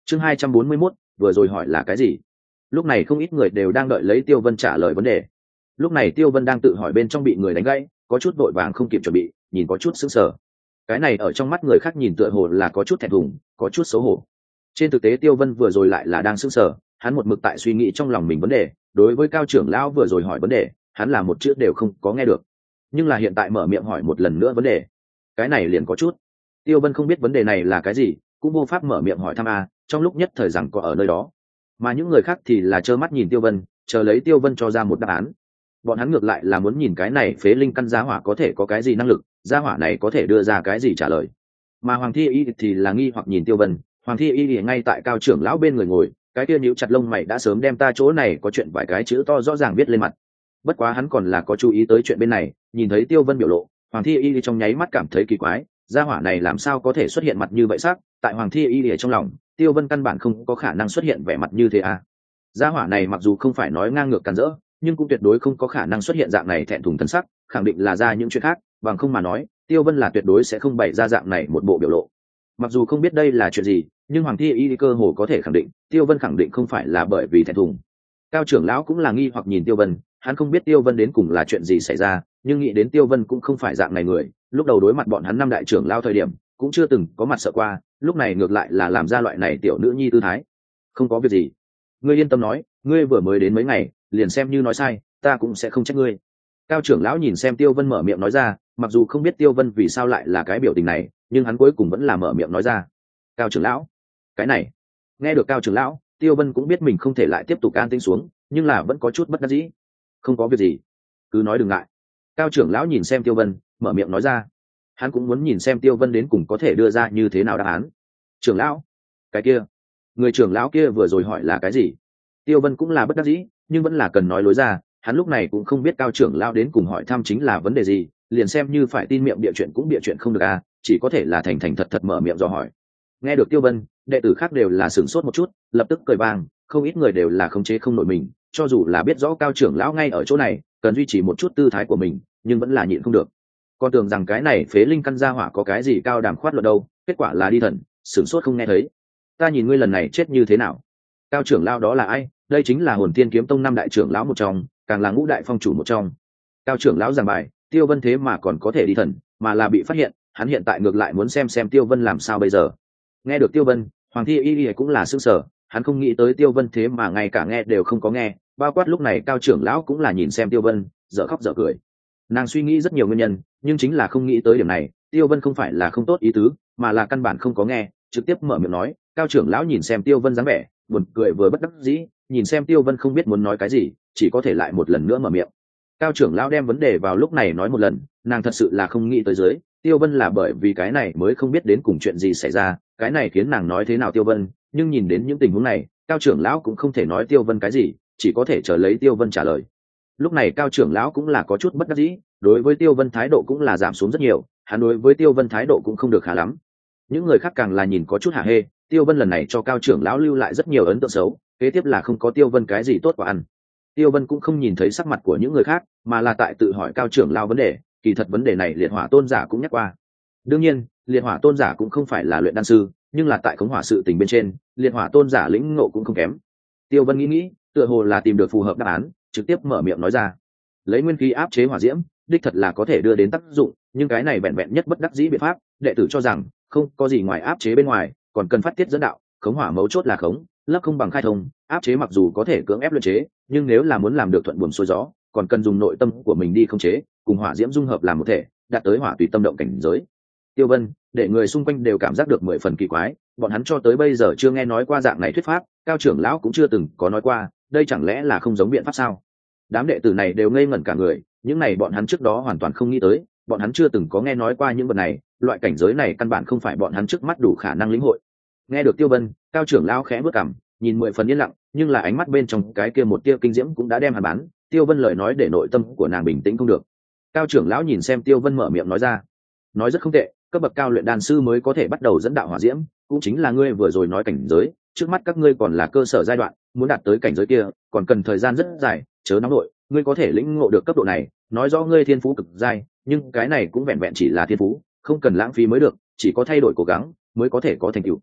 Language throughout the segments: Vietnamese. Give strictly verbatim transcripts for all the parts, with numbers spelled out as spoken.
chương hai trăm bốn mươi mốt vừa rồi hỏi là cái gì? Lúc này không ít người đều đang đợi lấy Tiêu Vân trả lời vấn đề. Lúc này Tiêu Vân đang tự hỏi bên trong bị người đánh gãy, có chút vội vàng không kịp chuẩn bị, nhìn có chút sững sờ. Cái này ở trong mắt người khác nhìn tựa hồ là có chút thẹn thùng, có chút xấu hổ. Trên thực tế Tiêu Vân vừa rồi lại là đang sững sờ, hắn một mực tại suy nghĩ trong lòng mình vấn đề, đối với Cao trưởng lão vừa rồi hỏi vấn đề, hắn là một chữ đều không có nghe được. Nhưng là hiện tại mở miệng hỏi một lần nữa vấn đề, cái này liền có chút. Tiêu Vân không biết vấn đề này là cái gì, cũng vô pháp mở miệng hỏi thăm a, trong lúc nhất thời rằng có ở nơi đó. Mà những người khác thì là trơ mắt nhìn Tiêu Vân, chờ lấy Tiêu Vân cho ra một đáp án. Bọn hắn ngược lại là muốn nhìn cái này phế linh căn gia hỏa có thể có cái gì năng lực, gia hỏa này có thể đưa ra cái gì trả lời. Mà Hoàng Thi Y thì là nghi hoặc nhìn Tiêu Vân. Hoàng Thi Y ngay tại Cao trưởng lão bên người ngồi, cái kia nhíu chặt lông mày đã sớm đem ta chỗ này có chuyện vài cái chữ to rõ ràng viết lên mặt. Bất quá hắn còn là có chú ý tới chuyện bên này, nhìn thấy Tiêu Vân biểu lộ, Hoàng Thi Y trong nháy mắt cảm thấy kỳ quái, gia hỏa này làm sao có thể xuất hiện mặt như vậy sắc? Tại Hoàng Thi Y ở trong lòng, Tiêu Vân căn bản không có khả năng xuất hiện vẻ mặt như thế à? Gia hỏa này mặc dù không phải nói ngang ngược càn rỡ, nhưng cũng tuyệt đối không có khả năng xuất hiện dạng này thẹn thùng thần sắc, khẳng định là ra những chuyện khác, bằng không mà nói, Tiêu Vân là tuyệt đối sẽ không bày ra dạng này một bộ biểu lộ. Mặc dù không biết đây là chuyện gì, nhưng Hoàng Thi Y cơ hồ có thể khẳng định, Tiêu Vân khẳng định không phải là bởi vì thẹn thùng. Cao trưởng lão cũng là nghi hoặc nhìn Tiêu Vân, hắn không biết Tiêu Vân đến cùng là chuyện gì xảy ra, nhưng nghĩ đến Tiêu Vân cũng không phải dạng này người, lúc đầu đối mặt bọn hắn năm đại trưởng lão thời điểm, cũng chưa từng có mặt sợ qua, lúc này ngược lại là làm ra loại này tiểu nữ nhi tư thái. Không có việc gì, ngươi yên tâm nói, ngươi vừa mới đến mấy ngày, liền xem như nói sai, ta cũng sẽ không trách ngươi. Cao trưởng lão nhìn xem Tiêu Vân mở miệng nói ra, mặc dù không biết Tiêu Vân vì sao lại là cái biểu tình này, nhưng hắn cuối cùng vẫn là mở miệng nói ra. Cao trưởng lão, cái này. Nghe được Cao trưởng lão, Tiêu Vân cũng biết mình không thể lại tiếp tục can tĩnh xuống, nhưng là vẫn có chút bất đắc dĩ. Không có việc gì, cứ nói đừng ngại. Cao trưởng lão nhìn xem Tiêu Vân, mở miệng nói ra. Hắn cũng muốn nhìn xem Tiêu Vân đến cùng có thể đưa ra như thế nào đáp án. Trưởng lão, cái kia, người trưởng lão kia vừa rồi hỏi là cái gì? Tiêu Vân cũng là bất đắc dĩ, nhưng vẫn là cần nói lối ra. Hắn lúc này cũng không biết Cao trưởng lão đến cùng hỏi thăm chính là vấn đề gì, liền xem như phải tin miệng bịa chuyện cũng bịa chuyện không được à, chỉ có thể là thành thành thật thật mở miệng dò hỏi. Nghe được Tiêu Vân, đệ tử khác đều là sửng sốt một chút, lập tức cười vang, không ít người đều là khống chế không nổi mình, cho dù là biết rõ Cao trưởng lão ngay ở chỗ này, cần duy trì một chút tư thái của mình, nhưng vẫn là nhịn không được. Con tưởng rằng cái này phế linh căn gia hỏa có cái gì cao đàm khoát luận đâu, kết quả là đi thần, sửng sốt không nghe thấy. Ta nhìn ngươi lần này chết như thế nào? Cao trưởng lão đó là ai? Đây chính là Hồn Thiên Kiếm Tông năm đại trưởng lão một trong, càng là ngũ đại phong chủ một trong. Cao trưởng lão giảng bài, Tiêu Vân thế mà còn có thể đi thần, mà là bị phát hiện, hắn hiện tại ngược lại muốn xem xem Tiêu Vân làm sao bây giờ. Nghe được Tiêu Vân, Hoàng Thi Y cũng là sững sờ, hắn không nghĩ tới Tiêu Vân thế mà ngay cả nghe đều không có nghe, bao quát lúc này Cao trưởng lão cũng là nhìn xem Tiêu Vân, dở khóc dở cười. Nàng suy nghĩ rất nhiều nguyên nhân, nhưng chính là không nghĩ tới điểm này, Tiêu Vân không phải là không tốt ý tứ, mà là căn bản không có nghe, trực tiếp mở miệng nói. Cao trưởng lão nhìn xem Tiêu Vân dáng vẻ, buồn cười vừa bất đắc dĩ, nhìn xem Tiêu Vân không biết muốn nói cái gì, chỉ có thể lại một lần nữa mở miệng. Cao trưởng lão đem vấn đề vào lúc này nói một lần, nàng thật sự là không nghĩ tới dưới, Tiêu Vân là bởi vì cái này mới không biết đến cùng chuyện gì xảy ra, cái này khiến nàng nói thế nào Tiêu Vân, nhưng nhìn đến những tình huống này, Cao trưởng lão cũng không thể nói Tiêu Vân cái gì, chỉ có thể chờ lấy Tiêu Vân trả lời. Lúc này Cao trưởng lão cũng là có chút bất đắc dĩ, đối với Tiêu Vân thái độ cũng là giảm xuống rất nhiều, hắn đối với Tiêu Vân thái độ cũng không được khá lắm. Những người khác càng là nhìn có chút hả hê, Tiêu Vân lần này cho Cao trưởng lão lưu lại rất nhiều ấn tượng xấu, kế tiếp là không có Tiêu Vân cái gì tốt quả ăn. Tiêu Vân cũng không nhìn thấy sắc mặt của những người khác, mà là tại tự hỏi Cao trưởng lão vấn đề, kỳ thật vấn đề này Liệt Hỏa tôn giả cũng nhắc qua. Đương nhiên, Liệt Hỏa tôn giả cũng không phải là luyện đan sư, nhưng là tại khống hỏa sự tình bên trên, Liệt Hỏa tôn giả lĩnh ngộ cũng không kém. Tiêu Vân nghĩ nghĩ, tựa hồ là tìm được phù hợp đáp án, trực tiếp mở miệng nói ra. Lấy nguyên khí áp chế hỏa diễm, đích thật là có thể đưa đến tác dụng, nhưng cái này vẹn vẹn nhất bất đắc dĩ biện pháp, đệ tử cho rằng không có gì ngoài áp chế bên ngoài, còn cần phát tiết dẫn đạo, khống hỏa mấu chốt là khống, lấp không bằng khai thông, áp chế mặc dù có thể cưỡng ép luyện chế, nhưng nếu là muốn làm được thuận buồm xuôi gió, còn cần dùng nội tâm của mình đi khống chế, cùng hỏa diễm dung hợp làm một thể, đạt tới hỏa tùy tâm động cảnh giới. Tiêu Vân, để người xung quanh đều cảm giác được mười phần kỳ quái, bọn hắn cho tới bây giờ chưa nghe nói qua dạng này thuyết pháp, Cao trưởng lão cũng chưa từng có nói qua, đây chẳng lẽ là không giống biện pháp sao? Đám đệ tử này đều ngây ngẩn cả người, những này bọn hắn trước đó hoàn toàn không nghĩ tới, bọn hắn chưa từng có nghe nói qua những vật này, loại cảnh giới này căn bản không phải bọn hắn trước mắt đủ khả năng lĩnh hội. Nghe được Tiêu Vân, Cao trưởng lão khẽ bước cằm, nhìn mười phần yên lặng, nhưng là ánh mắt bên trong cái kia một tia kinh diễm cũng đã đem hắn bán. Tiêu Vân lời nói để nội tâm của nàng bình tĩnh không được. Cao trưởng lão nhìn xem Tiêu Vân mở miệng nói ra, nói rất không tệ, cấp bậc cao luyện đan sư mới có thể bắt đầu dẫn đạo hỏa diễm, cũng chính là ngươi vừa rồi nói cảnh giới, trước mắt các ngươi còn là cơ sở giai đoạn, muốn đạt tới cảnh giới kia, còn cần thời gian rất dài, chớ nóng nổi, ngươi có thể lĩnh ngộ được cấp độ này, nói rõ ngươi thiên phú cực giai, nhưng cái này cũng vẹn vẹn chỉ là thiên phú, không cần lãng phí mới được, chỉ có thay đổi cố gắng mới có thể có thành tựu.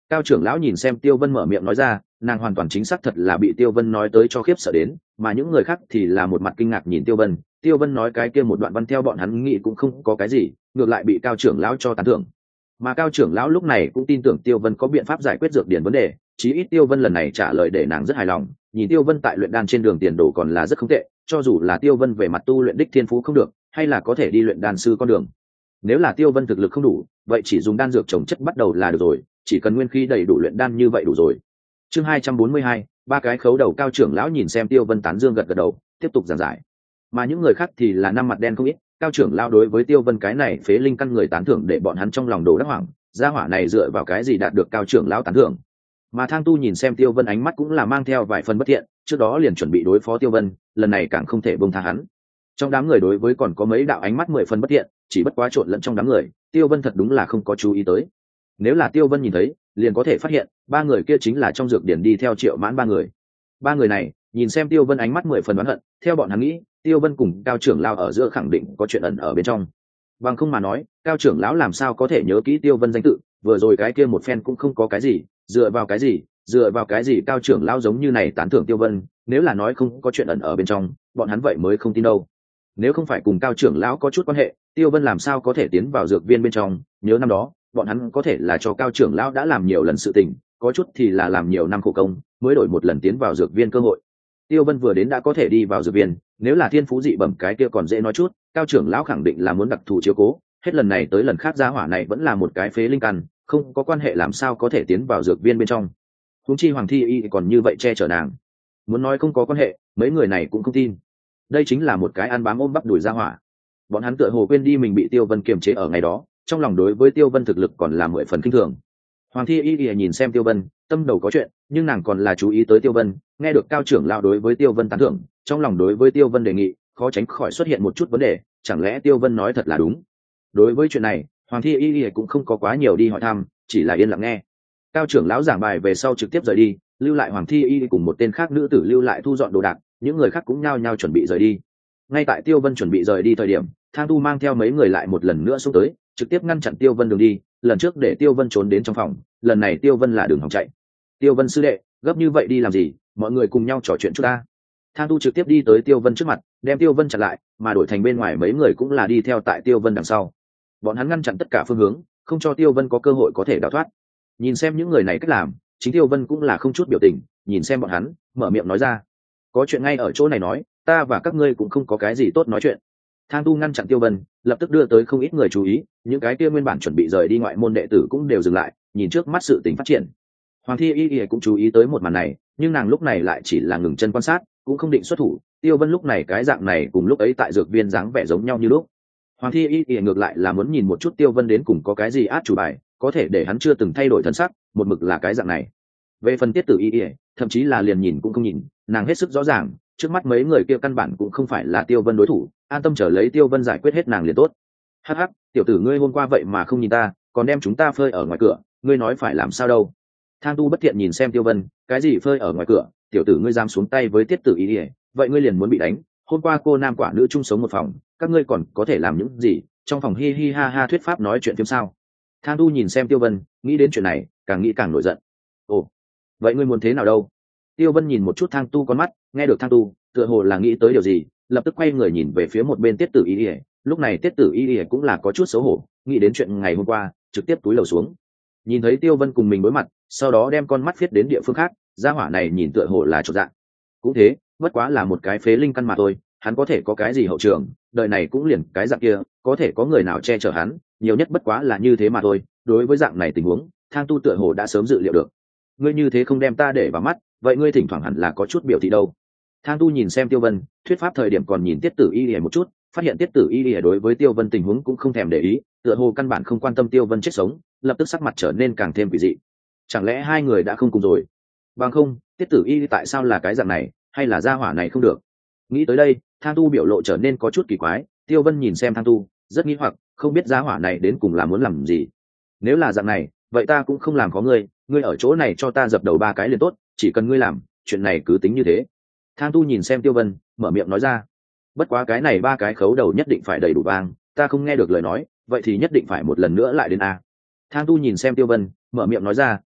Cao trưởng lão nhìn xem Tiêu Vân mở miệng nói ra, nàng hoàn toàn chính xác thật là bị Tiêu Vân nói tới cho khiếp sợ đến, mà những người khác thì là một mặt kinh ngạc nhìn Tiêu Vân. Tiêu Vân nói cái kia một đoạn văn theo bọn hắn nghĩ cũng không có cái gì, ngược lại bị Cao trưởng lão cho tán thưởng. Mà Cao trưởng lão lúc này cũng tin tưởng Tiêu Vân có biện pháp giải quyết dược điển vấn đề, chí ít Tiêu Vân lần này trả lời để nàng rất hài lòng. Nhìn Tiêu Vân tại luyện đan trên đường tiền đồ còn là rất không tệ, cho dù là Tiêu Vân về mặt tu luyện đích thiên phú không được, hay là có thể đi luyện đan sư con đường. Nếu là Tiêu Vân thực lực không đủ, vậy chỉ dùng đan dược trồng chất bắt đầu là được rồi, chỉ cần nguyên khí đầy đủ luyện đan như vậy đủ rồi. Chương hai trăm bốn mươi hai, ba cái khấu đầu. Cao trưởng lão nhìn xem Tiêu Vân tán dương gật gật đầu, tiếp tục giảng giải. Mà những người khác thì là năm mặt đen không ít. Cao trưởng lão đối với Tiêu Vân cái này phế linh căn người tán thưởng để bọn hắn trong lòng đồ đắc hoảng, gia hỏa này dựa vào cái gì đạt được Cao trưởng lão tán thưởng. Mà Thang Tu nhìn xem Tiêu Vân ánh mắt cũng là mang theo vài phần bất thiện, trước đó liền chuẩn bị đối phó Tiêu Vân, lần này càng không thể buông tha hắn. Trong đám người đối với còn có mấy đạo ánh mắt mười phần bất thiện, chỉ bất quá trộn lẫn trong đám người, Tiêu Vân thật đúng là không có chú ý tới. Nếu là Tiêu Vân nhìn thấy, liền có thể phát hiện ba người kia chính là trong dược điển đi theo Triệu Mãn ba người. Ba người này nhìn xem Tiêu Vân ánh mắt mười phần oán hận, theo bọn hắn nghĩ, Tiêu Vân cùng Cao trưởng lão ở giữa khẳng định có chuyện ẩn ở bên trong. Bằng không mà nói, Cao trưởng lão làm sao có thể nhớ kỹ Tiêu Vân danh tự, vừa rồi cái kia một phen cũng không có cái gì, dựa vào cái gì, dựa vào cái gì Cao trưởng lão giống như này tán thưởng Tiêu Vân, nếu là nói không có chuyện ẩn ở bên trong, bọn hắn vậy mới không tin đâu. Nếu không phải cùng Cao trưởng lão có chút quan hệ, Tiêu Vân làm sao có thể tiến vào dược viên bên trong, nhớ năm đó, bọn hắn có thể là cho Cao trưởng lão đã làm nhiều lần sự tình, có chút thì là làm nhiều năm khổ công, mới đổi một lần tiến vào dược viên cơ hội. Tiêu Vân vừa đến đã có thể đi vào dược viên, nếu là thiên phú dị bẩm cái kia còn dễ nói chút, Cao trưởng lão khẳng định là muốn đặc thù chiếu cố, hết lần này tới lần khác gia hỏa này vẫn là một cái phế linh căn, không có quan hệ làm sao có thể tiến vào dược viên bên trong. Huống chi Hoàng Thi Y còn như vậy che chở nàng. Muốn nói không có quan hệ, mấy người này cũng không tin. Đây chính là một cái ăn bám ôm bắp đuổi gia hỏa. Bọn hắn tựa hồ quên đi mình bị Tiêu Vân kiềm chế ở ngày đó, trong lòng đối với Tiêu Vân thực lực còn là mười phần kinh thường. Hoàng Thi Y nhìn xem Tiêu Vân, tâm đầu có chuyện, nhưng nàng còn là chú ý tới Tiêu Vân, nghe được Cao trưởng lão đối với Tiêu Vân tán thưởng, trong lòng đối với Tiêu Vân đề nghị, khó tránh khỏi xuất hiện một chút vấn đề, chẳng lẽ Tiêu Vân nói thật là đúng? Đối với chuyện này, Hoàng Thi Y cũng không có quá nhiều đi hỏi thăm, chỉ là yên lặng nghe. Cao trưởng lão giảng bài về sau trực tiếp rời đi, lưu lại Hoàng Thi Y cùng một tên khác nữ tử lưu lại thu dọn đồ đạc, những người khác cũng nhao nhao chuẩn bị rời đi. Ngay tại Tiêu Vân chuẩn bị rời đi thời điểm, Thang Tu mang theo mấy người lại một lần nữa xuống tới, trực tiếp ngăn chặn Tiêu Vân đường đi, lần trước để Tiêu Vân trốn đến trong phòng, lần này Tiêu Vân là đường hòng chạy. Tiêu Vân sư đệ, gấp như vậy đi làm gì, mọi người cùng nhau trò chuyện chút ta. Thang Tu trực tiếp đi tới Tiêu Vân trước mặt, đem Tiêu Vân chặn lại, mà đổi thành bên ngoài mấy người cũng là đi theo tại Tiêu Vân đằng sau. Bọn hắn ngăn chặn tất cả phương hướng, không cho Tiêu Vân có cơ hội có thể đào thoát. Nhìn xem những người này cách làm, chính Tiêu Vân cũng là không chút biểu tình, nhìn xem bọn hắn, mở miệng nói ra: có chuyện ngay ở chỗ này nói, ta và các ngươi cũng không có cái gì tốt nói chuyện. Thang Tu ngăn chặn Tiêu Vân, lập tức đưa tới không ít người chú ý, những cái kia nguyên bản chuẩn bị rời đi ngoại môn đệ tử cũng đều dừng lại, nhìn trước mắt sự tình phát triển. Hoàng Thi Y Y cũng chú ý tới một màn này, nhưng nàng lúc này lại chỉ là ngừng chân quan sát, cũng không định xuất thủ. Tiêu Vân lúc này cái dạng này cùng lúc ấy tại dược viên dáng vẻ giống nhau như lúc. Hoàng Thi Y Y ngược lại là muốn nhìn một chút Tiêu Vân đến cùng có cái gì át chủ bài, có thể để hắn chưa từng thay đổi thân sắc, một mực là cái dạng này. Về phần Tiết Tử Y Y, thậm chí là liền nhìn cũng không nhìn, nàng hết sức rõ ràng, trước mắt mấy người kia căn bản cũng không phải là Tiêu Vân đối thủ, an tâm chờ lấy Tiêu Vân giải quyết hết nàng liền tốt. Hắc hắc, tiểu tử ngươi hôm qua vậy mà không nhìn ta, còn đem chúng ta phơi ở ngoài cửa, ngươi nói phải làm sao đâu? Thang Tu bất thiện nhìn xem Tiêu Vân, cái gì phơi ở ngoài cửa, tiểu tử ngươi dám xuống tay với Tiết Tử Y Y, vậy ngươi liền muốn bị đánh. Hôm qua cô nam quả nữ chung sống một phòng, các ngươi còn có thể làm những gì? Trong phòng hi hi ha ha thuyết pháp nói chuyện phim sao? Thang Tu nhìn xem Tiêu Vân, nghĩ đến chuyện này, càng nghĩ càng nổi giận. Ồ, vậy ngươi muốn thế nào đâu? Tiêu Vân nhìn một chút Thang Tu con mắt, nghe được Thang Tu, tựa hồ là nghĩ tới điều gì, lập tức quay người nhìn về phía một bên Tiết Tử Y Y. Lúc này Tiết Tử Y Y cũng là có chút xấu hổ, nghĩ đến chuyện ngày hôm qua, trực tiếp túi lầu xuống. Nhìn thấy Tiêu Vân cùng mình đối mặt, sau đó đem con mắt viết đến địa phương khác, gia hỏa này nhìn tựa hồ là chột dạ. Cũng thế, bất quá là một cái phế linh căn mà thôi, hắn có thể có cái gì hậu trường, đời này cũng liền cái dạng kia, có thể có người nào che chở hắn, nhiều nhất bất quá là như thế mà thôi. Đối với dạng này tình huống, Thang Tu tựa hồ đã sớm dự liệu được. Ngươi như thế không đem ta để vào mắt, vậy ngươi thỉnh thoảng hẳn là có chút biểu thị đâu. Thang Tu nhìn xem Tiêu Vân, thuyết pháp thời điểm còn nhìn Tiết Tử Y Y một chút, phát hiện Tiết Tử Y Y đối với Tiêu Vân tình huống cũng không thèm để ý, tựa hồ căn bản không quan tâm Tiêu Vân chết sống, lập tức sắc mặt trở nên càng thêm quỷ dị. Chẳng lẽ hai người đã không cùng rồi? Bằng không, Tiết Tử Y tại sao là cái dạng này, hay là gia hỏa này không được? Nghĩ tới đây, Thang Tu biểu lộ trở nên có chút kỳ quái. Tiêu Vân nhìn xem Thang Tu, rất nghi hoặc, không biết gia hỏa này đến cùng là muốn làm gì. Nếu là dạng này, vậy ta cũng không làm có ngươi, ngươi ở chỗ này cho ta dập đầu ba cái liền tốt, chỉ cần ngươi làm, chuyện này cứ tính như thế. Thang Tu nhìn xem Tiêu Vân, mở miệng nói ra. Bất quá cái này ba cái khấu đầu nhất định phải đầy đủ vang, ta không nghe được lời nói, vậy thì nhất định phải một lần nữa lại đến a. Thang Tu nhìn xem Tiêu Vân, mở miệng nói ra,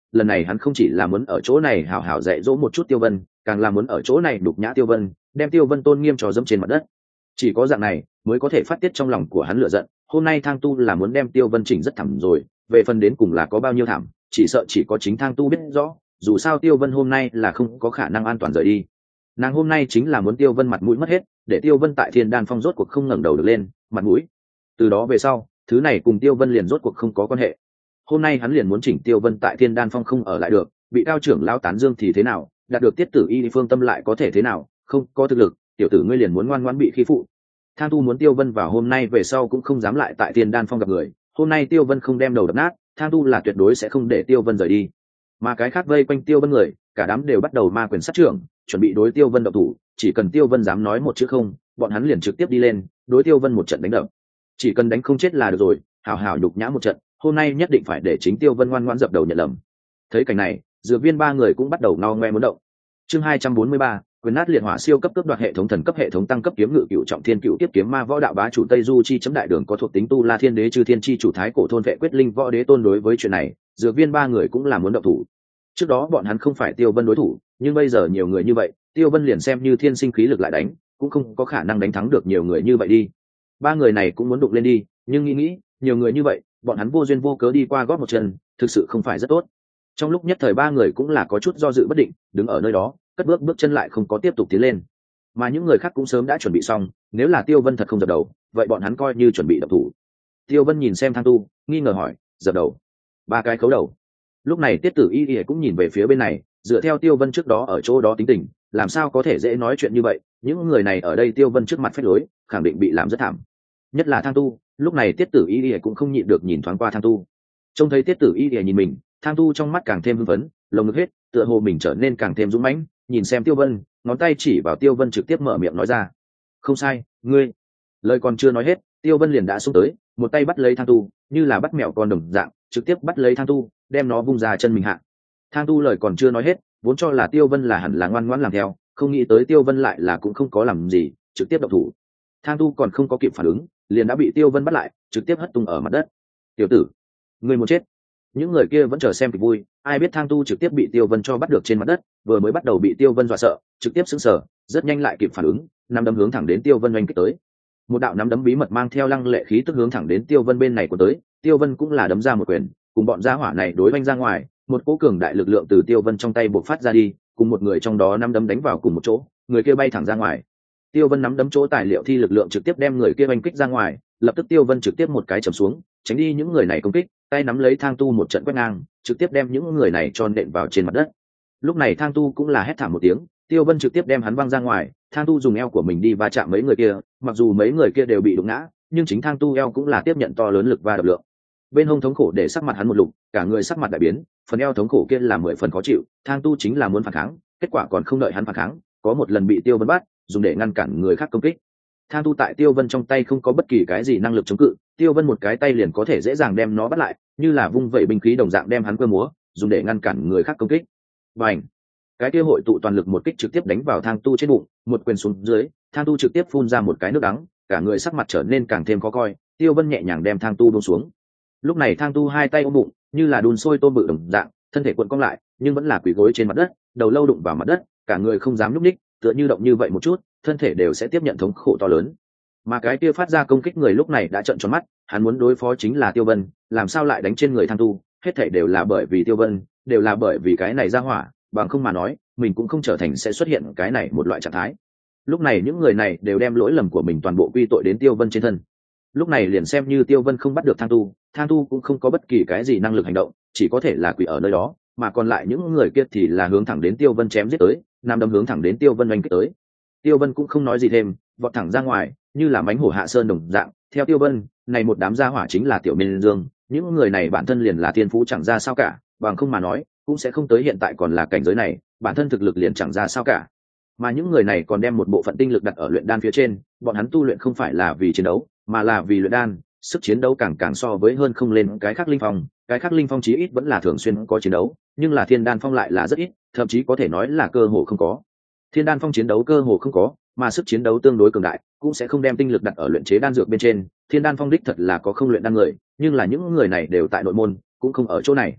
lần này hắn không chỉ là muốn ở chỗ này hào hào dạy dỗ một chút Tiêu Vân, càng là muốn ở chỗ này đục nhã Tiêu Vân, đem Tiêu Vân tôn nghiêm cho dẫm trên mặt đất. Chỉ có dạng này mới có thể phát tiết trong lòng của hắn lửa giận. Hôm nay Thang Tu là muốn đem Tiêu Vân chỉnh rất thảm rồi, về phần đến cùng là có bao nhiêu thảm, chỉ sợ chỉ có chính Thang Tu biết rõ, dù sao Tiêu Vân hôm nay là không có khả năng an toàn rời đi. Nàng hôm nay chính là muốn Tiêu Vân mặt mũi mất hết, để Tiêu Vân tại Thiên Đan Phong rốt cuộc không ngẩng đầu được lên, mặt mũi. Từ đó về sau, thứ này cùng Tiêu Vân liền rốt cuộc không có quan hệ. Hôm nay hắn liền muốn chỉnh Tiêu Vân tại Thiên Đan Phong không ở lại được, bị cao trưởng lão tán dương thì thế nào, đạt được tiết tử y phương tâm lại có thể thế nào, không có thực lực, tiểu tử ngươi liền muốn ngoan ngoãn bị khi phụ. Thang Tu muốn Tiêu Vân vào hôm nay về sau cũng không dám lại tại Thiên Đan Phong gặp người, hôm nay Tiêu Vân không đem đầu đập nát, Thang Tu là tuyệt đối sẽ không để Tiêu Vân rời đi. Mà cái khác vây quanh Tiêu Vân người, cả đám đều bắt đầu ma quyền sát trưởng, chuẩn bị đối Tiêu Vân động thủ, chỉ cần Tiêu Vân dám nói một chữ không, bọn hắn liền trực tiếp đi lên, đối Tiêu Vân một trận đánh đập. Chỉ cần đánh không chết là được rồi, hào hào nhục nhã một trận, hôm nay nhất định phải để chính Tiêu Vân ngoan ngoãn dập đầu nhận lầm. Thấy cảnh này, dược viên ba người cũng bắt đầu ngao ngoe muốn động. Chương hai trăm bốn mươi ba, quyền nát liệt hỏa siêu cấp cướp đoạt hệ thống thần cấp hệ thống tăng cấp kiếm ngự cựu trọng thiên cựu tiếp kiếm ma võ đạo bá chủ Tây Du chi chấm đại đường có thuộc tính tu La Thiên Đế chư thiên chi chủ thái cổ thôn vệ quyết linh võ đế tôn. Đối với chuyện này, dược viên ba người cũng là muốn động thủ. Trước đó bọn hắn không phải Tiêu Vân đối thủ, nhưng bây giờ nhiều người như vậy, Tiêu Vân liền xem như thiên sinh khí lực lại đánh, cũng không có khả năng đánh thắng được nhiều người như vậy đi. Ba người này cũng muốn đụng lên đi, nhưng nghĩ nghĩ, nhiều người như vậy, bọn hắn vô duyên vô cớ đi qua gót một chân, thực sự không phải rất tốt. Trong lúc nhất thời ba người cũng là có chút do dự bất định, đứng ở nơi đó, cất bước bước chân lại không có tiếp tục tiến lên. Mà những người khác cũng sớm đã chuẩn bị xong, nếu là Tiêu Vân thật không dập đầu, vậy bọn hắn coi như chuẩn bị động thủ. Tiêu Vân nhìn xem Thang Tu, nghi ngờ hỏi, dập đầu? Ba cái khấu đầu. Lúc này Tiết Tử Y Y cũng nhìn về phía bên này, dựa theo Tiêu Vân trước đó ở chỗ đó tính tình, làm sao có thể dễ nói chuyện như vậy, những người này ở đây Tiêu Vân trước mặt phách lối, khẳng định bị làm rất thảm. Nhất là Thang Tu, lúc này Tiết Tử Y Y cũng không nhịn được nhìn thoáng qua Thang Tu. Trông thấy Tiết Tử Y Y nhìn mình, Thang Tu trong mắt càng thêm hưng phấn, lồng ngực hết, tựa hồ mình trở nên càng thêm dũng mãnh, nhìn xem Tiêu Vân, ngón tay chỉ vào Tiêu Vân trực tiếp mở miệng nói ra. Không sai, ngươi. Lời còn chưa nói hết, Tiêu Vân liền đã xông tới, một tay bắt lấy Thang Tu, như là bắt mèo con đồng dạng, trực tiếp bắt lấy Thang Tu, đem nó vung ra chân mình hạ. Thang Tu lời còn chưa nói hết, vốn cho là Tiêu Vân là hẳn là ngoan ngoãn làm theo, không nghĩ tới Tiêu Vân lại là cũng không có làm gì, trực tiếp động thủ. Thang Tu còn không có kịp phản ứng, liền đã bị Tiêu Vân bắt lại, trực tiếp hất tung ở mặt đất. Tiểu tử, ngươi muốn chết. Những người kia vẫn chờ xem kịch vui, ai biết Thang Tu trực tiếp bị Tiêu Vân cho bắt được trên mặt đất, vừa mới bắt đầu bị Tiêu Vân dọa sợ, trực tiếp sững sờ, rất nhanh lại kịp phản ứng, nắm đấm hướng thẳng đến Tiêu Vân oanh kích tới. Một đạo nắm đấm bí mật mang theo lăng lệ khí tức hướng thẳng đến Tiêu Vân bên này của tới, Tiêu Vân cũng là đấm ra một quyền, cùng bọn gia hỏa này đối oanh ra ngoài, một cỗ cường đại lực lượng từ Tiêu Vân trong tay bộc phát ra đi, cùng một người trong đó nắm đấm đánh vào cùng một chỗ, người kia bay thẳng ra ngoài. Tiêu Vân nắm đấm chỗ tài liệu thi lực lượng trực tiếp đem người kia oanh kích ra ngoài, lập tức Tiêu Vân trực tiếp một cái chầm xuống, tránh đi những người này công kích, tay nắm lấy Thang Tu một trận quét ngang, trực tiếp đem những người này cho nện vào trên mặt đất. Lúc này Thang Tu cũng là hét thảm một tiếng, Tiêu Vân trực tiếp đem hắn văng ra ngoài, Thang Tu dùng eo của mình đi va chạm mấy người kia, mặc dù mấy người kia đều bị đụng ngã, nhưng chính Thang Tu eo cũng là tiếp nhận to lớn lực va đập lượng. Bên hông thống khổ để sắc mặt hắn một lục, cả người sắc mặt đại biến, phần eo thống khổ kia là mười phần khó chịu, Thang Tu chính là muốn phản kháng, kết quả còn không đợi hắn phản kháng, có một lần bị Tiêu Vân bắt, dùng để ngăn cản người khác công kích. Thang Tu tại Tiêu Vân trong tay không có bất kỳ cái gì năng lực chống cự, Tiêu Vân một cái tay liền có thể dễ dàng đem nó bắt lại, như là vung vẩy binh khí đồng dạng đem hắn quơ múa, dùng để ngăn cản người khác công kích. Bành! Cái kia hội tụ toàn lực một kích trực tiếp đánh vào Thang Tu trên bụng, một quyền xuống dưới, Thang Tu trực tiếp phun ra một cái nước đắng, cả người sắc mặt trở nên càng thêm khó coi. Tiêu Vân nhẹ nhàng đem Thang Tu buông xuống. Lúc này Thang Tu hai tay ôm bụng, như là đun sôi tôm bự đồng dạng, thân thể cuộn cong lại, nhưng vẫn là quỳ gối trên mặt đất, đầu lâu đụng vào mặt đất, cả người không dám nhúc nhích, tựa như động như vậy một chút, thân thể đều sẽ tiếp nhận thống khổ to lớn. Mà cái kia phát ra công kích người lúc này đã trợn tròn mắt, hắn muốn đối phó chính là Tiêu Vân, làm sao lại đánh trên người Thang Tu, hết thảy đều là bởi vì Tiêu Vân, đều là bởi vì cái này ra hỏa, bằng không mà nói, mình cũng không trở thành sẽ xuất hiện cái này một loại trạng thái. Lúc này những người này đều đem lỗi lầm của mình toàn bộ quy tội đến Tiêu Vân trên thân. Lúc này liền xem như Tiêu Vân không bắt được Thang Tu, Thang Tu cũng không có bất kỳ cái gì năng lực hành động, chỉ có thể là quỳ ở nơi đó, mà còn lại những người kia thì là hướng thẳng đến Tiêu Vân chém giết tới, nam đâm hướng thẳng đến Tiêu Vân oanh kích tới. Tiêu Vân cũng không nói gì thêm, vọt thẳng ra ngoài, như là mánh hổ hạ sơn đồng dạng. Theo Tiêu Vân, này một đám gia hỏa chính là Tiểu Minh Dương, những người này bản thân liền là thiên phú chẳng ra sao cả, bằng không mà nói, cũng sẽ không tới hiện tại còn là cảnh giới này, bản thân thực lực liền chẳng ra sao cả. Mà những người này còn đem một bộ phận tinh lực đặt ở luyện đan phía trên, bọn hắn tu luyện không phải là vì chiến đấu, mà là vì luyện đan, sức chiến đấu càng càng so với hơn không lên cái khác linh phong, cái khác linh phong chí ít vẫn là thường xuyên có chiến đấu, nhưng là Thiên Đan Phong lại là rất ít, thậm chí có thể nói là cơ hồ không có. Thiên Đan Phong chiến đấu cơ hồ không có, mà sức chiến đấu tương đối cường đại, cũng sẽ không đem tinh lực đặt ở luyện chế đan dược bên trên. Thiên Đan Phong đích thật là có không luyện đan người, nhưng là những người này đều tại nội môn, cũng không ở chỗ này.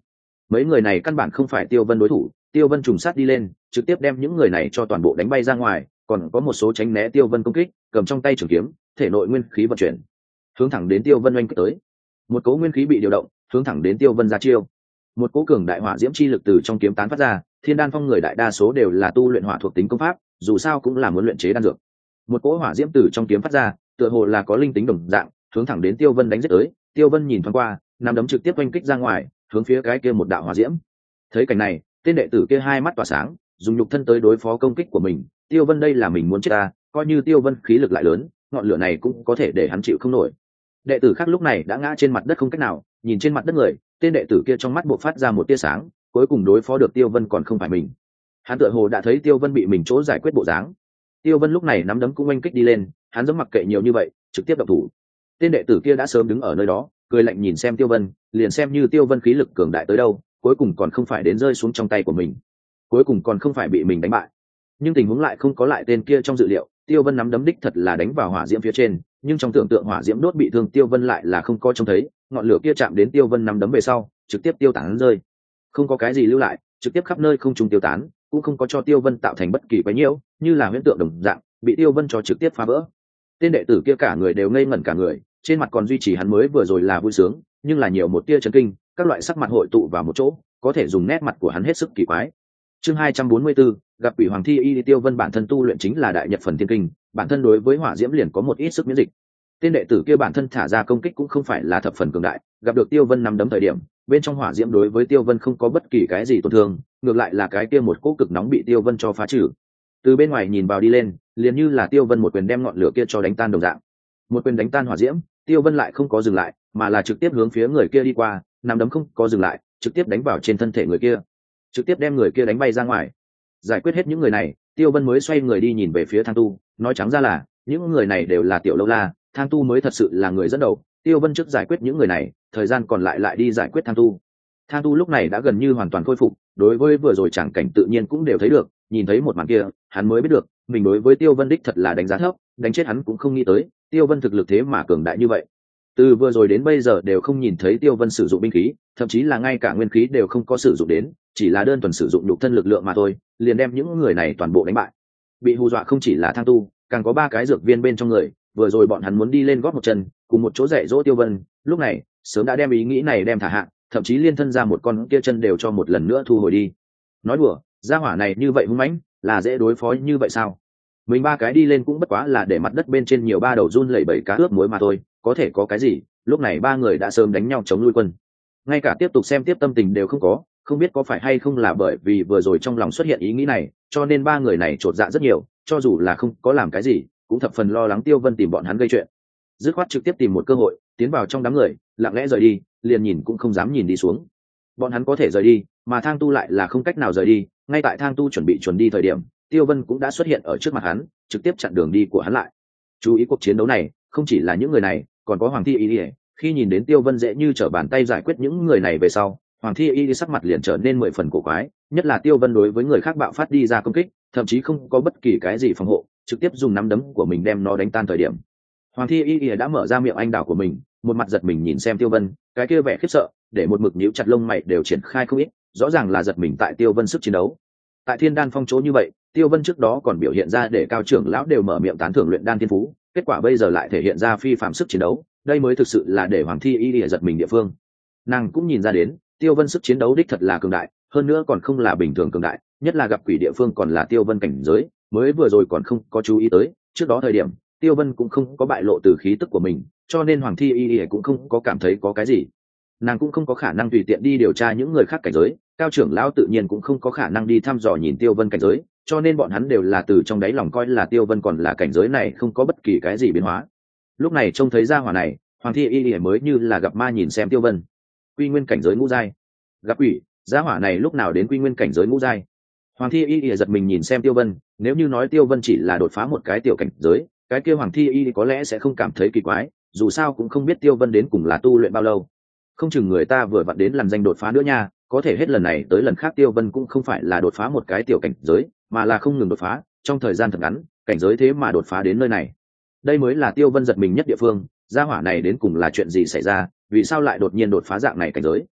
mấy người này căn bản không phải Tiêu Vân đối thủ. Tiêu Vân trùng sát đi lên, trực tiếp đem những người này cho toàn bộ đánh bay ra ngoài, còn có một số tránh né Tiêu Vân công kích, cầm trong tay trường kiếm, thể nội nguyên khí vận chuyển, hướng thẳng đến Tiêu Vân oanh kích tới. Một cỗ nguyên khí bị điều động, hướng thẳng đến Tiêu Vân ra chiêu. Một cỗ cường đại hỏa diễm chi lực từ trong kiếm tán phát ra, Thiên Đan Phong người đại đa số đều là tu luyện hỏa thuộc tính công pháp, dù sao cũng là muốn luyện chế đan dược. Một cỗ hỏa diễm từ trong kiếm phát ra, tựa hồ là có linh tính đồng dạng, hướng thẳng đến Tiêu Vân đánh giết tới. Tiêu Vân nhìn thoáng qua, nắm đấm trực tiếp oanh kích ra ngoài, hướng phía cái kia một đạo hỏa diễm. Thấy cảnh này, tên đệ tử kia hai mắt tỏa sáng, dùng nhục thân tới đối phó công kích của mình. Tiêu Vân đây là mình muốn chết ta, coi như Tiêu Vân khí lực lại lớn, ngọn lửa này cũng có thể để hắn chịu không nổi. Đệ tử khác lúc này đã ngã trên mặt đất không cách nào, nhìn trên mặt đất người, tên đệ tử kia trong mắt bộc phát ra một tia sáng, cuối cùng đối phó được Tiêu Vân còn không phải mình. Hắn tựa hồ đã thấy Tiêu Vân bị mình chỗ giải quyết bộ dáng. Tiêu Vân lúc này nắm đấm cũng oanh kích đi lên, hắn giống mặc kệ nhiều như vậy, trực tiếp động thủ. Tên đệ tử kia đã sớm đứng ở nơi đó, cười lạnh nhìn xem Tiêu Vân, liền xem như Tiêu Vân khí lực cường đại tới đâu, cuối cùng còn không phải đến rơi xuống trong tay của mình, cuối cùng còn không phải bị mình đánh bại. Nhưng tình huống lại không có lại tên kia trong dự liệu, Tiêu Vân nắm đấm đích thật là đánh vào hỏa diễm phía trên, nhưng trong tưởng tượng hỏa diễm đốt bị thương Tiêu Vân lại là không có trông thấy, ngọn lửa kia chạm đến Tiêu Vân nắm đấm về sau, trực tiếp tiêu tán rơi, không có cái gì lưu lại, trực tiếp khắp nơi không trung tiêu tán, cũng không có cho Tiêu Vân tạo thành bất kỳ quấy nhiễu, như là huyễn tượng đồng dạng, bị Tiêu Vân cho trực tiếp phá vỡ. Tên đệ tử kia cả người đều ngây ngẩn cả người, trên mặt còn duy trì hắn mới vừa rồi là vui sướng, nhưng là nhiều một tia chấn kinh, các loại sắc mặt hội tụ vào một chỗ, có thể dùng nét mặt của hắn hết sức kỳ quái. Chương hai trăm bốn mươi 4, gặp quỷ hoàng thi y. Tiêu Vân bản thân tu luyện chính là đại nhật phần thiên kinh, bản thân đối với hỏa diễm liền có một ít sức miễn dịch. Tên đệ tử kia bản thân thả ra công kích cũng không phải là thập phần cường đại, gặp được Tiêu Vân nắm đấm thời điểm, bên trong hỏa diễm đối với Tiêu Vân không có bất kỳ cái gì tổn thương, ngược lại là cái kia một cỗ cực nóng bị Tiêu Vân cho phá trừ. Từ bên ngoài nhìn vào đi lên, liền như là Tiêu Vân một quyền đem ngọn lửa kia cho đánh tan đồng dạng. Một quyền đánh tan hỏa diễm, Tiêu Vân lại không có dừng lại, mà là trực tiếp hướng phía người kia đi qua, nắm đấm không có dừng lại, trực tiếp đánh vào trên thân thể người kia, trực tiếp đem người kia đánh bay ra ngoài. Giải quyết hết những người này, Tiêu Vân mới xoay người đi nhìn về phía Thang Tu, nói trắng ra là những người này đều là tiểu lâu la, Thang Tu mới thật sự là người dẫn đầu. Tiêu Vân trước giải quyết những người này, thời gian còn lại lại đi giải quyết Thang Tu. Thang Tu lúc này đã gần như hoàn toàn khôi phục, đối với vừa rồi chẳng cảnh tự nhiên cũng đều thấy được, nhìn thấy một màn kia, hắn mới biết được mình đối với Tiêu Vân đích thật là đánh giá thấp, đánh chết hắn cũng không nghĩ tới Tiêu Vân thực lực thế mà cường đại như vậy. Từ vừa rồi đến bây giờ đều không nhìn thấy Tiêu Vân sử dụng binh khí, thậm chí là ngay cả nguyên khí đều không có sử dụng đến, chỉ là đơn thuần sử dụng nhục thân lực lượng mà thôi, liền đem những người này toàn bộ đánh bại. Bị hù dọa không chỉ là Thang Tu, càng có ba cái dược viên bên trong người, vừa rồi bọn hắn muốn đi lên gót một chân, cùng một chỗ dạy dỗ Tiêu Vân, lúc này sớm đã đem ý nghĩ này đem thả hạ, thậm chí liên thân ra một con kia chân đều cho một lần nữa thu hồi đi. Nói đùa, gia hỏa này như vậy hung mãnh, là dễ đối phó như vậy sao? Mình ba cái đi lên cũng bất quá là để mặt đất bên trên nhiều ba đầu run lẩy bẩy cá ướp muối mà thôi, có thể có cái gì? Lúc này ba người đã sớm đánh nhau chống nuôi quân, ngay cả tiếp tục xem tiếp tâm tình đều không có. Không biết có phải hay không là bởi vì vừa rồi trong lòng xuất hiện ý nghĩ này, cho nên ba người này chột dạ rất nhiều, cho dù là không có làm cái gì, cũng thập phần lo lắng Tiêu Vân tìm bọn hắn gây chuyện. Dứt khoát trực tiếp tìm một cơ hội tiến vào trong đám người, lặng lẽ rời đi, liền nhìn cũng không dám nhìn đi xuống. Bọn hắn có thể rời đi, mà Thang Tu lại là không cách nào rời đi. Ngay tại Thang Tu chuẩn bị chuẩn đi thời điểm, Tiêu Vân cũng đã xuất hiện ở trước mặt hắn, trực tiếp chặn đường đi của hắn lại. Chú ý cuộc chiến đấu này, không chỉ là những người này, còn có Hoàng Thi Y. Khi nhìn đến Tiêu Vân dễ như trở bàn tay giải quyết những người này về sau, Hoàng Thi Y sắc mặt liền trở nên mười phần cổ quái, nhất là Tiêu Vân đối với người khác bạo phát đi ra công kích, thậm chí không có bất kỳ cái gì phòng hộ, trực tiếp dùng nắm đấm của mình đem nó đánh tan thời điểm. Hoàng Thi Y đã mở ra miệng anh đào của mình, một mặt giật mình nhìn xem Tiêu Vân, cái kia vẻ khiếp sợ, để một mực nhíu chặt lông mày đều triển khai không ít, rõ ràng là giật mình tại Tiêu Vân sức chiến đấu. Tại Thiên Đan Phong chỗ như vậy, Tiêu Vân trước đó còn biểu hiện ra để cao trưởng lão đều mở miệng tán thưởng luyện đan thiên phú, kết quả bây giờ lại thể hiện ra phi phàm sức chiến đấu, đây mới thực sự là để Hoàng Thi Y giật mình địa phương. Nàng cũng nhìn ra đến, Tiêu Vân sức chiến đấu đích thật là cường đại, hơn nữa còn không là bình thường cường đại, nhất là gặp quỷ địa phương còn là Tiêu Vân cảnh giới, mới vừa rồi còn không có chú ý tới, trước đó thời điểm, Tiêu Vân cũng không có bại lộ từ khí tức của mình, cho nên Hoàng Thi Y cũng không có cảm thấy có cái gì. Nàng cũng không có khả năng tùy tiện đi điều tra những người khác cảnh giới, cao trưởng lão tự nhiên cũng không có khả năng đi thăm dò nhìn Tiêu Vân cảnh giới, cho nên bọn hắn đều là từ trong đáy lòng coi là Tiêu Vân còn là cảnh giới này không có bất kỳ cái gì biến hóa. Lúc này trông thấy gia hỏa này, Hoàng Thi Y mới như là gặp ma nhìn xem Tiêu Vân. Quy nguyên cảnh giới ngũ giai, gặp quỷ, gia hỏa này lúc nào đến quy nguyên cảnh giới ngũ giai? Hoàng Thi Y giật mình nhìn xem Tiêu Vân, nếu như nói Tiêu Vân chỉ là đột phá một cái tiểu cảnh giới, cái kia Hoàng Thi Y có lẽ sẽ không cảm thấy kỳ quái, dù sao cũng không biết Tiêu Vân đến cùng là tu luyện bao lâu, không chừng người ta vừa vặn đến làm danh đột phá nữa nha, có thể hết lần này tới lần khác Tiêu Vân cũng không phải là đột phá một cái tiểu cảnh giới, mà là không ngừng đột phá, trong thời gian thật ngắn, cảnh giới thế mà đột phá đến nơi này. Đây mới là Tiêu Vân giật mình nhất địa phương, gia hỏa này đến cùng là chuyện gì xảy ra, vì sao lại đột nhiên đột phá dạng này cảnh giới?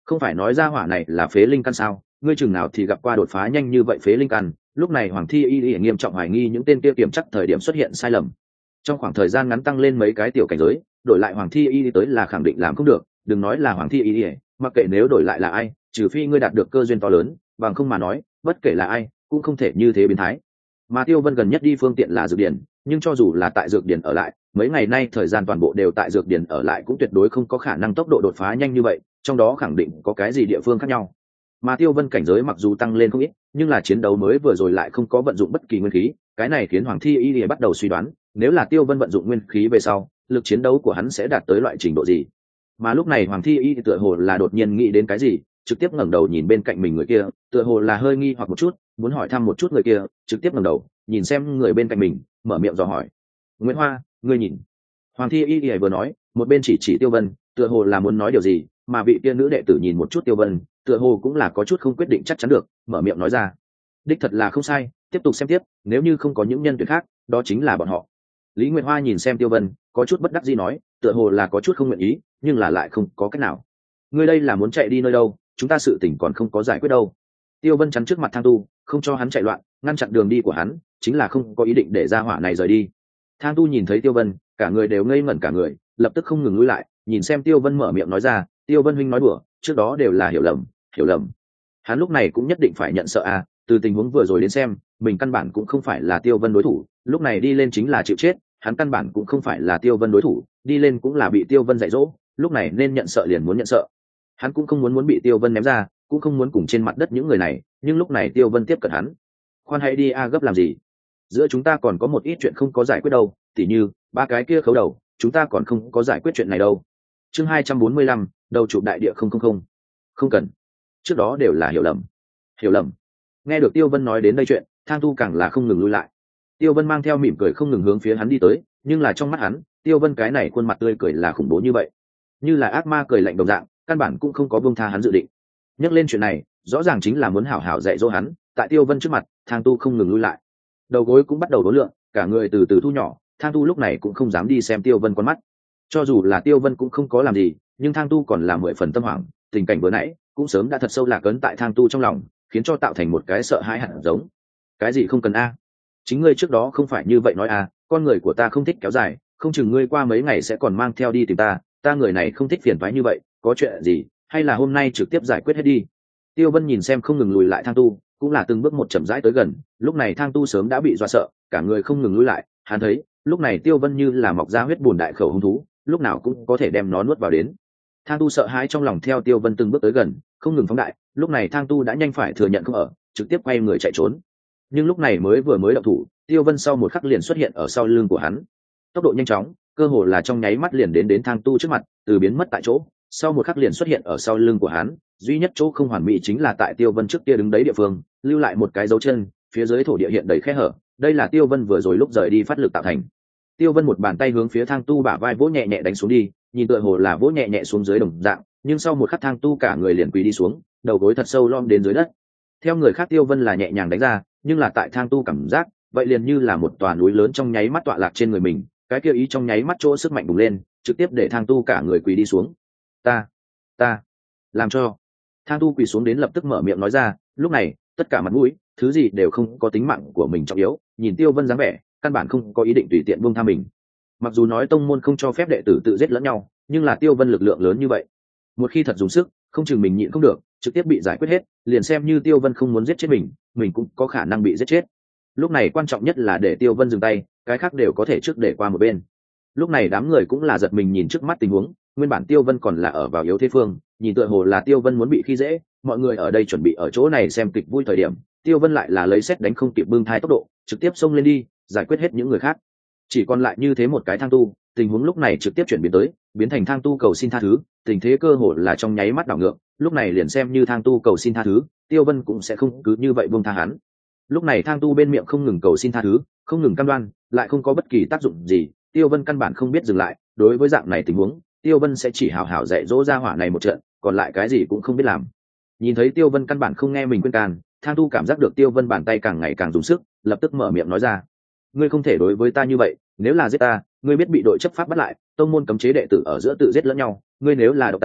Không phải nói ra hỏa này là phế linh căn sao? Ngươi chừng nào thì gặp qua đột phá nhanh như vậy phế linh căn? Lúc này Hoàng Thi Y Y nghiêm trọng hoài nghi những tên kia kiểm chắc thời điểm xuất hiện sai lầm. Trong khoảng thời gian ngắn tăng lên mấy cái tiểu cảnh giới, đổi lại Hoàng Thi Y tới là khẳng định làm không được, đừng nói là Hoàng Thi Y, mặc kệ nếu đổi lại là ai, trừ phi ngươi đạt được cơ duyên to lớn, bằng không mà nói, bất kể là ai, cũng không thể như thế biến thái. Mà Tiêu Vân gần nhất đi phương tiện là dược điển, nhưng cho dù là tại dược điển ở lại, mấy ngày nay thời gian toàn bộ đều tại dược điển ở lại cũng tuyệt đối không có khả năng tốc độ đột phá nhanh như vậy, trong đó khẳng định có cái gì địa phương khác nhau. Mà Tiêu Vân cảnh giới mặc dù tăng lên không ít, nhưng là chiến đấu mới vừa rồi lại không có vận dụng bất kỳ nguyên khí, cái này khiến Hoàng Thi Y bắt đầu suy đoán, nếu là Tiêu Vân vận dụng nguyên khí về sau, lực chiến đấu của hắn sẽ đạt tới loại trình độ gì. Mà lúc này Hoàng Thi Y tựa hồ là đột nhiên nghĩ đến cái gì, trực tiếp ngẩng đầu nhìn bên cạnh mình người kia, tựa hồ là hơi nghi hoặc một chút, muốn hỏi thăm một chút người kia, trực tiếp ngẩng đầu nhìn xem người bên cạnh mình, mở miệng dò hỏi: Nguyễn Hoa, ngươi nhìn. Hoàng Thi Y vừa nói, một bên chỉ chỉ Tiêu Vân, tựa hồ là muốn nói điều gì, mà vị kia nữ đệ tử nhìn một chút Tiêu Vân, tựa hồ cũng là có chút không quyết định chắc chắn được, mở miệng nói ra: đích thật là không sai, tiếp tục xem tiếp, nếu như không có những nhân tuyển khác, đó chính là bọn họ. Lý Nguyệt Hoa nhìn xem Tiêu Vân, có chút bất đắc dĩ nói, tựa hồ là có chút không nguyện ý, nhưng là lại không có cách nào. Ngươi đây là muốn chạy đi nơi đâu? Chúng ta sự tình còn không có giải quyết đâu. Tiêu Vân chắn trước mặt Thang Tu, không cho hắn chạy loạn, ngăn chặn đường đi của hắn, chính là không có ý định để ra hỏa này rời đi. Thang Tu nhìn thấy Tiêu Vân, cả người đều ngây ngẩn cả người, lập tức không ngừng lùi lại, nhìn xem Tiêu Vân mở miệng nói ra: Tiêu Vân huynh nói đùa, trước đó đều là hiểu lầm, hiểu lầm. Hắn lúc này cũng nhất định phải nhận sợ à, từ tình huống vừa rồi đến xem, mình căn bản cũng không phải là Tiêu Vân đối thủ, lúc này đi lên chính là chịu chết, hắn căn bản cũng không phải là Tiêu Vân đối thủ, đi lên cũng là bị Tiêu Vân dạy dỗ, lúc này nên nhận sợ liền muốn nhận sợ. Hắn cũng không muốn muốn bị Tiêu Vân ném ra, cũng không muốn cùng trên mặt đất những người này, nhưng lúc này Tiêu Vân tiếp cận hắn. Khoan hãy đi a, gấp làm gì? Giữa chúng ta còn có một ít chuyện không có giải quyết đâu, tỉ như ba cái kia khấu đầu, chúng ta còn không có giải quyết chuyện này đâu. Chương hai trăm bốn mươi lăm, đầu chụp đại địa không không không. Không cần. Trước đó đều là hiểu lầm. Hiểu lầm. Nghe được Tiêu Vân nói đến đây chuyện, Thang Tu càng là không ngừng lùi lại. Tiêu Vân mang theo mỉm cười không ngừng hướng phía hắn đi tới, nhưng là trong mắt hắn, Tiêu Vân cái này khuôn mặt tươi cười là khủng bố như vậy, như là ác ma cười lạnh đồng dạng, căn bản cũng không có buông tha hắn dự định. Nhắc lên chuyện này, rõ ràng chính là muốn hảo hảo dạy dỗ hắn. Tại Tiêu Vân trước mặt, Thang Tu không ngừng lùi lại, đầu gối cũng bắt đầu đối lượng, cả người từ từ thu nhỏ. Thang Tu lúc này cũng không dám đi xem Tiêu Vân con mắt, cho dù là Tiêu Vân cũng không có làm gì, nhưng Thang Tu còn là mười phần tâm hoảng. Tình cảnh vừa nãy cũng sớm đã thật sâu lạc ấn tại Thang Tu trong lòng, khiến cho tạo thành một cái sợ hãi hẳn giống. Cái gì không cần a? Chính ngươi trước đó không phải như vậy nói a? Con người của ta không thích kéo dài, không chừng ngươi qua mấy ngày sẽ còn mang theo đi tìm ta, ta người này không thích phiền toái như vậy, có chuyện gì, hay là hôm nay trực tiếp giải quyết hết đi. Tiêu Vân nhìn xem không ngừng lùi lại Thang Tu, cũng là từng bước một chậm rãi tới gần. Lúc này Thang Tu sớm đã bị dọa sợ, cả người không ngừng lùi lại. Hắn thấy lúc này Tiêu Vân như là mọc ra huyết bùn đại khẩu hung thú, lúc nào cũng có thể đem nó nuốt vào đến. Thang Tu sợ hãi trong lòng theo Tiêu Vân từng bước tới gần, không ngừng phóng đại. Lúc này Thang Tu đã nhanh phải thừa nhận không ở, trực tiếp quay người chạy trốn. Nhưng lúc này mới vừa mới động thủ, Tiêu Vân sau một khắc liền xuất hiện ở sau lưng của hắn, tốc độ nhanh chóng, cơ hồ là trong nháy mắt liền đến đến Thang Tu trước mặt, từ biến mất tại chỗ, sau một khắc liền xuất hiện ở sau lưng của hắn. Duy nhất chỗ không hoàn mỹ chính là tại Tiêu Vân trước kia đứng đấy địa phương, lưu lại một cái dấu chân, phía dưới thổ địa hiện đầy khe hở, đây là Tiêu Vân vừa rồi lúc rời đi phát lực tạo thành. Tiêu Vân một bàn tay hướng phía Thang Tu bả vai vỗ nhẹ nhẹ đánh xuống đi, nhìn tựa hồ là vỗ nhẹ nhẹ xuống dưới đồng dạng, nhưng sau một khắc Thang Tu cả người liền quỳ đi xuống, đầu gối thật sâu lom đến dưới đất. Theo người khác Tiêu Vân là nhẹ nhàng đánh ra, nhưng là tại Thang Tu cảm giác, vậy liền như là một tòa núi lớn trong nháy mắt tọa lạc trên người mình, cái kia ý trong nháy mắt chỗ sức mạnh bùng lên, trực tiếp để Thang Tu cả người quỳ đi xuống. Ta, ta, làm cho. Thang Tu quỳ xuống đến lập tức mở miệng nói ra, lúc này, tất cả mặt mũi, thứ gì đều không có tính mạng của mình trọng yếu, nhìn Tiêu Vân dáng vẻ, căn bản không có ý định tùy tiện buông tha mình. Mặc dù nói tông môn không cho phép đệ tử tự giết lẫn nhau, nhưng là Tiêu Vân lực lượng lớn như vậy, một khi thật dùng sức, không chừng mình nhịn không được, trực tiếp bị giải quyết hết, liền xem như Tiêu Vân không muốn giết chết mình, mình cũng có khả năng bị giết chết. Lúc này quan trọng nhất là để Tiêu Vân dừng tay, cái khác đều có thể trước để qua một bên. Lúc này đám người cũng là giật mình nhìn trước mắt tình huống, nguyên bản Tiêu Vân còn là ở vào yếu thế phương, nhìn tựa hồ là Tiêu Vân muốn bị khi dễ, mọi người ở đây chuẩn bị ở chỗ này xem kịch vui thời điểm, Tiêu Vân lại là lấy sét đánh không kịp bưng thai tốc độ, trực tiếp xông lên đi, giải quyết hết những người khác. Chỉ còn lại như thế một cái Thang Tu, tình huống lúc này trực tiếp chuyển biến tới, biến thành Thang Tu cầu xin tha thứ, tình thế cơ hồ là trong nháy mắt đảo ngược, lúc này liền xem như Thang Tu cầu xin tha thứ, Tiêu Vân cũng sẽ không cứ như vậy buông tha hắn. Lúc này Thang Tu bên miệng không ngừng cầu xin tha thứ, không ngừng cam đoan, lại không có bất kỳ tác dụng gì, Tiêu Vân căn bản không biết dừng lại. Đối với dạng này tình huống, Tiêu Vân sẽ chỉ hào hào dạy dỗ ra hỏa này một trận, còn lại cái gì cũng không biết làm. Nhìn thấy Tiêu Vân căn bản không nghe mình khuyên can, Thang Tu cảm giác được Tiêu Vân bàn tay càng ngày càng dùng sức, lập tức mở miệng nói ra: ngươi không thể đối với ta như vậy, nếu là giết ta, ngươi biết bị đội chấp pháp bắt lại, tông môn cấm chế đệ tử ở giữa tự giết lẫn nhau, ngươi nếu là độc ta,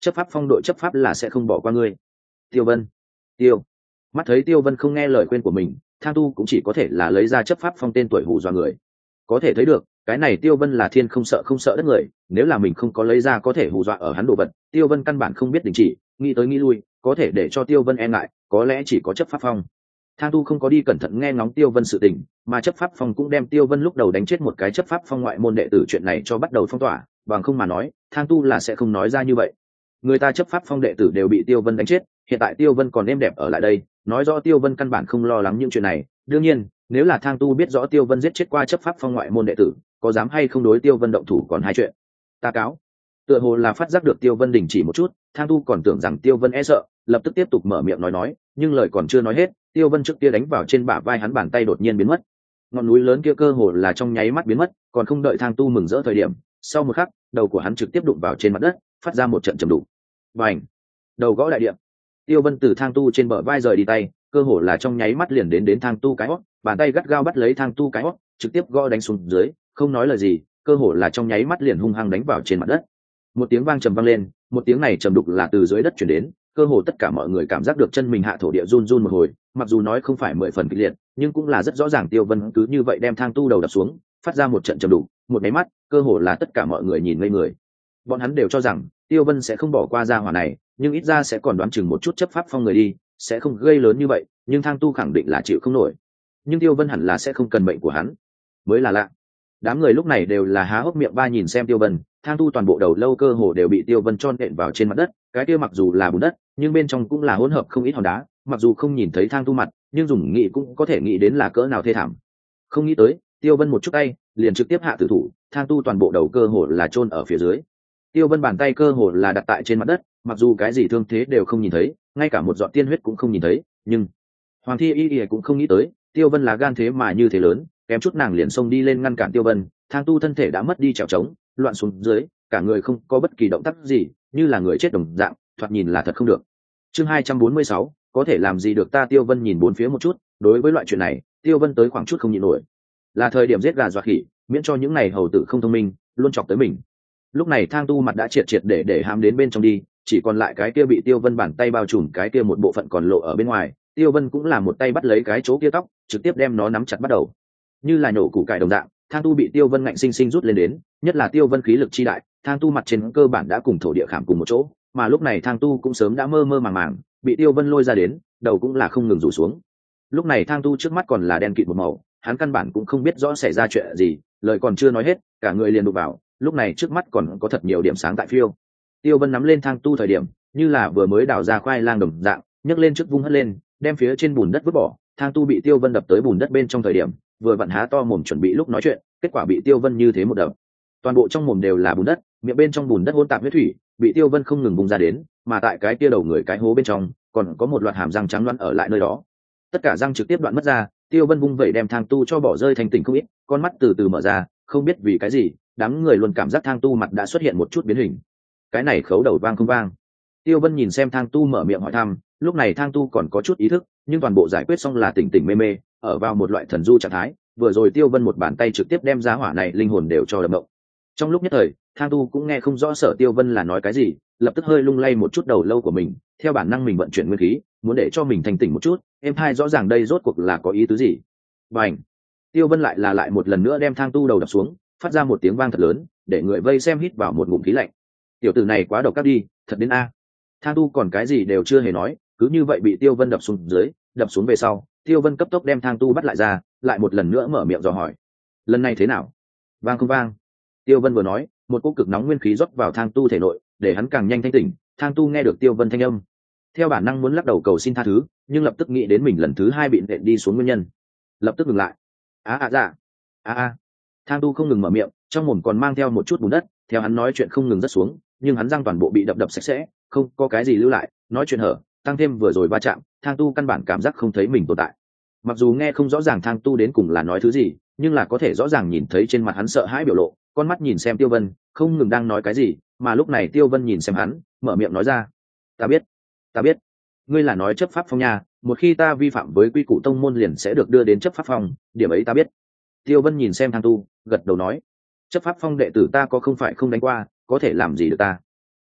chấp pháp phong đội chấp pháp là sẽ không bỏ qua ngươi. Tiêu Vân, tiêu mắt thấy Tiêu Vân không nghe lời khuyên của mình, Thang Tu cũng chỉ có thể là lấy ra chấp pháp phong tên tuổi hù dọa người. Có thể thấy được cái này Tiêu Vân là thiên không sợ không sợ đất người, nếu là mình không có lấy ra có thể hù dọa ở hắn đồ vật, Tiêu Vân căn bản không biết đình chỉ, nghĩ tới nghĩ lui, có thể để cho Tiêu Vân e ngại có lẽ chỉ có chấp pháp phong. Thang Tu không có đi cẩn thận nghe ngóng Tiêu Vân sự tình, mà chấp pháp phong cũng đem Tiêu Vân lúc đầu đánh chết một cái chấp pháp phong ngoại môn đệ tử chuyện này cho bắt đầu phong tỏa, bằng không mà nói Thang Tu là sẽ không nói ra như vậy. Người ta chấp pháp phong đệ tử đều bị Tiêu Vân đánh chết, hiện tại Tiêu Vân còn êm đẹp ở lại đây, nói rõ Tiêu Vân căn bản không lo lắng những chuyện này. Đương nhiên nếu là Thang Tu biết rõ Tiêu Vân giết chết qua chấp pháp phong ngoại môn đệ tử, có dám hay không đối Tiêu Vân động thủ còn hai chuyện. Ta cáo. Tựa hồ là phát giác được Tiêu Vân đình chỉ một chút, Thang Tu còn tưởng rằng Tiêu Vân e sợ, lập tức tiếp tục mở miệng nói nói, nhưng lời còn chưa nói hết, Tiêu Vân trước kia đánh vào trên bả vai hắn bàn tay đột nhiên biến mất. Ngọn núi lớn kia cơ hồ là trong nháy mắt biến mất, còn không đợi Thang Tu mừng rỡ thời điểm, sau một khắc, đầu của hắn trực tiếp đụng vào trên mặt đất, phát ra một trận trầm đục. Bành! Đầu gõ đại địa. Tiêu Vân từ Thang Tu trên bờ vai rời đi tay, cơ hồ là trong nháy mắt liền đến đến Thang Tu cái hót, bàn tay gắt gao bắt lấy Thang Tu cái hót, trực tiếp gõ đánh xuống dưới, không nói lời gì, cơ hồ là trong nháy mắt liền hung hăng đánh vào trên mặt đất. Một tiếng vang trầm vang lên, một tiếng này trầm đục là từ dưới đất truyền đến, cơ hồ tất cả mọi người cảm giác được chân mình hạ thổ địa run run một hồi, mặc dù nói không phải mười phần kịch liệt, nhưng cũng là rất rõ ràng Tiêu Vân cứ như vậy đem Thang Tu đầu đập xuống, phát ra một trận trầm đục, một cái mắt, cơ hồ là tất cả mọi người nhìn ngây người. Bọn hắn đều cho rằng Tiêu Vân sẽ không bỏ qua gia hỏa này, nhưng ít ra sẽ còn đoán chừng một chút chấp pháp phong người đi, sẽ không gây lớn như vậy, nhưng Thang Tu khẳng định là chịu không nổi. Nhưng Tiêu Vân hẳn là sẽ không cần mệnh của hắn, mới là lạ. Đám người lúc này đều là há hốc miệng ba nhìn xem Tiêu Vân, Thang Tu toàn bộ đầu lâu cơ hồ đều bị Tiêu Vân cho nện vào trên mặt đất, cái kia mặc dù là bùn đất, nhưng bên trong cũng là hỗn hợp không ít hòn đá, mặc dù không nhìn thấy Thang Tu mặt, nhưng dùng nghĩ cũng có thể nghĩ đến là cỡ nào thê thảm. Không nghĩ tới, Tiêu Vân một chút tay, liền trực tiếp hạ tử thủ, Thang Tu toàn bộ đầu cơ hồ là chôn ở phía dưới. Tiêu Vân bàn tay cơ hồ là đặt tại trên mặt đất, mặc dù cái gì thương thế đều không nhìn thấy, ngay cả một giọt tiên huyết cũng không nhìn thấy, nhưng Hoàng Thi Y Y cũng không nghĩ tới, Tiêu Vân là gan thế mà như thế lớn, kém chút nàng liền xông đi lên ngăn cản Tiêu Vân, Thang Tu thân thể đã mất đi trèo trống, loạn xuống dưới, cả người không có bất kỳ động tác gì, như là người chết đồng dạng, thoạt nhìn là thật không được. Chương hai trăm bốn mươi sáu, có thể làm gì được ta? Tiêu Vân nhìn bốn phía một chút, đối với loại chuyện này, Tiêu Vân tới khoảng chút không nhịn nổi. Là thời điểm giết gà dọa khỉ, miễn cho những này hầu tử không thông minh, luôn chọc tới mình. Lúc này Thang Tu mặt đã triệt triệt để để hãm đến bên trong đi, chỉ còn lại cái kia bị Tiêu Vân bàn tay bao trùm cái kia một bộ phận còn lộ ở bên ngoài, Tiêu Vân cũng là một tay bắt lấy cái chỗ kia tóc, trực tiếp đem nó nắm chặt bắt đầu. Như là nhổ củ cải đồng dạng, Thang Tu bị Tiêu Vân ngạnh sinh sinh rút lên đến, nhất là Tiêu Vân khí lực chi đại, Thang Tu mặt trên cơ bản đã cùng thổ địa khảm cùng một chỗ, mà lúc này Thang Tu cũng sớm đã mơ mơ màng màng, bị Tiêu Vân lôi ra đến, đầu cũng là không ngừng rủ xuống. Lúc này Thang Tu trước mắt còn là đen kịt một màu, hắn căn bản cũng không biết rõ xảy ra chuyện gì, lời còn chưa nói hết, cả người liền đụng vào, lúc này trước mắt còn có thật nhiều điểm sáng tại phiêu. Tiêu Vân nắm lên Thang Tu thời điểm, như là vừa mới đào ra khoai lang đồng dạng, nhấc lên trước vung hất lên, đem phía trên bùn đất vứt bỏ. Thang Tu bị Tiêu Vân đập tới bùn đất bên trong thời điểm, vừa vặn há to mồm chuẩn bị lúc nói chuyện, kết quả bị Tiêu Vân như thế một đập, toàn bộ trong mồm đều là bùn đất, miệng bên trong bùn đất hỗn tạp huyết thủy, bị Tiêu Vân không ngừng bung ra đến, mà tại cái kia đầu người cái hố bên trong, còn có một loạt hàm răng trắng loãng ở lại nơi đó. Tất cả răng trực tiếp đoạn mất ra, Tiêu Vân vung vẩy đem Thang Tu cho bỏ rơi thành tỉnh không ít, con mắt từ từ mở ra, không biết vì cái gì, đám người luôn cảm giác Thang Tu mặt đã xuất hiện một chút biến hình. Cái này khấu đầu vang không vang? Tiêu Vân nhìn xem Thang Tu mở miệng hỏi thăm, lúc này Thang Tu còn có chút ý thức, nhưng toàn bộ giải quyết xong là tỉnh tỉnh mê mê, ở vào một loại thần du trạng thái. Vừa rồi Tiêu Vân một bàn tay trực tiếp đem giá hỏa này linh hồn đều cho đập động. Trong lúc nhất thời, Thang Tu cũng nghe không rõ Sở Tiêu Vân là nói cái gì, lập tức hơi lung lay một chút đầu lâu của mình, theo bản năng mình vận chuyển nguyên khí, muốn để cho mình thành tỉnh một chút, em hai rõ ràng đây rốt cuộc là có ý tứ gì. Bành! Tiêu Vân lại là lại một lần nữa đem Thang Tu đầu đập xuống, phát ra một tiếng vang thật lớn, để người vây xem hít vào một ngụm khí lạnh. Tiểu tử này quá độc ác đi, thật đến a. Thang Tu còn cái gì đều chưa hề nói, cứ như vậy bị Tiêu Vân đập xuống dưới, đập xuống về sau, Tiêu Vân cấp tốc đem Thang Tu bắt lại ra, lại một lần nữa mở miệng dò hỏi. Lần này thế nào? Vang không vang? Tiêu Vân vừa nói, một cỗ cực nóng nguyên khí rót vào Thang Tu thể nội, để hắn càng nhanh thanh tỉnh. Thang Tu nghe được Tiêu Vân thanh âm, theo bản năng muốn lắc đầu cầu xin tha thứ, nhưng lập tức nghĩ đến mình lần thứ hai bị nện đi xuống nguyên nhân, lập tức ngừng lại. Á à, à dạ, a a. Thang Tu không ngừng mở miệng, trong mồm còn mang theo một chút bùn đất, theo hắn nói chuyện không ngừng rớt xuống, nhưng hắn răng toàn bộ bị đập đập sạch sẽ, không có cái gì lưu lại, nói chuyện hở, tăng thêm vừa rồi va chạm, Thang Tu căn bản cảm giác không thấy mình tồn tại. Mặc dù nghe không rõ ràng Thang Tu đến cùng là nói thứ gì, nhưng là có thể rõ ràng nhìn thấy trên mặt hắn sợ hãi biểu lộ, con mắt nhìn xem Tiêu Vân, không ngừng đang nói cái gì, mà lúc này Tiêu Vân nhìn xem hắn, mở miệng nói ra. Ta biết, ta biết, ngươi là nói chấp pháp phong nha, một khi ta vi phạm với quy củ tông môn liền sẽ được đưa đến chấp pháp phong, điểm ấy ta biết. Tiêu Vân nhìn xem Thang Tu, gật đầu nói, chấp pháp phong đệ tử ta có không phải không đánh qua, có thể làm gì được ta.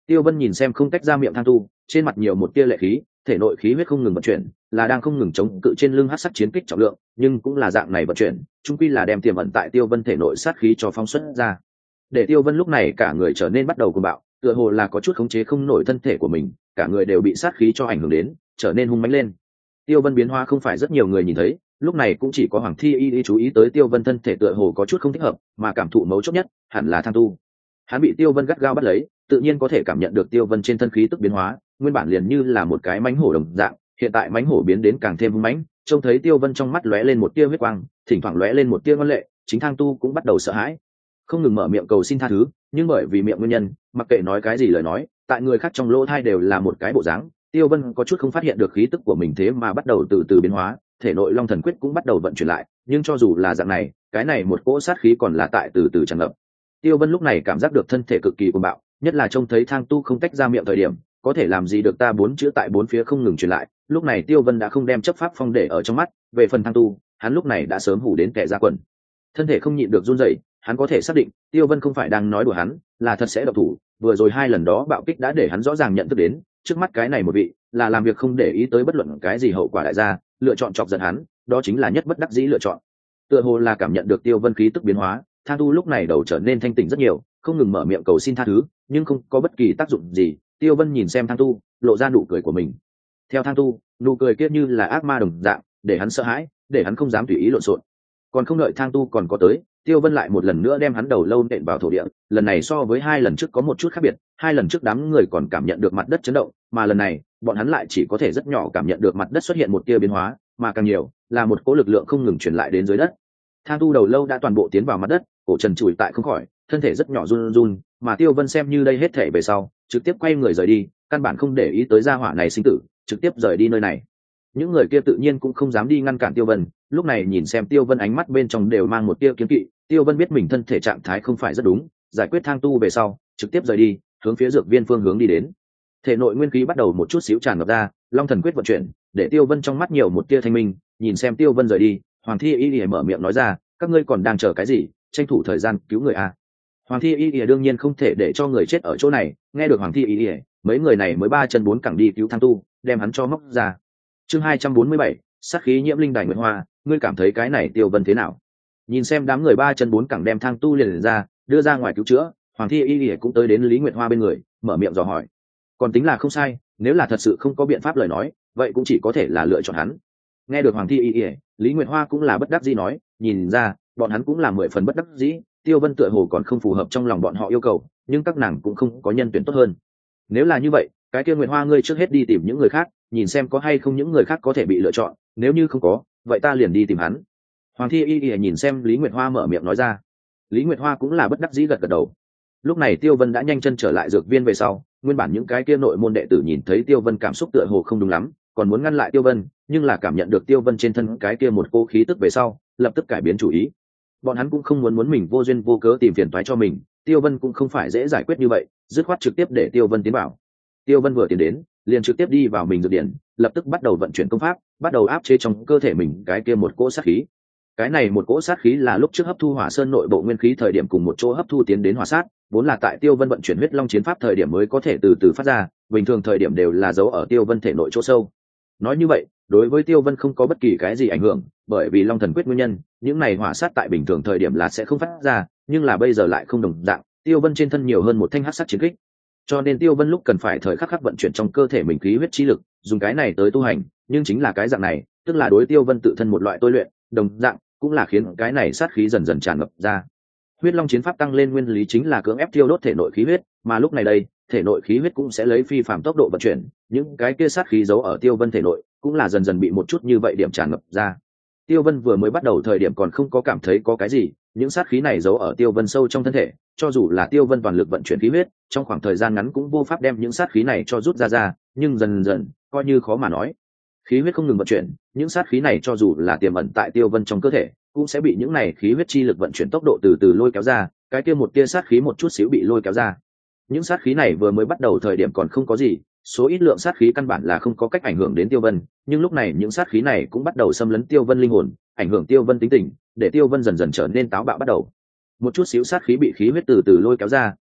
Tiêu Vân nhìn xem không tách ra miệng thang tu, trên mặt nhiều một tia lệ khí, thể nội khí huyết không ngừng vận chuyển, là đang không ngừng chống cự trên lưng hắc sắc chiến kích trọng lượng, nhưng cũng là dạng này vận chuyển, chung quy là đem tiềm ẩn tại Tiêu Vân thể nội sát khí cho phóng xuất ra. Để Tiêu Vân lúc này cả người trở nên bắt đầu cuồng bạo, tựa hồ là có chút khống chế không nổi thân thể của mình, cả người đều bị sát khí cho ảnh hưởng đến, trở nên hung mãnh lên. Tiêu Vân biến hóa không phải rất nhiều người nhìn thấy, lúc này cũng chỉ có Hoàng Thi Y Y chú ý tới Tiêu Vân thân thể tựa hồ có chút không thích hợp, mà cảm thụ mấu chốt nhất hẳn là thang tu. Hắn bị Tiêu Vân gắt gao bắt lấy, tự nhiên có thể cảm nhận được Tiêu Vân trên thân khí tức biến hóa, nguyên bản liền như là một cái mãnh hổ đồng dạng, hiện tại mãnh hổ biến đến càng thêm hung mãnh, trông thấy Tiêu Vân trong mắt lóe lên một tia huyết quang, thỉnh thoảng lóe lên một tia ngoan lệ, chính thang tu cũng bắt đầu sợ hãi, không ngừng mở miệng cầu xin tha thứ, nhưng bởi vì miệng nguyên nhân, mặc kệ nói cái gì lời nói, tại người khác trong lỗ thai đều là một cái bộ dáng. Tiêu Vân có chút không phát hiện được khí tức của mình thế mà bắt đầu từ từ biến hóa, thể nội Long Thần Quyết cũng bắt đầu vận chuyển lại, nhưng cho dù là dạng này, cái này một cỗ sát khí còn là tại từ từ tràn ngập. Tiêu Vân lúc này cảm giác được thân thể cực kỳ cuồng bạo, nhất là trông thấy thang tu không tách ra miệng thời điểm, có thể làm gì được ta bốn chữ tại bốn phía không ngừng truyền lại. Lúc này Tiêu Vân đã không đem chấp pháp phong để ở trong mắt, về phần thang tu, hắn lúc này đã sớm hủ đến kẻ ra quần. Thân thể không nhịn được run rẩy, hắn có thể xác định, Tiêu Vân không phải đang nói đùa hắn, là thật sẽ độc thủ. Vừa rồi hai lần đó bạo kích đã để hắn rõ ràng nhận thức đến, trước mắt cái này một vị, là làm việc không để ý tới bất luận cái gì hậu quả đại gia, lựa chọn chọc giận hắn, đó chính là nhất bất đắc dĩ lựa chọn. Tựa hồ là cảm nhận được Tiêu Vân khí tức biến hóa, thang tu lúc này đầu trở nên thanh tỉnh rất nhiều, không ngừng mở miệng cầu xin tha thứ, nhưng không có bất kỳ tác dụng gì. Tiêu Vân nhìn xem thang tu, lộ ra nụ cười của mình. Theo thang tu, nụ cười kia như là ác ma đồng dạng, để hắn sợ hãi, để hắn không dám tùy ý lộn xộn. Còn không đợi thang tu còn có tới, Tiêu Vân lại một lần nữa đem hắn đầu lâu nện vào thổ địa, lần này so với hai lần trước có một chút khác biệt, hai lần trước đám người còn cảm nhận được mặt đất chấn động, mà lần này, bọn hắn lại chỉ có thể rất nhỏ cảm nhận được mặt đất xuất hiện một tia biến hóa, mà càng nhiều là một cỗ lực lượng không ngừng truyền lại đến dưới đất. Thang tu đầu lâu đã toàn bộ tiến vào mặt đất, cổ trần trụi tại không khỏi, thân thể rất nhỏ run run, mà Tiêu Vân xem như đây hết thể về sau, trực tiếp quay người rời đi, căn bản không để ý tới gia hỏa này sinh tử, trực tiếp rời đi nơi này. Những người kia tự nhiên cũng không dám đi ngăn cản Tiêu Vân, lúc này nhìn xem Tiêu Vân ánh mắt bên trong đều mang một tia kiêng kỵ. Tiêu Vân biết mình thân thể trạng thái không phải rất đúng, giải quyết thang tu về sau, trực tiếp rời đi, hướng phía dược viên phương hướng đi đến. Thể nội nguyên khí bắt đầu một chút xíu tràn ngập ra, Long Thần Quyết vận chuyển, để Tiêu Vân trong mắt nhiều một tia thanh minh. Nhìn xem Tiêu Vân rời đi, Hoàng Thi Y Y mở miệng nói ra, các ngươi còn đang chờ cái gì, tranh thủ thời gian cứu người a. Hoàng Thi Y Y đương nhiên không thể để cho người chết ở chỗ này, nghe được Hoàng Thi Y Y, mấy người này mới ba chân bốn cẳng đi cứu thang tu, đem hắn cho móc ra. Chương hai trăm bốn mươi bảy, sát khí nhiễm linh đài nguyệt hoa, ngươi cảm thấy cái này Tiêu Vân thế nào? Nhìn xem đám người ba chân bốn cẳng đem thang tu liền, liền ra, đưa ra ngoài cứu chữa, Hoàng Thi Y Y cũng tới đến Lý Nguyệt Hoa bên người, mở miệng dò hỏi. Còn tính là không sai, nếu là thật sự không có biện pháp lời nói, vậy cũng chỉ có thể là lựa chọn hắn. Nghe được Hoàng Thi Y Y, Lý Nguyệt Hoa cũng là bất đắc dĩ nói, nhìn ra, bọn hắn cũng là mười phần bất đắc dĩ, Tiêu Vân tựa hồ còn không phù hợp trong lòng bọn họ yêu cầu, nhưng các nàng cũng không có nhân tuyển tốt hơn. Nếu là như vậy, cái kia Nguyệt Hoa ngươi trước hết đi tìm những người khác, nhìn xem có hay không những người khác có thể bị lựa chọn, nếu như không có, vậy ta liền đi tìm hắn. Hoàng Thi Y Y nhìn xem Lý Nguyệt Hoa mở miệng nói ra. Lý Nguyệt Hoa cũng là bất đắc dĩ gật gật đầu. Lúc này Tiêu Vân đã nhanh chân trở lại dược viên về sau, nguyên bản những cái kia nội môn đệ tử nhìn thấy Tiêu Vân cảm xúc tựa hồ không đúng lắm, còn muốn ngăn lại Tiêu Vân, nhưng là cảm nhận được Tiêu Vân trên thân cái kia một cô khí tức về sau, lập tức cải biến chủ ý. Bọn hắn cũng không muốn muốn mình vô duyên vô cớ tìm phiền toái cho mình, Tiêu Vân cũng không phải dễ giải quyết như vậy, dứt khoát trực tiếp để Tiêu Vân tiến vào. Tiêu Vân vừa tiến đến, liền trực tiếp đi vào mình dược điển, lập tức bắt đầu vận chuyển công pháp, bắt đầu áp chế trong cơ thể mình cái kia một cỗ sát khí. Cái này một cỗ sát khí là lúc trước hấp thu Hỏa Sơn nội bộ nguyên khí thời điểm cùng một chỗ hấp thu tiến đến hỏa sát, vốn là tại Tiêu Vân vận chuyển huyết long chiến pháp thời điểm mới có thể từ từ phát ra, bình thường thời điểm đều là giấu ở Tiêu Vân thể nội chỗ sâu. Nói như vậy, đối với Tiêu Vân không có bất kỳ cái gì ảnh hưởng, bởi vì Long Thần Quyết nguyên nhân, những này hỏa sát tại bình thường thời điểm là sẽ không phát ra, nhưng là bây giờ lại không đồng dạng, Tiêu Vân trên thân nhiều hơn một thanh hắc sắc chiến kích. Cho nên Tiêu Vân lúc cần phải thời khắc khắc vận chuyển trong cơ thể mình khí huyết chi lực, dùng cái này tới tu hành, nhưng chính là cái dạng này, tức là đối Tiêu Vân tự thân một loại tôi luyện, đồng dạng cũng là khiến cái này sát khí dần dần tràn ngập ra. Huyết Long chiến pháp tăng lên nguyên lý chính là cưỡng ép tiêu đốt thể nội khí huyết, mà lúc này đây, thể nội khí huyết cũng sẽ lấy phi phàm tốc độ vận chuyển, những cái kia sát khí giấu ở Tiêu Vân thể nội, cũng là dần dần bị một chút như vậy điểm tràn ngập ra. Tiêu Vân vừa mới bắt đầu thời điểm còn không có cảm thấy có cái gì, những sát khí này giấu ở Tiêu Vân sâu trong thân thể, cho dù là Tiêu Vân toàn lực vận chuyển khí huyết, trong khoảng thời gian ngắn cũng vô pháp đem những sát khí này cho rút ra ra, nhưng dần dần, coi như khó mà nói. Khí huyết không ngừng vận chuyển, những sát khí này cho dù là tiềm ẩn tại Tiêu Vân trong cơ thể, cũng sẽ bị những này khí huyết chi lực vận chuyển tốc độ từ từ lôi kéo ra, cái kia một tia sát khí một chút xíu bị lôi kéo ra. Những sát khí này vừa mới bắt đầu thời điểm còn không có gì, số ít lượng sát khí căn bản là không có cách ảnh hưởng đến Tiêu Vân, nhưng lúc này những sát khí này cũng bắt đầu xâm lấn Tiêu Vân linh hồn, ảnh hưởng Tiêu Vân tính tình, để Tiêu Vân dần dần trở nên táo bạo bắt đầu. Một chút xíu sát khí bị khí huyết từ từ lôi kéo ra,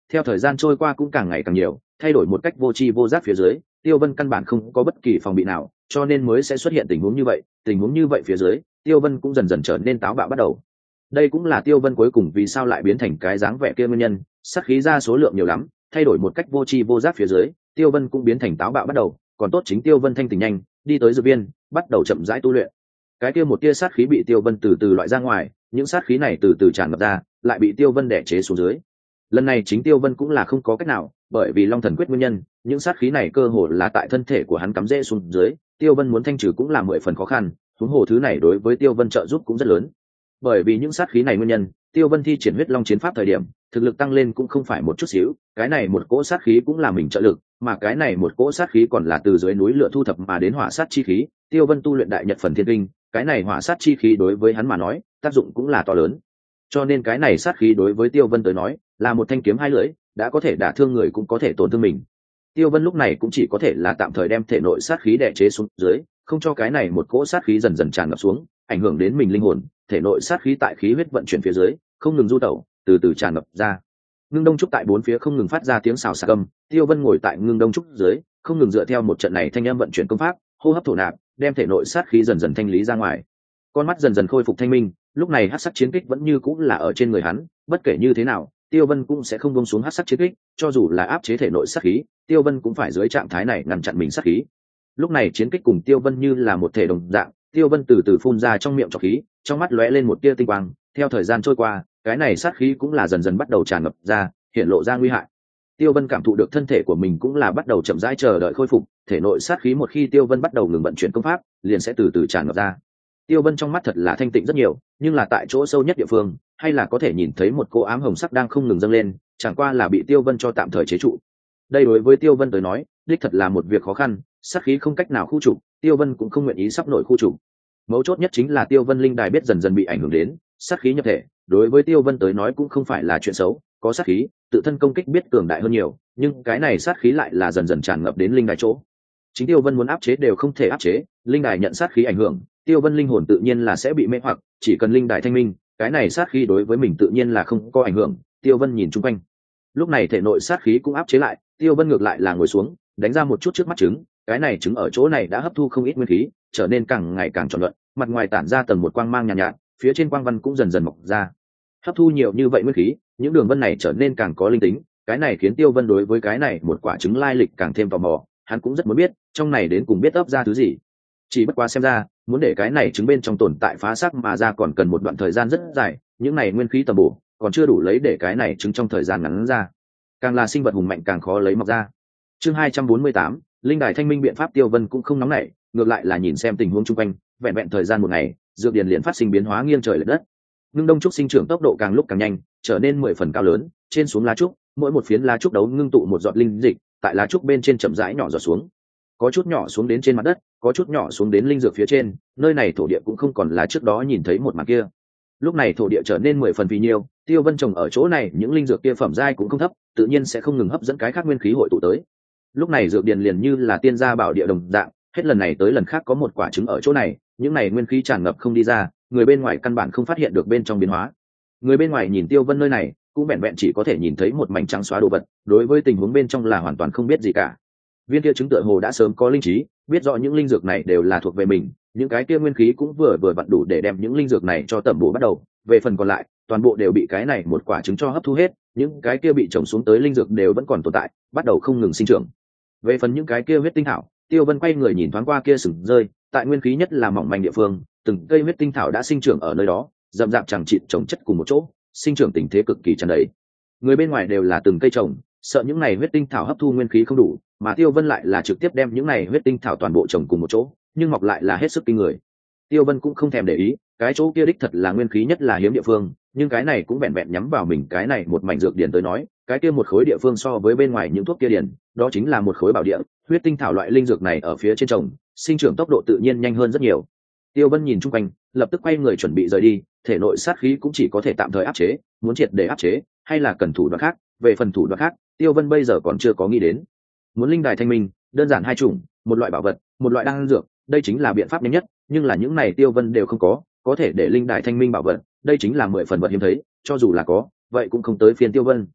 theo thời gian trôi qua cũng càng ngày càng nhiều, thay đổi một cách vô tri vô giác phía dưới, Tiêu Vân căn bản không có bất kỳ phòng bị nào, cho nên mới sẽ xuất hiện tình huống như vậy. Tình huống như vậy phía dưới, Tiêu Vân cũng dần dần trở nên táo bạo bắt đầu. Đây cũng là Tiêu Vân cuối cùng vì sao lại biến thành cái dáng vẻ kia nguyên nhân, sát khí ra số lượng nhiều lắm, thay đổi một cách vô tri vô giác phía dưới, Tiêu Vân cũng biến thành táo bạo bắt đầu. Còn tốt chính Tiêu Vân thanh tỉnh nhanh, đi tới dược viên, bắt đầu chậm rãi tu luyện. Cái kia một tia sát khí bị Tiêu Vân từ từ loại ra ngoài, những sát khí này từ từ tràn ngập ra, lại bị Tiêu Vân đè chế xuống dưới. Lần này chính Tiêu Vân cũng là không có cách nào, bởi vì Long Thần Quyết nguyên nhân, những sát khí này cơ hồ là tại thân thể của hắn cắm rễ xuống dưới, Tiêu Vân muốn thanh trừ cũng là mười phần khó khăn, huống hồ thứ này đối với Tiêu Vân trợ giúp cũng rất lớn. Bởi vì những sát khí này nguyên nhân, Tiêu Vân thi triển huyết long chiến pháp thời điểm, thực lực tăng lên cũng không phải một chút xíu, cái này một cỗ sát khí cũng là mình trợ lực, mà cái này một cỗ sát khí còn là từ dưới núi lửa thu thập mà đến hỏa sát chi khí. Tiêu Vân tu luyện đại nhật phần thiên kinh, cái này hỏa sát chi khí đối với hắn mà nói, tác dụng cũng là to lớn. Cho nên cái này sát khí đối với Tiêu Vân tới nói, là một thanh kiếm hai lưỡi, đã có thể đả thương người cũng có thể tổn thương mình. Tiêu Vân lúc này cũng chỉ có thể là tạm thời đem thể nội sát khí đè chế xuống dưới, không cho cái này một cỗ sát khí dần dần tràn ngập xuống, ảnh hưởng đến mình linh hồn. Thể nội sát khí tại khí huyết vận chuyển phía dưới, không ngừng du tẩu, từ từ tràn ngập ra. Ngưng Đông Trúc tại bốn phía không ngừng phát ra tiếng xào xạc âm, Tiêu Vân ngồi tại Ngưng Đông Trúc dưới, không ngừng dựa theo một trận này thanh âm vận chuyển công pháp, hô hấp thổ nạp, đem thể nội sát khí dần dần thanh lý ra ngoài. Con mắt dần dần khôi phục thanh minh, lúc này hắc sắc chiến kích vẫn như cũng là ở trên người hắn, bất kể như thế nào, Tiêu Vân cũng sẽ không buông xuống hắc sắc chiến kích, cho dù là áp chế thể nội sát khí, Tiêu Vân cũng phải dưới trạng thái này ngăn chặn mình sát khí. Lúc này chiến kích cùng Tiêu Vân như là một thể đồng dạng, Tiêu Vân từ từ phun ra trong miệng trọc khí, trong mắt lóe lên một tia tinh quang, theo thời gian trôi qua, cái này sát khí cũng là dần dần bắt đầu tràn ngập ra, hiện lộ ra nguy hại. Tiêu Vân cảm thụ được thân thể của mình cũng là bắt đầu chậm rãi chờ đợi khôi phục, thể nội sát khí một khi Tiêu Vân bắt đầu ngừng vận chuyển công pháp, liền sẽ từ từ tràn ngập ra. Tiêu Vân trong mắt thật là thanh tịnh rất nhiều, nhưng là tại chỗ sâu nhất địa phương, hay là có thể nhìn thấy một cô ám hồng sắc đang không ngừng dâng lên, chẳng qua là bị Tiêu Vân cho tạm thời chế trụ. Đây đối với Tiêu Vân tới nói, đích thật là một việc khó khăn, sát khí không cách nào khu trục, Tiêu Vân cũng không nguyện ý sắp nổi khu trục. Mấu chốt nhất chính là Tiêu Vân linh đài biết dần dần bị ảnh hưởng đến, sát khí nhập thể, đối với Tiêu Vân tới nói cũng không phải là chuyện xấu, có sát khí, tự thân công kích biết cường đại hơn nhiều, nhưng cái này sát khí lại là dần dần tràn ngập đến linh đài chỗ. Chính Tiêu Vân muốn áp chế đều không thể áp chế, linh đài nhận sát khí ảnh hưởng, Tiêu Vân linh hồn tự nhiên là sẽ bị mê hoặc, chỉ cần linh đài thanh minh, cái này sát khí đối với mình tự nhiên là không có ảnh hưởng. Tiêu Vân nhìn chung quanh, lúc này thể nội sát khí cũng áp chế lại, Tiêu Vân ngược lại là ngồi xuống, đánh ra một chút trước mắt trứng, cái này trứng ở chỗ này đã hấp thu không ít nguyên khí, trở nên càng ngày càng tròn luận, mặt ngoài tản ra tầng một quang mang nhàn nhạt, nhạt, phía trên quang văn cũng dần dần mọc ra. Hấp thu nhiều như vậy nguyên khí, những đường vân này trở nên càng có linh tính, cái này khiến Tiêu Vân đối với cái này một quả trứng lai lịch càng thêm tò mò, hắn cũng rất muốn biết, trong này đến cùng biết ấp ra thứ gì. Chỉ bất quá xem ra, muốn để cái này trứng bên trong tồn tại phá xác mà ra còn cần một đoạn thời gian rất dài, những này nguyên khí tầm bổ còn chưa đủ lấy để cái này trứng trong thời gian ngắn ra. Càng là sinh vật hùng mạnh càng khó lấy mọc ra. Chương hai trăm bốn mươi tám, linh đài thanh minh biện pháp. Tiêu Vân cũng không nóng nảy, ngược lại là nhìn xem tình huống chung quanh, vẹn vẹn thời gian một ngày, dược điển liền phát sinh biến hóa nghiêng trời lệch đất. Ngưng Đông Trúc sinh trưởng tốc độ càng lúc càng nhanh, trở nên mười phần cao lớn, trên xuống lá trúc, mỗi một phiến lá trúc đấu ngưng tụ một giọt linh dịch, tại lá trúc bên trên chậm rãi nhỏ giọt xuống. Có chút nhỏ xuống đến trên mặt đất, có chút nhỏ xuống đến linh dược phía trên, nơi này thổ địa cũng không còn là trước đó nhìn thấy một màn kia. Lúc này thổ địa trở nên mười phần vì nhiều, Tiêu Vân trồng ở chỗ này những linh dược kia phẩm giai cũng không thấp, tự nhiên sẽ không ngừng hấp dẫn cái khác nguyên khí hội tụ tới. Lúc này dược điển liền như là tiên gia bảo địa đồng dạng, hết lần này tới lần khác có một quả trứng ở chỗ này, những này nguyên khí tràn ngập không đi ra, người bên ngoài căn bản không phát hiện được bên trong biến hóa. Người bên ngoài nhìn Tiêu Vân nơi này, cũng vẹn vẹn chỉ có thể nhìn thấy một mảnh trắng xóa đồ vật, đối với tình huống bên trong là hoàn toàn không biết gì cả. Viên kia trứng tựa hồ đã sớm có linh trí, biết rõ những linh dược này đều là thuộc về mình, những cái kia nguyên khí cũng vừa vừa vặn đủ để đem những linh dược này cho tẩm bổ bắt đầu. Về phần còn lại, toàn bộ đều bị cái này một quả trứng cho hấp thu hết, những cái kia bị trồng xuống tới linh dược đều vẫn còn tồn tại, bắt đầu không ngừng sinh trưởng. Về phần những cái kia huyết tinh thảo, Tiêu Vân quay người nhìn thoáng qua kia sừng rơi, tại nguyên khí nhất là mỏng manh địa phương, từng cây huyết tinh thảo đã sinh trưởng ở nơi đó, rậm rạp chẳng chịt trồng chất cùng một chỗ, sinh trưởng tình thế cực kỳ tràn đầy. Người bên ngoài đều là từng cây trồng, sợ những này huyết tinh thảo hấp thu nguyên khí không đủ, mà Tiêu Vân lại là trực tiếp đem những này huyết tinh thảo toàn bộ trồng cùng một chỗ, nhưng mọc lại là hết sức kinh người. Tiêu Vân cũng không thèm để ý, cái chỗ kia đích thật là nguyên khí nhất là hiếm địa phương, nhưng cái này cũng vẹn vẹn nhắm vào mình cái này một mảnh dược điển tới nói, cái kia một khối địa phương so với bên ngoài những thuốc kia điển, đó chính là một khối bảo địa. Huyết tinh thảo loại linh dược này ở phía trên trồng, sinh trưởng tốc độ tự nhiên nhanh hơn rất nhiều. Tiêu Vân nhìn chung quanh, lập tức quay người chuẩn bị rời đi, thể nội sát khí cũng chỉ có thể tạm thời áp chế, muốn triệt để áp chế, hay là cần thủ đoạn khác. Về phần thủ đoạn khác, Tiêu Vân bây giờ còn chưa có nghĩ đến. Muốn linh đài thanh minh, đơn giản hai chủng, một loại bảo vật, một loại đan dược, đây chính là biện pháp nhanh nhất, nhưng là những này Tiêu Vân đều không có, có thể để linh đài thanh minh bảo vật, đây chính là mười phần vật hiếm thấy, cho dù là có, vậy cũng không tới phiên Tiêu Vân.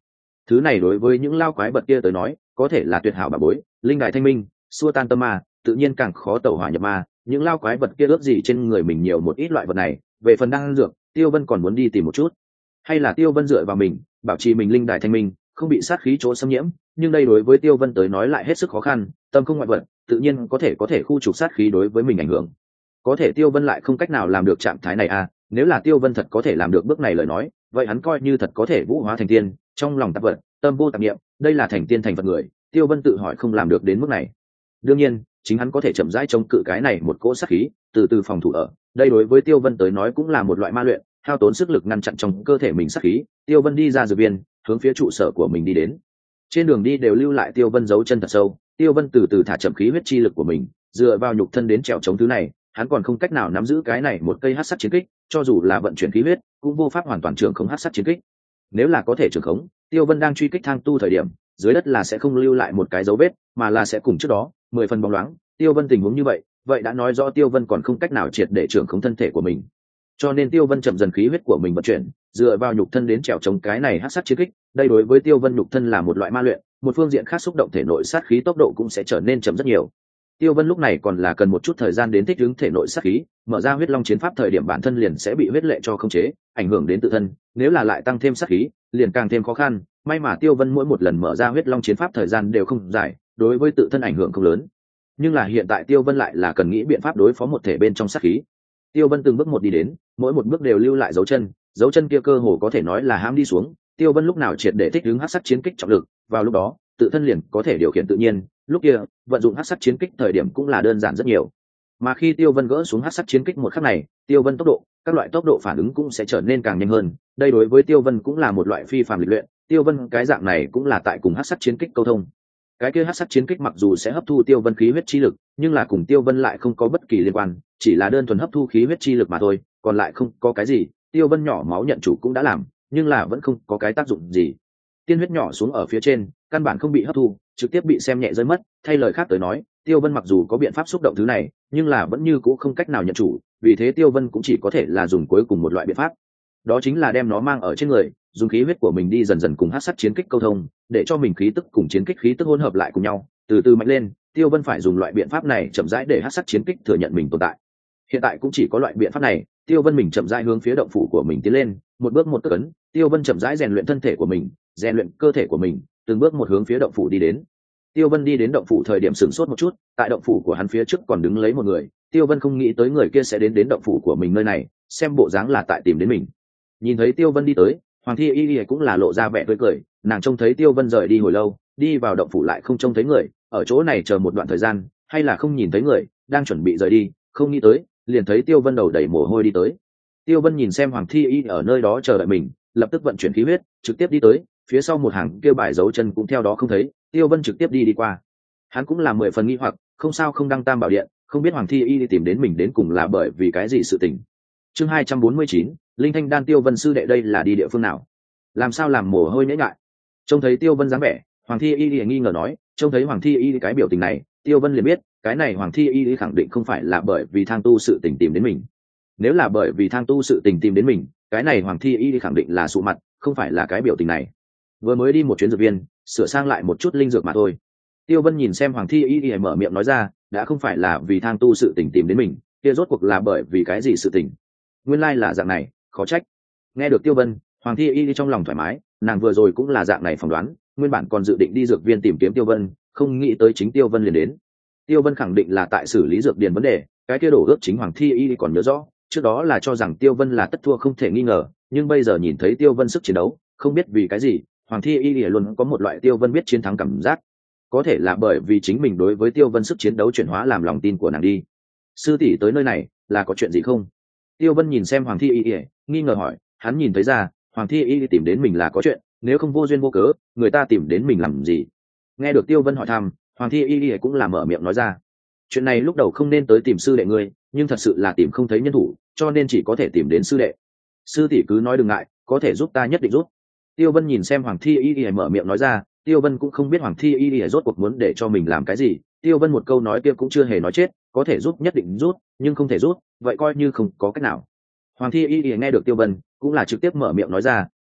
Thứ này đối với những lao quái vật kia tới nói có thể là tuyệt hảo bà bối, linh đại thanh minh, xua tan tâm ma, tự nhiên càng khó tẩu hỏa nhập ma. Những lao quái vật kia ước gì trên người mình nhiều một ít loại vật này. Về phần đan dược, Tiêu Vân còn muốn đi tìm một chút, hay là Tiêu Vân dựa vào mình bảo trì mình linh đại thanh minh không bị sát khí chỗ xâm nhiễm, nhưng đây đối với Tiêu Vân tới nói lại hết sức khó khăn. Tâm không ngoại vật tự nhiên có thể có thể khu trục sát khí đối với mình ảnh hưởng, có thể Tiêu Vân lại không cách nào làm được trạng thái này à. Nếu là Tiêu Vân thật có thể làm được bước này lời nói, vậy hắn coi như thật có thể vũ hóa thành tiên, trong lòng tạp vật tâm vô tạp niệm, đây là thành tiên thành vật người. Tiêu Vân tự hỏi không làm được đến mức này. Đương nhiên chính hắn có thể chậm rãi chống cự cái này một cỗ sát khí, từ từ phòng thủ ở đây đối với Tiêu Vân tới nói cũng là một loại ma luyện, hao tốn sức lực ngăn chặn trong cơ thể mình sát khí. Tiêu Vân đi ra dược viên hướng phía trụ sở của mình đi đến, trên đường đi đều lưu lại Tiêu Vân dấu chân thật sâu. Tiêu Vân từ từ thả chậm khí huyết chi lực của mình, dựa vào nhục thân đến trèo chống thứ này. Hắn còn không cách nào nắm giữ cái này một cây hắc sắt chiến kích, cho dù là vận chuyển khí huyết cũng vô pháp hoàn toàn trưởng khống hắc sắt chiến kích. Nếu là có thể trưởng khống, Tiêu Vân đang truy kích thang tu thời điểm dưới đất là sẽ không lưu lại một cái dấu vết, mà là sẽ cùng trước đó mười phần bóng loáng. Tiêu Vân tình huống như vậy vậy đã nói rõ Tiêu Vân còn không cách nào triệt để trưởng khống thân thể của mình, cho nên Tiêu Vân chậm dần khí huyết của mình vận chuyển, dựa vào nhục thân đến trèo chống cái này hắc sắt chiến kích. Đây đối với Tiêu Vân nhục thân là một loại ma luyện, một phương diện khác xúc động thể nội sát khí tốc độ cũng sẽ trở nên chậm rất nhiều. Tiêu Vân lúc này còn là cần một chút thời gian đến thích ứng thể nội sát khí, mở ra huyết long chiến pháp thời điểm bản thân liền sẽ bị huyết lệ cho khống chế, ảnh hưởng đến tự thân, nếu là lại tăng thêm sát khí, liền càng thêm khó khăn. May mà Tiêu Vân mỗi một lần mở ra huyết long chiến pháp thời gian đều không dài, đối với tự thân ảnh hưởng không lớn. Nhưng là hiện tại Tiêu Vân lại là cần nghĩ biện pháp đối phó một thể bên trong sát khí. Tiêu Vân từng bước một đi đến, mỗi một bước đều lưu lại dấu chân, dấu chân kia cơ hồ có thể nói là hãm đi xuống. Tiêu Vân lúc nào triệt để thích ứng hắc sắt chiến kích trọng lực, vào lúc đó tự thân liền có thể điều khiển tự nhiên, lúc kia vận dụng hắc sắt chiến kích thời điểm cũng là đơn giản rất nhiều. Mà khi Tiêu Vân gỡ xuống hắc sắt chiến kích một khắc này, Tiêu Vân tốc độ, các loại tốc độ phản ứng cũng sẽ trở nên càng nhanh hơn. Đây đối với Tiêu Vân cũng là một loại phi phàm lịch luyện. Tiêu Vân cái dạng này cũng là tại cùng hắc sắt chiến kích câu thông. Cái kia hắc sắt chiến kích mặc dù sẽ hấp thu Tiêu Vân khí huyết chi lực, nhưng là cùng Tiêu Vân lại không có bất kỳ liên quan, chỉ là đơn thuần hấp thu khí huyết chi lực mà thôi, còn lại không có cái gì. Tiêu Vân nhỏ máu nhận chủ cũng đã làm, nhưng là vẫn không có cái tác dụng gì. Tiên huyết nhỏ xuống ở phía trên, căn bản không bị hấp thu, trực tiếp bị xem nhẹ rơi mất. Thay lời khác tới nói, Tiêu Vân mặc dù có biện pháp xúc động thứ này, nhưng là vẫn như cũ không cách nào nhận chủ, vì thế Tiêu Vân cũng chỉ có thể là dùng cuối cùng một loại biện pháp, đó chính là đem nó mang ở trên người, dùng khí huyết của mình đi dần dần cùng hắc sắt chiến kích câu thông, để cho mình khí tức cùng chiến kích khí tức hỗn hợp lại cùng nhau, từ từ mạnh lên. Tiêu Vân phải dùng loại biện pháp này chậm rãi để hắc sắt chiến kích thừa nhận mình tồn tại. Hiện tại cũng chỉ có loại biện pháp này. Tiêu Vân mình chậm rãi hướng phía động phủ của mình tiến lên, một bước một cấn. Tiêu Vân chậm rãi rèn luyện thân thể của mình, rèn luyện cơ thể của mình, từng bước một hướng phía động phủ đi đến. Tiêu Vân đi đến động phủ thời điểm sửng sốt một chút, tại động phủ của hắn phía trước còn đứng lấy một người. Tiêu Vân không nghĩ tới người kia sẽ đến đến động phủ của mình nơi này, xem bộ dáng là tại tìm đến mình. Nhìn thấy Tiêu Vân đi tới, Hoàng Thi Y Y cũng là lộ ra vẻ tươi cười. Nàng trông thấy Tiêu Vân rời đi hồi lâu, đi vào động phủ lại không trông thấy người, ở chỗ này chờ một đoạn thời gian, hay là không nhìn thấy người, đang chuẩn bị rời đi, không nghĩ tới liền thấy Tiêu Vân đầu đầy mồ hôi đi tới. Tiêu Vân nhìn xem Hoàng Thi Y ở nơi đó chờ đợi mình, lập tức vận chuyển khí huyết, trực tiếp đi tới. Phía sau một hàng kêu bài dấu chân cũng theo đó không thấy, Tiêu Vân trực tiếp đi đi qua. Hắn cũng là mười phần nghi hoặc, không sao không đăng tam bảo điện, không biết Hoàng Thi Y đi tìm đến mình đến cùng là bởi vì cái gì sự tình. Chương hai trăm bốn mươi chín, Linh Thanh Đan. Tiêu Vân sư đệ đây là đi địa phương nào? Làm sao làm mồ hôi nhễ ngại? Trông thấy Tiêu Vân dáng vẻ, Hoàng Thi Y nghi ngờ nói. Trông thấy Hoàng Thi Y cái biểu tình này, Tiêu Vân liền biết cái này Hoàng Thi Y khẳng định không phải là bởi vì thang tu sự tình tìm đến mình. Nếu là bởi vì thang tu sự tình tìm đến mình, cái này Hoàng Thi Y khẳng định là sụ mặt, không phải là cái biểu tình này. Vừa mới đi một chuyến dược viên, sửa sang lại một chút linh dược mà thôi. Tiêu Vân nhìn xem Hoàng Thi Y mở miệng nói ra, đã không phải là vì thang tu sự tình tìm đến mình, kia rốt cuộc là bởi vì cái gì sự tình? Nguyên lai là dạng này, khó trách. Nghe được Tiêu Vân, Hoàng Thi Y trong lòng thoải mái, nàng vừa rồi cũng là dạng này phỏng đoán, nguyên bản còn dự định đi dược viên tìm kiếm Tiêu Vân, không nghĩ tới chính Tiêu Vân liền đến. Tiêu Vân khẳng định là tại xử lý dược điền vấn đề, cái kia đổ ước chính Hoàng Thi Y còn nhớ rõ, trước đó là cho rằng Tiêu Vân là tất thua không thể nghi ngờ, nhưng bây giờ nhìn thấy Tiêu Vân sức chiến đấu, không biết vì cái gì, Hoàng Thi Y luôn có một loại Tiêu Vân biết chiến thắng cảm giác. Có thể là bởi vì chính mình đối với Tiêu Vân sức chiến đấu chuyển hóa làm lòng tin của nàng đi. Sư tỷ tới nơi này là có chuyện gì không? Tiêu Vân nhìn xem Hoàng Thi Y, nghi ngờ hỏi. Hắn nhìn thấy ra Hoàng Thi Y tìm đến mình là có chuyện, nếu không vô duyên vô cớ người ta tìm đến mình làm gì? Nghe được Tiêu Vân hỏi thăm, Hoàng Thi Y cũng là mở miệng nói ra. Chuyện này lúc đầu không nên tới tìm sư đệ ngươi, nhưng thật sự là tìm không thấy nhân thủ, cho nên chỉ có thể tìm đến sư đệ. Sư tỷ cứ nói đừng ngại, có thể giúp ta nhất định giúp. Tiêu Vân nhìn xem Hoàng Thi Y mở miệng nói ra. Tiêu Vân cũng không biết Hoàng Thi Y rốt cuộc muốn để cho mình làm cái gì. Tiêu Vân một câu nói kia cũng chưa hề nói chết, có thể giúp nhất định giúp, nhưng không thể giúp, vậy coi như không có cách nào. Hoàng Thi Y nghe được Tiêu Vân, cũng là trực tiếp mở miệng nói ra,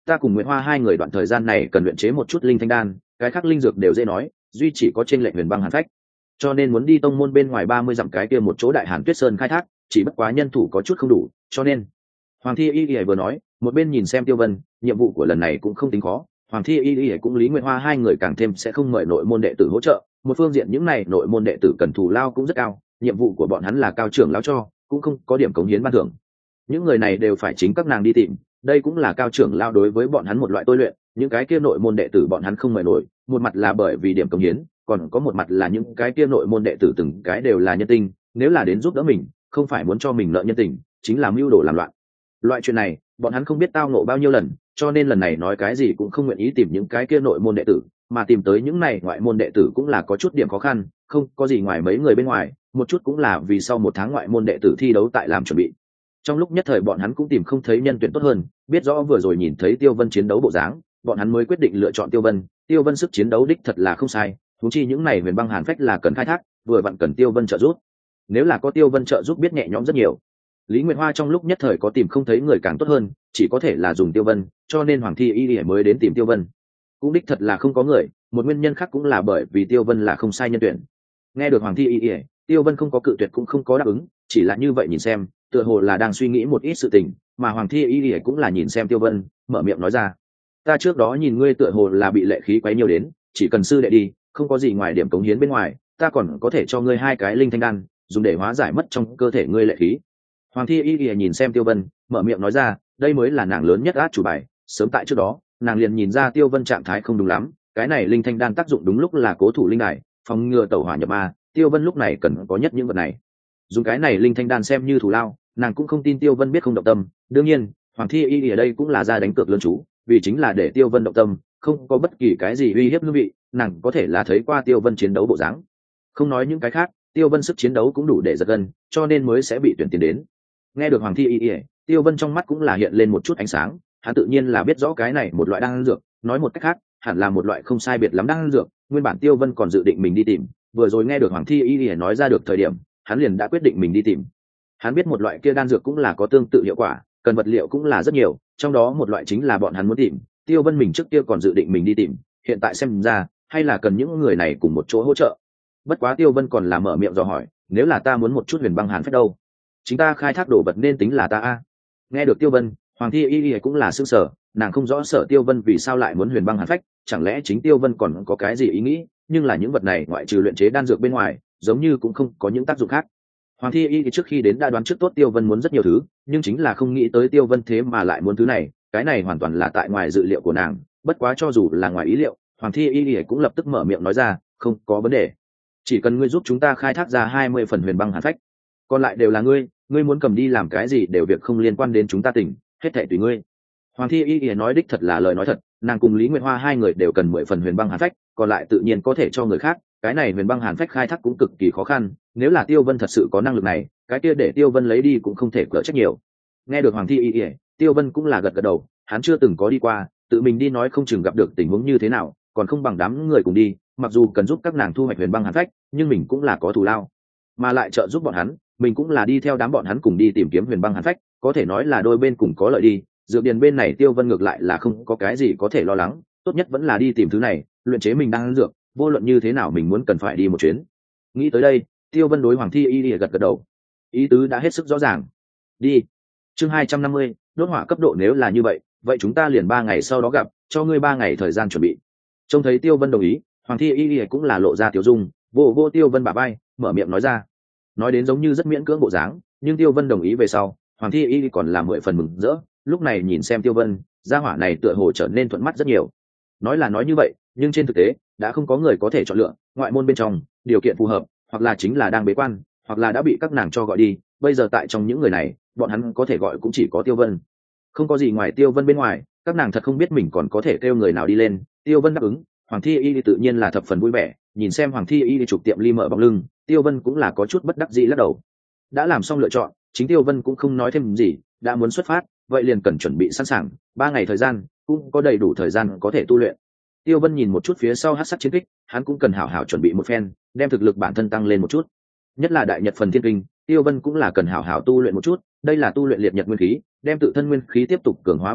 ta cùng Nguyễn Hoa hai người đoạn thời gian này cần luyện chế một chút linh thanh đan, cái khác linh dược đều dễ nói, duy chỉ có trên lệnh huyền băng hàn phách, cho nên muốn đi tông môn bên ngoài ba mươi dặm cái kia một chỗ đại hàn tuyết sơn khai thác, chỉ bất quá nhân thủ có chút không đủ, cho nên Hoàng Thi Y Y vừa nói, một bên nhìn xem Tiêu Vân, nhiệm vụ của lần này cũng không tính khó, Hoàng Thi Y Y cũng Lý Nguyệt Hoa hai người càng thêm sẽ không mời nội môn đệ tử hỗ trợ, một phương diện những này nội môn đệ tử cần thù lao cũng rất cao, nhiệm vụ của bọn hắn là cao trưởng lão cho, cũng không có điểm cống hiến ban thưởng. Những người này đều phải chính các nàng đi tìm, đây cũng là cao trưởng lão đối với bọn hắn một loại tôi luyện, những cái kia nội môn đệ tử bọn hắn không mời nổi, một mặt là bởi vì điểm cống hiến, còn có một mặt là những cái kia nội môn đệ tử từng cái đều là nhân tình, nếu là đến giúp đỡ mình, không phải muốn cho mình lợi nhân tình, chính là mưu đồ làm loạn. Loại chuyện này, bọn hắn không biết tao ngộ bao nhiêu lần, cho nên lần này nói cái gì cũng không nguyện ý tìm những cái kia nội môn đệ tử, mà tìm tới những này ngoại môn đệ tử cũng là có chút điểm khó khăn, không có gì ngoài mấy người bên ngoài, một chút cũng là vì sau một tháng ngoại môn đệ tử thi đấu tại làm chuẩn bị. Trong lúc nhất thời bọn hắn cũng tìm không thấy nhân tuyển tốt hơn, biết rõ vừa rồi nhìn thấy Tiêu Vân chiến đấu bộ dáng, bọn hắn mới quyết định lựa chọn Tiêu Vân. Tiêu Vân sức chiến đấu đích thật là không sai, huống chi những này huyền băng hàn phách là cần khai thác, vừa vặn cần Tiêu Vân trợ giúp. Nếu là có Tiêu Vân trợ giúp biết nhẹ nhõm rất nhiều. Lý Nguyệt Hoa trong lúc nhất thời có tìm không thấy người càng tốt hơn, chỉ có thể là dùng Tiêu Vân, cho nên Hoàng Thi Y Y mới đến tìm Tiêu Vân. Cũng đích thật là không có người, một nguyên nhân khác cũng là bởi vì Tiêu Vân là không sai nhân tuyển. Nghe được Hoàng Thi Y Y, Tiêu Vân không có cự tuyệt cũng không có đáp ứng, chỉ là như vậy nhìn xem, tựa hồ là đang suy nghĩ một ít sự tình, mà Hoàng Thi Y Y cũng là nhìn xem Tiêu Vân, mở miệng nói ra: "Ta trước đó nhìn ngươi tựa hồ là bị lệ khí quấy nhiều đến, chỉ cần sư đệ đi, không có gì ngoài điểm cống hiến bên ngoài, ta còn có thể cho ngươi hai cái linh thanh đan, dùng để hóa giải mất trong cơ thể ngươi lệ khí." Hoàng Thi Y Y nhìn xem Tiêu Vân, mở miệng nói ra, đây mới là nàng lớn nhất át chủ bài, sớm tại trước đó, nàng liền nhìn ra Tiêu Vân trạng thái không đúng lắm, cái này linh thanh đan tác dụng đúng lúc là cố thủ linh đài, phòng ngừa tẩu hỏa nhập ma, Tiêu Vân lúc này cần có nhất những vật này. Dùng cái này linh thanh đan xem như thủ lao, nàng cũng không tin Tiêu Vân biết không động tâm, đương nhiên, Hoàng Thi Y Y ở đây cũng là ra đánh cược lớn chú, vì chính là để Tiêu Vân động tâm, không có bất kỳ cái gì uy hiếp hương vị, nàng có thể là thấy qua Tiêu Vân chiến đấu bộ dáng. Không nói những cái khác, Tiêu Vân sức chiến đấu cũng đủ để giật gân, cho nên mới sẽ bị tuyển tiền đến. Nghe được Hoàng Thi Y Y, Tiêu Vân trong mắt cũng là hiện lên một chút ánh sáng, hắn tự nhiên là biết rõ cái này một loại đan dược, nói một cách khác, hẳn là một loại không sai biệt lắm đan dược, nguyên bản Tiêu Vân còn dự định mình đi tìm, vừa rồi nghe được Hoàng Thi Y Y nói ra được thời điểm, hắn liền đã quyết định mình đi tìm. Hắn biết một loại kia đan dược cũng là có tương tự hiệu quả, cần vật liệu cũng là rất nhiều, trong đó một loại chính là bọn hắn muốn tìm, Tiêu Vân mình trước kia còn dự định mình đi tìm, hiện tại xem ra, hay là cần những người này cùng một chỗ hỗ trợ. Bất quá Tiêu Vân còn là mở miệng dò hỏi, nếu là ta muốn một chút huyền băng hàn phách đâu? Chính ta khai thác đồ vật nên tính là ta a. Nghe được Tiêu Vân, Hoàng Thi Y Y cũng là sững sờ, nàng không rõ sở Tiêu Vân vì sao lại muốn huyền băng hàn phách, chẳng lẽ chính Tiêu Vân còn có cái gì ý nghĩ, nhưng là những vật này ngoại trừ luyện chế đan dược bên ngoài, giống như cũng không có những tác dụng khác. Hoàng Thi Y trước khi đến đã đoán trước tốt Tiêu Vân muốn rất nhiều thứ, nhưng chính là không nghĩ tới Tiêu Vân thế mà lại muốn thứ này, cái này hoàn toàn là tại ngoài dự liệu của nàng, bất quá cho dù là ngoài ý liệu, Hoàng Thi Y cũng lập tức mở miệng nói ra, không có vấn đề. Chỉ cần ngươi giúp chúng ta khai thác ra hai mươi phần huyền băng hàn phách, còn lại đều là ngươi, ngươi muốn cầm đi làm cái gì đều việc không liên quan đến chúng ta tỉnh, hết thảy tùy ngươi. Hoàng Thi Y nói đích thật là lời nói thật, nàng cùng Lý Nguyệt Hoa hai người đều cần mười phần huyền băng hàn phách, còn lại tự nhiên có thể cho người khác, cái này huyền băng hàn phách khai thác cũng cực kỳ khó khăn, nếu là Tiêu Vân thật sự có năng lực này, cái kia để Tiêu Vân lấy đi cũng không thể cỡ trách nhiều. Nghe được Hoàng Thi Y, Tiêu Vân cũng là gật gật đầu, hắn chưa từng có đi qua, tự mình đi nói không chừng gặp được tình huống như thế nào, còn không bằng đám người cùng đi, mặc dù cần giúp các nàng thu hoạch huyền băng hàn phách, nhưng mình cũng là có thù lao, mà lại trợ giúp bọn hắn, mình cũng là đi theo đám bọn hắn cùng đi tìm kiếm huyền băng hàn phách, có thể nói là đôi bên cùng có lợi đi. Dược điền bên này Tiêu Vân ngược lại là không có cái gì có thể lo lắng, tốt nhất vẫn là đi tìm thứ này, luyện chế mình đang ăn dược, vô luận như thế nào mình muốn cần phải đi một chuyến. Nghĩ tới đây, Tiêu Vân đối Hoàng Thi Y gật gật đầu, ý tứ đã hết sức rõ ràng. Đi. Chương hai trăm năm mươi, đốt hỏa cấp độ nếu là như vậy, vậy chúng ta liền ba ngày sau đó gặp, cho ngươi ba ngày thời gian chuẩn bị. Trông thấy Tiêu Vân đồng ý, Hoàng Thi Y cũng là lộ ra tiểu dung, vô vô Tiêu Vân bả vai, mở miệng nói ra. Nói đến giống như rất miễn cưỡng bộ dáng, nhưng Tiêu Vân đồng ý về sau, Hoàng Thi Y còn là mười phần mừng rỡ, lúc này nhìn xem Tiêu Vân, gia hỏa này tựa hồ trở nên thuận mắt rất nhiều. Nói là nói như vậy, nhưng trên thực tế, đã không có người có thể chọn lựa, ngoại môn bên trong, điều kiện phù hợp, hoặc là chính là đang bế quan, hoặc là đã bị các nàng cho gọi đi, bây giờ tại trong những người này, bọn hắn có thể gọi cũng chỉ có Tiêu Vân. Không có gì ngoài Tiêu Vân bên ngoài, các nàng thật không biết mình còn có thể kêu người nào đi lên, Tiêu Vân đáp ứng, Hoàng Thi Y tự nhiên là thập phần vui vẻ, nhìn xem Hoàng Thi Y chụp tiệm ly mở bóng lưng, Tiêu Vân cũng là có chút bất đắc dĩ lắc đầu. Đã làm xong lựa chọn, chính Tiêu Vân cũng không nói thêm gì, đã muốn xuất phát, vậy liền cần chuẩn bị sẵn sàng, ba ngày thời gian, cũng có đầy đủ thời gian có thể tu luyện. Tiêu Vân nhìn một chút phía sau hắc sắc chiến kích, hắn cũng cần hảo hảo chuẩn bị một phen, đem thực lực bản thân tăng lên một chút. Nhất là đại nhật phần thiên kinh, Tiêu Vân cũng là cần hảo hảo tu luyện một chút, đây là tu luyện liệt nhật nguyên khí, đem tự thân nguyên khí tiếp tục cường hóa bắt đầu,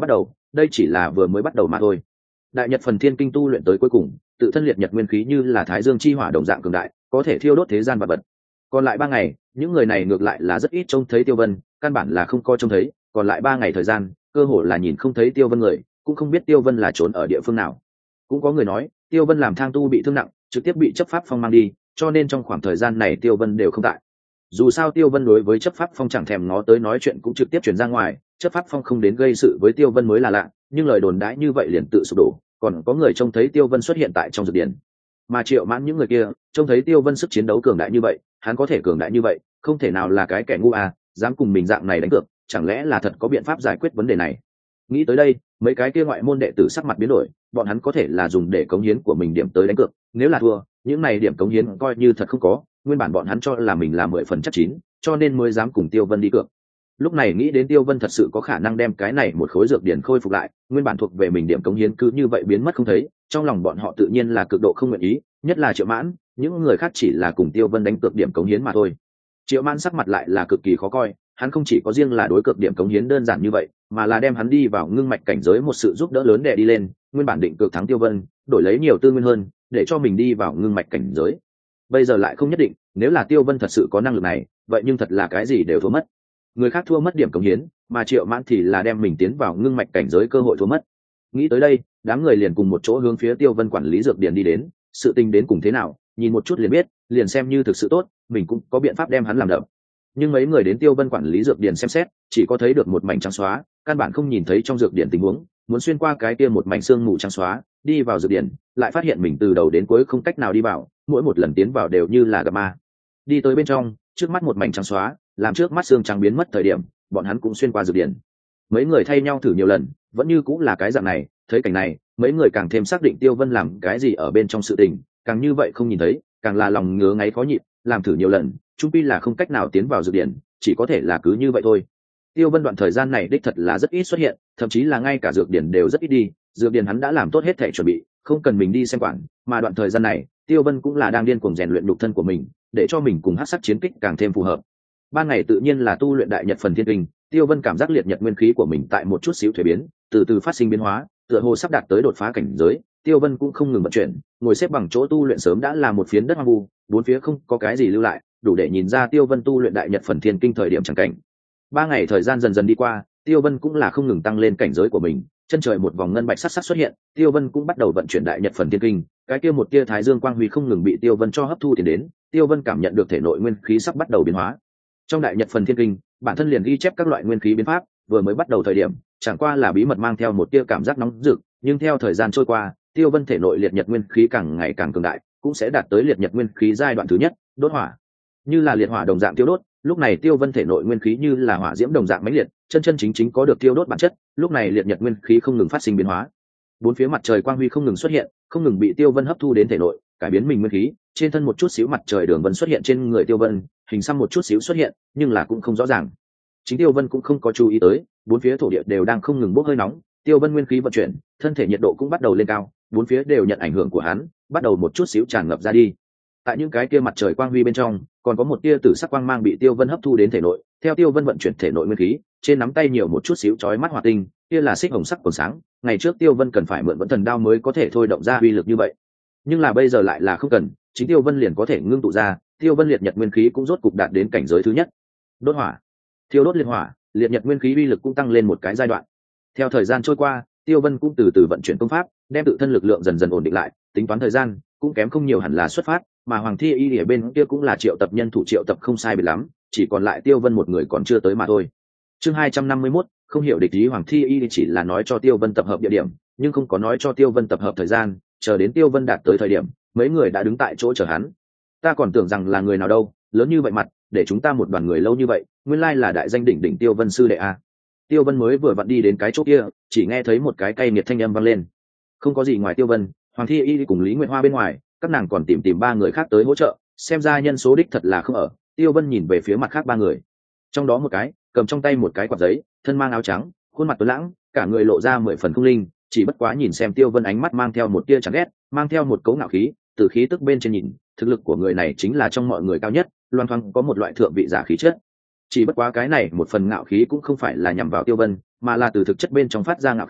đây chỉ là vừa mới bắt đầu mà thôi. Đại Nhật Phần Thiên Kinh tu luyện tới cuối cùng, tự thân liệt nhật nguyên khí như là thái dương chi hỏa đồng dạng cường đại, có thể thiêu đốt thế gian vật vật. Còn lại ba ngày, những người này ngược lại là rất ít trông thấy Tiêu Vân, căn bản là không có trông thấy, còn lại ba ngày thời gian, cơ hồ là nhìn không thấy Tiêu Vân người, cũng không biết Tiêu Vân là trốn ở địa phương nào. Cũng có người nói, Tiêu Vân làm thang tu bị thương nặng, trực tiếp bị chấp pháp phong mang đi, cho nên trong khoảng thời gian này Tiêu Vân đều không tại. Dù sao Tiêu Vân đối với chấp pháp phong chẳng thèm ngó tới, nói chuyện cũng trực tiếp truyền ra ngoài, chấp pháp phong không đến gây sự với Tiêu Vân mới là lạ, nhưng lời đồn đãi như vậy liền tự sụp đổ. Còn có người trông thấy Tiêu Vân xuất hiện tại trong dược điển, mà Triệu Mãn những người kia trông thấy Tiêu Vân sức chiến đấu cường đại như vậy, hắn có thể cường đại như vậy, không thể nào là cái kẻ ngu à, dám cùng mình dạng này đánh cược, chẳng lẽ là thật có biện pháp giải quyết vấn đề này. Nghĩ tới đây, mấy cái kia ngoại môn đệ tử sắc mặt biến đổi, bọn hắn có thể là dùng để cống hiến của mình điểm tới đánh cược, nếu là thua, những này điểm cống hiến coi như thật không có, nguyên bản bọn hắn cho là mình là mười phần chắc chín, cho nên mới dám cùng Tiêu Vân đi cược. Lúc này nghĩ đến Tiêu Vân thật sự có khả năng đem cái này một khối dược điển khôi phục lại, nguyên bản thuộc về mình điểm cống hiến cứ như vậy biến mất không thấy, trong lòng bọn họ tự nhiên là cực độ không nguyện ý, nhất là Triệu Mãn, những người khác chỉ là cùng Tiêu Vân đánh cược điểm cống hiến mà thôi. Triệu Mãn sắc mặt lại là cực kỳ khó coi, hắn không chỉ có riêng là đối cược điểm cống hiến đơn giản như vậy, mà là đem hắn đi vào ngưng mạch cảnh giới một sự giúp đỡ lớn đè đi lên, nguyên bản định cược thắng Tiêu Vân, đổi lấy nhiều tư nguyên hơn, để cho mình đi vào ngưng mạch cảnh giới. Bây giờ lại không nhất định, nếu là Tiêu Vân thật sự có năng lực này, vậy nhưng thật là cái gì đều thua mất. Người khác thua mất điểm cống hiến, mà Triệu Mãn thì là đem mình tiến vào ngưng mạch cảnh giới cơ hội thua mất. Nghĩ tới đây, đám người liền cùng một chỗ hướng phía Tiêu Vân quản lý dược điển đi đến, sự tình đến cùng thế nào, nhìn một chút liền biết, liền xem như thực sự tốt, mình cũng có biện pháp đem hắn làm đậm. Nhưng mấy người đến Tiêu Vân quản lý dược điển xem xét, chỉ có thấy được một mảnh trắng xóa, căn bản không nhìn thấy trong dược điển tình huống, muốn xuyên qua cái kia một mảnh xương mù trắng xóa, đi vào dược điển, lại phát hiện mình từ đầu đến cuối không cách nào đi vào, mỗi một lần tiến vào đều như là gặp ma. Đi tới bên trong, trước mắt một mảnh trắng xóa, làm trước mắt xương trắng biến mất thời điểm, bọn hắn cũng xuyên qua dược điển. Mấy người thay nhau thử nhiều lần, vẫn như cũng là cái dạng này, thấy cảnh này, mấy người càng thêm xác định Tiêu Vân làm cái gì ở bên trong sự tình, càng như vậy không nhìn thấy, càng là lòng ngứa ngáy khó nhịn, làm thử nhiều lần, chung quy là không cách nào tiến vào dược điển, chỉ có thể là cứ như vậy thôi. Tiêu Vân đoạn thời gian này đích thật là rất ít xuất hiện, thậm chí là ngay cả dược điển đều rất ít đi, dược điển hắn đã làm tốt hết thể chuẩn bị, không cần mình đi xem quản, mà đoạn thời gian này, Tiêu Vân cũng là đang điên cuồng rèn luyện nhục thân của mình, để cho mình cùng hắc sắc chiến kích càng thêm phù hợp. Ban ngày tự nhiên là tu luyện Đại Nhật Phần Thiên Kinh, Tiêu Vân cảm giác liệt nhật nguyên khí của mình tại một chút xíu thuế biến, từ từ phát sinh biến hóa, tựa hồ sắp đạt tới đột phá cảnh giới. Tiêu Vân cũng không ngừng vận chuyển, ngồi xếp bằng chỗ tu luyện sớm đã là một phiến đất hoang vu, bốn phía không có cái gì lưu lại, đủ để nhìn ra Tiêu Vân tu luyện Đại Nhật Phần Thiên Kinh thời điểm chẳng cảnh. Ba ngày thời gian dần dần đi qua, Tiêu Vân cũng là không ngừng tăng lên cảnh giới của mình, chân trời một vòng ngân bạch sắc sắc xuất hiện, Tiêu Vân cũng bắt đầu vận chuyển Đại Nhật Phần Thiên Kinh, cái kia một tia thái dương quang huy không ngừng bị Tiêu Vân cho hấp thu tiền đến, Tiêu Vân cảm nhận được thể nội nguyên khí sắp bắt đầu biến hóa. Trong Đại Nhật Phần Thiên Kinh, bản thân liền ghi chép các loại nguyên khí biến pháp, vừa mới bắt đầu thời điểm, chẳng qua là bí mật mang theo một tia cảm giác nóng rực, nhưng theo thời gian trôi qua, Tiêu Vân thể nội liệt nhật nguyên khí càng ngày càng cường đại, cũng sẽ đạt tới liệt nhật nguyên khí giai đoạn thứ nhất, đốt hỏa. Như là liệt hỏa đồng dạng tiêu đốt, lúc này Tiêu Vân thể nội nguyên khí như là hỏa diễm đồng dạng mãnh liệt, chân chân chính chính có được tiêu đốt bản chất, lúc này liệt nhật nguyên khí không ngừng phát sinh biến hóa. Bốn phía mặt trời quang huy không ngừng xuất hiện, không ngừng bị Tiêu Vân hấp thu đến thể nội, cải biến mình nguyên khí, trên thân một chút xíu mặt trời đường vân xuất hiện trên người Tiêu Vân, hình xăm một chút xíu xuất hiện, nhưng là cũng không rõ ràng. Chính Tiêu Vân cũng không có chú ý tới, bốn phía thổ địa đều đang không ngừng bốc hơi nóng, Tiêu Vân nguyên khí vận chuyển, thân thể nhiệt độ cũng bắt đầu lên cao, bốn phía đều nhận ảnh hưởng của hắn, bắt đầu một chút xíu tràn ngập ra đi. Tại những cái kia mặt trời quang huy bên trong, còn có một tia tử sắc quang mang bị Tiêu Vân hấp thu đến thể nội, theo Tiêu Vân vận chuyển thể nội nguyên khí, trên nắm tay nhiều một chút xíu chói mắt hỏa tinh, kia là xích hồng sắc còn sáng, ngày trước Tiêu Vân cần phải mượn vẫn thần đao mới có thể thôi động ra uy lực như vậy, nhưng là bây giờ lại là không cần, chính Tiêu Vân liền có thể ngưng tụ ra, Tiêu Vân liệt nhật nguyên khí cũng rốt cục đạt đến cảnh giới thứ nhất. Đốt hỏa, thiêu đốt liệt hỏa, liệt nhật nguyên khí uy lực cũng tăng lên một cái giai đoạn. Theo thời gian trôi qua, Tiêu Vân cũng từ từ vận chuyển công pháp, đem tự thân lực lượng dần dần ổn định lại, tính toán thời gian cũng kém không nhiều hẳn là xuất phát, mà Hoàng Thi Y ở bên kia cũng là triệu tập nhân thủ triệu tập không sai biệt lắm, chỉ còn lại Tiêu Vân một người còn chưa tới mà thôi. Chương hai trăm năm mươi mốt, không hiểu địch ý. Hoàng Thi Y chỉ là nói cho Tiêu Vân tập hợp địa điểm, nhưng không có nói cho Tiêu Vân tập hợp thời gian, chờ đến Tiêu Vân đạt tới thời điểm, mấy người đã đứng tại chỗ chờ hắn. Ta còn tưởng rằng là người nào đâu, lớn như vậy mặt, để chúng ta một đoàn người lâu như vậy, nguyên lai là đại danh đỉnh đỉnh Tiêu Vân sư đệ a. Tiêu Vân mới vừa vặn đi đến cái chỗ kia, chỉ nghe thấy một cái cay nghiệt thanh âm vang lên. Không có gì ngoài Tiêu Vân, Hoàng Thi Y cùng Lý Nguyệt Hoa bên ngoài, các nàng còn tìm tìm ba người khác tới hỗ trợ, xem ra nhân số đích thật là không ở. Tiêu Vân nhìn về phía mặt khác ba người, trong đó một cái cầm trong tay một cái quạt giấy, thân mang áo trắng, khuôn mặt tuấn lãng, cả người lộ ra mười phần không linh, chỉ bất quá nhìn xem Tiêu Vân ánh mắt mang theo một tia chán ghét, mang theo một cấu ngạo khí, từ khí tức bên trên nhìn, thực lực của người này chính là trong mọi người cao nhất, loan thoáng có một loại thượng vị giả khí chất. Chỉ bất quá cái này một phần ngạo khí cũng không phải là nhằm vào Tiêu Vân, mà là từ thực chất bên trong phát ra ngạo khí,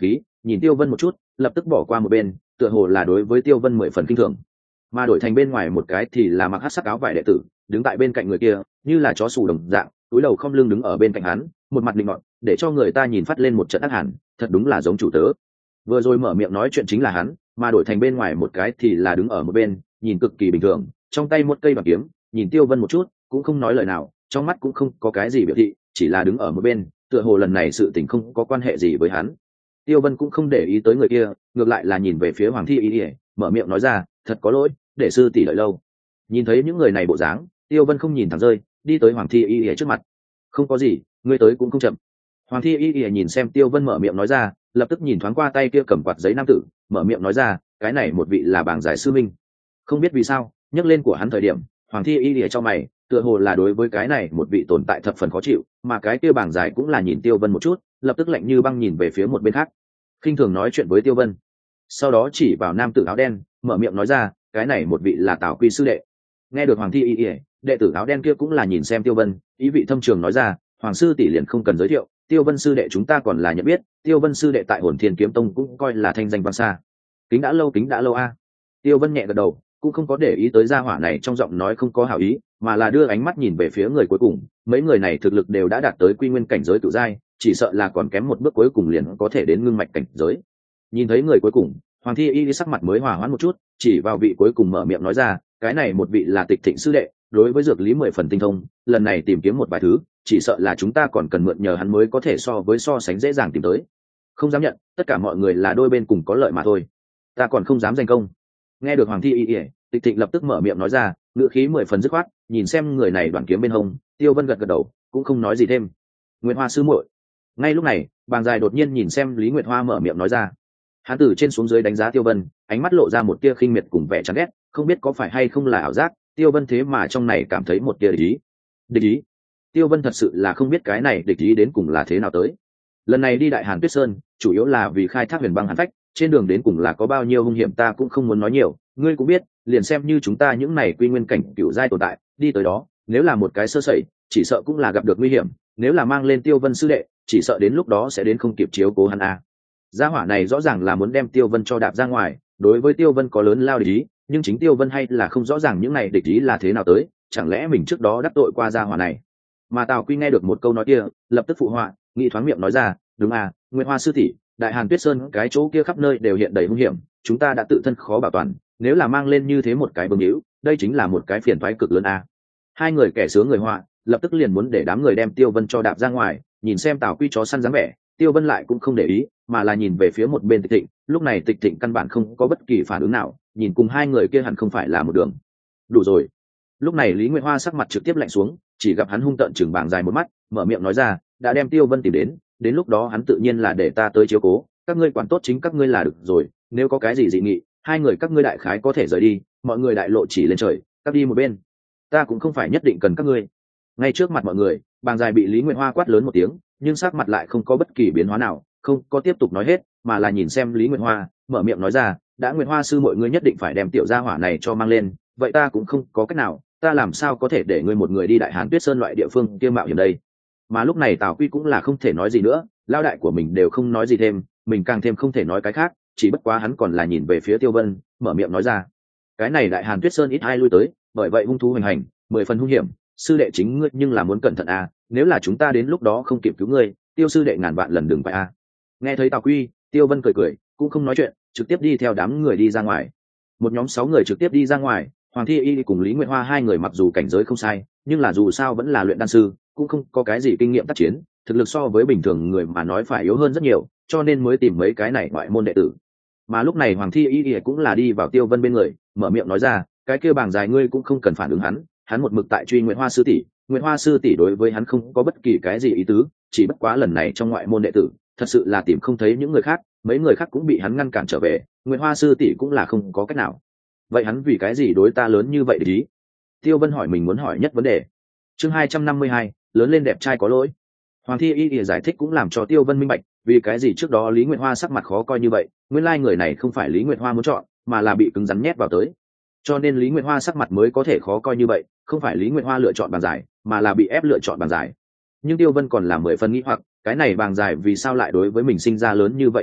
nhìn Tiêu Vân một chút, lập tức bỏ qua một bên, tựa hồ là đối với Tiêu Vân mười phần kinh thường. Mà đổi thành bên ngoài một cái thì là mặc hắc sắc áo vải đệ tử, đứng tại bên cạnh người kia, như là chó sù đồng dạng, túi đầu không lưng đứng ở bên cạnh hắn, một mặt định ngọn, để cho người ta nhìn phát lên một trận ác hẳn, thật đúng là giống chủ tớ. Vừa rồi mở miệng nói chuyện chính là hắn, mà đổi thành bên ngoài một cái thì là đứng ở một bên, nhìn cực kỳ bình thường, trong tay một cây bạc kiếm, nhìn Tiêu Vân một chút, cũng không nói lời nào, trong mắt cũng không có cái gì biểu thị, chỉ là đứng ở một bên, tựa hồ lần này sự tình không có quan hệ gì với hắn. Tiêu Vân cũng không để ý tới người kia, ngược lại là nhìn về phía Hoàng Thi Y, mở miệng nói ra, thật có lỗi, để sư tỷ đợi lâu. Nhìn thấy những người này bộ dáng, Tiêu Vân không nhìn thẳng rơi, đi tới Hoàng Thi Y trước mặt. Không có gì, ngươi tới cũng không chậm. Hoàng Thi Y nhìn xem Tiêu Vân mở miệng nói ra, lập tức nhìn thoáng qua tay kia cầm quạt giấy nam tử, mở miệng nói ra, cái này một vị là bảng giải sư minh. Không biết vì sao, nhắc lên của hắn thời điểm, Hoàng Thi Y cho mày, tựa hồ là đối với cái này một vị tồn tại thập phần khó chịu, mà cái kia bảng giải cũng là nhìn Tiêu Vân một chút, lập tức lạnh như băng nhìn về phía một bên khác, khinh thường nói chuyện với Tiêu Vân. Sau đó chỉ vào nam tử áo đen, mở miệng nói ra, cái này một vị là Tào Quy sư đệ. Nghe được Hoàng Thi Y, đệ tử áo đen kia cũng là nhìn xem Tiêu Vân, ý vị thâm trường nói ra, Hoàng sư tỷ liền không cần giới thiệu, Tiêu Vân sư đệ chúng ta còn là nhận biết, Tiêu Vân sư đệ tại Hồn Thiên Kiếm Tông cũng coi là thanh danh vang xa. Kính đã lâu, kính đã lâu a. Tiêu Vân nhẹ gật đầu, cũng không có để ý tới gia hỏa này trong giọng nói không có hảo ý, mà là đưa ánh mắt nhìn về phía người cuối cùng, mấy người này thực lực đều đã đạt tới quy nguyên cảnh giới cửu giai, chỉ sợ là còn kém một bước cuối cùng liền có thể đến ngưng mạch cảnh giới. Nhìn thấy người cuối cùng, Hoàng Thi Y sắc mặt mới hòa hoãn một chút, chỉ vào vị cuối cùng mở miệng nói ra, cái này một vị là Tịch Thịnh sư đệ, đối với dược lý mười phần tinh thông, lần này tìm kiếm một vài thứ, chỉ sợ là chúng ta còn cần mượn nhờ hắn mới có thể so với so sánh dễ dàng tìm tới. Không dám nhận, tất cả mọi người là đôi bên cùng có lợi mà thôi. Ta còn không dám giành công. Nghe được Hoàng Thi Y, Tịch Thịnh lập tức mở miệng nói ra, ngữ khí mười phần dứt khoát, nhìn xem người này đoạn kiếm bên hông, Tiêu Vân gật gật đầu, cũng không nói gì thêm. Nguyệt Hoa sư muội. Ngay lúc này, Bàng Dài đột nhiên nhìn xem Lý Nguyệt Hoa mở miệng nói ra. Hắn từ trên xuống dưới đánh giá Tiêu Vân, ánh mắt lộ ra một tia khinh miệt cùng vẻ chán ghét, không biết có phải hay không là ảo giác, Tiêu Vân thế mà trong này cảm thấy một tia địch ý. Địch ý? Tiêu Vân thật sự là không biết cái này địch ý đến cùng là thế nào tới. Lần này đi Đại Hàn Tuyết Sơn, chủ yếu là vì khai thác huyền băng hàn phách, trên đường đến cùng là có bao nhiêu hung hiểm ta cũng không muốn nói nhiều, ngươi cũng biết, liền xem như chúng ta những này quy nguyên cảnh cửu giai tồn tại, đi tới đó, nếu là một cái sơ sẩy, chỉ sợ cũng là gặp được nguy hiểm, nếu là mang lên Tiêu Vân sư đệ, chỉ sợ đến lúc đó sẽ đến không kịp chiếu cố hắn a. Gia hỏa này rõ ràng là muốn đem Tiêu Vân cho đạp ra ngoài, đối với Tiêu Vân có lớn lao địch ý, nhưng chính Tiêu Vân hay là không rõ ràng những này địch ý là thế nào tới, chẳng lẽ mình trước đó đắc tội qua gia hỏa này. Mà Tào Quy nghe được một câu nói kia, lập tức phụ họa, nghĩ thoáng miệng nói ra, đúng à, Nguyệt Hoa sư tỷ, Đại Hàn Tuyết Sơn cái chỗ kia khắp nơi đều hiện đầy hung hiểm, chúng ta đã tự thân khó bảo toàn, nếu là mang lên như thế một cái bưng hữu, đây chính là một cái phiền toái cực lớn a. Hai người kẻ sướng người họa, lập tức liền muốn để đám người đem Tiêu Vân cho đạp ra ngoài, nhìn xem Tào Quy chó săn dáng vẻ, Tiêu Vân lại cũng không để ý, mà là nhìn về phía một bên Tịch Thịnh, lúc này Tịch Thịnh căn bản không có bất kỳ phản ứng nào, nhìn cùng hai người kia hẳn không phải là một đường. Đủ rồi. Lúc này Lý Nguyệt Hoa sắc mặt trực tiếp lạnh xuống, chỉ gặp hắn hung tợn chừng Bàng Dài một mắt, mở miệng nói ra, đã đem Tiêu Vân tìm đến, đến lúc đó hắn tự nhiên là để ta tới chiếu cố, các ngươi quản tốt chính các ngươi là được rồi, nếu có cái gì dị nghị, hai người các ngươi đại khái có thể rời đi, mọi người đại lộ chỉ lên trời, các đi một bên, ta cũng không phải nhất định cần các ngươi. Ngay trước mặt mọi người, Bàng Dài bị Lý Nguyệt Hoa quát lớn một tiếng, nhưng sắc mặt lại không có bất kỳ biến hóa nào, không có tiếp tục nói hết, mà là nhìn xem Lý Nguyệt Hoa, mở miệng nói ra, đã Nguyệt Hoa sư mọi người nhất định phải đem tiểu gia hỏa này cho mang lên, vậy ta cũng không có cách nào, ta làm sao có thể để ngươi một người đi Đại Hàn Tuyết Sơn loại địa phương kia mạo hiểm đây. Mà lúc này Tào Quy cũng là không thể nói gì nữa, lao đại của mình đều không nói gì thêm, mình càng thêm không thể nói cái khác, chỉ bất quá hắn còn là nhìn về phía Tiêu Vân, mở miệng nói ra, cái này Đại Hàn Tuyết Sơn ít ai lui tới, bởi vậy hung thú hoành hành, mười phần hung hiểm, sư đệ chính ngươi nhưng là muốn cẩn thận à, nếu là chúng ta đến lúc đó không kịp cứu ngươi, Tiêu sư đệ ngàn vạn lần đừng phải à. Nghe thấy Tào Quy, Tiêu Vân cười cười, cũng không nói chuyện, trực tiếp đi theo đám người đi ra ngoài. Một nhóm sáu người trực tiếp đi ra ngoài, Hoàng Thi Y cùng Lý Nguyệt Hoa hai người mặc dù cảnh giới không sai, nhưng là dù sao vẫn là luyện đan sư, cũng không có cái gì kinh nghiệm tác chiến, thực lực so với bình thường người mà nói phải yếu hơn rất nhiều, cho nên mới tìm mấy cái này ngoại môn đệ tử. Mà lúc này Hoàng Thi Y cũng là đi vào Tiêu Vân bên người, mở miệng nói ra, cái kia Bàng Dài ngươi cũng không cần phản ứng hắn, hắn một mực tại truy Nguyệt Hoa sư tỷ, Nguyệt Hoa sư tỷ đối với hắn không có bất kỳ cái gì ý tứ, chỉ bất quá lần này trong ngoại môn đệ tử, thật sự là tìm không thấy những người khác, mấy người khác cũng bị hắn ngăn cản trở về, Nguyệt Hoa sư tỷ cũng là không có cách nào. Vậy hắn vì cái gì đối ta lớn như vậy ý? Tiêu Vân hỏi mình muốn hỏi nhất vấn đề. Chương hai trăm năm mươi hai, lớn lên đẹp trai có lỗi. Hoàng Thi Y giải thích cũng làm cho Tiêu Vân minh bạch, vì cái gì trước đó Lý Nguyệt Hoa sắc mặt khó coi như vậy, nguyên lai người này không phải Lý Nguyệt Hoa muốn chọn, mà là bị cứng rắn nhét vào tới. Cho nên Lý Nguyệt Hoa sắc mặt mới có thể khó coi như vậy, không phải Lý Nguyệt Hoa lựa chọn Bàng Dài, mà là bị ép lựa chọn Bàng Dài. Nhưng Tiêu Vân còn là mười phần nghĩ hoặc, cái này Bàng Dài vì sao lại đối với mình sinh ra lớn như vậy ý,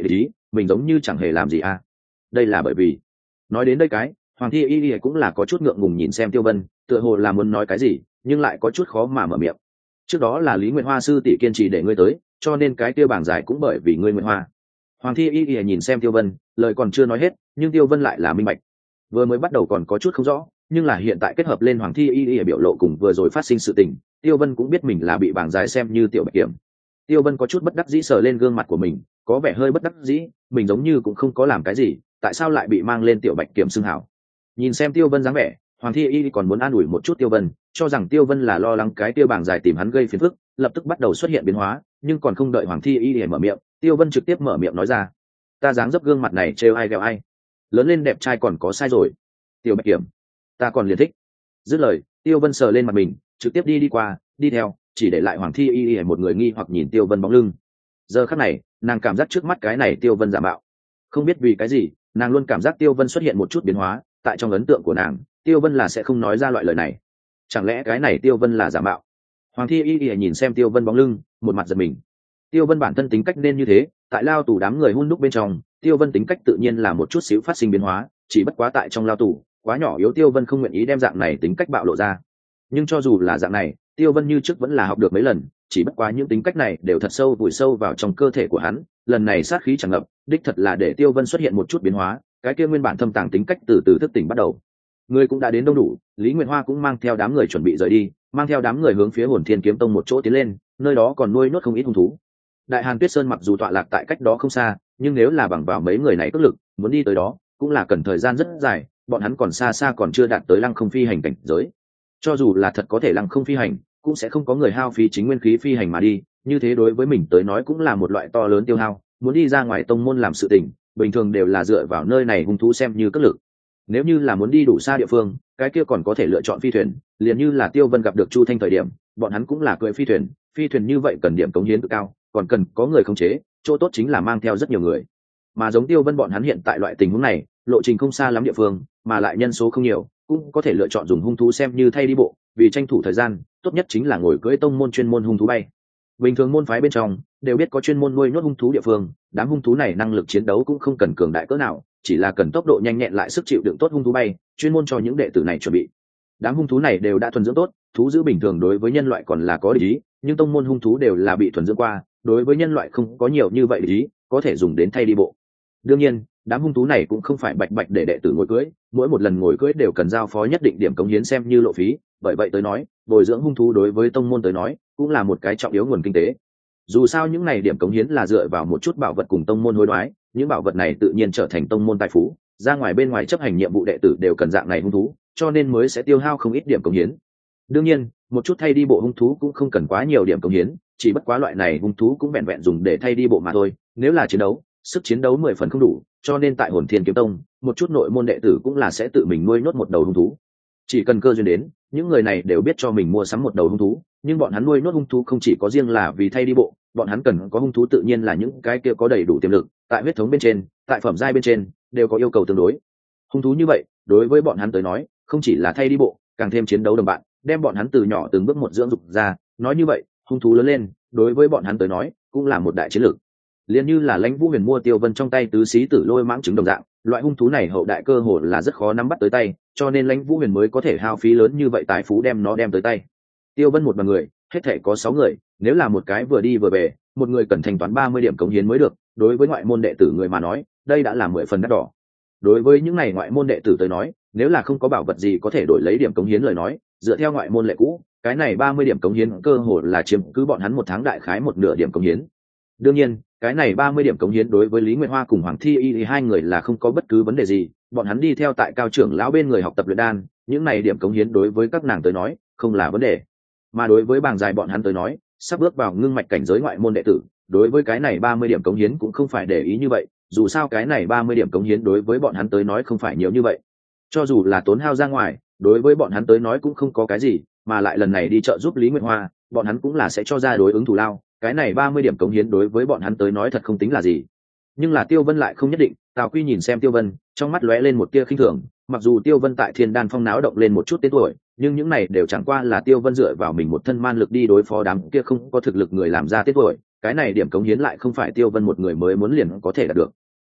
mình giống như chẳng hề làm gì à. Đây là bởi vì nói đến đây cái Hoàng Thi Y Y cũng là có chút ngượng ngùng nhìn xem Tiêu Vân, tựa hồ là muốn nói cái gì nhưng lại có chút khó mà mở miệng. Trước đó là Lý Nguyệt Hoa sư tỷ kiên trì để ngươi tới, cho nên cái tiêu bảng giải cũng bởi vì ngươi Nguyệt Hoa. Hoàng Thi Y Y nhìn xem Tiêu Vân, lời còn chưa nói hết nhưng Tiêu Vân lại là minh bạch. Vừa mới bắt đầu còn có chút không rõ, nhưng là hiện tại kết hợp lên Hoàng Thi Y Y biểu lộ cùng vừa rồi phát sinh sự tình, Tiêu Vân cũng biết mình là bị bảng giải xem như tiểu bạch kiểm. Tiêu Vân có chút bất đắc dĩ sờ lên gương mặt của mình, có vẻ hơi bất đắc dĩ, mình giống như cũng không có làm cái gì, tại sao lại bị mang lên tiểu bạch kiểm xưng hảo. Nhìn xem Tiêu Vân dáng vẻ, Hoàng Thi Y còn muốn an ủi một chút Tiêu Vân, cho rằng Tiêu Vân là lo lắng cái tiêu bảng giải tìm hắn gây phiền phức, lập tức bắt đầu xuất hiện biến hóa, nhưng còn không đợi Hoàng Thi Y để mở miệng, Tiêu Vân trực tiếp mở miệng nói ra: ta dáng dấp gương mặt này trêu ai ghẹo ai, lớn lên đẹp trai còn có sai rồi. Tiểu bạch kiểm, ta còn liền thích. Dứt lời, Tiêu Vân sờ lên mặt mình, trực tiếp đi đi qua, đi theo, chỉ để lại Hoàng Thi Y Y một người nghi hoặc nhìn Tiêu Vân bóng lưng. Giờ khắc này, nàng cảm giác trước mắt cái này Tiêu Vân giả mạo, không biết vì cái gì, nàng luôn cảm giác Tiêu Vân xuất hiện một chút biến hóa, tại trong ấn tượng của nàng, Tiêu Vân là sẽ không nói ra loại lời này. Chẳng lẽ cái này Tiêu Vân là giả mạo? Hoàng Thi Y Y nhìn xem Tiêu Vân bóng lưng, một mặt giật mình. Tiêu Vân bản thân tính cách nên như thế, tại lao tù đám người hun đúc bên trong, Tiêu Vân tính cách tự nhiên là một chút xíu phát sinh biến hóa, chỉ bất quá tại trong lao tù, quá nhỏ yếu Tiêu Vân không nguyện ý đem dạng này tính cách bạo lộ ra. Nhưng cho dù là dạng này, Tiêu Vân như trước vẫn là học được mấy lần, chỉ bất quá những tính cách này đều thật sâu vùi sâu vào trong cơ thể của hắn, lần này sát khí tràn ngập, đích thật là để Tiêu Vân xuất hiện một chút biến hóa, cái kia nguyên bản thâm tàng tính cách từ từ thức tỉnh bắt đầu. Người cũng đã đến đông đủ, Lý Nguyệt Hoa cũng mang theo đám người chuẩn bị rời đi, mang theo đám người hướng phía Hồn Thiên Kiếm Tông một chỗ tiến lên, nơi đó còn nuôi nhốt không ít hung thú. Đại Hàn Tuyết Sơn mặc dù tọa lạc tại cách đó không xa, nhưng nếu là bằng vào mấy người này cước lực, muốn đi tới đó, cũng là cần thời gian rất dài, bọn hắn còn xa xa còn chưa đạt tới lăng không phi hành cảnh giới. Cho dù là thật có thể lăng không phi hành, cũng sẽ không có người hao phí chính nguyên khí phi hành mà đi, như thế đối với mình tới nói cũng là một loại to lớn tiêu hao, muốn đi ra ngoài tông môn làm sự tình, bình thường đều là dựa vào nơi này hung thú xem như cước lực. Nếu như là muốn đi đủ xa địa phương, cái kia còn có thể lựa chọn phi thuyền, liền như là Tiêu Vân gặp được Chu Thanh thời điểm, bọn hắn cũng là cưỡi phi thuyền, phi thuyền như vậy cần điểm cống hiến cực cao, còn cần có người khống chế, chỗ tốt chính là mang theo rất nhiều người. Mà giống Tiêu Vân bọn hắn hiện tại loại tình huống này, lộ trình không xa lắm địa phương, mà lại nhân số không nhiều, cũng có thể lựa chọn dùng hung thú xem như thay đi bộ, vì tranh thủ thời gian, tốt nhất chính là ngồi cưỡi tông môn chuyên môn hung thú bay. Bình thường môn phái bên trong đều biết có chuyên môn nuôi nhốt hung thú địa phương, đám hung thú này năng lực chiến đấu cũng không cần cường đại cỡ nào, chỉ là cần tốc độ nhanh nhẹn lại sức chịu đựng tốt hung thú bay, chuyên môn cho những đệ tử này chuẩn bị. Đám hung thú này đều đã thuần dưỡng tốt, thú giữ bình thường đối với nhân loại còn là có địch ý, nhưng tông môn hung thú đều là bị thuần dưỡng qua, đối với nhân loại không có nhiều như vậy địch ý, có thể dùng đến thay đi bộ. Đương nhiên, đám hung thú này cũng không phải bạch bạch để đệ tử ngồi cưỡi, mỗi một lần ngồi cưỡi đều cần giao phó nhất định điểm cống hiến xem như lộ phí, bởi vậy tới nói, bồi dưỡng hung thú đối với tông môn tới nói, cũng là một cái trọng yếu nguồn kinh tế. Dù sao những này điểm cống hiến là dựa vào một chút bảo vật cùng tông môn hối đoái, những bảo vật này tự nhiên trở thành tông môn tài phú, ra ngoài bên ngoài chấp hành nhiệm vụ đệ tử đều cần dạng này hung thú, cho nên mới sẽ tiêu hao không ít điểm cống hiến. Đương nhiên, một chút thay đi bộ hung thú cũng không cần quá nhiều điểm cống hiến, chỉ bất quá loại này hung thú cũng vẹn vẹn dùng để thay đi bộ mà thôi, nếu là chiến đấu, sức chiến đấu mười phần không đủ, cho nên tại Hồn Thiên Kiếm Tông, một chút nội môn đệ tử cũng là sẽ tự mình nuôi nhốt một đầu hung thú. Chỉ cần cơ duyên đến, những người này đều biết cho mình mua sắm một đầu hung thú, nhưng bọn hắn nuôi nhốt hung thú không chỉ có riêng là vì thay đi bộ, bọn hắn cần có hung thú tự nhiên là những cái kia có đầy đủ tiềm lực, tại huyết thống bên trên, tại phẩm giai bên trên, đều có yêu cầu tương đối. Hung thú như vậy, đối với bọn hắn tới nói, không chỉ là thay đi bộ, càng thêm chiến đấu đồng bạn, đem bọn hắn từ nhỏ từng bước một dưỡng dục ra, nói như vậy, hung thú lớn lên, đối với bọn hắn tới nói, cũng là một đại chiến lược. Liên như là Lãnh Vũ Huyền mua Tiêu Vân trong tay tứ xí tử lôi mãng trứng đồng dạng, loại hung thú này hậu đại cơ hồ là rất khó nắm bắt tới tay, cho nên Lãnh Vũ Huyền mới có thể hao phí lớn như vậy tài phú đem nó đem tới tay. Tiêu Vân một bằng người, hết thể có sáu người, nếu là một cái vừa đi vừa về, một người cần thanh toán ba mươi điểm cống hiến mới được, đối với ngoại môn đệ tử người mà nói, đây đã là mười phần đắt đỏ. Đối với những này ngoại môn đệ tử tới nói, nếu là không có bảo vật gì có thể đổi lấy điểm cống hiến lời nói, dựa theo ngoại môn lệ cũ, cái này ba mươi điểm cống hiến cơ hồ là chiếm cứ bọn hắn một tháng đại khái một nửa điểm cống hiến. Đương nhiên, cái này ba mươi điểm cống hiến đối với Lý Nguyệt Hoa cùng Hoàng Thi Y thì hai người là không có bất cứ vấn đề gì, bọn hắn đi theo tại cao trưởng lão bên người học tập luyện đan, những này điểm cống hiến đối với các nàng tới nói, không là vấn đề. Mà đối với bảng dài bọn hắn tới nói, sắp bước vào ngưng mạch cảnh giới ngoại môn đệ tử, đối với cái này ba mươi điểm cống hiến cũng không phải để ý như vậy, dù sao cái này ba mươi điểm cống hiến đối với bọn hắn tới nói không phải nhiều như vậy. Cho dù là tốn hao ra ngoài, đối với bọn hắn tới nói cũng không có cái gì, mà lại lần này đi chợ giúp Lý Nguyệt Hoa, bọn hắn cũng là sẽ cho ra đối ứng thù lao, cái này ba mươi điểm cống hiến đối với bọn hắn tới nói thật không tính là gì. Nhưng là Tiêu Vân lại không nhất định, Tào Quy nhìn xem Tiêu Vân, trong mắt lóe lên một tia khinh thường, mặc dù Tiêu Vân tại Thiên Đan Phong náo động lên một chút tên tuổi, nhưng những này đều chẳng qua là Tiêu Vân dựa vào mình một thân man lực đi đối phó đám kia không có thực lực người làm ra tên tuổi, cái này điểm cống hiến lại không phải Tiêu Vân một người mới muốn liền có thể đạt được.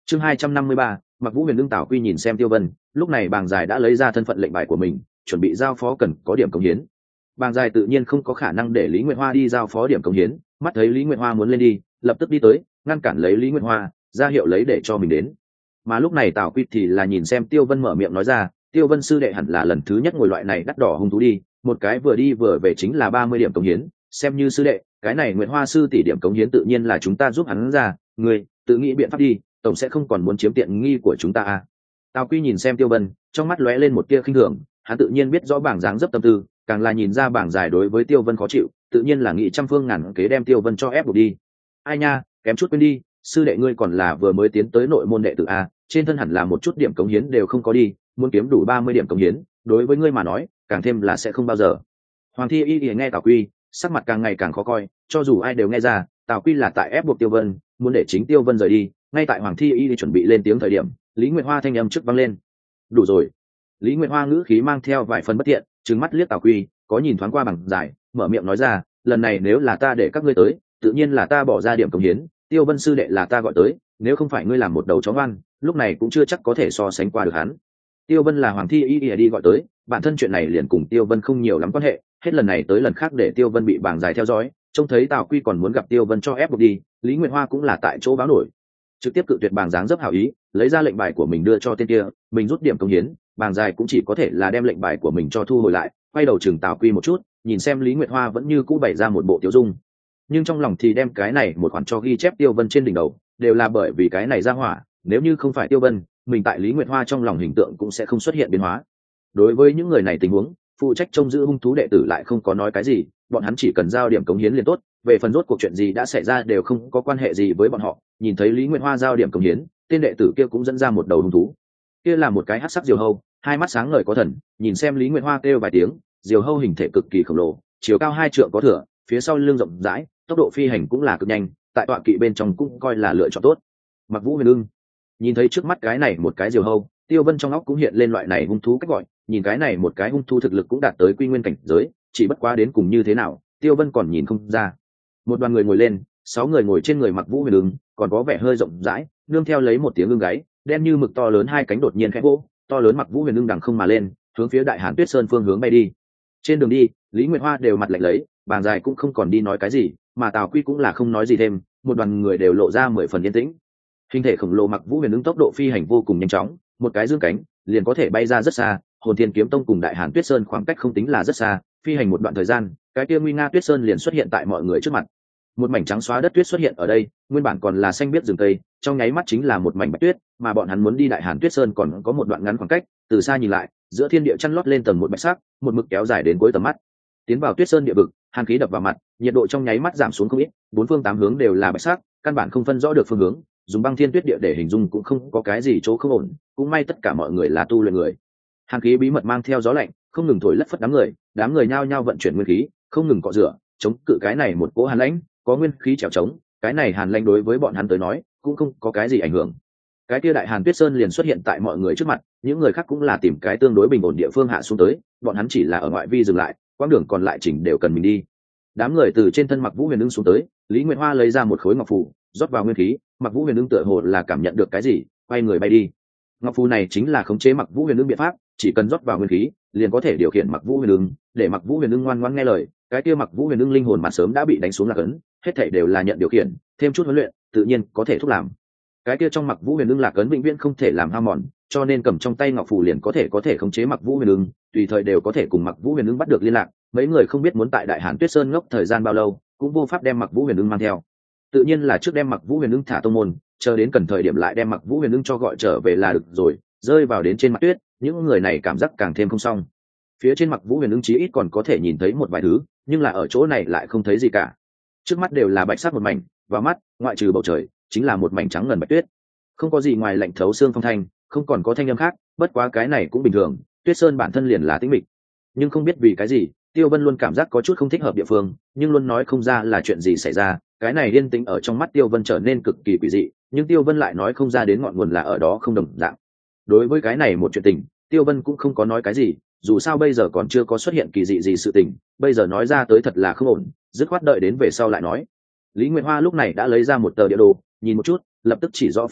chương hai trăm năm mươi ba, Mặc Vũ Huyền Ưng. Tào Quy nhìn xem Tiêu Vân, lúc này bàng dài đã lấy ra thân phận lệnh bài của mình, chuẩn bị giao phó cần có điểm cống hiến. Bàng dài tự nhiên không có khả năng để Lý Nguyệt Hoa đi giao phó điểm cống hiến, mắt thấy Lý Nguyệt Hoa muốn lên đi, lập tức đi tới, ngăn cản lấy Lý Nguyệt Hoa, ra hiệu lấy để cho mình đến. Mà lúc này Tào Quy thì là nhìn xem Tiêu Vân mở miệng nói ra, Tiêu Vân sư đệ hẳn là lần thứ nhất ngồi loại này đắt đỏ hung thú đi, một cái vừa đi vừa về chính là ba mươi điểm cống hiến, xem như sư đệ, cái này Nguyệt Hoa sư tỷ điểm cống hiến tự nhiên là chúng ta giúp hắn ra, người tự nghĩ biện pháp đi, tổng sẽ không còn muốn chiếm tiện nghi của chúng ta à. Tào Quy nhìn xem Tiêu Vân, trong mắt lóe lên một tia khinh thường, hắn tự nhiên biết rõ bảng dáng dấp tâm tư, càng là nhìn ra bảng dài đối với Tiêu Vân khó chịu, tự nhiên là nghĩ trăm phương ngàn kế đem Tiêu Vân cho ép buộc đi. Ai nha, kém chút quên đi, sư đệ ngươi còn là vừa mới tiến tới nội môn đệ tử a, trên thân hẳn là một chút điểm cống hiến đều không có đi, muốn kiếm đủ ba mươi điểm cống hiến, đối với ngươi mà nói, càng thêm là sẽ không bao giờ. Hoàng Thi Y Y nghe Tào Quy, sắc mặt càng ngày càng khó coi, cho dù ai đều nghe ra, Tào Quy là tại ép buộc Tiêu Vân, muốn để chính Tiêu Vân rời đi. Ngay tại Hoàng Thi Y Y chuẩn bị lên tiếng thời điểm, Lý Nguyệt Hoa thanh âm trước vang lên. Đủ rồi. Lý Nguyệt Hoa ngữ khí mang theo vài phần bất thiện, trừng mắt liếc Tào Quy, có nhìn thoáng qua bằng giải, mở miệng nói ra, lần này nếu là ta để các ngươi tới, tự nhiên là ta bỏ ra điểm cống hiến, Tiêu Vân sư đệ là ta gọi tới, nếu không phải ngươi làm một đầu chó ngoan, lúc này cũng chưa chắc có thể so sánh qua được hắn. Tiêu Vân là Hoàng Thi Y Y đi gọi tới, bản thân chuyện này liền cùng Tiêu Vân không nhiều lắm quan hệ, hết lần này tới lần khác để Tiêu Vân bị bảng dài theo dõi, trông thấy Tào Quy còn muốn gặp Tiêu Vân cho ép buộc đi, Lý Nguyệt Hoa cũng là tại chỗ báo nổi, trực tiếp cự tuyệt bảng dáng dấp hảo ý, lấy ra lệnh bài của mình đưa cho tên kia, mình rút điểm cống hiến, bảng dài cũng chỉ có thể là đem lệnh bài của mình cho thu hồi lại, quay đầu chừng Tào Quy một chút, nhìn xem Lý Nguyệt Hoa vẫn như cũ bày ra một bộ tiêu dung, nhưng trong lòng thì đem cái này một khoản cho ghi chép Tiêu Vân trên đỉnh đầu, đều là bởi vì cái này ra hỏa, nếu như không phải Tiêu Vân, mình tại Lý Nguyệt Hoa trong lòng hình tượng cũng sẽ không xuất hiện biến hóa. Đối với những người này tình huống, phụ trách trông giữ hung thú đệ tử lại không có nói cái gì, bọn hắn chỉ cần giao điểm cống hiến liền tốt, về phần rốt cuộc chuyện gì đã xảy ra đều không có quan hệ gì với bọn họ. Nhìn thấy Lý Nguyệt Hoa giao điểm cống hiến, tên đệ tử kia cũng dẫn ra một đầu hung thú, kia là một cái hắc sắc diều hâu, hai mắt sáng ngời có thần, nhìn xem Lý Nguyệt Hoa kêu vài tiếng, diều hâu hình thể cực kỳ khổng lồ, chiều cao hai trượng có thừa, phía sau lưng rộng rãi, tốc độ phi hành cũng là cực nhanh, tại tọa kỵ bên trong cũng coi là lựa chọn tốt. Mặc Vũ Huyền Ưng nhìn thấy trước mắt cái này một cái diều hâu, Tiêu Vân trong óc cũng hiện lên loại này hung thú cách gọi, nhìn cái này một cái hung thú thực lực cũng đạt tới quy nguyên cảnh giới, chỉ bất quá đến cùng như thế nào, Tiêu Vân còn nhìn không ra. Một đoàn người ngồi lên, sáu người ngồi trên người Mặc Vũ Huyền Ưng, còn có vẻ hơi rộng rãi, nương theo lấy một tiếng ưng gáy, đen như mực to lớn hai cánh đột nhiên khẽ vỗ, to lớn Mặc Vũ Huyền Ưng đằng không mà lên, hướng phía Đại Hàn Tuyết Sơn phương hướng bay đi. Trên đường đi, Lý Nguyệt Hoa đều mặt lạnh lấy, bàng dài cũng không còn đi nói cái gì, mà Tào Quy cũng là không nói gì thêm, một đoàn người đều lộ ra mười phần yên tĩnh. Hình thể khổng lồ Mặc Vũ Huyền Ưng tốc độ phi hành vô cùng nhanh chóng, một cái dương cánh liền có thể bay ra rất xa. Hồn Thiên Kiếm Tông cùng Đại Hàn Tuyết Sơn khoảng cách không tính là rất xa, phi hành một đoạn thời gian, cái kia nguy nga Tuyết Sơn liền xuất hiện tại mọi người trước mặt. Một mảnh trắng xóa đất tuyết xuất hiện ở đây, nguyên bản còn là xanh biếc rừng tây, trong nháy mắt chính là một mảnh bạch tuyết, mà bọn hắn muốn đi Đại Hàn Tuyết Sơn còn có một đoạn ngắn khoảng cách, từ xa nhìn lại, giữa thiên địa chăn lót lên tầng một bạch sắc, một mực kéo dài đến cuối tầm mắt. Tiến vào Tuyết Sơn địa vực, hàn khí đập vào mặt, nhiệt độ trong nháy mắt giảm xuống không ít, bốn phương tám hướng đều là bạch sắc, căn bản không phân rõ được phương hướng, dùng băng thiên tuyết địa để hình dung cũng không có cái gì chỗ không ổn, cũng may tất cả mọi người là tu luyện người. Hàn khí bí mật mang theo gió lạnh, không ngừng thổi lất phất đám người, đám người nhao nhao vận chuyển nguyên khí, không ngừng cọ rửa, chống cự cái này một cỗ hàn lãnh, có nguyên khí trèo trống, cái này hàn lãnh đối với bọn hắn tới nói cũng không có cái gì ảnh hưởng. Cái kia Đại Hàn Tuyết Sơn liền xuất hiện tại mọi người trước mặt, những người khác cũng là tìm cái tương đối bình ổn địa phương hạ xuống tới, bọn hắn chỉ là ở ngoại vi dừng lại, quãng đường còn lại chỉnh đều cần mình đi. Đám người từ trên thân Mặc Vũ Huyền Ưng xuống tới, Lý Nguyệt Hoa lấy ra một khối ngọc phù, rót vào nguyên khí, Mặc Vũ Huyền Ưng tựa hồ là cảm nhận được cái gì, quay người bay đi. Ngọc phù này chính là khống chế Mặc Vũ Huyền Ưng biện pháp, chỉ cần rót vào nguyên khí, liền có thể điều khiển Mặc Vũ Huyền Ưng, để Mặc Vũ Huyền Ưng ngoan ngoãn nghe lời. Cái kia Mặc Vũ Huyền Ưng linh hồn mà sớm đã bị đánh xuống lạc ấn, hết thảy đều là nhận điều khiển, thêm chút huấn luyện, tự nhiên có thể thúc làm. Cái kia trong Mặc Vũ Huyền Ưng lạc ấn vĩnh viễn không thể làm hao mòn, cho nên cầm trong tay ngọc phù liền có thể có thể khống chế Mặc Vũ Huyền Ưng, tùy thời đều có thể cùng Mặc Vũ Huyền Ưng bắt được liên lạc. Mấy người không biết muốn tại Đại Hàn Tuyết Sơn ngốc thời gian bao lâu, cũng vô pháp đem Mặc Vũ Huyền Ưng mang theo. Tự nhiên là trước đem Mặc Vũ Huyền Ưng thả tông môn, chờ đến cần thời điểm lại đem Mặc Vũ Huyền Ưng cho gọi trở về là được rồi. Rơi vào đến trên mặt tuyết, những người này cảm giác càng thêm không xong. Phía trên Mặc Vũ Huyền Ưng chí ít còn có thể nhìn thấy một vài thứ, nhưng là ở chỗ này lại không thấy gì cả. Trước mắt đều là bạch sắc một mảnh, và mắt, ngoại trừ bầu trời, chính là một mảnh trắng ngần bạch tuyết. Không có gì ngoài lạnh thấu xương phong thanh, không còn có thanh âm khác, bất quá cái này cũng bình thường, Tuyết Sơn bản thân liền là tĩnh mịch. Nhưng không biết vì cái gì, Tiêu Vân luôn cảm giác có chút không thích hợp địa phương, nhưng luôn nói không ra là chuyện gì xảy ra, cái này yên tĩnh ở trong mắt Tiêu Vân trở nên cực kỳ quỷ dị, nhưng Tiêu Vân lại nói không ra đến ngọn nguồn là ở đó không đồng dạng. Đối với cái này một chuyện tình, Tiêu Vân cũng không có nói cái gì, dù sao bây giờ còn chưa có xuất hiện kỳ dị gì sự tình, bây giờ nói ra tới thật là không ổn, dứt khoát đợi đến về sau lại nói. Lý Nguyệt Hoa lúc này đã lấy ra một tờ địa đồ, nhìn một chút, lập tức chỉ rõ phương hướng,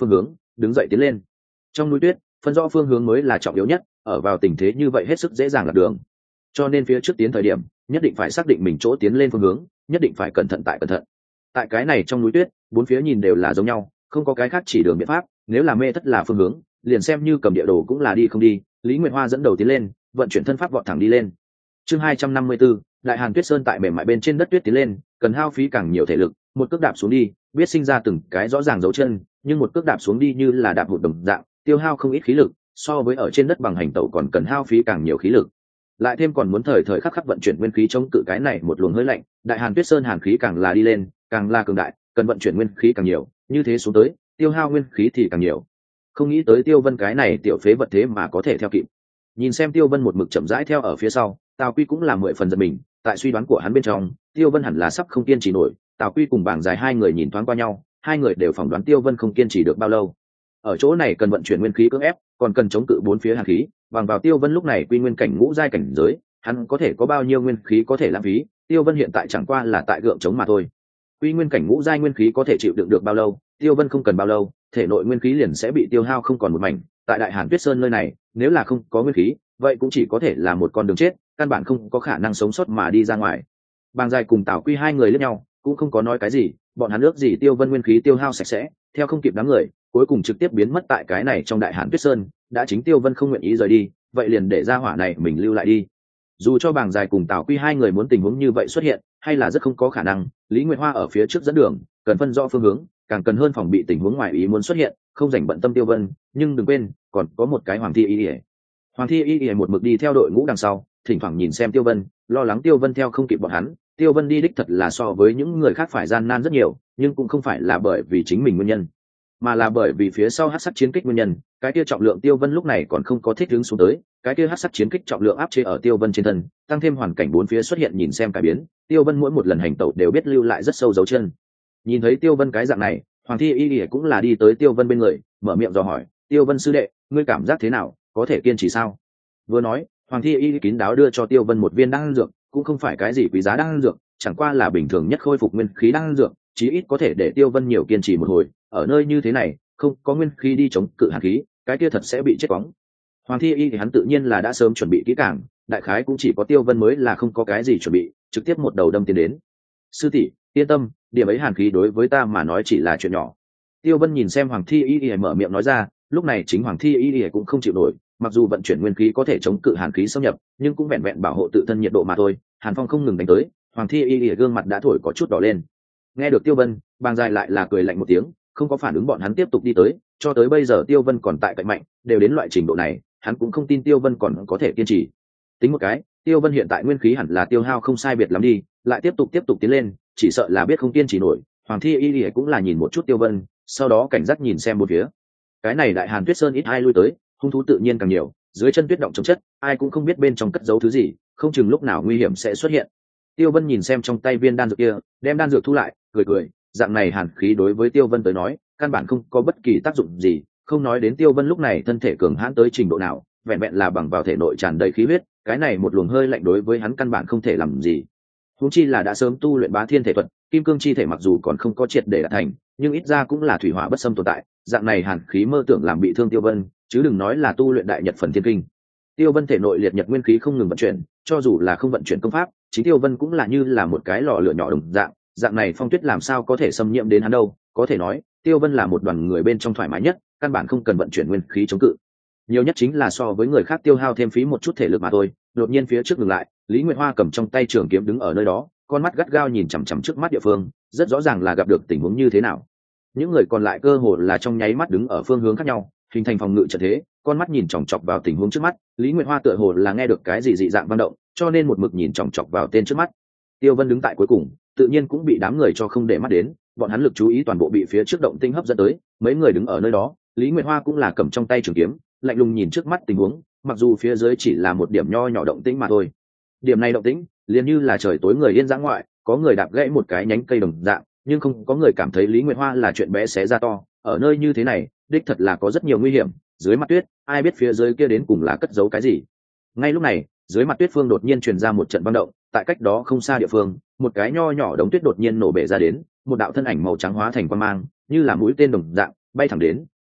đứng dậy tiến lên. Trong núi tuyết, phân rõ phương hướng mới là trọng yếu nhất, ở vào tình thế như vậy hết sức dễ dàng lạc đường. Cho nên phía trước tiến thời điểm, nhất định phải xác định mình chỗ tiến lên phương hướng, nhất định phải cẩn thận tại cẩn thận. Tại cái này trong núi tuyết, bốn phía nhìn đều là giống nhau, không có cái khác chỉ đường biện pháp, nếu là mê thất là phương hướng, liền xem như cầm địa đồ cũng là đi không đi. Lý Nguyệt Hoa dẫn đầu tiến lên, vận chuyển thân pháp vọt thẳng đi lên. Chương hai trăm năm mươi tư, Đại Hàn Tuyết Sơn tại mềm mại bên trên đất tuyết tiến lên, cần hao phí càng nhiều thể lực, một cước đạp xuống đi, biết sinh ra từng cái rõ ràng dấu chân, nhưng một cước đạp xuống đi như là đạp hụt đồng dạng, tiêu hao không ít khí lực, so với ở trên đất bằng hành tẩu còn cần hao phí càng nhiều khí lực. Lại thêm còn muốn thời thời khắc khắc vận chuyển nguyên khí chống cự cái này một luồng hơi lạnh, Đại Hàn Tuyết Sơn hàn khí càng là đi lên, càng là cường đại, cần vận chuyển nguyên khí càng nhiều, như thế xuống tới, tiêu hao nguyên khí thì càng nhiều. Không nghĩ tới Tiêu Vân cái này tiểu phế vật thế mà có thể theo kịp. Nhìn xem Tiêu Vân một mực chậm rãi theo ở phía sau, Tào Quy cũng là mười phần giật mình, tại suy đoán của hắn bên trong, Tiêu Vân hẳn là sắp không kiên trì nổi. Tào Quy cùng Bảng Dài hai người nhìn thoáng qua nhau, hai người đều phỏng đoán Tiêu Vân không kiên trì được bao lâu. Ở chỗ này cần vận chuyển nguyên khí cưỡng ép, còn cần chống cự bốn phía hàn khí, bằng vào Tiêu Vân lúc này quy nguyên cảnh ngũ giai cảnh giới, hắn có thể có bao nhiêu nguyên khí có thể lãng phí, Tiêu Vân hiện tại chẳng qua là tại gượng chống mà thôi. Quy nguyên cảnh ngũ giai nguyên khí có thể chịu đựng được bao lâu, Tiêu Vân không cần bao lâu, thể nội nguyên khí liền sẽ bị tiêu hao không còn một mảnh. Tại Đại Hàn Tuyết Sơn nơi này, nếu là không có nguyên khí, vậy cũng chỉ có thể là một con đường chết, căn bản không có khả năng sống sót mà đi ra ngoài. Bàng Dài cùng Tào Quy hai người liếc nhau, cũng không có nói cái gì, bọn hắn ước gì Tiêu Vân nguyên khí tiêu hao sạch sẽ, theo không kịp đám người, cuối cùng trực tiếp biến mất tại cái này trong Đại Hàn Tuyết Sơn. Đã chính Tiêu Vân không nguyện ý rời đi, vậy liền để ra hỏa này mình lưu lại đi. Dù cho Bàng Dài cùng Tào Quy hai người muốn tình huống như vậy xuất hiện, hay là rất không có khả năng. Lý Nguyệt Hoa ở phía trước dẫn đường, cần phân rõ phương hướng, càng cần hơn phòng bị tình huống ngoài ý muốn xuất hiện, không rảnh bận tâm Tiêu Vân. Nhưng đừng quên, còn có một cái Hoàng Thi Y Y. Hoàng Thi Y Y một mực đi theo đội ngũ đằng sau, thỉnh thoảng nhìn xem Tiêu Vân, lo lắng Tiêu Vân theo không kịp bọn hắn. Tiêu Vân đi đích thật là so với những người khác phải gian nan rất nhiều, nhưng cũng không phải là bởi vì chính mình nguyên nhân, mà là bởi vì phía sau hắc sắc chiến kích nguyên nhân. Cái kia trọng lượng Tiêu Vân lúc này còn không có thích ứng xuống tới, cái kia hắc sắc chiến kích trọng lượng áp chế ở Tiêu Vân trên thân, tăng thêm hoàn cảnh bốn phía xuất hiện nhìn xem cải biến, Tiêu Vân mỗi một lần hành tẩu đều biết lưu lại rất sâu dấu chân. Nhìn thấy Tiêu Vân cái dạng này, Hoàng Thi Y Y cũng là đi tới Tiêu Vân bên người, mở miệng dò hỏi: Tiêu Vân sư đệ, ngươi cảm giác thế nào, có thể kiên trì sao? Vừa nói, Hoàng Thi Y kín đáo đưa cho Tiêu Vân một viên đan dược, cũng không phải cái gì quý giá đan dược, chẳng qua là bình thường nhất khôi phục nguyên khí đan dược, chí ít có thể để Tiêu Vân nhiều kiên trì một hồi. Ở nơi như thế này, không có nguyên khí đi chống cự hàn khí, cái kia thật sẽ bị chết quóng. Hoàng Thi Y thì hắn tự nhiên là đã sớm chuẩn bị kỹ càng, đại khái cũng chỉ có Tiêu Vân mới là không có cái gì chuẩn bị, trực tiếp một đầu đâm tiến đến. Sư tỷ, yên tâm, điểm ấy hàn khí đối với ta mà nói chỉ là chuyện nhỏ. Tiêu Vân nhìn xem Hoàng Thi Y mở miệng nói ra. Lúc này chính Hoàng Thi Y cũng không chịu nổi, mặc dù vận chuyển nguyên khí có thể chống cự hàn khí xâm nhập, nhưng cũng vẹn vẹn bảo hộ tự thân nhiệt độ mà thôi. Hàn phong không ngừng đánh tới, Hoàng Thi Y gương mặt đã thổi có chút đỏ lên. Nghe được Tiêu Vân, Bàng Dài lại là cười lạnh một tiếng, không có phản ứng bọn hắn tiếp tục đi tới. Cho tới bây giờ Tiêu Vân còn tại cạnh mạnh, đều đến loại trình độ này, hắn cũng không tin Tiêu Vân còn có thể kiên trì. Tính một cái, Tiêu Vân hiện tại nguyên khí hẳn là tiêu hao không sai biệt lắm đi, lại tiếp tục tiếp tục tiến lên, chỉ sợ là biết không kiên trì nổi. Hoàng Thi Y cũng là nhìn một chút Tiêu Vân, sau đó cảnh giác nhìn xem bốn phía. Cái này Đại Hàn Tuyết Sơn ít ai lui tới, hung thú tự nhiên càng nhiều, dưới chân tuyết động chống chất, ai cũng không biết bên trong cất giấu thứ gì, không chừng lúc nào nguy hiểm sẽ xuất hiện. Tiêu Vân nhìn xem trong tay viên đan dược kia, đem đan dược thu lại, cười cười, dạng này hàn khí đối với Tiêu Vân tới nói, căn bản không có bất kỳ tác dụng gì, không nói đến Tiêu Vân lúc này thân thể cường hãn tới trình độ nào, vẹn vẹn là bằng vào thể nội tràn đầy khí huyết, cái này một luồng hơi lạnh đối với hắn căn bản không thể làm gì. Huống chi là đã sớm tu luyện Bá Thiên thể thuật, kim cương chi thể mặc dù còn không có triệt để đạt thành, nhưng ít ra cũng là thủy hỏa bất xâm tồn tại, dạng này hàn khí mơ tưởng làm bị thương Tiêu Vân, chứ đừng nói là tu luyện Đại Nhật Phần Thiên Kinh. Tiêu Vân thể nội liệt nhật nguyên khí không ngừng vận chuyển, cho dù là không vận chuyển công pháp, chính Tiêu Vân cũng là như là một cái lò lửa nhỏ đồng dạng, dạng này phong tuyết làm sao có thể xâm nhiễm đến hắn đâu, có thể nói, Tiêu Vân là một đoàn người bên trong thoải mái nhất, căn bản không cần vận chuyển nguyên khí chống cự. Nhiều nhất chính là so với người khác tiêu hao thêm phí một chút thể lực mà thôi. Đột nhiên phía trước ngừng lại, Lý Nguyệt Hoa cầm trong tay trường kiếm đứng ở nơi đó, con mắt gắt gao nhìn chằm chằm trước mắt địa phương, rất rõ ràng là gặp được tình huống như thế nào. Những người còn lại cơ hồ là trong nháy mắt đứng ở phương hướng khác nhau, hình thành phòng ngự trận thế, con mắt nhìn chòng chọc vào tình huống trước mắt. Lý Nguyệt Hoa tựa hồ là nghe được cái gì dị dạng vang động, cho nên một mực nhìn chòng chọc vào tên trước mắt. Tiêu Vân đứng tại cuối cùng, tự nhiên cũng bị đám người cho không để mắt đến, bọn hắn lực chú ý toàn bộ bị phía trước động tinh hấp dẫn tới. Mấy người đứng ở nơi đó, Lý Nguyệt Hoa cũng là cầm trong tay trường kiếm, lạnh lùng nhìn trước mắt tình huống, mặc dù phía dưới chỉ là một điểm nho nhỏ động tĩnh mà thôi. Điểm này động tĩnh, liền như là trời tối người yên dã ngoại, có người đạp gãy một cái nhánh cây đồng dạng, nhưng không có người cảm thấy Lý Nguyệt Hoa là chuyện bé xé ra to. Ở nơi như thế này, đích thật là có rất nhiều nguy hiểm, dưới mặt tuyết, ai biết phía dưới kia đến cùng là cất giấu cái gì. Ngay lúc này, dưới mặt tuyết phương đột nhiên truyền ra một trận băng động, tại cách đó không xa địa phương, một cái nho nhỏ đống tuyết đột nhiên nổ bể ra đến, một đạo thân ảnh màu trắng hóa thành quang mang, như là mũi tên đồng dạng, bay thẳng đến,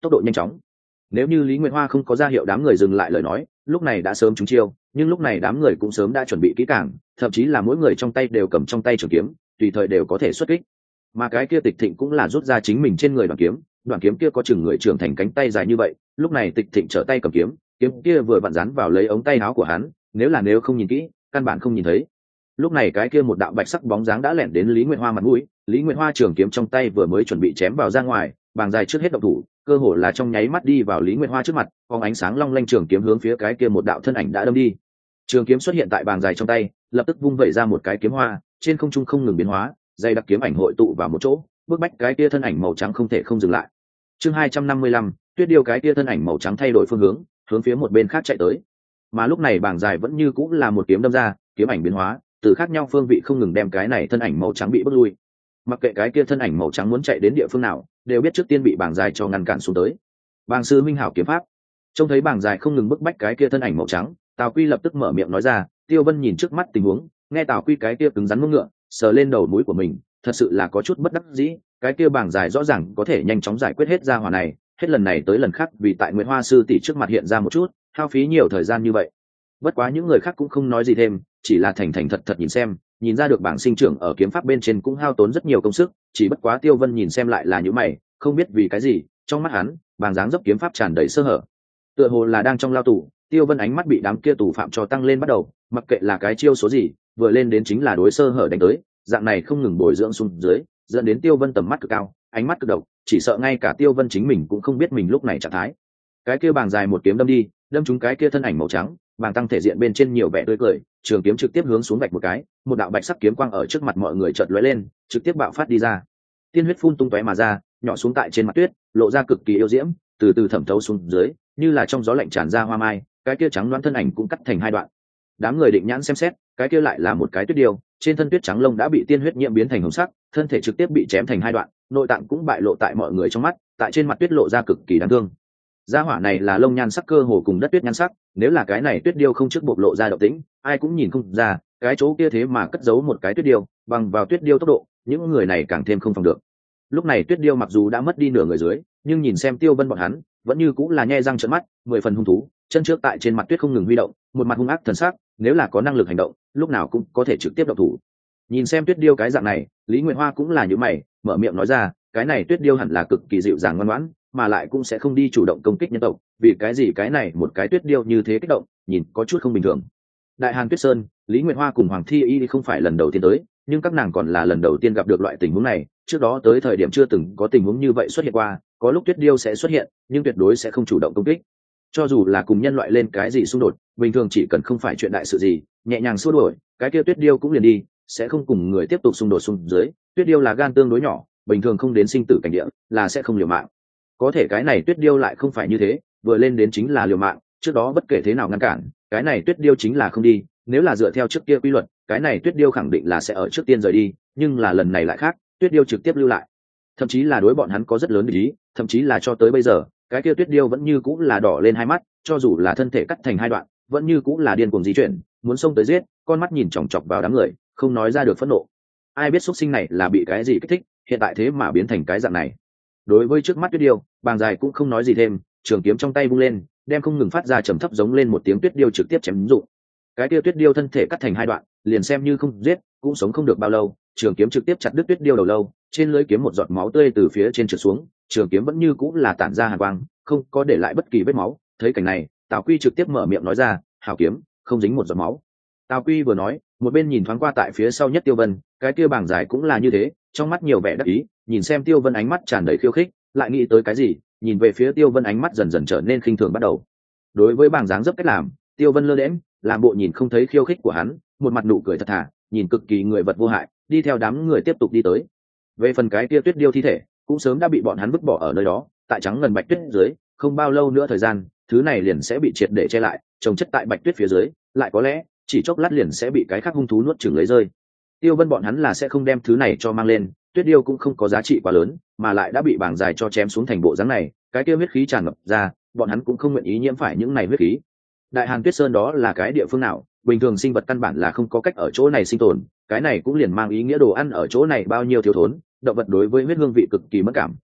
tốc độ nhanh chóng. Nếu như Lý Nguyệt Hoa không có ra hiệu đám người dừng lại lời nói, lúc này đã sớm trúng chiêu, nhưng lúc này đám người cũng sớm đã chuẩn bị kỹ càng, thậm chí là mỗi người trong tay đều cầm trong tay trường kiếm, tùy thời đều có thể xuất kích. Mà cái kia Tịch Thịnh cũng là rút ra chính mình trên người đoạn kiếm, đoạn kiếm kia có chừng người trưởng thành cánh tay dài như vậy, lúc này Tịch Thịnh trở tay cầm kiếm, kiếm kia vừa vặn dán vào lấy ống tay áo của hắn, nếu là nếu không nhìn kỹ, căn bản không nhìn thấy. Lúc này cái kia một đạo bạch sắc bóng dáng đã lẻn đến Lý Nguyệt Hoa mặt mũi, Lý Nguyệt Hoa trường kiếm trong tay vừa mới chuẩn bị chém vào ra ngoài, Bàng Dài trước hết động thủ, cơ hồ là trong nháy mắt đi vào Lý Nguyệt Hoa trước mặt, phóng ánh sáng long lanh trường kiếm hướng phía cái kia một đạo thân ảnh đã đâm đi. Trường kiếm xuất hiện tại Bàng Dài trong tay, lập tức vung vẩy ra một cái kiếm hoa, trên không trung không ngừng biến hóa, dây đặc kiếm ảnh hội tụ vào một chỗ, bước bách cái kia thân ảnh màu trắng không thể không dừng lại. Chương hai trăm năm mươi lăm, Tuyết Điêu cái kia thân ảnh màu trắng thay đổi phương hướng, hướng phía một bên khác chạy tới. Mà lúc này Bàng Dài vẫn như cũng là một kiếm đâm ra, kiếm ảnh biến hóa, từ khác nhau phương vị không ngừng đem cái này thân ảnh màu trắng bị bước lui. Mặc kệ cái kia thân ảnh màu trắng muốn chạy đến địa phương nào, đều biết trước tiên bị Bàng Dài cho ngăn cản xuống tới. Bàng sư minh hảo kiếm pháp. Trông thấy Bàng Dài không ngừng bức bách cái kia thân ảnh màu trắng, Tào Quy lập tức mở miệng nói ra. Tiêu Vân nhìn trước mắt tình huống, nghe Tào Quy cái kia cứng rắn mông ngựa, sờ lên đầu mũi của mình, thật sự là có chút bất đắc dĩ. Cái kia Bàng Dài rõ ràng có thể nhanh chóng giải quyết hết gia hỏa này, hết lần này tới lần khác vì tại Nguyễn Hoa sư tỷ trước mặt hiện ra một chút, hao phí nhiều thời gian như vậy. Bất quá những người khác cũng không nói gì thêm, chỉ là thành thành thật thật nhìn xem, nhìn ra được bảng sinh trưởng ở kiếm pháp bên trên cũng hao tốn rất nhiều công sức, chỉ bất quá Tiêu Vân nhìn xem lại là những mày, không biết vì cái gì, trong mắt hắn, bảng dáng dấp kiếm pháp tràn đầy sơ hở. Tựa hồ là đang trong lao tù, Tiêu Vân ánh mắt bị đám kia tù phạm cho tăng lên bắt đầu, mặc kệ là cái chiêu số gì, vừa lên đến chính là đối sơ hở đánh tới, dạng này không ngừng bồi dưỡng xuống dưới, dẫn đến Tiêu Vân tầm mắt cực cao, ánh mắt cực độc, chỉ sợ ngay cả Tiêu Vân chính mình cũng không biết mình lúc này trạng thái. Cái kia bảng dài một kiếm đâm đi, đâm trúng cái kia thân ảnh màu trắng, bàng tăng thể diện bên trên nhiều vẻ tươi cười, trường kiếm trực tiếp hướng xuống vạch một cái, một đạo bạch sắc kiếm quang ở trước mặt mọi người chợt lóe lên, trực tiếp bạo phát đi ra. Tiên huyết phun tung tóe mà ra, nhỏ xuống tại trên mặt tuyết, lộ ra cực kỳ yêu diễm, từ từ thẩm thấu xuống dưới, như là trong gió lạnh tràn ra hoa mai, cái kia trắng loáng thân ảnh cũng cắt thành hai đoạn. Đám người định nhãn xem xét, cái kia lại là một cái tuyết điêu, trên thân tuyết trắng lông đã bị tiên huyết nhiễm biến thành hồng sắc, thân thể trực tiếp bị chém thành hai đoạn, nội tạng cũng bại lộ tại mọi người trong mắt, tại trên mặt tuyết lộ ra cực kỳ đáng thương. Gia hỏa này là lông nhan sắc cơ hồ cùng đất tuyết nhan sắc, nếu là cái này tuyết điêu không trước bộc lộ ra động tĩnh, ai cũng nhìn không ra, cái chỗ kia thế mà cất giấu một cái tuyết điêu, bằng vào tuyết điêu tốc độ, những người này càng thêm không phòng được. Lúc này tuyết điêu mặc dù đã mất đi nửa người dưới, nhưng nhìn xem Tiêu Vân bọn hắn, vẫn như cũng là nhe răng trợn mắt, mười phần hung thú, chân trước tại trên mặt tuyết không ngừng huy động, một mặt hung ác thần sắc, nếu là có năng lực hành động, lúc nào cũng có thể trực tiếp động thủ. Nhìn xem tuyết điêu cái dạng này, Lý Nguyệt Hoa cũng là như mày, mở miệng nói ra, cái này tuyết điêu hẳn là cực kỳ dịu dàng ngoan ngoãn, mà lại cũng sẽ không đi chủ động công kích nhân tộc, vì cái gì cái này một cái tuyết điêu như thế kích động, nhìn có chút không bình thường. Đại Hàn Tuyết Sơn, Lý Nguyệt Hoa cùng Hoàng Thi Y không phải lần đầu tiên tới, nhưng các nàng còn là lần đầu tiên gặp được loại tình huống này, trước đó tới thời điểm chưa từng có tình huống như vậy xuất hiện qua, có lúc tuyết điêu sẽ xuất hiện, nhưng tuyệt đối sẽ không chủ động công kích. Cho dù là cùng nhân loại lên cái gì xung đột, bình thường chỉ cần không phải chuyện đại sự gì, nhẹ nhàng xua đuổi, cái kia tuyết điêu cũng liền đi, sẽ không cùng người tiếp tục xung đột xung dưới, tuyết điêu là gan tương đối nhỏ, bình thường không đến sinh tử cảnh địa, là sẽ không liều mạng. Có thể cái này tuyết điêu lại không phải như thế, vừa lên đến chính là liều mạng, trước đó bất kể thế nào ngăn cản, cái này tuyết điêu chính là không đi, nếu là dựa theo trước kia quy luật, cái này tuyết điêu khẳng định là sẽ ở trước tiên rời đi, nhưng là lần này lại khác, tuyết điêu trực tiếp lưu lại, thậm chí là đối bọn hắn có rất lớn ý, thậm chí là cho tới bây giờ, cái kia tuyết điêu vẫn như cũng là đỏ lên hai mắt, cho dù là thân thể cắt thành hai đoạn, vẫn như cũng là điên cuồng di chuyển, muốn xông tới giết, con mắt nhìn chòng chọc vào đám người, không nói ra được phẫn nộ. Ai biết xuất sinh này là bị cái gì kích thích, hiện tại thế mà biến thành cái dạng này. Đối với trước mắt tuyết điêu, Bàng Dài cũng không nói gì thêm, trường kiếm trong tay vung lên, đem không ngừng phát ra trầm thấp giống lên một tiếng tuyết điêu trực tiếp chém dụng. Cái kia tuyết điêu thân thể cắt thành hai đoạn, liền xem như không giết, cũng sống không được bao lâu, trường kiếm trực tiếp chặt đứt tuyết điêu đầu lâu, trên lưỡi kiếm một giọt máu tươi từ phía trên trượt xuống, trường kiếm vẫn như cũng là tản ra hàn quang, không có để lại bất kỳ vết máu. Thấy cảnh này, Tào Quy trực tiếp mở miệng nói ra, hảo kiếm, không dính một giọt máu. Tào Quy vừa nói, một bên nhìn thoáng qua tại phía sau nhất Tiêu Vân, cái kia Bàng Dài cũng là như thế, trong mắt nhiều vẻ đắc ý, nhìn xem Tiêu Vân ánh mắt tràn đầy khiêu khích, lại nghĩ tới cái gì, nhìn về phía Tiêu Vân ánh mắt dần dần trở nên khinh thường bắt đầu. Đối với Bàng dáng dấp cách làm, Tiêu Vân lơ đễnh, làm bộ nhìn không thấy khiêu khích của hắn, một mặt nụ cười thật thà, nhìn cực kỳ người vật vô hại, đi theo đám người tiếp tục đi tới. Về phần cái kia tuyết điêu thi thể, cũng sớm đã bị bọn hắn vứt bỏ ở nơi đó, tại trắng ngần bạch tuyết dưới, không bao lâu nữa thời gian, thứ này liền sẽ bị triệt để che lại, trồng chất tại bạch tuyết phía dưới, lại có lẽ chỉ chốc lát liền sẽ bị cái khác hung thú nuốt chửng lấy rơi. Tiêu Vân bọn hắn là sẽ không đem thứ này cho mang lên, tuyết điêu cũng không có giá trị quá lớn, mà lại đã bị Bàng Dài cho chém xuống thành bộ dáng này, cái kia huyết khí tràn ngập ra, bọn hắn cũng không nguyện ý nhiễm phải những này huyết khí. Đại Hàn Tuyết Sơn đó là cái địa phương nào, bình thường sinh vật căn bản là không có cách ở chỗ này sinh tồn, cái này cũng liền mang ý nghĩa đồ ăn ở chỗ này bao nhiêu thiếu thốn, động vật đối với huyết hương vị cực kỳ mất cảm,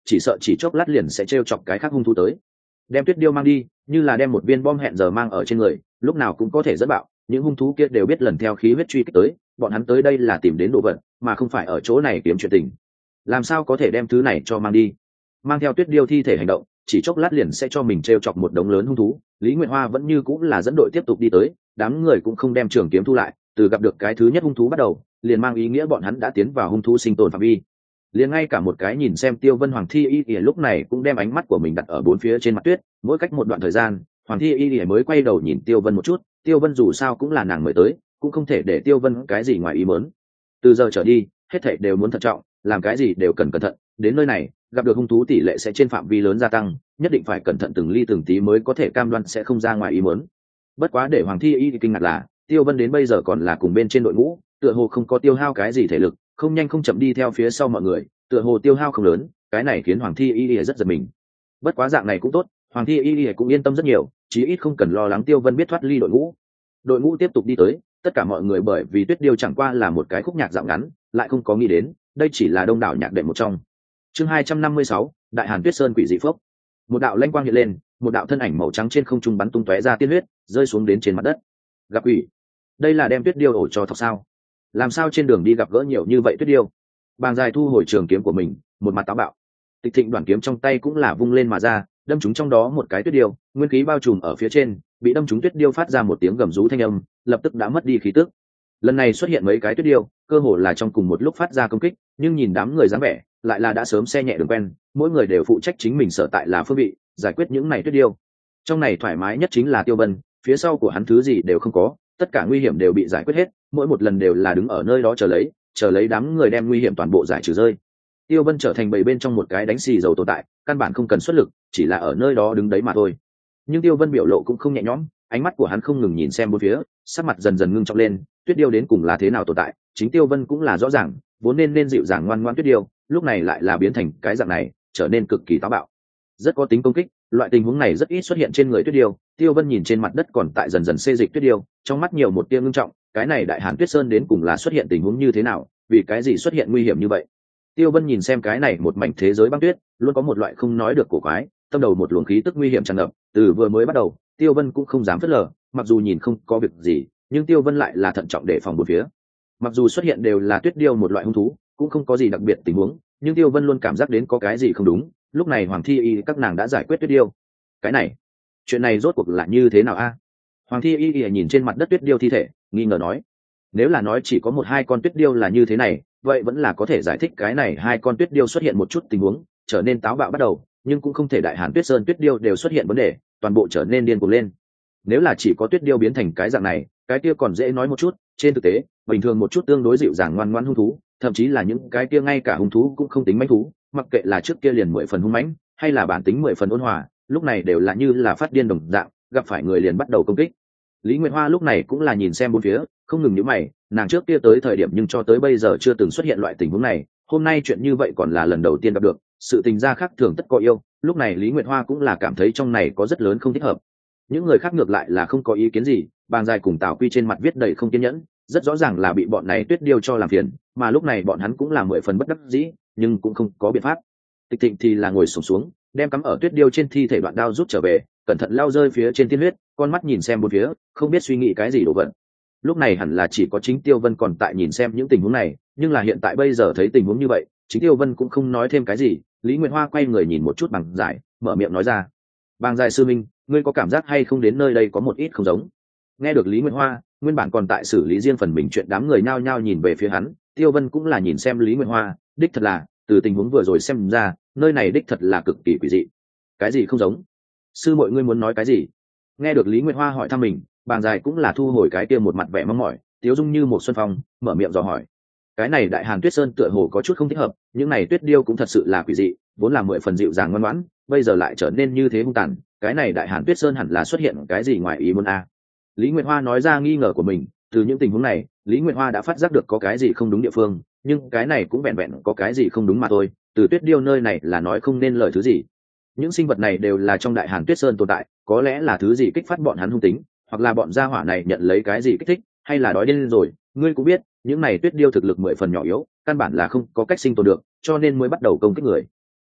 chỉ sợ chỉ chốc lát liền sẽ t chọc cái khác hung thú tới. Đem tuyết điêu mang đi như là đem một viên bom hẹn giờ mang ở trên người, lúc nào cũng có thể dẫn bạo. Những hung thú kia đều biết lần theo khí huyết truy kích tới, bọn hắn tới đây là tìm đến đồ vật mà không phải ở chỗ này kiếm chuyện tình. Làm sao có thể đem thứ này cho mang đi? Mang theo tuyết điêu thi thể hành động, chỉ chốc lát liền sẽ cho mình t chọc một đống lớn hung thú. Lý Nguyệt Hoa vẫn như cũng là dẫn đội tiếp tục đi tới, đám người cũng không đem trường kiếm thu lại, từ gặp được cái thứ nhất hung thú bắt đầu liền mang ý nghĩa bọn hắn đã tiến vào hung thú sinh tồn phạm vi. Liền ngay cả một cái nhìn xem Tiêu Vân Hoàng Thi Y Y lúc này cũng đem ánh mắt của mình đặt ở bốn phía trên mặt tuyết, mỗi cách một đoạn thời gian Hoàng Thi Y Y mới quay đầu nhìn Tiêu Vân một chút. Tiêu Vân dù sao cũng là nàng mới tới, cũng không thể để Tiêu Vân cái gì ngoài ý muốn. Từ giờ trở đi hết thảy đều muốn thận trọng, làm cái gì đều cần cẩn thận. Đến nơi này gặp được hung thú tỷ lệ sẽ trên phạm vi lớn gia tăng, nhất định phải cẩn thận từng ly từng tí mới có thể cam đoan sẽ không ra ngoài ý muốn. Bất quá để Hoàng Thi Y kinh ngạc là Tiêu Vân đến bây giờ còn là cùng bên trên đội ngũ, tựa hồ không có tiêu hao cái gì thể lực, không nhanh không chậm đi theo phía sau mọi người, tựa hồ tiêu hao không lớn, cái này khiến Hoàng Thi Y rất giật mình. Bất quá dạng này cũng tốt, Hoàng Thi Y cũng yên tâm rất nhiều, chí ít không cần lo lắng Tiêu Vân biết thoát ly đội ngũ. Đội ngũ tiếp tục đi tới, tất cả mọi người bởi vì Tuyết Điêu chẳng qua là một cái khúc nhạc dạo ngắn, lại không có nghĩ đến, đây chỉ là đông đảo nhạc đệm một trong. Chương hai trăm năm mươi sáu, Đại Hàn Tuyết Sơn quỷ dị phốc. Một đạo lanh quang hiện lên, một đạo thân ảnh màu trắng trên không trung bắn tung tóe ra tiên huyết, rơi xuống đến trên mặt đất. Gặp quỷ, đây là đem Tuyết Điêu ổ cho thọc sao? Làm sao trên đường đi gặp gỡ nhiều như vậy Tuyết Điêu? Bàng Dài thu hồi trường kiếm của mình, một mặt táo bạo. Tịch Thịnh đoàn kiếm trong tay cũng là vung lên mà ra, đâm trúng trong đó một cái Tuyết Điêu, nguyên khí bao trùm ở phía trên, bị đâm trúng Tuyết Điêu phát ra một tiếng gầm rú thanh âm, lập tức đã mất đi khí tức. Lần này xuất hiện mấy cái Tuyết Điêu, cơ hồ là trong cùng một lúc phát ra công kích, nhưng nhìn đám người dáng vẻ, lại là đã sớm xe nhẹ đường quen, mỗi người đều phụ trách chính mình sở tại là phương vị, giải quyết những này Tuyết Điêu. Trong này thoải mái nhất chính là Tiêu Vân, phía sau của hắn thứ gì đều không có, tất cả nguy hiểm đều bị giải quyết hết, mỗi một lần đều là đứng ở nơi đó chờ lấy, chờ lấy đám người đem nguy hiểm toàn bộ giải trừ rơi. Tiêu Vân trở thành bầy bên trong một cái đánh xì dầu tồn tại, căn bản không cần xuất lực, chỉ là ở nơi đó đứng đấy mà thôi. Nhưng Tiêu Vân biểu lộ cũng không nhẹ nhõm, ánh mắt của hắn không ngừng nhìn xem bốn phía, sắc mặt dần dần ngưng trọng lên. Tuyết Điêu đến cùng là thế nào tồn tại, chính Tiêu Vân cũng là rõ ràng, vốn nên nên dịu dàng ngoan ngoãn Tuyết Điêu, lúc này lại là biến thành cái dạng này, trở nên cực kỳ táo bạo, rất có tính công kích. Loại tình huống này rất ít xuất hiện trên người Tuyết Điêu. Tiêu Vân nhìn trên mặt đất còn tại dần dần xê dịch Tuyết Điêu, trong mắt nhiều một tia ngưng trọng, cái này Đại Hàn Tuyết Sơn đến cùng là xuất hiện tình huống như thế nào, vì cái gì xuất hiện nguy hiểm như vậy? Tiêu Vân nhìn xem cái này một mảnh thế giới băng tuyết, luôn có một loại không nói được cổ quái, tâm đầu một luồng khí tức nguy hiểm tràn ngập. Từ vừa mới bắt đầu, Tiêu Vân cũng không dám phớt lờ, mặc dù nhìn không có việc gì, nhưng Tiêu Vân lại là thận trọng đề phòng bốn phía. Mặc dù xuất hiện đều là Tuyết Điêu một loại hung thú, cũng không có gì đặc biệt tình huống, nhưng Tiêu Vân luôn cảm giác đến có cái gì không đúng. Lúc này Hoàng Thi Y các nàng đã giải quyết Tuyết Điêu, cái này, chuyện này rốt cuộc là như thế nào a? Hoàng Thi Y nhìn trên mặt đất Tuyết Điêu thi thể, nghi ngờ nói, nếu là nói chỉ có một hai con Tuyết Điêu là như thế này, vậy vẫn là có thể giải thích cái này hai con Tuyết Điêu xuất hiện một chút tình huống, trở nên táo bạo bắt đầu, nhưng cũng không thể Đại Hàn Tuyết Sơn Tuyết Điêu đều xuất hiện vấn đề, toàn bộ trở nên điên cuồng lên. Nếu là chỉ có Tuyết Điêu biến thành cái dạng này, cái kia còn dễ nói một chút, trên thực tế, bình thường một chút tương đối dịu dàng ngoan ngoãn hung thú, thậm chí là những cái kia ngay cả hung thú cũng không tính mãnh thú, mặc kệ là trước kia liền mười phần hung mãnh, hay là bản tính mười phần ôn hòa, lúc này đều là như là phát điên đồng dạng, gặp phải người liền bắt đầu công kích. Lý Nguyệt Hoa lúc này cũng là nhìn xem bốn phía, không ngừng nhíu mày, nàng trước kia tới thời điểm nhưng cho tới bây giờ chưa từng xuất hiện loại tình huống này, hôm nay chuyện như vậy còn là lần đầu tiên gặp được, sự tình gia khác thường tất có yêu, lúc này Lý Nguyệt Hoa cũng là cảm thấy trong này có rất lớn không thích hợp. Những người khác ngược lại là không có ý kiến gì, Bàng Dài cùng Tào Quy trên mặt viết đầy không kiên nhẫn, rất rõ ràng là bị bọn này Tuyết Điêu cho làm phiền, mà lúc này bọn hắn cũng là mười phần bất đắc dĩ, nhưng cũng không có biện pháp. Tịch Thịnh thì là ngồi xổm xuống, đem cắm ở Tuyết Điêu trên thi thể đoạn đao rút trở về, cẩn thận lao rơi phía trên tiên huyết, con mắt nhìn xem bốn phía, không biết suy nghĩ cái gì đổ vận. Lúc này hẳn là chỉ có chính Tiêu Vân còn tại nhìn xem những tình huống này, nhưng là hiện tại bây giờ thấy tình huống như vậy, chính Tiêu Vân cũng không nói thêm cái gì. Lý Nguyệt Hoa quay người nhìn một chút Bàng Dài, mở miệng nói ra, Bàng Dài sư minh, ngươi có cảm giác hay không đến nơi đây có một ít không giống? Nghe được Lý Nguyệt Hoa, nguyên bản còn tại xử lý riêng phần mình chuyện đám người nhao nhao nhìn về phía hắn, Tiêu Vân cũng là nhìn xem Lý Nguyệt Hoa, đích thật là, từ tình huống vừa rồi xem ra, nơi này đích thật là cực kỳ quỷ dị. Cái gì không giống? Sư muội ngươi muốn nói cái gì? Nghe được Lý Nguyệt Hoa hỏi thăm mình, Bàng Dài cũng là thu hồi cái kia một mặt vẻ mong mỏi, tiếu dung như một xuân phong, mở miệng dò hỏi. Cái này Đại Hàn Tuyết Sơn tựa hồ có chút không thích hợp, những này Tuyết Điêu cũng thật sự là quỷ dị, vốn là mười phần dịu dàng ngoan ngoãn, bây giờ lại trở nên như thế hung tàn, cái này Đại Hàn Tuyết Sơn hẳn là xuất hiện cái gì ngoài ý muốn a? Lý Nguyệt Hoa nói ra nghi ngờ của mình, từ những tình huống này, Lý Nguyệt Hoa đã phát giác được có cái gì không đúng địa phương, nhưng cái này cũng vẹn vẹn có cái gì không đúng mà thôi, từ Tuyết Điêu nơi này là nói không nên lời thứ gì. Những sinh vật này đều là trong Đại Hàn Tuyết Sơn tồn tại, có lẽ là thứ gì kích phát bọn hắn hung tính, hoặc là bọn gia hỏa này nhận lấy cái gì kích thích, hay là đói điên rồi, ngươi cũng biết, những này Tuyết Điêu thực lực mười phần nhỏ yếu, căn bản là không có cách sinh tồn được, cho nên mới bắt đầu công kích người.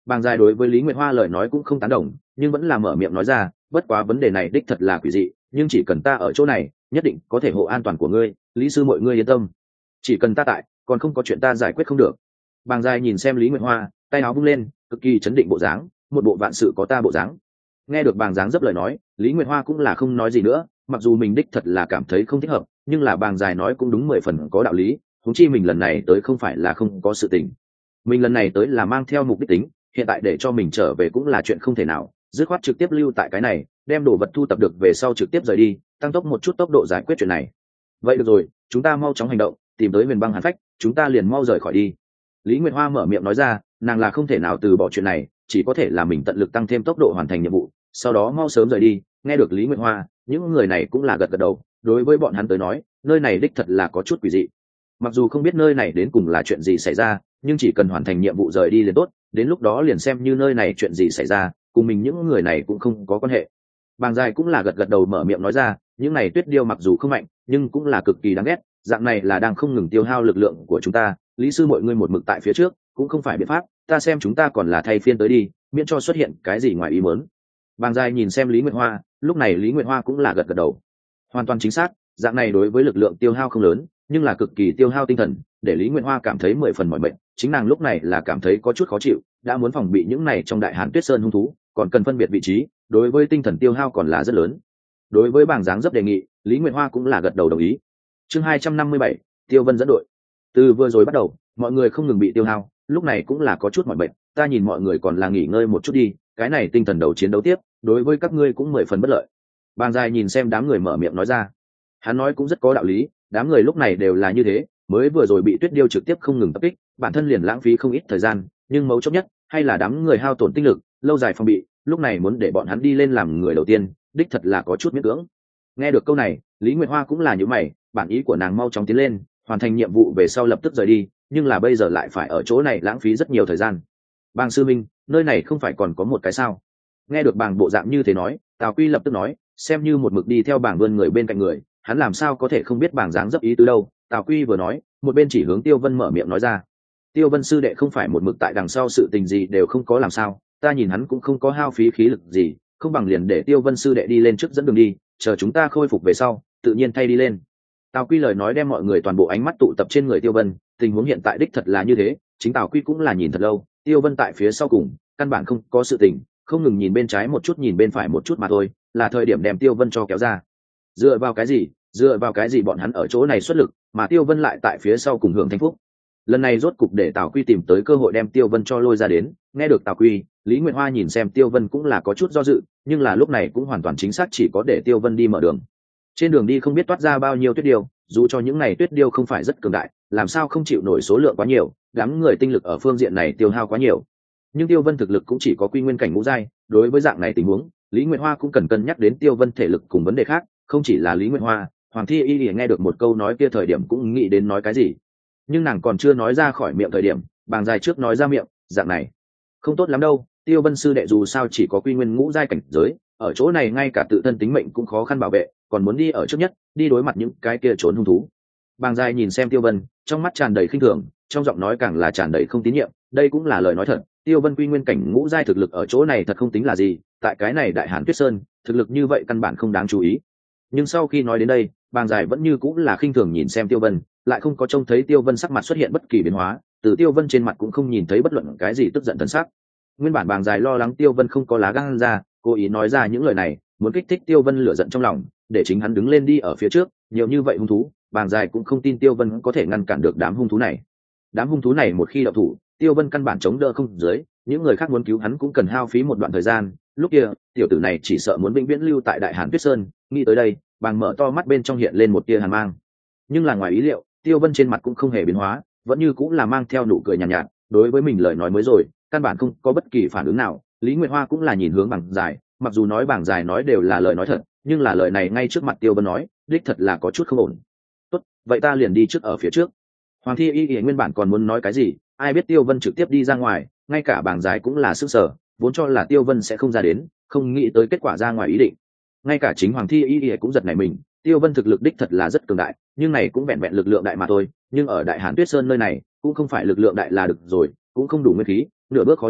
Bàng Dài đối với Lý Nguyệt Hoa lời nói cũng không tán đồng, nhưng vẫn là mở miệng nói ra, bất quá vấn đề này đích thật là quỷ dị, nhưng chỉ cần ta ở chỗ này, nhất định có thể hộ an toàn của ngươi, Lý sư mọi ngươi yên tâm. Chỉ cần ta tại, còn không có chuyện ta giải quyết không được. Bàng Dài nhìn xem Lý Nguyệt Hoa, tay áo vung lên, cực kỳ chấn định bộ dáng, một bộ vạn sự có ta bộ dáng. Nghe được Bàng Dáng dấp lời nói, Lý Nguyệt Hoa cũng là không nói gì nữa, mặc dù mình đích thật là cảm thấy không thích hợp, nhưng là Bàng Dài nói cũng đúng mười phần có đạo lý, huống chi mình lần này tới không phải là không có sự tình. Mình lần này tới là mang theo mục đích tính, hiện tại để cho mình trở về cũng là chuyện không thể nào, dứt khoát trực tiếp lưu tại cái này, đem đồ vật thu tập được về sau trực tiếp rời đi, tăng tốc một chút tốc độ giải quyết chuyện này. Vậy được rồi, chúng ta mau chóng hành động, tìm tới Huyền Băng Hàn Phách, chúng ta liền mau rời khỏi đi. Lý Nguyệt Hoa mở miệng nói ra, nàng là không thể nào từ bỏ chuyện này, chỉ có thể là mình tận lực tăng thêm tốc độ hoàn thành nhiệm vụ, sau đó mau sớm rời đi. Nghe được Lý Nguyệt Hoa, những người này cũng là gật gật đầu, đối với bọn hắn tới nói, nơi này đích thật là có chút quỷ dị. Mặc dù không biết nơi này đến cùng là chuyện gì xảy ra, nhưng chỉ cần hoàn thành nhiệm vụ rời đi liền tốt, đến lúc đó liền xem như nơi này chuyện gì xảy ra, cùng mình những người này cũng không có quan hệ. Bàng Dài cũng là gật gật đầu mở miệng nói ra, những này tuyết điêu mặc dù không mạnh, nhưng cũng là cực kỳ đáng ghét, dạng này là đang không ngừng tiêu hao lực lượng của chúng ta. Lý sư mọi người một mực tại phía trước, cũng không phải biện pháp, ta xem chúng ta còn là thay phiên tới đi, miễn cho xuất hiện cái gì ngoài ý muốn. Bàng Dài nhìn xem Lý Nguyệt Hoa, lúc này Lý Nguyệt Hoa cũng là gật gật đầu. Hoàn toàn chính xác, dạng này đối với lực lượng tiêu hao không lớn, nhưng là cực kỳ tiêu hao tinh thần, để Lý Nguyệt Hoa cảm thấy mười phần mỏi mệt, chính nàng lúc này là cảm thấy có chút khó chịu, đã muốn phòng bị những này trong Đại Hàn Tuyết Sơn hung thú, còn cần phân biệt vị trí, đối với tinh thần tiêu hao còn là rất lớn. Đối với Bàng Dáng dấp đề nghị, Lý Nguyệt Hoa cũng là gật đầu đồng ý. Chương hai trăm năm mươi bảy, Tiêu Vân dẫn đội. Từ vừa rồi bắt đầu, mọi người không ngừng bị tiêu hao, lúc này cũng là có chút mỏi mệt, ta nhìn mọi người còn là nghỉ ngơi một chút đi, cái này tinh thần đầu chiến đấu tiếp, đối với các ngươi cũng mười phần bất lợi. Bàng Dài nhìn xem đám người mở miệng nói ra. Hắn nói cũng rất có đạo lý, đám người lúc này đều là như thế, mới vừa rồi bị Tuyết Điêu trực tiếp không ngừng tập kích, bản thân liền lãng phí không ít thời gian, nhưng mấu chốt nhất hay là đám người hao tổn tinh lực, lâu dài phòng bị, lúc này muốn để bọn hắn đi lên làm người đầu tiên, đích thật là có chút miễn cưỡng. Nghe được câu này, Lý Nguyệt Hoa cũng là như mày, bản ý của nàng mau chóng tiến lên, hoàn thành nhiệm vụ về sau lập tức rời đi, nhưng là bây giờ lại phải ở chỗ này lãng phí rất nhiều thời gian. Bàng sư minh, nơi này không phải còn có một cái sao? Nghe được Bàng bộ dạng như thế nói, Tào Quy lập tức nói, xem như một mực đi theo Bàng vươn người bên cạnh người, hắn làm sao có thể không biết Bàng dáng dấp ý tứ đâu. Tào Quy vừa nói, một bên chỉ hướng Tiêu Vân mở miệng nói ra. Tiêu Vân sư đệ không phải một mực tại đằng sau, sự tình gì đều không có làm sao, ta nhìn hắn cũng không có hao phí khí lực gì, không bằng liền để Tiêu Vân sư đệ đi lên trước dẫn đường đi, chờ chúng ta khôi phục về sau, tự nhiên thay đi lên. Tào Quy lời nói đem mọi người toàn bộ ánh mắt tụ tập trên người Tiêu Vân, tình huống hiện tại đích thật là như thế, chính Tào Quy cũng là nhìn thật lâu, Tiêu Vân tại phía sau cùng, căn bản không có sự tình, không ngừng nhìn bên trái một chút nhìn bên phải một chút mà thôi, là thời điểm đem Tiêu Vân cho kéo ra. Dựa vào cái gì? Dựa vào cái gì bọn hắn ở chỗ này xuất lực, mà Tiêu Vân lại tại phía sau cùng hưởng thanh phúc? Lần này rốt cục để Tào Quy tìm tới cơ hội đem Tiêu Vân cho lôi ra đến. Nghe được Tào Quy, Lý Nguyệt Hoa nhìn xem Tiêu Vân cũng là có chút do dự, nhưng là lúc này cũng hoàn toàn chính xác chỉ có để Tiêu Vân đi mở đường. Trên đường đi không biết toát ra bao nhiêu tuyết điêu, dù cho những này tuyết điêu không phải rất cường đại, làm sao không chịu nổi số lượng quá nhiều, đám người tinh lực ở phương diện này tiêu hao quá nhiều. Nhưng Tiêu Vân thực lực cũng chỉ có quy nguyên cảnh ngũ giai, đối với dạng này tình huống, Lý Nguyệt Hoa cũng cần cân nhắc đến Tiêu Vân thể lực cùng vấn đề khác, không chỉ là Lý Nguyệt Hoa, Hoàng Thi Y Y nghe được một câu nói kia thời điểm cũng nghĩ đến nói cái gì, nhưng nàng còn chưa nói ra khỏi miệng thời điểm, Bàng Dài trước nói ra miệng, dạng này không tốt lắm đâu, Tiêu Vân sư đệ dù sao chỉ có quy nguyên ngũ giai cảnh giới, ở chỗ này ngay cả tự thân tính mệnh cũng khó khăn bảo vệ, còn muốn đi ở trước nhất, đi đối mặt những cái kia trốn hung thú. Bàng Dài nhìn xem Tiêu Vân, trong mắt tràn đầy khinh thường, trong giọng nói càng là tràn đầy không tín nhiệm, đây cũng là lời nói thật, Tiêu Vân quy nguyên cảnh ngũ giai thực lực ở chỗ này thật không tính là gì, tại cái này Đại Hàn Tuyết Sơn, thực lực như vậy căn bản không đáng chú ý. Nhưng sau khi nói đến đây, Bàng Dài vẫn như cũng là khinh thường nhìn xem Tiêu Vân, lại không có trông thấy Tiêu Vân sắc mặt xuất hiện bất kỳ biến hóa, từ Tiêu Vân trên mặt cũng không nhìn thấy bất luận cái gì tức giận thần sắc. Nguyên bản Bàng Dài lo lắng Tiêu Vân không có lá gan ra, cố ý nói ra những lời này, muốn kích thích Tiêu Vân lửa giận trong lòng, để chính hắn đứng lên đi ở phía trước, nhiều như vậy hung thú, Bàng Dài cũng không tin Tiêu Vân có thể ngăn cản được đám hung thú này. Đám hung thú này một khi động thủ, Tiêu Vân căn bản chống đỡ không dưới, những người khác muốn cứu hắn cũng cần hao phí một đoạn thời gian, lúc kia, tiểu tử này chỉ sợ muốn vĩnh viễn lưu tại Đại Hàn Tuyết Sơn. Nghĩ tới đây, Bàng mở to mắt bên trong hiện lên một tia hàn mang. Nhưng là ngoài ý liệu, Tiêu Vân trên mặt cũng không hề biến hóa, vẫn như cũng là mang theo nụ cười nhàn nhạt, nhạt, đối với mình lời nói mới rồi, căn bản không có bất kỳ phản ứng nào. Lý Nguyệt Hoa cũng là nhìn hướng Bàng Dài, mặc dù nói Bàng Dài nói đều là lời nói thật, nhưng là lời này ngay trước mặt Tiêu Vân nói, đích thật là có chút không ổn. Tốt, vậy ta liền đi trước ở phía trước. Hoàng Thi Y Y nguyên bản còn muốn nói cái gì, ai biết Tiêu Vân trực tiếp đi ra ngoài, ngay cả Bàng Dài cũng là sức sở, vốn cho là Tiêu Vân sẽ không ra đến, không nghĩ tới kết quả ra ngoài ý định. Ngay cả chính Hoàng Thi Y Y cũng giật nảy mình, Tiêu Vân thực lực đích thật là rất cường đại, nhưng này cũng vẹn vẹn lực lượng đại mà thôi, nhưng ở Đại Hàn Tuyết Sơn nơi này, cũng không phải lực lượng đại là được rồi, cũng không đủ nguyên khí, nửa bước khó đi,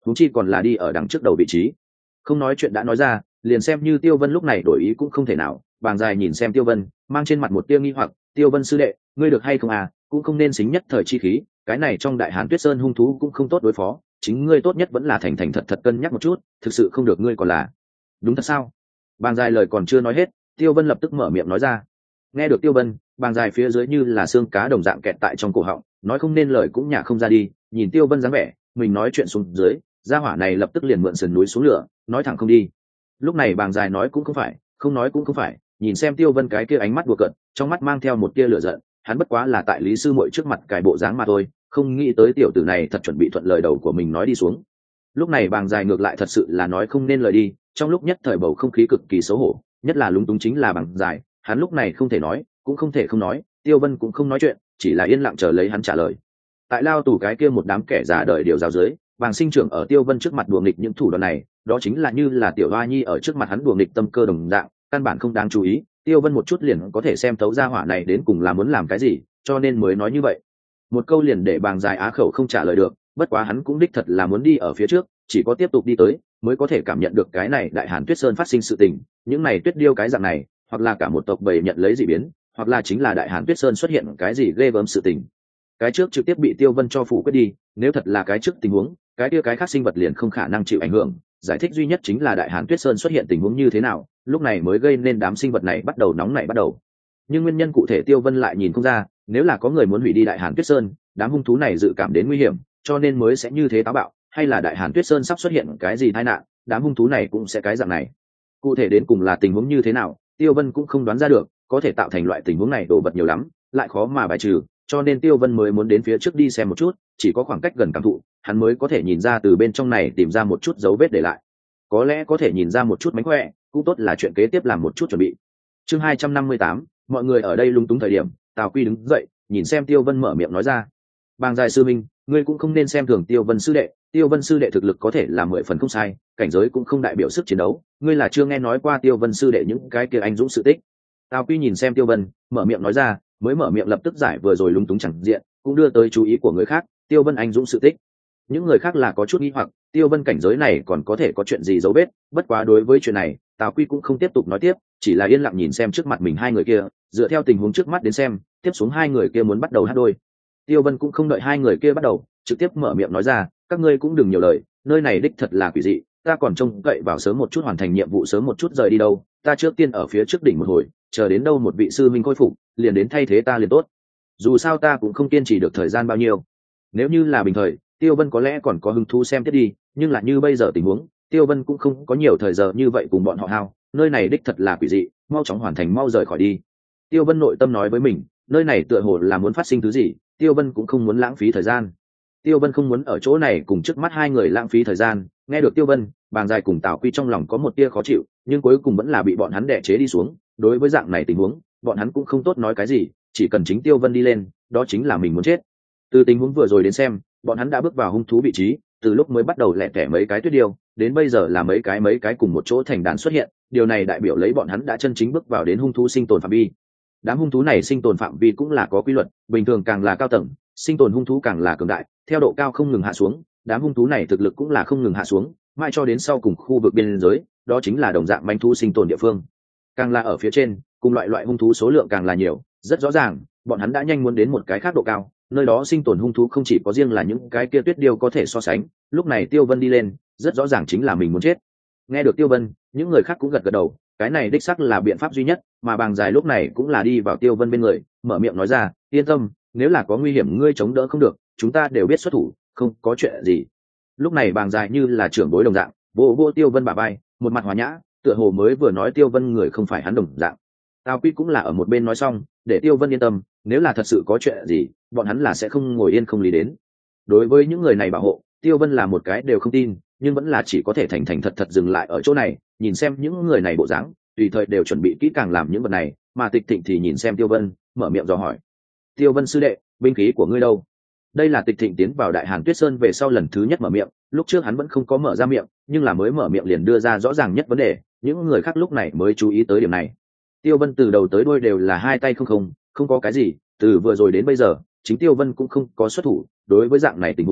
huống chi còn là đi ở đằng trước đầu vị trí. Không nói chuyện đã nói ra, liền xem như Tiêu Vân lúc này đổi ý cũng không thể nào. Bàng Dài nhìn xem Tiêu Vân, mang trên mặt một tia nghi hoặc, Tiêu Vân sư đệ, ngươi được hay không à, cũng không nên xính nhất thời chi khí, cái này trong Đại Hàn Tuyết Sơn hung thú cũng không tốt đối phó, chính ngươi tốt nhất vẫn là thành thành thật thật cân nhắc một chút, thực sự không được ngươi còn là. Đúng thật sao? Bàng Dài lời còn chưa nói hết, Tiêu Vân lập tức mở miệng nói ra. Nghe được Tiêu Vân, Bàng Dài phía dưới như là xương cá đồng dạng kẹt tại trong cổ họng, nói không nên lời cũng nhả không ra đi. Nhìn Tiêu Vân dáng vẻ, mình nói chuyện xuống dưới, gia hỏa này lập tức liền mượn sườn núi xuống lửa, nói thẳng không đi. Lúc này Bàng Dài nói cũng không phải, không nói cũng không phải, nhìn xem Tiêu Vân cái kia ánh mắt đùa cợt, trong mắt mang theo một tia lửa giận, hắn bất quá là tại Lý sư muội trước mặt cài bộ dáng mà thôi, không nghĩ tới tiểu tử này thật chuẩn bị thuận lời đầu của mình nói đi xuống. Lúc này Bàng Dài ngược lại thật sự là nói không nên lời đi, trong lúc nhất thời bầu không khí cực kỳ xấu hổ, nhất là lúng túng chính là Bàng Dài, hắn lúc này không thể nói, cũng không thể không nói, Tiêu Vân cũng không nói chuyện, chỉ là yên lặng chờ lấy hắn trả lời. Tại lao tù cái kia một đám kẻ già đời điều giáo dưới, Bàng sinh trưởng ở Tiêu Vân trước mặt đùa nghịch những thủ đoạn này, đó chính là như là tiểu hoa nhi ở trước mặt hắn đùa nghịch tâm cơ đồng dạng, căn bản không đáng chú ý. Tiêu Vân một chút liền có thể xem thấu ra hỏa này đến cùng là muốn làm cái gì, cho nên mới nói như vậy. Một câu liền để Bàng Dài á khẩu không trả lời được, bất quá hắn cũng đích thật là muốn đi ở phía trước, chỉ có tiếp tục đi tới mới có thể cảm nhận được cái này Đại Hàn Tuyết Sơn phát sinh sự tình, những này tuyết điêu cái dạng này, hoặc là cả một tộc bầy nhận lấy dị biến, hoặc là chính là Đại Hàn Tuyết Sơn xuất hiện cái gì ghê gớm sự tình. Cái trước trực tiếp bị Tiêu Vân cho phủ quyết đi, nếu thật là cái trước tình huống, cái kia cái khác sinh vật liền không khả năng chịu ảnh hưởng, giải thích duy nhất chính là Đại Hàn Tuyết Sơn xuất hiện tình huống như thế nào, lúc này mới gây nên đám sinh vật này bắt đầu nóng nảy bắt đầu. Nhưng nguyên nhân cụ thể Tiêu Vân lại nhìn không ra, nếu là có người muốn hủy đi Đại Hàn Tuyết Sơn, đám hung thú này dự cảm đến nguy hiểm, cho nên mới sẽ như thế táo bạo, hay là Đại Hàn Tuyết Sơn sắp xuất hiện cái gì tai nạn, đám hung thú này cũng sẽ cái dạng này. Cụ thể đến cùng là tình huống như thế nào, Tiêu Vân cũng không đoán ra được, có thể tạo thành loại tình huống này đồ vật nhiều lắm, lại khó mà bài trừ, cho nên Tiêu Vân mới muốn đến phía trước đi xem một chút, chỉ có khoảng cách gần cảm thụ, hắn mới có thể nhìn ra từ bên trong này tìm ra một chút dấu vết để lại. Có lẽ có thể nhìn ra một chút mánh khỏe, cũng tốt là chuyện kế tiếp làm một chút chuẩn bị. Chương hai trăm năm mươi tám, mọi người ở đây lung túng thời điểm, Tào Quy đứng dậy, nhìn xem Tiêu Vân mở miệng nói ra. Bàng Dài sư minh, ngươi cũng không nên xem thường Tiêu Vân sư đệ, Tiêu Vân sư đệ thực lực có thể là mười phần không sai, cảnh giới cũng không đại biểu sức chiến đấu, ngươi là chưa nghe nói qua Tiêu Vân sư đệ những cái kia anh dũng sự tích. Tào Quy nhìn xem Tiêu Vân, mở miệng nói ra, mới mở miệng lập tức giải vừa rồi lúng túng chẳng diện, cũng đưa tới chú ý của người khác, Tiêu Vân anh dũng sự tích. Những người khác là có chút nghi hoặc, Tiêu Vân cảnh giới này còn có thể có chuyện gì giấu bết, bất quá đối với chuyện này, Tào Quy cũng không tiếp tục nói tiếp, chỉ là yên lặng nhìn xem trước mặt mình hai người kia, dựa theo tình huống trước mắt đến xem, tiếp xuống hai người kia muốn bắt đầu hát đôi. Tiêu Vân cũng không đợi hai người kia bắt đầu, trực tiếp mở miệng nói ra, các ngươi cũng đừng nhiều lời, nơi này đích thật là quỷ dị, ta còn trông cậy vào sớm một chút hoàn thành nhiệm vụ sớm một chút rời đi đâu, ta trước tiên ở phía trước đỉnh một hồi, chờ đến đâu một vị sư minh khôi phục, liền đến thay thế ta liền tốt. Dù sao ta cũng không kiên trì được thời gian bao nhiêu. Nếu như là bình thời, Tiêu Vân có lẽ còn có hứng thú xem tiếp đi, nhưng là như bây giờ tình huống, Tiêu Vân cũng không có nhiều thời giờ như vậy cùng bọn họ hao, nơi này đích thật là quỷ dị, mau chóng hoàn thành mau rời khỏi đi. Tiêu Vân nội tâm nói với mình, nơi này tựa hồ là muốn phát sinh thứ gì, Tiêu Vân cũng không muốn lãng phí thời gian. Tiêu Vân không muốn ở chỗ này cùng trước mắt hai người lãng phí thời gian. Nghe được Tiêu Vân, Bàng Dài cùng Tào Quy trong lòng có một tia khó chịu, nhưng cuối cùng vẫn là bị bọn hắn đè chế đi xuống. Đối với dạng này tình huống, bọn hắn cũng không tốt nói cái gì, chỉ cần chính Tiêu Vân đi lên, đó chính là mình muốn chết. Từ tình huống vừa rồi đến xem, bọn hắn đã bước vào hung thú vị trí, từ lúc mới bắt đầu lẻ tẻ mấy cái tuyết điêu, đến bây giờ là mấy cái mấy cái cùng một chỗ thành đàn xuất hiện, điều này đại biểu lấy bọn hắn đã chân chính bước vào đến hung thú sinh tồn phạm vi. Đám hung thú này sinh tồn phạm vi cũng là có quy luật, bình thường càng là cao tầng, sinh tồn hung thú càng là cường đại, theo độ cao không ngừng hạ xuống, đám hung thú này thực lực cũng là không ngừng hạ xuống, mãi cho đến sau cùng khu vực biên giới, đó chính là đồng dạng manh thú sinh tồn địa phương. Càng là ở phía trên, cùng loại loại hung thú số lượng càng là nhiều, rất rõ ràng, bọn hắn đã nhanh muốn đến một cái khác độ cao, nơi đó sinh tồn hung thú không chỉ có riêng là những cái kia tuyết điêu có thể so sánh. Lúc này Tiêu Vân đi lên, rất rõ ràng chính là mình muốn chết. Nghe được Tiêu Vân, những người khác cũng gật gật đầu, cái này đích xác là biện pháp duy nhất, mà Bàng Dài lúc này cũng là đi vào Tiêu Vân bên người, mở miệng nói ra, yên tâm, nếu là có nguy hiểm ngươi chống đỡ không được, chúng ta đều biết xuất thủ, không có chuyện gì. Lúc này Bàng Dài như là trưởng bối đồng dạng, vỗ vỗ Tiêu Vân bả vai, một mặt hòa nhã, tựa hồ mới vừa nói Tiêu Vân người không phải hắn đồng dạng. Tào Quy cũng là ở một bên nói xong, để Tiêu Vân yên tâm, nếu là thật sự có chuyện gì, bọn hắn là sẽ không ngồi yên không lý đến. Đối với những người này bảo hộ, Tiêu Vân là một cái đều không tin, nhưng vẫn là chỉ có thể thành thành thật thật dừng lại ở chỗ này, nhìn xem những người này bộ dáng, tùy thời đều chuẩn bị kỹ càng làm những vật này. Mà Tịch Thịnh thì nhìn xem Tiêu Vân, mở miệng dò hỏi, Tiêu Vân sư đệ, binh khí của ngươi đâu? Đây là Tịch Thịnh tiến vào Đại Hàn Tuyết Sơn về sau lần thứ nhất mở miệng, lúc trước hắn vẫn không có mở ra miệng, nhưng là mới mở miệng liền đưa ra rõ ràng nhất vấn đề, những người khác lúc này mới chú ý tới điểm này. Tiêu Vân từ đầu tới đuôi đều là hai tay không không, không có cái gì, từ vừa rồi đến bây giờ, chính Tiêu Vân cũng không có xuất thủ, đối với dạng này tình huống,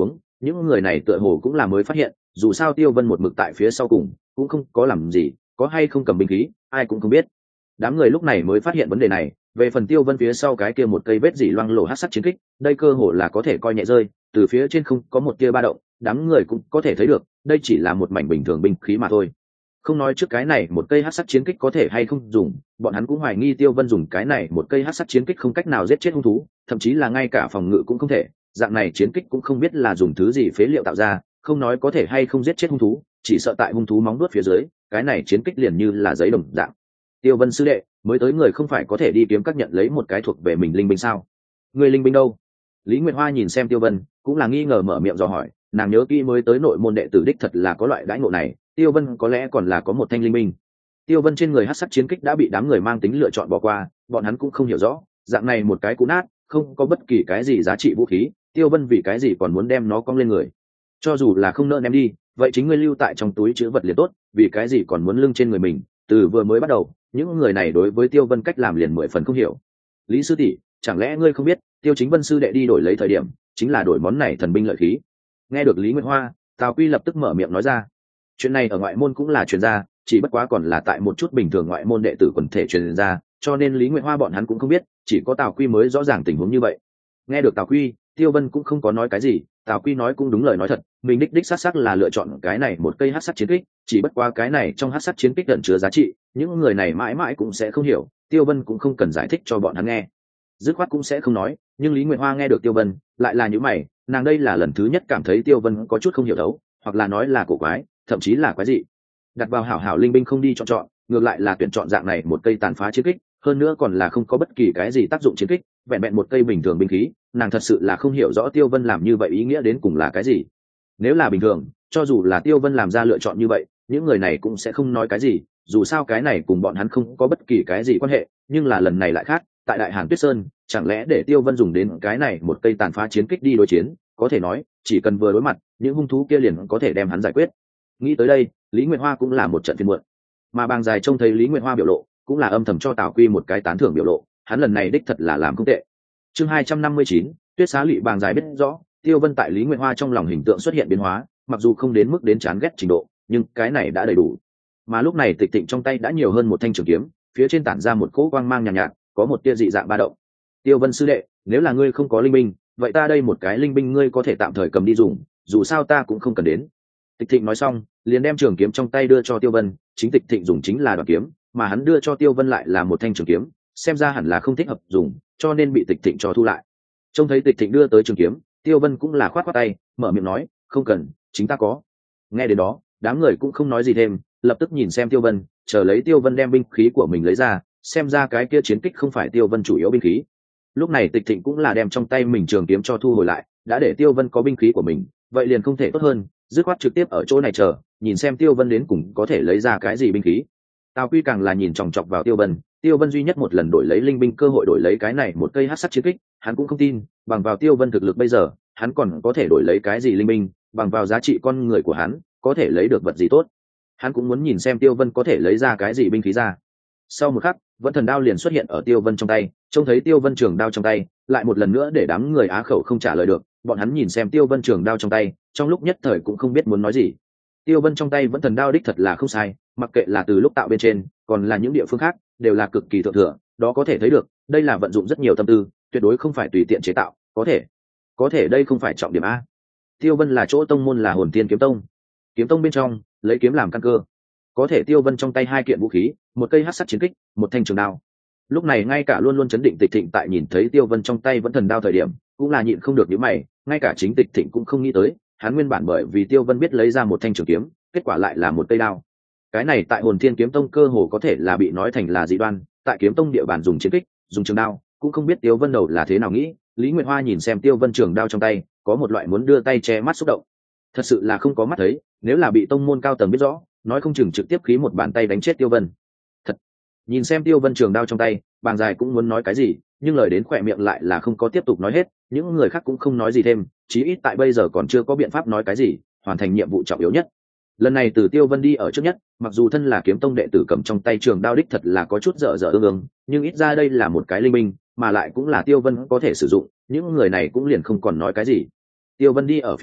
những người này tựa hồ cũng là mới phát hiện, dù sao Tiêu Vân một mực tại phía sau cùng cũng không có làm gì, có hay không cầm binh khí ai cũng không biết. Đám người lúc này mới phát hiện vấn đề này. Về phần Tiêu Vân phía sau cái kia một cây vết dỉ loang lổ hắc sắc chiến kích, đây cơ hồ là có thể coi nhẹ rơi, từ phía trên không có một tia ba động, đám người cũng có thể thấy được đây chỉ là một mảnh bình thường binh khí mà thôi. Không nói trước cái này một cây hắc sắc chiến kích có thể hay không dùng, bọn hắn cũng hoài nghi Tiêu Vân dùng cái này một cây hắc sắc chiến kích không cách nào giết chết hung thú, thậm chí là ngay cả phòng ngự cũng không thể. Dạng này chiến kích cũng không biết là dùng thứ gì phế liệu tạo ra, không nói có thể hay không giết chết hung thú, chỉ sợ tại hung thú móng vuốt phía dưới, cái này chiến kích liền như là giấy đồng dạng. Tiêu Vân sư đệ, mới tới người không phải có thể đi kiếm các nhận lấy một cái thuộc về mình linh binh sao? Người linh binh đâu? Lý Nguyệt Hoa nhìn xem Tiêu Vân, cũng là nghi ngờ mở miệng dò hỏi, nàng nhớ kỹ mới tới nội môn đệ tử đích thật là có loại đãi ngộ này, Tiêu Vân có lẽ còn là có một thanh linh binh. Tiêu Vân trên người hắc sắc chiến kích đã bị đám người mang tính lựa chọn bỏ qua, bọn hắn cũng không hiểu rõ, dạng này một cái cú nát, không có bất kỳ cái gì giá trị vũ khí, Tiêu Vân vì cái gì còn muốn đem nó cong lên người? Cho dù là không nỡ ném đi, vậy chính ngươi lưu tại trong túi trữ vật liền tốt, vì cái gì còn muốn lưng trên người mình? Từ vừa mới bắt đầu, những người này đối với Tiêu Vân cách làm liền mười phần không hiểu. Lý sư tỷ, chẳng lẽ ngươi không biết, Tiêu Chính Vân sư đệ đi đổi lấy thời điểm, chính là đổi món này thần binh lợi khí. Nghe được Lý Nguyệt Hoa, Tào Quy lập tức mở miệng nói ra. Chuyện này ở ngoại môn cũng là truyền ra, chỉ bất quá còn là tại một chút bình thường ngoại môn đệ tử quần thể truyền ra, cho nên Lý Nguyệt Hoa bọn hắn cũng không biết, chỉ có Tào Quy mới rõ ràng tình huống như vậy. Nghe được Tào Quy, Tiêu Vân cũng không có nói cái gì, Tào Quy nói cũng đúng lời nói thật, mình đích đích xác xác là lựa chọn cái này một cây hắc sắt chiến kích, chỉ bất quá cái này trong hắc sắt chiến kích ẩn chứa giá trị, những người này mãi mãi cũng sẽ không hiểu, Tiêu Vân cũng không cần giải thích cho bọn hắn nghe, dứt khoát cũng sẽ không nói. Nhưng Lý Nguyệt Hoa nghe được Tiêu Vân, lại là những mày, nàng đây là lần thứ nhất cảm thấy Tiêu Vân có chút không hiểu thấu, hoặc là nói là cổ quái, thậm chí là quái dị. Đặt vào hảo hảo linh binh không đi chọn chọn, ngược lại là tuyển chọn dạng này một cây tàn phá chiến kích, hơn nữa còn là không có bất kỳ cái gì tác dụng chiến kích, vẹn vẹn một cây bình thường binh khí, nàng thật sự là không hiểu rõ Tiêu Vân làm như vậy ý nghĩa đến cùng là cái gì. Nếu là bình thường, cho dù là Tiêu Vân làm ra lựa chọn như vậy, những người này cũng sẽ không nói cái gì, dù sao cái này cùng bọn hắn không có bất kỳ cái gì quan hệ, nhưng là lần này lại khác, tại Đại Hàn Tuyết Sơn, chẳng lẽ để Tiêu Vân dùng đến cái này một cây tàn phá chiến kích đi đối chiến, có thể nói, chỉ cần vừa đối mặt, những hung thú kia liền có thể đem hắn giải quyết. Nghĩ tới đây, Lý Nguyệt Hoa cũng là một trận phiền muộn. Mà Bàng Dài trông thấy Lý Nguyệt Hoa biểu lộ, cũng là âm thầm cho Tào Quy một cái tán thưởng biểu lộ, hắn lần này đích thật là làm không tệ. Chương hai trăm năm mươi chín, Tuyết Xá Lụy. Bàng Dài biết rõ, Tiêu Vân tại Lý Nguyệt Hoa trong lòng hình tượng xuất hiện biến hóa, mặc dù không đến mức đến chán ghét trình độ, nhưng cái này đã đầy đủ. Mà lúc này Tịch Tịnh trong tay đã nhiều hơn một thanh trường kiếm, phía trên tản ra một cỗ quang mang nhàn nhạt, nhạt, có một tia dị dạng ba động. Tiêu Vân sư đệ, nếu là ngươi không có linh binh, vậy ta đây một cái linh binh ngươi có thể tạm thời cầm đi dùng, dù sao ta cũng không cần đến. Tịch Thịnh nói xong, liền đem trường kiếm trong tay đưa cho Tiêu Vân, chính Tịch Thịnh dùng chính là đoạn kiếm, mà hắn đưa cho Tiêu Vân lại là một thanh trường kiếm, xem ra hẳn là không thích hợp dùng, cho nên bị Tịch Thịnh cho thu lại. Trông thấy Tịch Thịnh đưa tới trường kiếm, Tiêu Vân cũng là khoát khoát tay, mở miệng nói, không cần, chính ta có. Nghe đến đó, đám người cũng không nói gì thêm, lập tức nhìn xem Tiêu Vân, chờ lấy Tiêu Vân đem binh khí của mình lấy ra, xem ra cái kia chiến kích không phải Tiêu Vân chủ yếu binh khí. Lúc này Tịch Thịnh cũng là đem trong tay mình trường kiếm cho thu hồi lại, đã để Tiêu Vân có binh khí của mình, vậy liền không thể tốt hơn, dứt khoát trực tiếp ở chỗ này chờ, nhìn xem Tiêu Vân đến cùng có thể lấy ra cái gì binh khí. Tào Quy càng là nhìn chòng chọc vào Tiêu Vân, Tiêu Vân duy nhất một lần đổi lấy linh binh cơ hội đổi lấy cái này một cây hắc sắc chiến kích, hắn cũng không tin, bằng vào Tiêu Vân thực lực bây giờ, hắn còn có thể đổi lấy cái gì linh binh, bằng vào giá trị con người của hắn, có thể lấy được vật gì tốt. Hắn cũng muốn nhìn xem Tiêu Vân có thể lấy ra cái gì binh khí ra. Sau một khắc, Vẫn Thần đao liền xuất hiện ở Tiêu Vân trong tay, trông thấy Tiêu Vân trường đao trong tay, lại một lần nữa để đám người á khẩu không trả lời được, bọn hắn nhìn xem Tiêu Vân trường đao trong tay, trong lúc nhất thời cũng không biết muốn nói gì. Tiêu Vân trong tay Vẫn Thần đao đích thật là không sai, mặc kệ là từ lúc tạo bên trên, còn là những địa phương khác, đều là cực kỳ thượng thừa, đó có thể thấy được, đây là vận dụng rất nhiều tâm tư, tuyệt đối không phải tùy tiện chế tạo, có thể, có thể đây không phải trọng điểm a. Tiêu Vân là chỗ tông môn là Hồn Thiên Kiếm Tông, kiếm tông bên trong lấy kiếm làm căn cơ, có thể Tiêu Vân trong tay hai kiện vũ khí, một cây hắc sắt chiến kích, một thanh trường đao. Lúc này ngay cả luôn luôn chấn định Tịch Thịnh tại nhìn thấy Tiêu Vân trong tay Vẫn Thần đao thời điểm, cũng là nhịn không được nhíu mày, ngay cả chính Tịch Thịnh cũng không nghĩ tới, hắn nguyên bản bởi vì Tiêu Vân biết lấy ra một thanh trường kiếm, kết quả lại là một cây đao. Cái này tại Hồn Thiên Kiếm Tông cơ hồ có thể là bị nói thành là dị đoan, tại kiếm tông địa bàn dùng chiến kích, dùng trường đao, cũng không biết Tiêu Vân đầu là thế nào nghĩ. Lý Nguyệt Hoa nhìn xem Tiêu Vân trường đao trong tay, có một loại muốn đưa tay che mắt xúc động. Thật sự là không có mắt thấy, nếu là bị tông môn cao tầng biết rõ, nói không chừng trực tiếp khí một bàn tay đánh chết Tiêu Vân. Thật. Nhìn xem Tiêu Vân trường đao trong tay, Bàng Dài cũng muốn nói cái gì, nhưng lời đến khỏe miệng lại là không có tiếp tục nói hết, những người khác cũng không nói gì thêm, chí ít tại bây giờ còn chưa có biện pháp nói cái gì, hoàn thành nhiệm vụ trọng yếu nhất. Lần này từ Tiêu Vân đi ở trước nhất, mặc dù thân là kiếm tông đệ tử cầm trong tay trường đao đích thật là có chút dở dở ương ương, nhưng ít ra đây là một cái linh binh, mà lại cũng là Tiêu Vân có thể sử dụng, những người này cũng liền không còn nói cái gì. Tiêu Vân đi ở phía trước,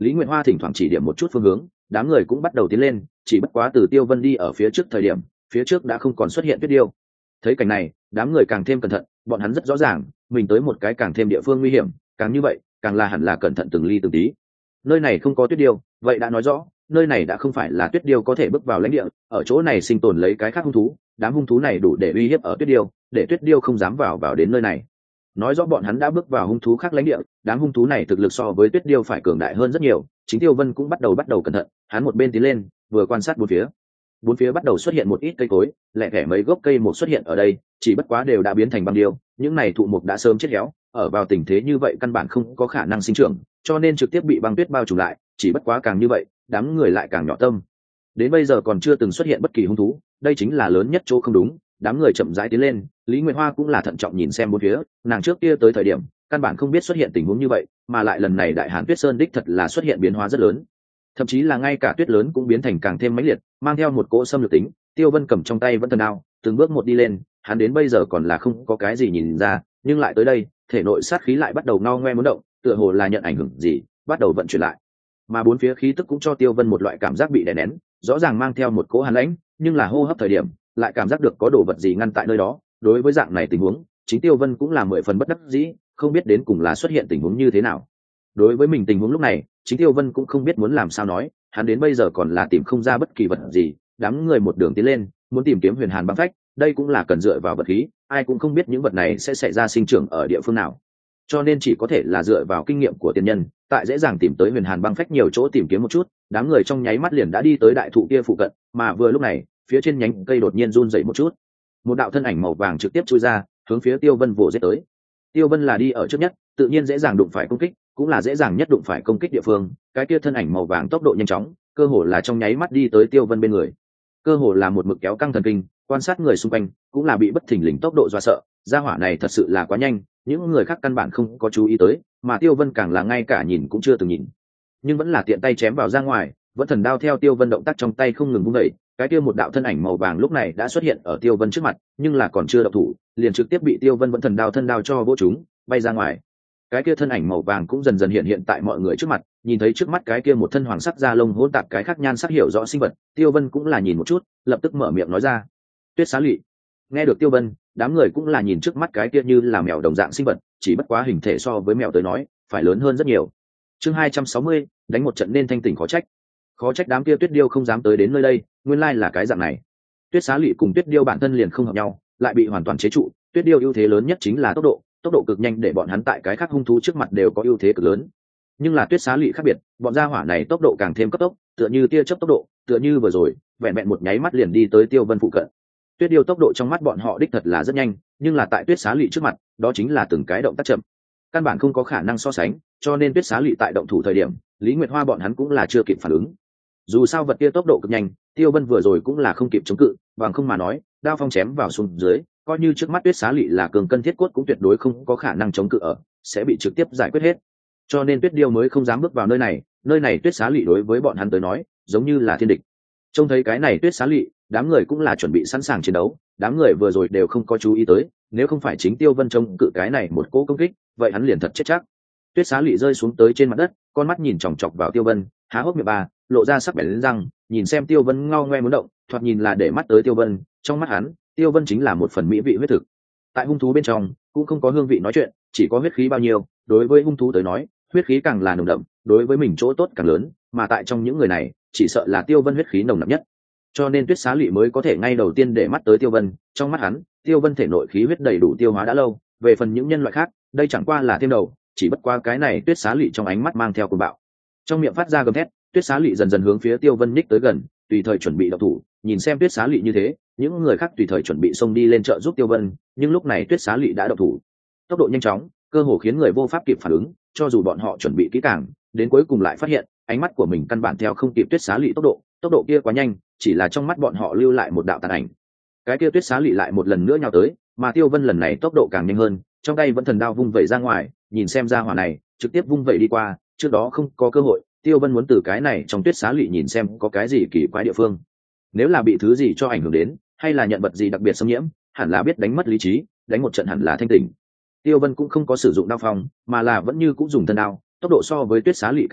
Lý Nguyệt Hoa thỉnh thoảng chỉ điểm một chút phương hướng, đám người cũng bắt đầu tiến lên, chỉ bất quá từ Tiêu Vân đi ở phía trước thời điểm, phía trước đã không còn xuất hiện tuyết điêu. Thấy cảnh này, đám người càng thêm cẩn thận, bọn hắn rất rõ ràng mình tới một cái càng thêm địa phương nguy hiểm, càng như vậy càng là hẳn là cẩn thận từng ly từng tí. Nơi này không có tuyết điêu, vậy đã nói rõ nơi này đã không phải là tuyết điêu có thể bước vào lãnh địa, ở chỗ này sinh tồn lấy cái khác hung thú, đám hung thú này đủ để uy hiếp ở tuyết điêu, để tuyết điêu không dám vào vào đến nơi này. Nói rõ bọn hắn đã bước vào hung thú khác lãnh địa, đám hung thú này thực lực so với tuyết điêu phải cường đại hơn rất nhiều. Chính Tiêu Vân cũng bắt đầu bắt đầu cẩn thận, hắn một bên tiến lên vừa quan sát bốn phía. Bốn phía bắt đầu xuất hiện một ít cây cối, lẻ thẻ mấy gốc cây một xuất hiện ở đây, chỉ bất quá đều đã biến thành băng điêu, những này thụ mục đã sớm chết héo, ở vào tình thế như vậy căn bản không có khả năng sinh trưởng, cho nên trực tiếp bị băng tuyết bao trùm lại, chỉ bất quá càng như vậy đám người lại càng nhỏ tâm. Đến bây giờ còn chưa từng xuất hiện bất kỳ hung thú, đây chính là lớn nhất chỗ không đúng. Đám người chậm rãi tiến lên, Lý Nguyệt Hoa cũng là thận trọng nhìn xem bốn phía, nàng trước kia tới thời điểm căn bản không biết xuất hiện tình huống như vậy, mà lại lần này đại hàn tuyết sơn đích thật là xuất hiện biến hóa rất lớn, thậm chí là ngay cả tuyết lớn cũng biến thành càng thêm mãnh liệt, mang theo một cỗ xâm lược tính. Tiêu Vân cầm trong tay vẫn thần đao, từng bước một đi lên, hắn đến bây giờ còn là không có cái gì nhìn ra, nhưng lại tới đây thể nội sát khí lại bắt đầu ngao ngoe muốn động, tựa hồ là nhận ảnh hưởng gì bắt đầu vận chuyển lại, mà bốn phía khí tức cũng cho Tiêu Vân một loại cảm giác bị đè nén, rõ ràng mang theo một cỗ hàn lãnh, nhưng là hô hấp thời điểm lại cảm giác được có đồ vật gì ngăn tại nơi đó. Đối với dạng này tình huống, chính Tiêu Vân cũng là mười phần bất đắc dĩ, không biết đến cùng là xuất hiện tình huống như thế nào. Đối với mình tình huống lúc này, chính Tiêu Vân cũng không biết muốn làm sao nói, hắn đến bây giờ còn là tìm không ra bất kỳ vật gì. Đám người một đường tiến lên, muốn tìm kiếm huyền hàn băng phách, đây cũng là cần dựa vào vật khí, ai cũng không biết những vật này sẽ xảy ra sinh trưởng ở địa phương nào, cho nên chỉ có thể là dựa vào kinh nghiệm của tiền nhân, tại dễ dàng tìm tới huyền hàn băng phách nhiều chỗ tìm kiếm một chút. Đám người trong nháy mắt liền đã đi tới đại thụ kia phụ cận, mà vừa lúc này phía trên nhánh cây đột nhiên run dậy một chút, một đạo thân ảnh màu vàng trực tiếp chui ra, hướng phía Tiêu Vân vồ giết tới. Tiêu Vân là đi ở trước nhất, tự nhiên dễ dàng đụng phải công kích, cũng là dễ dàng nhất đụng phải công kích địa phương. Cái kia thân ảnh màu vàng tốc độ nhanh chóng, cơ hồ là trong nháy mắt đi tới Tiêu Vân bên người, cơ hồ là một mực kéo căng thần kinh, quan sát người xung quanh cũng là bị bất thình lình tốc độ dọa sợ. Gia hỏa này thật sự là quá nhanh, những người khác căn bản không có chú ý tới, mà Tiêu Vân càng là ngay cả nhìn cũng chưa từng nhìn, nhưng vẫn là tiện tay chém vào ra ngoài. Vẫn thần đao theo Tiêu Vân động tác trong tay không ngừng vung đẩy, cái kia một đạo thân ảnh màu vàng lúc này đã xuất hiện ở Tiêu Vân trước mặt, nhưng là còn chưa động thủ liền trực tiếp bị Tiêu Vân vẫn thần đao thân đao cho vỗ trúng, bay ra ngoài. Cái kia thân ảnh màu vàng cũng dần dần hiện hiện tại mọi người trước mặt, nhìn thấy trước mắt cái kia một thân hoàng sắc da lông hỗn tạp cái khác nhan sắc hiểu rõ sinh vật, Tiêu Vân cũng là nhìn một chút, lập tức mở miệng nói ra: Tuyết Xá Lị. Nghe được Tiêu Vân, đám người cũng là nhìn trước mắt cái kia như là mèo đồng dạng sinh vật, chỉ bất quá hình thể so với mèo tới nói phải lớn hơn rất nhiều. Chương hai trăm sáu mươi, đánh một trận nên thanh tỉnh khó trách. Khó trách đám kia tuyết điêu không dám tới đến nơi đây, nguyên lai là cái dạng này. Tuyết Xá Lị cùng tuyết điêu bản thân liền không hợp nhau, lại bị hoàn toàn chế trụ. Tuyết điêu ưu thế lớn nhất chính là tốc độ, tốc độ cực nhanh để bọn hắn tại cái khác hung thú trước mặt đều có ưu thế cực lớn. Nhưng là Tuyết Xá Lị khác biệt, bọn gia hỏa này tốc độ càng thêm cấp tốc, tựa như tia chớp tốc độ, tựa như vừa rồi, vẹn vẹn một nháy mắt liền đi tới Tiêu Vân phụ cận. Tuyết điêu tốc độ trong mắt bọn họ đích thật là rất nhanh, nhưng là tại Tuyết Xá Lị trước mặt, đó chính là từng cái động tác chậm, căn bản không có khả năng so sánh, cho nên Tuyết Xá Lị tại động thủ thời điểm, Lý Nguyệt Hoa bọn hắn cũng là chưa kịp phản ứng. Dù sao vật kia tốc độ cực nhanh, Tiêu Vân vừa rồi cũng là không kịp chống cự, bằng không mà nói, đao phong chém vào xuống dưới, coi như trước mắt Tuyết Xá Lị là cường cân thiết cốt cũng tuyệt đối không có khả năng chống cự ở, sẽ bị trực tiếp giải quyết hết. Cho nên Tuyết điêu mới không dám bước vào nơi này, nơi này Tuyết Xá Lị đối với bọn hắn tới nói, giống như là thiên địch. Trông thấy cái này Tuyết Xá Lị, đám người cũng là chuẩn bị sẵn sàng chiến đấu, đám người vừa rồi đều không có chú ý tới, nếu không phải chính Tiêu Vân chống cự cái này một cỗ công kích, vậy hắn liền thật chết chắc. Tuyết Xá Lị rơi xuống tới trên mặt đất, con mắt nhìn chòng chọc vào Tiêu Vân, há hốc miệng bà, lộ ra sắc bén lên răng, nhìn xem Tiêu Vân ngao ngoe muốn động, thoạt nhìn là để mắt tới Tiêu Vân, trong mắt hắn, Tiêu Vân chính là một phần mỹ vị huyết thực. Tại hung thú bên trong, cũng không có hương vị nói chuyện, chỉ có huyết khí bao nhiêu, đối với hung thú tới nói, huyết khí càng là nồng đậm, đối với mình chỗ tốt càng lớn, mà tại trong những người này, chỉ sợ là Tiêu Vân huyết khí nồng đậm nhất. Cho nên Tuyết Xá Lị mới có thể ngay đầu tiên để mắt tới Tiêu Vân, trong mắt hắn, Tiêu Vân thể nội khí huyết đầy đủ tiêu hóa đã lâu, về phần những nhân loại khác, đây chẳng qua là thêm đầu, chỉ bất qua cái này Tuyết Xá Lị trong ánh mắt mang theo cuồng bạo, trong miệng phát ra gầm thét. Tuyết Xá Lị dần dần hướng phía Tiêu Vân nhích tới gần, tùy thời chuẩn bị động thủ. Nhìn xem Tuyết Xá Lị như thế, những người khác tùy thời chuẩn bị xông đi lên trợ giúp Tiêu Vân, nhưng lúc này Tuyết Xá Lị đã động thủ, tốc độ nhanh chóng, cơ hồ khiến người vô pháp kịp phản ứng, cho dù bọn họ chuẩn bị kỹ càng, đến cuối cùng lại phát hiện, ánh mắt của mình căn bản theo không kịp Tuyết Xá Lị tốc độ, tốc độ kia quá nhanh, chỉ là trong mắt bọn họ lưu lại một đạo tàn ảnh. Cái kia Tuyết Xá Lị lại một lần nữa nhào tới, mà Tiêu Vân lần này tốc độ càng nhanh hơn, trong tay vẫn thần đao vung vẩy ra ngoài, nhìn xem ra hỏa này, trực tiếp vung vẩy đi qua, trước đó không có cơ hội, Tiêu Vân muốn từ cái này trong Tuyết Xá Lị nhìn xem có cái gì kỳ quái địa phương. Nếu là bị thứ gì cho ảnh hưởng đến, hay là nhận vật gì đặc biệt xâm nhiễm, hẳn là biết đánh mất lý trí, đánh một trận hẳn là thanh tỉnh. Tiêu Vân cũng không có sử dụng đao phong, mà là vẫn như cũng dùng thân đao, tốc độ so với Tuyết Xá Lị càng nhanh,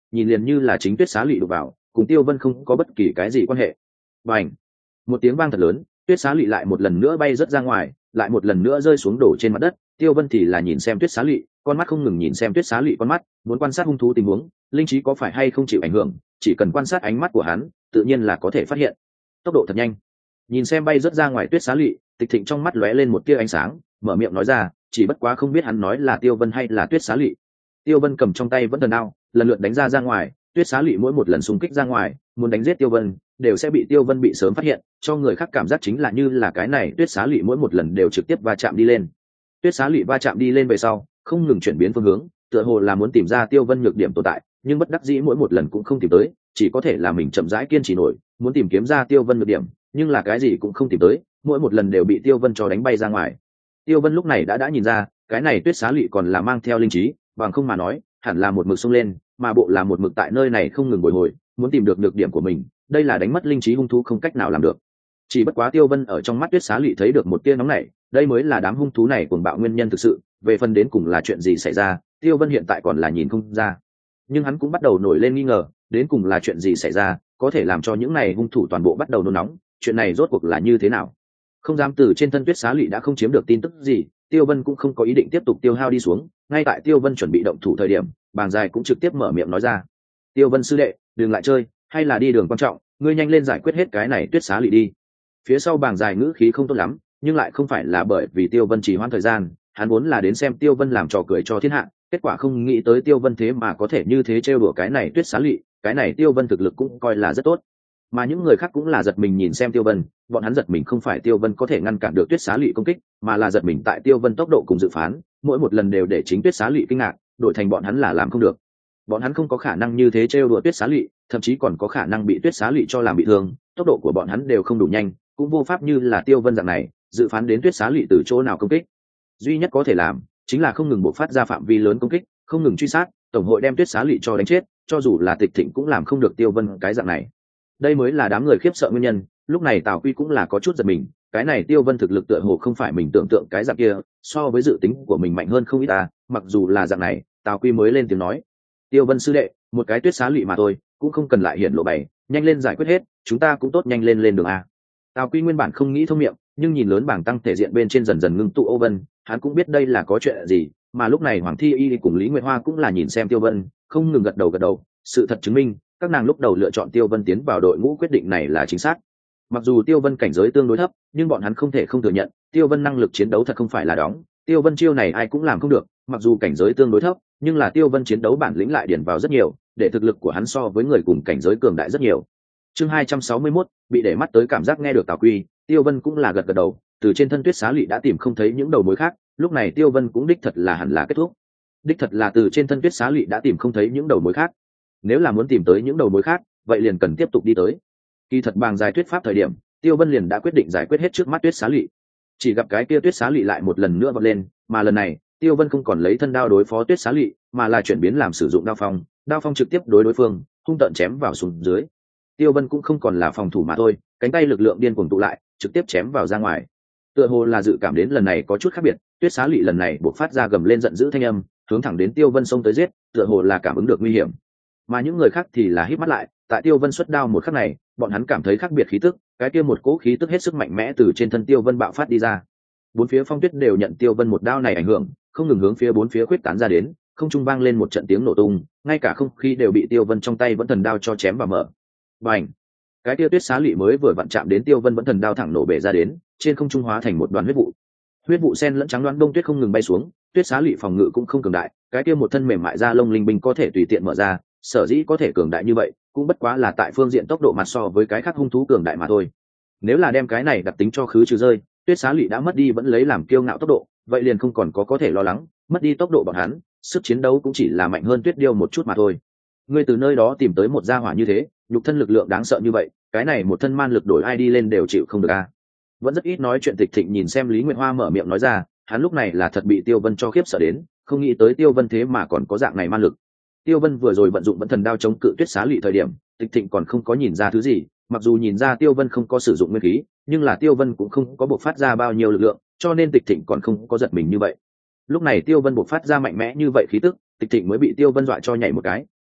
nhìn liền như là chính tuyết xá lỵ đụng vào, cùng tiêu vân không có bất kỳ cái gì quan hệ. Và ảnh một tiếng vang thật lớn, tuyết xá lỵ lại một lần nữa bay rớt ra ngoài, lại một lần nữa rơi xuống đổ trên mặt đất. Tiêu vân thì là nhìn xem tuyết xá lỵ, con mắt không ngừng nhìn xem tuyết xá lỵ con mắt, muốn quan sát hung thú tình huống, linh trí có phải hay không chịu ảnh hưởng, chỉ cần quan sát ánh mắt của hắn tự nhiên là có thể phát hiện. Tốc độ thật nhanh. Nhìn xem bay rớt ra ngoài tuyết xá lỵ, Tịch Thịnh trong mắt lóe lên một tia ánh sáng, mở miệng nói ra, chỉ bất quá không biết hắn nói là tiêu vân hay là tuyết xá lỵ. Tiêu vân cầm trong tay vẫn thần đao, lần lượt đánh ra ra ngoài, tuyết xá lỵ mỗi một lần xung kích ra ngoài muốn đánh giết tiêu vân đều sẽ bị tiêu vân bị sớm phát hiện, cho người khác cảm giác chính là như là cái này tuyết xá lỵ mỗi một lần đều trực tiếp va chạm đi lên. Tuyết xá lỵ va chạm đi lên về sau không ngừng chuyển biến phương hướng, tựa hồ là muốn tìm ra tiêu vân nhược điểm tồn tại, nhưng bất đắc dĩ mỗi một lần cũng không tìm tới, chỉ có thể là mình chậm rãi kiên trì nổi, muốn tìm kiếm ra tiêu vân nhược điểm, nhưng là cái gì cũng không tìm tới, mỗi một lần đều bị tiêu vân cho đánh bay ra ngoài. Tiêu vân lúc này đã đã nhìn ra cái này tuyết xá lỵ còn là mang theo linh trí, bằng không mà nói hẳn là một mực xông lên, mà bộ là một mực tại nơi này không ngừng bồi hồi, muốn tìm được nhược điểm của mình, đây là đánh mất linh trí hung thú không cách nào làm được. Chỉ bất quá tiêu vân ở trong mắt tuyết xá lỵ thấy được một tia nóng nảy, đây mới là đám hung thú này cuồng bạo nguyên nhân thực sự, về phần đến cùng là chuyện gì xảy ra tiêu vân hiện tại còn là nhìn không ra, nhưng hắn cũng bắt đầu nổi lên nghi ngờ, đến cùng là chuyện gì xảy ra có thể làm cho những này hung thủ toàn bộ bắt đầu nôn nóng, chuyện này rốt cuộc là như thế nào. Không dám từ trên thân tuyết xá lỵ đã không chiếm được tin tức gì, tiêu vân cũng không có ý định tiếp tục tiêu hao đi xuống, ngay tại tiêu vân chuẩn bị động thủ thời điểm bàng dài cũng trực tiếp mở miệng nói ra, tiêu vân sư đệ đừng lại chơi, hay là đi đường quan trọng, ngươi nhanh lên giải quyết hết cái này tuyết xá lỵ đi. Phía sau bàng dài ngữ khí không tốt lắm, nhưng lại không phải là bởi vì tiêu vân trì hoãn thời gian, hắn vốn là đến xem tiêu vân làm trò cười cho thiên hạ, kết quả không nghĩ tới tiêu vân thế mà có thể như thế trêu đùa cái này tuyết xá lỵ, cái này tiêu vân thực lực cũng coi là rất tốt. Mà những người khác cũng là giật mình nhìn xem tiêu vân, bọn hắn giật mình không phải tiêu vân có thể ngăn cản được tuyết xá lỵ công kích, mà là giật mình tại tiêu vân tốc độ cùng dự phán, mỗi một lần đều để chính tuyết xá lỵ kinh ngạc, đổi thành bọn hắn là làm không được. Bọn hắn không có khả năng như thế trêu đùa tuyết xá lỵ, thậm chí còn có khả năng bị tuyết xá lỵ cho làm bị thương, tốc độ của bọn hắn đều không đủ nhanh, cũng vô pháp như là tiêu vân dạng này dự phán đến tuyết xá lỵ từ chỗ nào công kích. Duy nhất có thể làm chính là không ngừng bộc phát ra phạm vi lớn công kích, không ngừng truy sát, tổng hội đem tuyết xá lỵ cho đánh chết, cho dù là Tịch Thịnh cũng làm không được tiêu vân cái dạng này. Đây mới là đám người khiếp sợ nguyên nhân. Lúc này Tào Quy cũng là có chút giật mình, cái này tiêu vân thực lực tựa hồ không phải mình tưởng tượng cái dạng kia, so với dự tính của mình mạnh hơn không ít à. Mặc dù là dạng này, Tào Quy mới lên tiếng nói, tiêu vân sư đệ, một cái tuyết xá lỵ mà thôi, cũng không cần lại hiện lộ bày, nhanh lên giải quyết hết, chúng ta cũng tốt nhanh lên lên đường a. Tào Quy nguyên bản không nghĩ thông miệng, nhưng nhìn lớn bảng tăng thể diện bên trên dần dần ngưng tụ Âu Vân, hắn cũng biết đây là có chuyện gì, mà lúc này Hoàng Thi Y cùng Lý Nguyệt Hoa cũng là nhìn xem Tiêu Vân, không ngừng gật đầu gật đầu, sự thật chứng minh, các nàng lúc đầu lựa chọn Tiêu Vân tiến vào đội ngũ quyết định này là chính xác. Mặc dù Tiêu Vân cảnh giới tương đối thấp, nhưng bọn hắn không thể không thừa nhận, Tiêu Vân năng lực chiến đấu thật không phải là đóng, Tiêu Vân chiêu này ai cũng làm không được, mặc dù cảnh giới tương đối thấp, nhưng là Tiêu Vân chiến đấu bản lĩnh lại điển vào rất nhiều, để thực lực của hắn so với người cùng cảnh giới cường đại rất nhiều. Chương hai trăm sáu mươi mốt, bị để mắt tới cảm giác nghe được Tào Quy, Tiêu Vân cũng là gật gật đầu, từ trên thân tuyết xá lỵ đã tìm không thấy những đầu mối khác, lúc này Tiêu Vân cũng đích thật là hẳn là kết thúc. Đích thật là từ trên thân tuyết xá lỵ đã tìm không thấy những đầu mối khác. Nếu là muốn tìm tới những đầu mối khác, vậy liền cần tiếp tục đi tới. Kỳ thật bàng dài thuyết pháp thời điểm, Tiêu Vân liền đã quyết định giải quyết hết trước mắt tuyết xá lỵ. Chỉ gặp cái kia tuyết xá lỵ lại một lần nữa vọt lên, mà lần này, Tiêu Vân không còn lấy thân đao đối phó tuyết xá lỵ, mà là chuyển biến làm sử dụng đao phong, đao phong trực tiếp đối đối phương, hung tợn chém vào xuống dưới. Tiêu Vân cũng không còn là phòng thủ mà thôi, cánh tay lực lượng điên cuồng tụ lại, trực tiếp chém vào ra ngoài. Tựa hồ là dự cảm đến lần này có chút khác biệt, tuyết xá lỵ lần này buộc phát ra gầm lên giận dữ thanh âm, hướng thẳng đến Tiêu Vân xông tới giết, tựa hồ là cảm ứng được nguy hiểm. Mà những người khác thì là híp mắt lại, tại Tiêu Vân xuất đao một khắc này, bọn hắn cảm thấy khác biệt khí tức, cái kia một cỗ khí tức hết sức mạnh mẽ từ trên thân Tiêu Vân bạo phát đi ra. Bốn phía phong tuyết đều nhận Tiêu Vân một đao này ảnh hưởng, không ngừng hướng phía bốn phía khuyết tán ra đến, không trung vang lên một trận tiếng nổ tung, ngay cả không khí đều bị Tiêu Vân trong tay vẫn thần đao cho chém và mở. Bành! Cái kia tuyết xá lỵ mới vừa vặn chạm đến Tiêu Vân vẫn thần đao thẳng nổ bể ra đến, trên không trung hóa thành một đoàn huyết vụ. Huyết vụ sen lẫn trắng đoán đông tuyết không ngừng bay xuống, tuyết xá lỵ phòng ngự cũng không cường đại, cái kia một thân mềm mại da lông linh binh có thể tùy tiện mở ra, sở dĩ có thể cường đại như vậy, cũng bất quá là tại phương diện tốc độ mặt so với cái khác hung thú cường đại mà thôi. Nếu là đem cái này đặc tính cho khứ trừ rơi, tuyết xá lỵ đã mất đi vẫn lấy làm kiêu ngạo tốc độ, vậy liền không còn có có thể lo lắng, mất đi tốc độ bọn hắn, sức chiến đấu cũng chỉ là mạnh hơn tuyết điêu một chút mà thôi. Ngươi từ nơi đó tìm tới một gia hỏa như thế, nhục thân lực lượng đáng sợ như vậy, cái này một thân man lực đổi ai đi lên đều chịu không được a. Vẫn rất ít nói chuyện Tịch Thịnh nhìn xem Lý Nguyệt Hoa mở miệng nói ra, hắn lúc này là thật bị Tiêu Vân cho khiếp sợ đến, không nghĩ tới Tiêu Vân thế mà còn có dạng này man lực. Tiêu Vân vừa rồi vận dụng vẫn thần đao chống cự tuyết xá lỵ thời điểm, Tịch Thịnh còn không có nhìn ra thứ gì, mặc dù nhìn ra Tiêu Vân không có sử dụng nguyên khí, nhưng là Tiêu Vân cũng không có bộc phát ra bao nhiêu lực lượng, cho nên Tịch Thịnh còn không có giật mình như vậy. Lúc này Tiêu Vân bộc phát ra mạnh mẽ như vậy khí tức, Tịch Thịnh mới bị Tiêu Vân dọa cho nhảy một cái,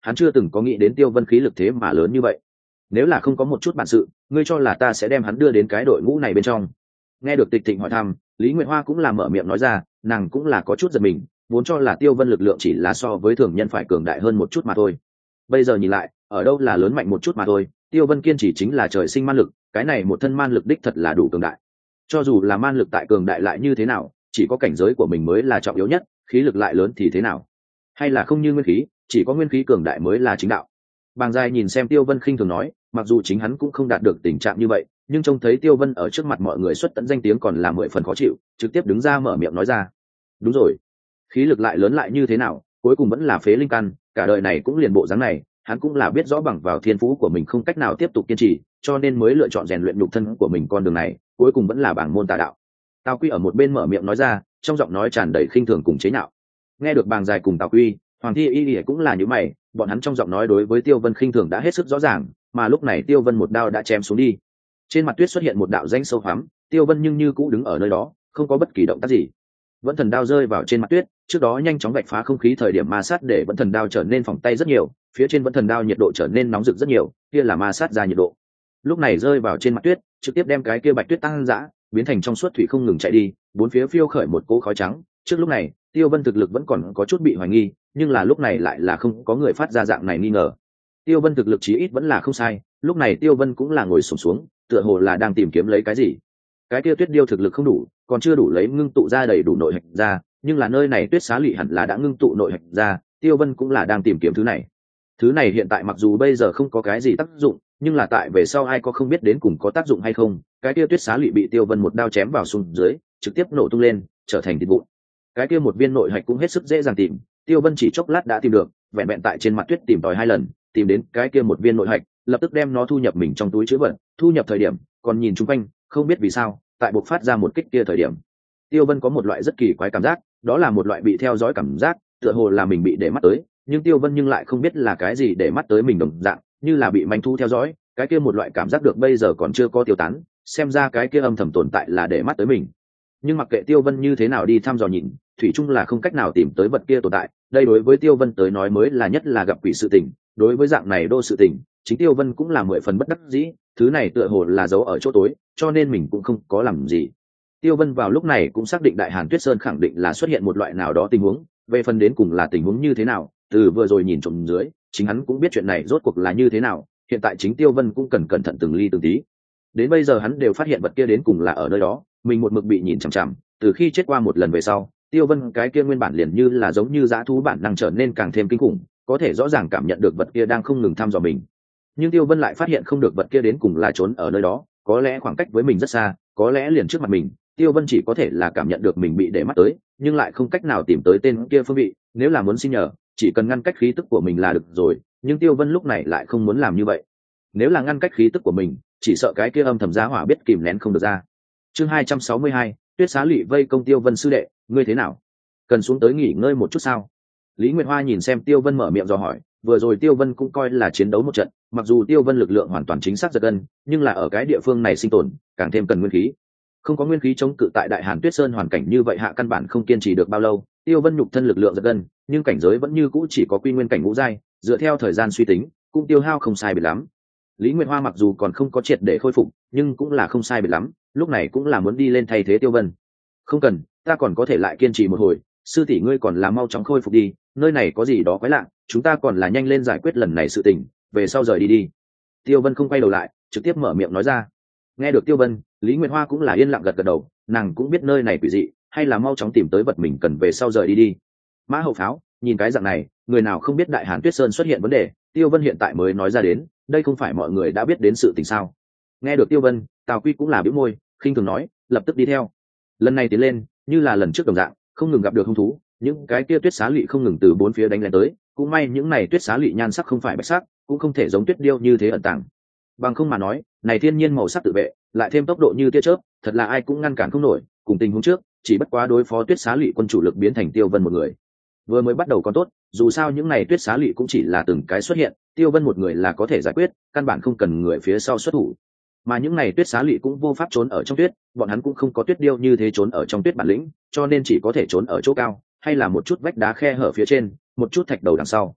hắn chưa từng có nghĩ đến Tiêu Vân khí lực thế mà lớn như vậy. Nếu là không có một chút bản sự, ngươi cho là ta sẽ đem hắn đưa đến cái đội ngũ này bên trong? Nghe được Tịch Thịnh hỏi thăm, Lý Nguyệt Hoa cũng là mở miệng nói ra, nàng cũng là có chút giật mình, vốn cho là Tiêu Vân lực lượng chỉ là so với thường nhân phải cường đại hơn một chút mà thôi. Bây giờ nhìn lại, ở đâu là lớn mạnh một chút mà thôi, Tiêu Vân kiên trì chính là trời sinh man lực, cái này một thân man lực đích thật là đủ cường đại. Cho dù là man lực tại cường đại lại như thế nào, chỉ có cảnh giới của mình mới là trọng yếu nhất, khí lực lại lớn thì thế nào? Hay là không như nguyên khí, chỉ có nguyên khí cường đại mới là chính đạo. Bàng Giai nhìn xem Tiêu Vân khinh thường nói, mặc dù chính hắn cũng không đạt được tình trạng như vậy, nhưng trông thấy Tiêu Vân ở trước mặt mọi người xuất tận danh tiếng còn là mười phần khó chịu, trực tiếp đứng ra mở miệng nói ra. Đúng rồi, khí lực lại lớn lại như thế nào, cuối cùng vẫn là phế linh căn, cả đời này cũng liền bộ dáng này, hắn cũng là biết rõ bằng vào thiên phú của mình không cách nào tiếp tục kiên trì, cho nên mới lựa chọn rèn luyện nhục thân của mình con đường này, cuối cùng vẫn là bảng môn tà đạo. Tào Quy ở một bên mở miệng nói ra, trong giọng nói tràn đầy khinh thường cùng chế nhạo. Nghe được Bàng Giai cùng Tào Quy, Hoàng Thi Y Y cũng là như mày, bọn hắn trong giọng nói đối với Tiêu Vân khinh thường đã hết sức rõ ràng, mà lúc này Tiêu Vân một đao đã chém xuống đi. Trên mặt tuyết xuất hiện một đạo rãnh sâu hoắm, Tiêu Vân nhưng như cũ đứng ở nơi đó, không có bất kỳ động tác gì. Vẫn thần đao rơi vào trên mặt tuyết, trước đó nhanh chóng vạch phá không khí thời điểm ma sát để vẫn thần đao trở nên phỏng tay rất nhiều, phía trên vẫn thần đao nhiệt độ trở nên nóng rực rất nhiều, kia là ma sát ra nhiệt độ. Lúc này rơi vào trên mặt tuyết, trực tiếp đem cái kia bạch tuyết tăng dã, biến thành trong suốt thủy không ngừng chạy đi, bốn phía phiêu khởi một cỗ khói trắng. Trước lúc này, Tiêu Vân thực lực vẫn còn có chút bị hoài nghi, nhưng là lúc này lại là không có người phát ra dạng này nghi ngờ. Tiêu Vân thực lực chí ít vẫn là không sai, lúc này Tiêu Vân cũng là ngồi xổm xuống, tựa hồ là đang tìm kiếm lấy cái gì. Cái kia tuyết điêu thực lực không đủ, còn chưa đủ lấy ngưng tụ ra đầy đủ nội hạch ra, nhưng là nơi này tuyết xá lị hẳn là đã ngưng tụ nội hạch ra, Tiêu Vân cũng là đang tìm kiếm thứ này. Thứ này hiện tại mặc dù bây giờ không có cái gì tác dụng, nhưng là tại về sau ai có không biết đến cùng có tác dụng hay không. Cái kia tuyết xá lị bị Tiêu Vân một đao chém vào xuống dưới, trực tiếp nổ tung lên, trở thành thịt vụn. Cái kia một viên nội hạch cũng hết sức dễ dàng tìm, Tiêu Vân chỉ chốc lát đã tìm được, vẹn vẹn tại trên mặt tuyết tìm tòi hai lần, tìm đến cái kia một viên nội hạch, lập tức đem nó thu nhập mình trong túi trữ vật. Thu nhập thời điểm, còn nhìn chung quanh, không biết vì sao, tại buộc phát ra một kích kia thời điểm, Tiêu Vân có một loại rất kỳ quái cảm giác, đó là một loại bị theo dõi cảm giác, tựa hồ là mình bị để mắt tới, nhưng Tiêu Vân nhưng lại không biết là cái gì để mắt tới mình đồng dạng, như là bị manh thu theo dõi, cái kia một loại cảm giác được bây giờ còn chưa có tiêu tán, xem ra cái kia âm thầm tồn tại là để mắt tới mình. Nhưng mặc kệ Tiêu Vân như thế nào đi thăm dò nhìn, thủy chung là không cách nào tìm tới vật kia tồn tại, đây đối với Tiêu Vân tới nói mới là nhất là gặp quỷ sự tình, đối với dạng này đô sự tình, chính Tiêu Vân cũng là mười phần bất đắc dĩ, thứ này tựa hồ là giấu ở chỗ tối, cho nên mình cũng không có làm gì. Tiêu Vân vào lúc này cũng xác định Đại Hàn Tuyết Sơn khẳng định là xuất hiện một loại nào đó tình huống, về phần đến cùng là tình huống như thế nào, từ vừa rồi nhìn trộm dưới, chính hắn cũng biết chuyện này rốt cuộc là như thế nào, hiện tại chính Tiêu Vân cũng cần cẩn thận từng ly từng tí. Đến bây giờ hắn đều phát hiện vật kia đến cùng là ở nơi đó, mình một mực bị nhìn chằm chằm, từ khi chết qua một lần về sau, Tiêu Vân cái kia nguyên bản liền như là giống như dã thú bản năng trở nên càng thêm kinh khủng, có thể rõ ràng cảm nhận được vật kia đang không ngừng thăm dò mình. Nhưng Tiêu Vân lại phát hiện không được vật kia đến cùng là trốn ở nơi đó, có lẽ khoảng cách với mình rất xa, có lẽ liền trước mặt mình, Tiêu Vân chỉ có thể là cảm nhận được mình bị để mắt tới, nhưng lại không cách nào tìm tới tên kia phương vị, nếu là muốn xin nhờ, chỉ cần ngăn cách khí tức của mình là được rồi, nhưng Tiêu Vân lúc này lại không muốn làm như vậy. Nếu là ngăn cách khí tức của mình, chỉ sợ cái kia âm thầm giá hỏa biết kìm nén không được ra. Chương hai trăm sáu mươi hai, Tuyết Xá Lị vây công Tiêu Vân sư đệ, ngươi thế nào? Cần xuống tới nghỉ ngơi một chút sao? Lý Nguyệt Hoa nhìn xem Tiêu Vân mở miệng dò hỏi, vừa rồi Tiêu Vân cũng coi là chiến đấu một trận, mặc dù Tiêu Vân lực lượng hoàn toàn chính xác giật gân, nhưng là ở cái địa phương này sinh tồn, càng thêm cần nguyên khí. Không có nguyên khí chống cự tại Đại Hàn Tuyết Sơn hoàn cảnh như vậy hạ căn bản không kiên trì được bao lâu. Tiêu Vân nhục thân lực lượng giật gân, nhưng cảnh giới vẫn như cũ chỉ có quy nguyên cảnh ngũ giai, dựa theo thời gian suy tính, cũng tiêu hao không sai biệt lắm. Lý Nguyệt Hoa mặc dù còn không có triệt để khôi phục, nhưng cũng là không sai biệt lắm, lúc này cũng là muốn đi lên thay thế Tiêu Vân. Không cần, ta còn có thể lại kiên trì một hồi, sư tỷ ngươi còn là mau chóng khôi phục đi, nơi này có gì đó quái lạ, chúng ta còn là nhanh lên giải quyết lần này sự tình, về sau rời đi đi. Tiêu Vân không quay đầu lại, trực tiếp mở miệng nói ra. Nghe được Tiêu Vân, Lý Nguyệt Hoa cũng là yên lặng gật gật đầu, nàng cũng biết nơi này quỷ dị, hay là mau chóng tìm tới vật mình cần về sau rời đi đi. Mã Hậu Pháo, nhìn cái dạng này, người nào không biết Đại Hàn Tuyết Sơn xuất hiện vấn đề, Tiêu Vân hiện tại mới nói ra đến, đây không phải mọi người đã biết đến sự tình sao? Nghe được Tiêu Vân, Tào Quy cũng là bĩu môi, khinh thường nói, lập tức đi theo. Lần này tiến lên, như là lần trước đồng dạng, không ngừng gặp được hung thú, những cái kia tuyết xá lị không ngừng từ bốn phía đánh lên tới, cũng may những này tuyết xá lị nhan sắc không phải bạch sắc, cũng không thể giống tuyết điêu như thế ẩn tàng. Bằng không mà nói, này thiên nhiên màu sắc tự vệ, lại thêm tốc độ như tia chớp, thật là ai cũng ngăn cản không nổi. Cùng tình huống trước, chỉ bất quá đối phó tuyết xá lị quân chủ lực biến thành Tiêu Vân một người. Vừa mới bắt đầu còn tốt, dù sao những này tuyết xá lị cũng chỉ là từng cái xuất hiện, Tiêu Vân một người là có thể giải quyết, căn bản không cần người phía sau xuất thủ. Mà những này tuyết xá lị cũng vô pháp trốn ở trong tuyết, bọn hắn cũng không có tuyết điêu như thế trốn ở trong tuyết bản lĩnh, cho nên chỉ có thể trốn ở chỗ cao, hay là một chút vách đá khe hở phía trên, một chút thạch đầu đằng sau.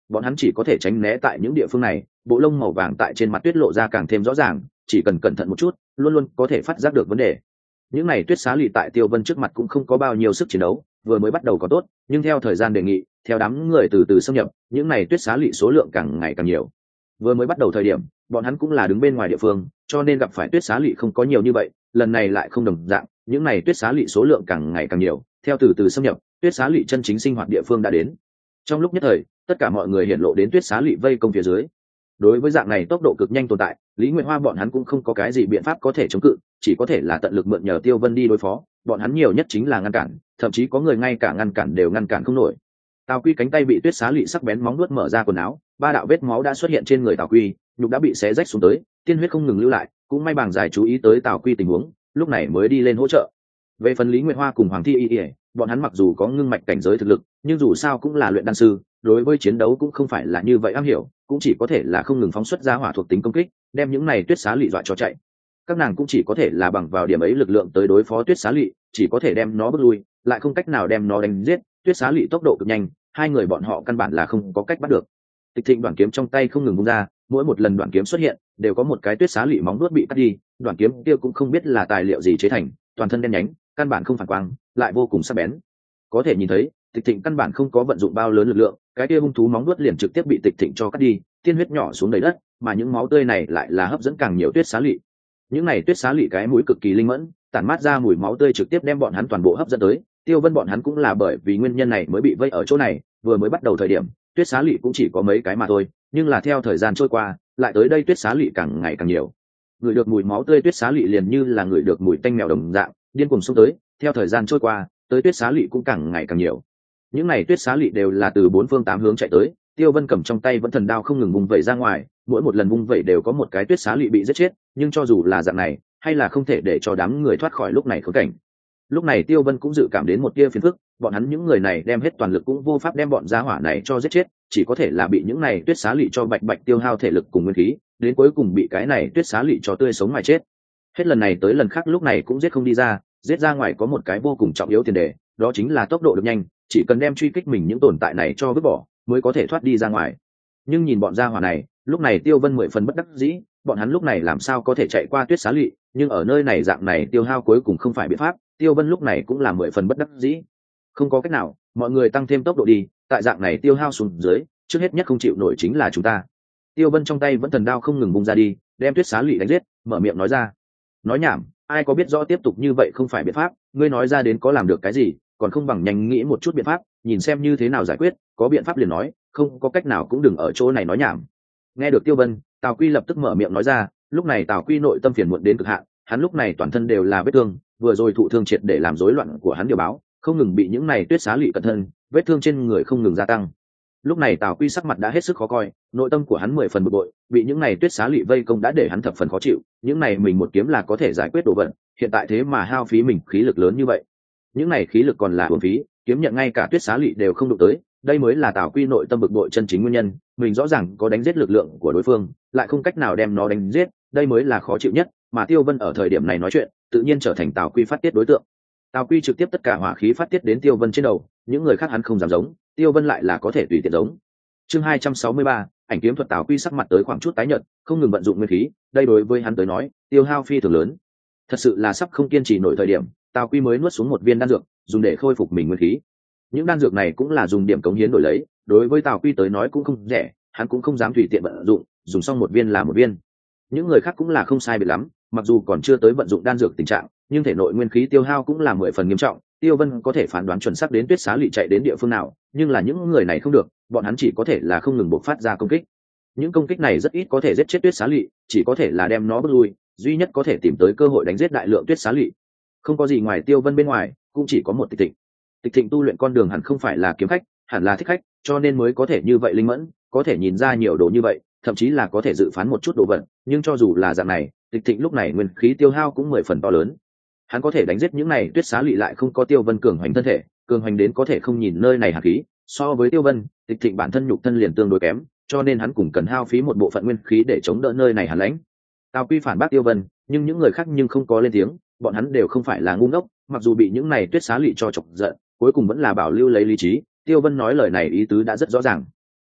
bọn hắn chỉ có thể tránh né tại những địa phương này, bộ lông màu vàng tại trên mặt tuyết lộ ra càng thêm rõ ràng, chỉ cần cẩn thận một chút luôn luôn có thể phát giác được vấn đề. Những này tuyết xá lị tại Tiêu Vân trước mặt cũng không có bao nhiêu sức chiến đấu, vừa mới bắt đầu có tốt, nhưng theo thời gian đề nghị, theo đám người từ từ xâm nhập, những này tuyết xá lị số lượng càng ngày càng nhiều. Vừa mới bắt đầu thời điểm, bọn hắn cũng là đứng bên ngoài địa phương, cho nên gặp phải tuyết xá lị không có nhiều như vậy, lần này lại không đồng dạng, những này tuyết xá lị số lượng càng ngày càng nhiều, theo từ từ xâm nhập, tuyết xá lị chân chính sinh hoạt địa phương đã đến. Trong lúc nhất thời, tất cả mọi người hiện lộ đến tuyết xá lị vây công phía dưới. Đối với dạng này tốc độ cực nhanh tồn tại, Lý Nguyệt Hoa bọn hắn cũng không có cái gì biện pháp có thể chống cự, chỉ có thể là tận lực mượn nhờ Tiêu Vân đi đối phó, bọn hắn nhiều nhất chính là ngăn cản, thậm chí có người ngay cả ngăn cản đều ngăn cản không nổi. Tào Quy cánh tay bị tuyết xá lị sắc bén móng nuốt mở ra quần áo, ba đạo vết máu đã xuất hiện trên người Tào Quy, nhục đã bị xé rách xuống tới, tiên huyết không ngừng lưu lại, cũng may bảng giải chú ý tới Tào Quy tình huống, lúc này mới đi lên hỗ trợ. Về phần Lý Nguyệt Hoa cùng Hoàng Thi Y Y, bọn hắn mặc dù có ngưng mạch cảnh giới thực lực, nhưng dù sao cũng là luyện đan sư, đối với chiến đấu cũng không phải là như vậy am hiểu, cũng chỉ có thể là không ngừng phóng xuất ra hỏa thuộc tính công kích, đem những này tuyết xá lị dọa cho chạy. Các nàng cũng chỉ có thể là bằng vào điểm ấy lực lượng tới đối phó tuyết xá lị, chỉ có thể đem nó bước lui, lại không cách nào đem nó đánh giết. Tuyết xá lị tốc độ cực nhanh, hai người bọn họ căn bản là không có cách bắt được. Tịch Thịnh đoạn kiếm trong tay không ngừng vung ra, mỗi một lần đoạn kiếm xuất hiện, đều có một cái tuyết xá lị móng vuốt bị cắt đi, đoạn kiếm kia cũng không biết là tài liệu gì chế thành, toàn thân đen nhánh, căn bản không phản quang, lại vô cùng sắc bén. Có thể nhìn thấy, Tịch Thịnh căn bản không có vận dụng bao lớn lực lượng, cái kia hung thú móng vuốt liền trực tiếp bị Tịch Thịnh cho cắt đi, tiên huyết nhỏ xuống đầy đất, mà những máu tươi này lại là hấp dẫn càng nhiều tuyết xá lị. Những này tuyết xá lị cái mũi cực kỳ linh mẫn, tản mát ra mùi máu tươi trực tiếp đem bọn hắn toàn bộ hấp dẫn tới. Tiêu Vân bọn hắn cũng là bởi vì nguyên nhân này mới bị vây ở chỗ này, vừa mới bắt đầu thời điểm, tuyết xá lị cũng chỉ có mấy cái mà thôi, nhưng là theo thời gian trôi qua, lại tới đây tuyết xá lị càng ngày càng nhiều. Người được mùi máu tươi tuyết xá lị liền như là người được mùi tanh mèo đồng dạng, điên cuồng xông tới, theo thời gian trôi qua, tới tuyết xá lị cũng càng ngày càng nhiều. Những này tuyết xá lị đều là từ bốn phương tám hướng chạy tới, Tiêu Vân cầm trong tay vẫn thần đao không ngừng vung vẩy ra ngoài, mỗi một lần vung vẩy đều có một cái tuyết xá lị bị giết chết, nhưng cho dù là dạng này, hay là không thể để cho đám người thoát khỏi lúc này khốn cảnh. Lúc này Tiêu Vân cũng dự cảm đến một tia phiền phức, bọn hắn những người này đem hết toàn lực cũng vô pháp đem bọn gia hỏa này cho giết chết, chỉ có thể là bị những này tuyết xá lị cho bạch bạch tiêu hao thể lực cùng nguyên khí, đến cuối cùng bị cái này tuyết xá lị cho tươi sống mà chết. Hết lần này tới lần khác lúc này cũng giết không đi ra, giết ra ngoài có một cái vô cùng trọng yếu tiền đề, đó chính là tốc độ được nhanh, chỉ cần đem truy kích mình những tồn tại này cho vứt bỏ, mới có thể thoát đi ra ngoài. Nhưng nhìn bọn gia hỏa này, lúc này Tiêu Vân mười phần bất đắc dĩ, bọn hắn lúc này làm sao có thể chạy qua tuyết xá lị, nhưng ở nơi này dạng này tiêu hao cuối cùng không phải biện pháp, Tiêu Vân lúc này cũng là mười phần bất đắc dĩ. Không có cách nào, mọi người tăng thêm tốc độ đi, tại dạng này tiêu hao xuống dưới, trước hết nhất không chịu nổi chính là chúng ta. Tiêu Vân trong tay vẫn thần đao không ngừng bung ra đi, đem tuyết xá lị đánh giết, mở miệng nói ra. Nói nhảm, ai có biết rõ tiếp tục như vậy không phải biện pháp, ngươi nói ra đến có làm được cái gì, còn không bằng nhanh nghĩ một chút biện pháp, nhìn xem như thế nào giải quyết, có biện pháp liền nói, không có cách nào cũng đừng ở chỗ này nói nhảm. Nghe được Tiêu Vân, Tào Quy lập tức mở miệng nói ra, lúc này Tào Quy nội tâm phiền muộn đến cực hạn, hắn lúc này toàn thân đều là vết thương, vừa rồi thụ thương triệt để làm rối loạn của hắn điều báo, không ngừng bị những này tuyết xá lị cẩn thân, vết thương trên người không ngừng gia tăng. Lúc này Tào Quy sắc mặt đã hết sức khó coi, nội tâm của hắn mười phần bực bội, bị những này tuyết xá lị vây công đã để hắn thập phần khó chịu, những này mình một kiếm là có thể giải quyết đồ vật, hiện tại thế mà hao phí mình khí lực lớn như vậy. Những này khí lực còn là uổng phí, kiếm nhận ngay cả tuyết xá lị đều không đụng tới, đây mới là Tào Quy nội tâm bực bội chân chính nguyên nhân, mình rõ ràng có đánh giết lực lượng của đối phương, lại không cách nào đem nó đánh giết, đây mới là khó chịu nhất, mà Tiêu Vân ở thời điểm này nói chuyện, tự nhiên trở thành Tào Quy phát tiết đối tượng. Tào Quy trực tiếp tất cả hỏa khí phát tiết đến Tiêu Vân trên đầu, những người khác hắn không dám giống, Tiêu Vân lại là có thể tùy tiện giống. Chương hai trăm sáu mươi ba, ảnh kiếm thuật. Tào Quy sắc mặt tới khoảng chút tái nhợt, không ngừng vận dụng nguyên khí, đây đối với hắn tới nói, tiêu hao phi thường lớn. Thật sự là sắp không kiên trì nổi thời điểm, Tào Quy mới nuốt xuống một viên đan dược, dùng để khôi phục mình nguyên khí. Những đan dược này cũng là dùng điểm cống hiến đổi lấy, đối với Tào Quy tới nói cũng không rẻ, hắn cũng không dám tùy tiện vận dụng, dùng xong một viên là một viên. Những người khác cũng là không sai biệt lắm, mặc dù còn chưa tới vận dụng đan dược tình trạng, nhưng thể nội nguyên khí tiêu hao cũng là mười phần nghiêm trọng. Tiêu Vân có thể phán đoán chuẩn xác đến tuyết xá lị chạy đến địa phương nào, nhưng là những người này không được, bọn hắn chỉ có thể là không ngừng bộc phát ra công kích. Những công kích này rất ít có thể giết chết tuyết xá lị, chỉ có thể là đem nó bước lui, duy nhất có thể tìm tới cơ hội đánh giết đại lượng tuyết xá lị. Không có gì ngoài Tiêu Vân bên ngoài, cũng chỉ có một Tịch Thịnh. Tịch Thịnh tu luyện con đường hẳn không phải là kiếm khách, hẳn là thích khách, cho nên mới có thể như vậy linh mẫn, có thể nhìn ra nhiều đồ như vậy, thậm chí là có thể dự phán một chút đồ vật, nhưng cho dù là dạng này, Tịch Thịnh lúc này nguyên khí tiêu hao cũng mười phần to lớn. Hắn có thể đánh giết những này tuyết xá lị lại không có Tiêu Vân cường hoành thân thể, cường hoành đến có thể không nhìn nơi này hàn khí, so với Tiêu Vân, Tịch Thịnh bản thân nhục thân liền tương đối kém, cho nên hắn cũng cần hao phí một bộ phận nguyên khí để chống đỡ nơi này hàn lãnh. Tào Quy phản bác Tiêu Vân, nhưng những người khác nhưng không có lên tiếng, bọn hắn đều không phải là ngu ngốc, mặc dù bị những này tuyết xá lị cho chọc giận, cuối cùng vẫn là bảo lưu lấy lý trí. Tiêu Vân nói lời này ý tứ đã rất rõ ràng.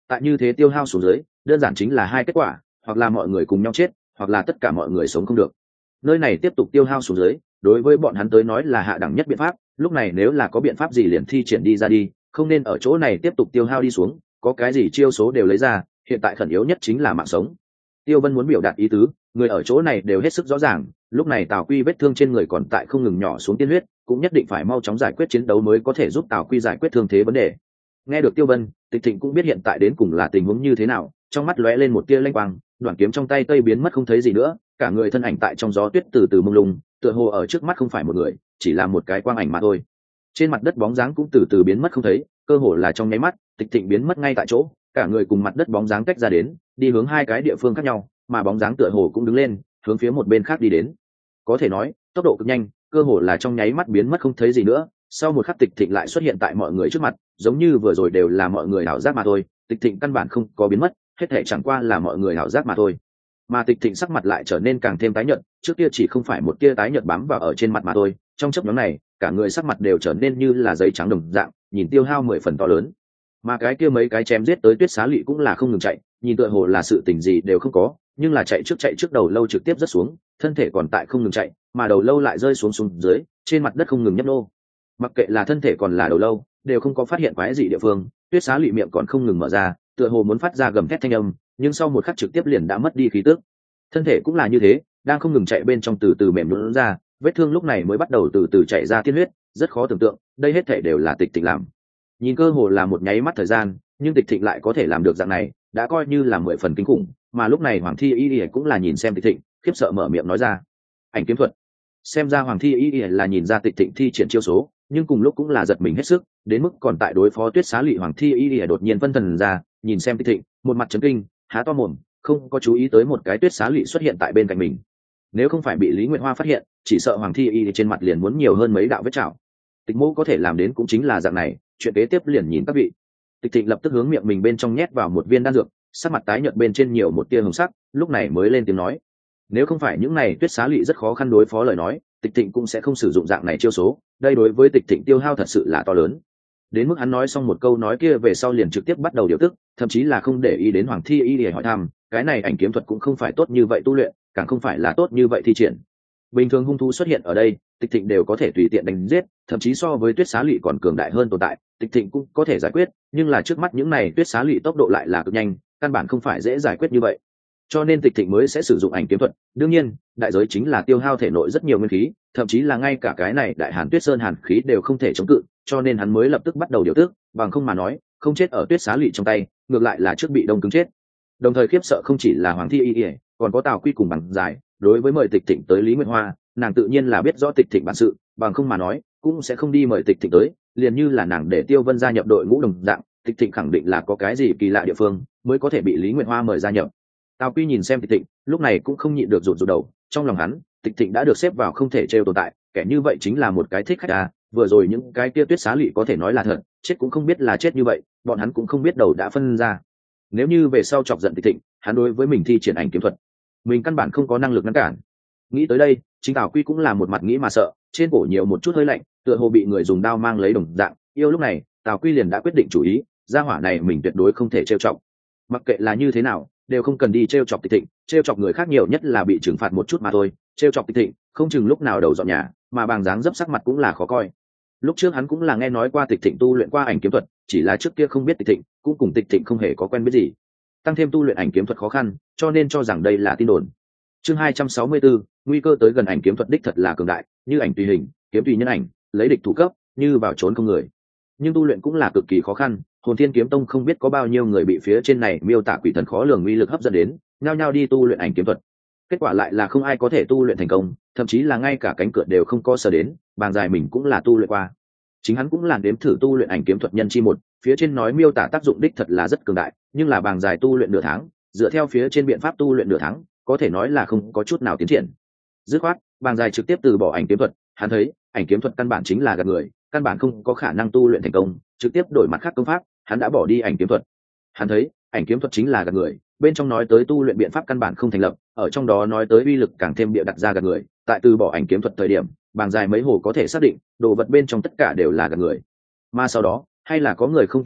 tại như thế tiêu hao xuống dưới đơn giản chính là hai kết quả, hoặc là mọi người cùng nhau chết, hoặc là tất cả mọi người sống không được. Nơi này tiếp tục tiêu hao xuống dưới đối với bọn hắn tới nói là hạ đẳng nhất biện pháp, lúc này nếu là có biện pháp gì liền thi triển đi ra đi, không nên ở chỗ này tiếp tục tiêu hao đi xuống, có cái gì chiêu số đều lấy ra, hiện tại khẩn yếu nhất chính là mạng sống. Tiêu Vân muốn biểu đạt ý tứ, người ở chỗ này đều hết sức rõ ràng, lúc này Tào Quy vết thương trên người còn tại không ngừng nhỏ xuống tiên huyết, cũng nhất định phải mau chóng giải quyết chiến đấu mới có thể giúp Tào Quy giải quyết thương thế vấn đề. Nghe được Tiêu Vân, Tịch Thịnh cũng biết hiện tại đến cùng là tình huống như thế nào, trong mắt lóe lên một tia lanh quang, đoạn kiếm trong tay tây biến mất không thấy gì nữa, cả người thân ảnh tại trong gió tuyết từ từ mông lung, tựa hồ ở trước mắt không phải một người, chỉ là một cái quang ảnh mà thôi. Trên mặt đất bóng dáng cũng từ từ biến mất không thấy, cơ hồ là trong nháy mắt, Tịch Thịnh biến mất ngay tại chỗ, cả người cùng mặt đất bóng dáng tách ra đến, đi hướng hai cái địa phương khác nhau, mà bóng dáng tựa hồ cũng đứng lên, hướng phía một bên khác đi đến. Có thể nói, tốc độ cực nhanh, cơ hồ là trong nháy mắt biến mất không thấy gì nữa. Sau một khắc Tịch Thịnh lại xuất hiện tại mọi người trước mặt, giống như vừa rồi đều là mọi người ảo giác mà thôi, Tịch Thịnh căn bản không có biến mất, hết thảy chẳng qua là mọi người ảo giác mà thôi. Mà Tịch Thịnh sắc mặt lại trở nên càng thêm tái nhợt, trước kia chỉ không phải một tia tái nhợt bám vào ở trên mặt mà thôi, trong chốc ngắn này, cả người sắc mặt đều trở nên như là giấy trắng đồng dạng, nhìn tiêu hao mười phần to lớn. Mà cái kia mấy cái chém giết tới Tuyết Xá Lị cũng là không ngừng chạy, nhìn tựa hồ là sự tình gì đều không có, nhưng là chạy trước chạy trước đầu lâu trực tiếp rớt xuống, thân thể còn tại không ngừng chạy, mà đầu lâu lại rơi xuống xuống dưới, trên mặt đất không ngừng nhấp nô. Mặc kệ là thân thể còn là đầu lâu, đều không có phát hiện quái gì địa phương, Tuyết Xá Lị miệng còn không ngừng mở ra, tựa hồ muốn phát ra gầm thét thanh âm, nhưng sau một khắc trực tiếp liền đã mất đi khí tức. Thân thể cũng là như thế, đang không ngừng chạy bên trong từ từ mềm nhũn ra, vết thương lúc này mới bắt đầu từ từ chảy ra tiên huyết, rất khó tưởng tượng, đây hết thể đều là Tịch Thịnh làm. Nhìn cơ hồ là một nháy mắt thời gian, nhưng Tịch Thịnh lại có thể làm được dạng này, đã coi như là mười phần kinh khủng, mà lúc này Hoàng Thi Y Y cũng là nhìn xem Tịch Thịnh, khiếp sợ mở miệng nói ra: "Ảnh kiếm thuật." Xem ra Hoàng Thi Y Y là nhìn ra Tịch Thịnh thi triển chiêu số, nhưng cùng lúc cũng là giật mình hết sức, đến mức còn tại đối phó Tuyết Xá Lị. Hoàng Thi Y Y đột nhiên phân thần ra, nhìn xem Tịch Thịnh, một mặt chấn kinh, há to mồm, không có chú ý tới một cái Tuyết Xá Lị xuất hiện tại bên cạnh mình. Nếu không phải bị Lý Nguyệt Hoa phát hiện, chỉ sợ Hoàng Thi Y trên mặt liền muốn nhiều hơn mấy đạo vết trảo. Tịch Mộ có thể làm đến cũng chính là dạng này, chuyện kế tiếp liền nhìn các vị. Tịch Thịnh lập tức hướng miệng mình bên trong nhét vào một viên đan dược, sắc mặt tái nhợt bên trên nhiều một tia hồng sắc, lúc này mới lên tiếng nói: "Nếu không phải những này Tuyết Xá Lị rất khó khăn đối phó lời nói, Tịch Thịnh cũng sẽ không sử dụng dạng này chiêu số, đây đối với Tịch Thịnh tiêu hao thật sự là to lớn." Đến mức hắn nói xong một câu nói kia về sau liền trực tiếp bắt đầu điều tức, thậm chí là không để ý đến Hoàng Thi Y để hỏi thăm, cái này ảnh kiếm thuật cũng không phải tốt như vậy tu luyện, càng không phải là tốt như vậy thi triển. Bình thường hung thú xuất hiện ở đây, Tịch Thịnh đều có thể tùy tiện đánh giết, thậm chí so với Tuyết Xá Lị còn cường đại hơn tồn tại, Tịch Thịnh cũng có thể giải quyết, nhưng là trước mắt những này Tuyết Xá Lị tốc độ lại là cực nhanh, căn bản không phải dễ giải quyết như vậy. Cho nên Tịch Thịnh mới sẽ sử dụng ảnh kiếm thuật, đương nhiên, đại giới chính là tiêu hao thể nội rất nhiều nguyên khí, thậm chí là ngay cả cái này Đại Hàn Tuyết Sơn hàn khí đều không thể chống cự, cho nên hắn mới lập tức bắt đầu điều tức, bằng không mà nói, không chết ở Tuyết Xá Lị trong tay, ngược lại là trước bị đông cứng chết. Đồng thời khiếp sợ không chỉ là Hoàng Thi Y, còn có Tào Quy cùng Bằng Giải, đối với mời Tịch Thịnh tới Lý Nguyệt Hoa, nàng tự nhiên là biết rõ Tịch Thịnh bản sự, bằng không mà nói, cũng sẽ không đi mời Tịch Thịnh tới, liền như là nàng để Tiêu Vân gia nhập đội ngũ đồng dạng, Tịch Thịnh khẳng định là có cái gì kỳ lạ địa phương, mới có thể bị Lý Nguyệt Hoa mời gia nhập. Tào Quy nhìn xem Tịch Thịnh, lúc này cũng không nhịn được rụt rụt đầu, trong lòng hắn, Tịch Thịnh đã được xếp vào không thể trêu tồn tại, kẻ như vậy chính là một cái thích khách à, vừa rồi những cái kia Tuyết Xá Lị có thể nói là thật, chết cũng không biết là chết như vậy, bọn hắn cũng không biết đầu đã phân ra. Nếu như về sau chọc giận Tịch Thịnh, hắn đối với mình thi triển ảnh kiếm thuật, mình căn bản không có năng lực ngăn cản. Nghĩ tới đây, chính Tào Quy cũng là một mặt nghĩ mà sợ, trên cổ nhiều một chút hơi lạnh, tựa hồ bị người dùng đao mang lấy đồng dạng. Yêu lúc này, Tào Quy liền đã quyết định chủ ý, gia hỏa này mình tuyệt đối không thể trêu chọc. Mặc kệ là như thế nào, đều không cần đi trêu chọc Tịch Thịnh, trêu chọc người khác nhiều nhất là bị trừng phạt một chút mà thôi, trêu chọc Tịch Thịnh, không chừng lúc nào đầu dọn nhà, mà Bàng dáng dấp sắc mặt cũng là khó coi. Lúc trước hắn cũng là nghe nói qua Tịch Thịnh tu luyện qua ảnh kiếm thuật, chỉ là trước kia không biết Tịch Thịnh, cũng cùng Tịch Thịnh không hề có quen biết gì. Tăng thêm tu luyện ảnh kiếm thuật khó khăn, cho nên cho rằng đây là tin đồn. Chương hai trăm sáu mươi bốn, nguy cơ tới gần. Ảnh kiếm thuật đích thật là cường đại, như ảnh tùy hình, kiếm tùy nhân ảnh, lấy địch thủ cấp, như vào trốn không người. Nhưng tu luyện cũng là cực kỳ khó khăn, Hồn Thiên Kiếm Tông không biết có bao nhiêu người bị phía trên này miêu tả quỷ thần khó lường uy lực hấp dẫn đến, nhao nhao đi tu luyện ảnh kiếm thuật. Kết quả lại là không ai có thể tu luyện thành công, thậm chí là ngay cả cánh cửa đều không có sở đến. Bàng Dài mình cũng là tu luyện qua, chính hắn cũng là đếm thử tu luyện ảnh kiếm thuật nhân chi một, phía trên nói miêu tả tác dụng đích thật là rất cường đại, nhưng là Bàng Dài tu luyện nửa tháng, dựa theo phía trên biện pháp tu luyện nửa tháng, có thể nói là không có chút nào tiến triển. Dứt khoát, Bàng Dài trực tiếp từ bỏ ảnh kiếm thuật, hắn thấy ảnh kiếm thuật căn bản chính là gạt người, căn bản không có khả năng tu luyện thành công, trực tiếp đổi mặt khác công pháp, hắn đã bỏ đi ảnh kiếm thuật. Hắn thấy ảnh kiếm thuật chính là gạt người, bên trong nói tới tu luyện biện pháp căn bản không thành lập, ở trong đó nói tới uy lực càng thêm bịa đặt ra gạt người, tại từ bỏ ảnh kiếm thuật thời điểm, Bàng Dài mấy hồ có thể xác định đồ vật bên trong tất cả đều là gạt người. Mà sau đó, hay là có người không tin tà,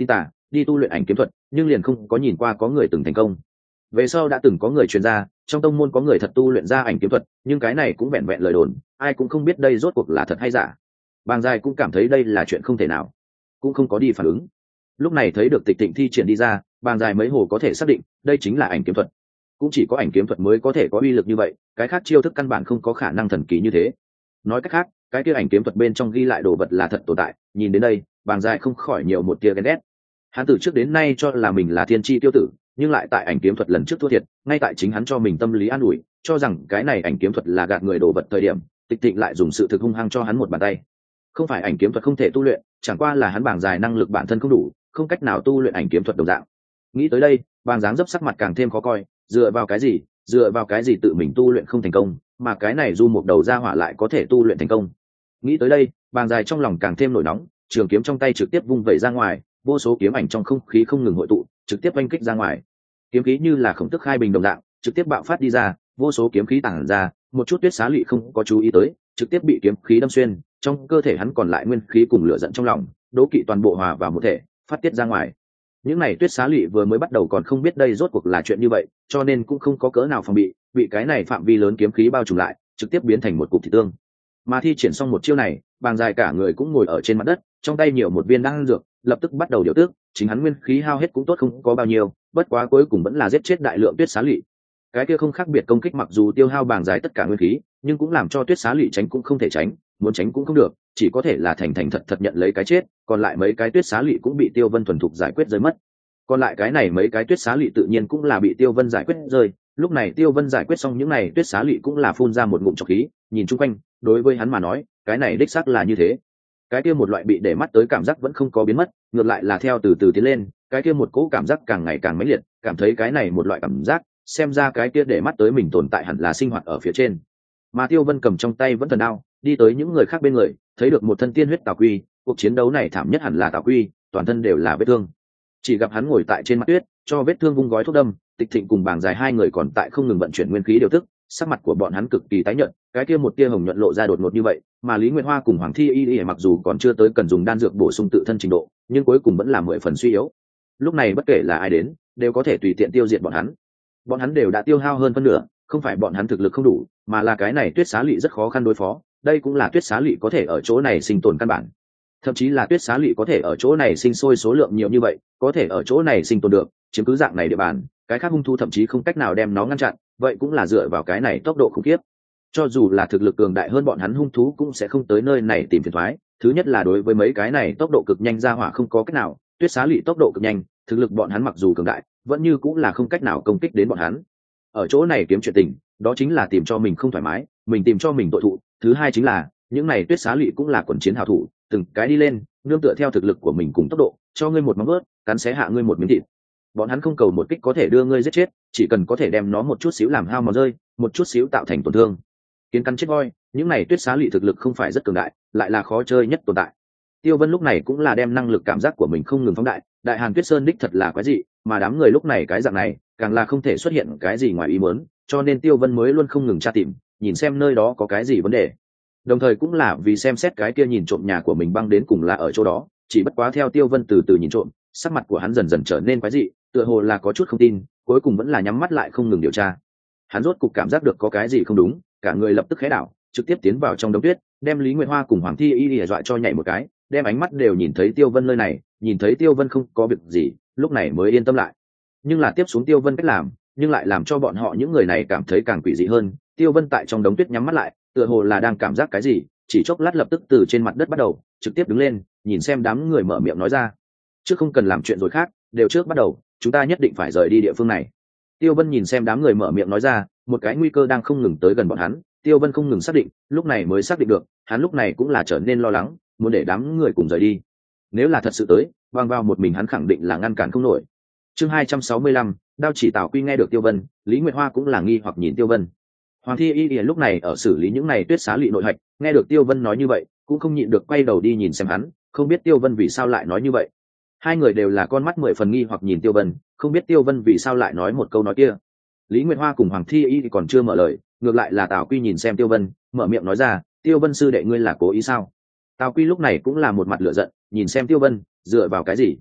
đi tu luyện ảnh kiếm thuật, nhưng liền không có nhìn qua có người từng thành công. Về sau đã từng có người truyền ra, trong tông môn có người thật tu luyện ra ảnh kiếm thuật, nhưng cái này cũng vẹn vẹn lời đồn, ai cũng không biết đây rốt cuộc là thật hay giả. Bàng Dài cũng cảm thấy đây là chuyện không thể nào, cũng không có đi phản ứng. Lúc này thấy được Tịch Tịnh thi triển đi ra, Bàng Dài mấy hồ có thể xác định đây chính là ảnh kiếm thuật. Cũng chỉ có ảnh kiếm thuật mới có thể có uy lực như vậy, cái khác chiêu thức căn bản không có khả năng thần kỳ như thế. Nói cách khác, cái kia ảnh kiếm thuật bên trong ghi lại đồ vật là thật tồn tại. Nhìn đến đây, Bàng Dài không khỏi nhiều một tia ghen ghét. Hắn từ trước đến nay cho là mình là thiên chi tiêu tử, nhưng lại tại ảnh kiếm thuật lần trước thua thiệt, ngay tại chính hắn cho mình tâm lý an ủi, cho rằng cái này ảnh kiếm thuật là gạt người đồ vật thời điểm, Tịch Tịnh lại dùng sự thực hung hăng cho hắn một bàn tay. Không phải ảnh kiếm thuật không thể tu luyện, chẳng qua là hắn Bàng Dài năng lực bản thân không đủ, không cách nào tu luyện ảnh kiếm thuật đồng dạng. Nghĩ tới đây, Bàng dáng dấp sắc mặt càng thêm khó coi, dựa vào cái gì, dựa vào cái gì tự mình tu luyện không thành công, mà cái này du một đầu ra hỏa lại có thể tu luyện thành công. Nghĩ tới đây, Bàng Dài trong lòng càng thêm nổi nóng, trường kiếm trong tay trực tiếp vung vẩy ra ngoài, vô số kiếm ảnh trong không khí không ngừng hội tụ, trực tiếp oanh kích ra ngoài. Kiếm khí như là khổng tức khai bình đồng dạng, trực tiếp bạo phát đi ra, vô số kiếm khí tản ra, một chút Tuyết Xá Lụy không có chú ý tới, trực tiếp bị kiếm khí đâm xuyên, trong cơ thể hắn còn lại nguyên khí cùng lửa giận trong lòng, đố kỵ toàn bộ hòa vào một thể, phát tiết ra ngoài. Những này Tuyết Xá Lụy vừa mới bắt đầu còn không biết đây rốt cuộc là chuyện như vậy, cho nên cũng không có cỡ nào phòng bị, bị cái này phạm vi lớn kiếm khí bao trùm lại, trực tiếp biến thành một cục thịt tương. Mà thi triển xong một chiêu này, Bàng Dài cả người cũng ngồi ở trên mặt đất, trong tay nhiều một viên đan dược, lập tức bắt đầu điều tước, chính hắn nguyên khí hao hết cũng tốt không có bao nhiêu, bất quá cuối cùng vẫn là giết chết đại lượng Tuyết Xá Lụy. Cái kia không khác biệt công kích mặc dù tiêu hao Bàng Dài tất cả nguyên khí, nhưng cũng làm cho Tuyết Xá Lụy tránh cũng không thể tránh, muốn tránh cũng không được, chỉ có thể là thành thành thật thật nhận lấy cái chết, còn lại mấy cái Tuyết Xá Lụy cũng bị Tiêu Vân thuần thục giải quyết rơi mất. Còn lại cái này mấy cái Tuyết Xá Lụy tự nhiên cũng là bị Tiêu Vân giải quyết rơi. Lúc này Tiêu Vân giải quyết xong những này Tuyết Xá Lụy cũng là phun ra một ngụm trọc khí, nhìn chung quanh, đối với hắn mà nói, cái này đích xác là như thế. Cái kia một loại bị để mắt tới cảm giác vẫn không có biến mất, ngược lại là theo từ từ tiến lên, cái kia một cỗ cảm giác càng ngày càng mãnh liệt, cảm thấy cái này một loại cảm giác, xem ra cái kia để mắt tới mình tồn tại hẳn là sinh hoạt ở phía trên. Mà Tiêu Vân cầm trong tay vẫn thần đao, đi tới những người khác bên người, thấy được một thân tiên huyết Tào Quy, cuộc chiến đấu này thảm nhất hẳn là Tào Quy, toàn thân đều là vết thương. Chỉ gặp hắn ngồi tại trên mặt tuyết, cho vết thương vung gói thuốc đâm, Tịch Thịnh cùng Bàng Dài hai người còn tại không ngừng vận chuyển nguyên khí điều tức, sắc mặt của bọn hắn cực kỳ tái nhợt, cái kia một tia hồng nhuận lộ ra đột ngột như vậy, mà Lý Nguyệt Hoa cùng Hoàng Thi Y Y mặc dù còn chưa tới cần dùng đan dược bổ sung tự thân trình độ, nhưng cuối cùng vẫn là mười phần suy yếu. Lúc này bất kể là ai đến, đều có thể tùy tiện tiêu diệt bọn hắn. Bọn hắn đều đã tiêu hao hơn phân nửa, không phải bọn hắn thực lực không đủ, mà là cái này Tuyết Xá Lụy rất khó khăn đối phó, đây cũng là Tuyết Xá Lụy có thể ở chỗ này sinh tồn căn bản. Thậm chí là Tuyết Xá Lụy có thể ở chỗ này sinh sôi số lượng nhiều như vậy, có thể ở chỗ này sinh tồn được, chiếm cứ dạng này địa bàn, cái khác hung thú thậm chí không cách nào đem nó ngăn chặn, vậy cũng là dựa vào cái này tốc độ khủng khiếp. Cho dù là thực lực cường đại hơn bọn hắn hung thú cũng sẽ không tới nơi này tìm phiền toái. Thứ nhất là đối với mấy cái này tốc độ cực nhanh ra hỏa không có cách nào, Tuyết Xá Lụy tốc độ cực nhanh, thực lực bọn hắn mặc dù cường đại, vẫn như cũng là không cách nào công kích đến bọn hắn. Ở chỗ này kiếm chuyện tình, đó chính là tìm cho mình không thoải mái, mình tìm cho mình tội thụ. Thứ hai chính là, những này Tuyết Xá Lụy cũng là quần chiến hảo thủ, từng cái đi lên, nương tựa theo thực lực của mình cùng tốc độ, cho ngươi một móng vuốt, cắn xé hạ ngươi một miếng thịt. Bọn hắn không cầu một kích có thể đưa ngươi giết chết, chỉ cần có thể đem nó một chút xíu làm hao mòn rơi, một chút xíu tạo thành tổn thương. Kiến cắn chết voi, những này Tuyết Xá Lụy thực lực không phải rất cường đại, lại là khó chơi nhất tồn tại. Tiêu Vân lúc này cũng là đem năng lực cảm giác của mình không ngừng phóng đại, Đại Hàn Tuyết Sơn đích thật là quái dị, mà đám người lúc này cái dạng này, càng là không thể xuất hiện cái gì ngoài ý muốn, cho nên Tiêu Vân mới luôn không ngừng tra tìm, nhìn xem nơi đó có cái gì vấn đề. Đồng thời cũng là vì xem xét cái kia nhìn trộm nhà của mình băng đến cùng là ở chỗ đó, chỉ bất quá theo Tiêu Vân từ từ nhìn trộm, sắc mặt của hắn dần dần trở nên quái dị, tựa hồ là có chút không tin, cuối cùng vẫn là nhắm mắt lại không ngừng điều tra. Hắn rốt cục cảm giác được có cái gì không đúng, cả người lập tức khẽ đảo, trực tiếp tiến vào trong đống tuyết, đem Lý Nguyệt Hoa cùng Hoàng Thi Y Y dọa cho nhảy một cái, đem ánh mắt đều nhìn thấy Tiêu Vân nơi này, nhìn thấy Tiêu Vân không có việc gì, lúc này mới yên tâm lại. Nhưng là tiếp xuống Tiêu Vân cách làm, nhưng lại làm cho bọn họ những người này cảm thấy càng quỷ dị hơn. Tiêu Vân tại trong đống tuyết nhắm mắt lại, tựa hồ là đang cảm giác cái gì, chỉ chốc lát lập tức từ trên mặt đất bắt đầu, trực tiếp đứng lên, nhìn xem đám người mở miệng nói ra. Trước không cần làm chuyện rồi khác, đều trước bắt đầu, chúng ta nhất định phải rời đi địa phương này. Tiêu Vân nhìn xem đám người mở miệng nói ra, một cái nguy cơ đang không ngừng tới gần bọn hắn, Tiêu Vân không ngừng xác định, lúc này mới xác định được, hắn lúc này cũng là trở nên lo lắng, muốn để đám người cùng rời đi. Nếu là thật sự tới, vang vào một mình hắn khẳng định là ngăn cản không nổi. Chương hai trăm sáu mươi lăm, Đao Chỉ Tào Quy nghe được Tiêu Vân, Lý Nguyệt Hoa cũng là nghi hoặc nhìn Tiêu Vân. Hoàng Thi Y Y lúc này ở xử lý những này Tuyết Xá Lụy nội hạch, nghe được Tiêu Vân nói như vậy, cũng không nhịn được quay đầu đi nhìn xem hắn, không biết Tiêu Vân vì sao lại nói như vậy. Hai người đều là con mắt mười phần nghi hoặc nhìn Tiêu Vân, không biết Tiêu Vân vì sao lại nói một câu nói kia. Lý Nguyệt Hoa cùng Hoàng Thi Y còn chưa mở lời, ngược lại là Tào Quy nhìn xem Tiêu Vân, mở miệng nói ra, Tiêu Vân sư đệ ngươi là cố ý sao? Tào Quy lúc này cũng là một mặt lửa giận, nhìn xem Tiêu Vân, dựa vào cái gì?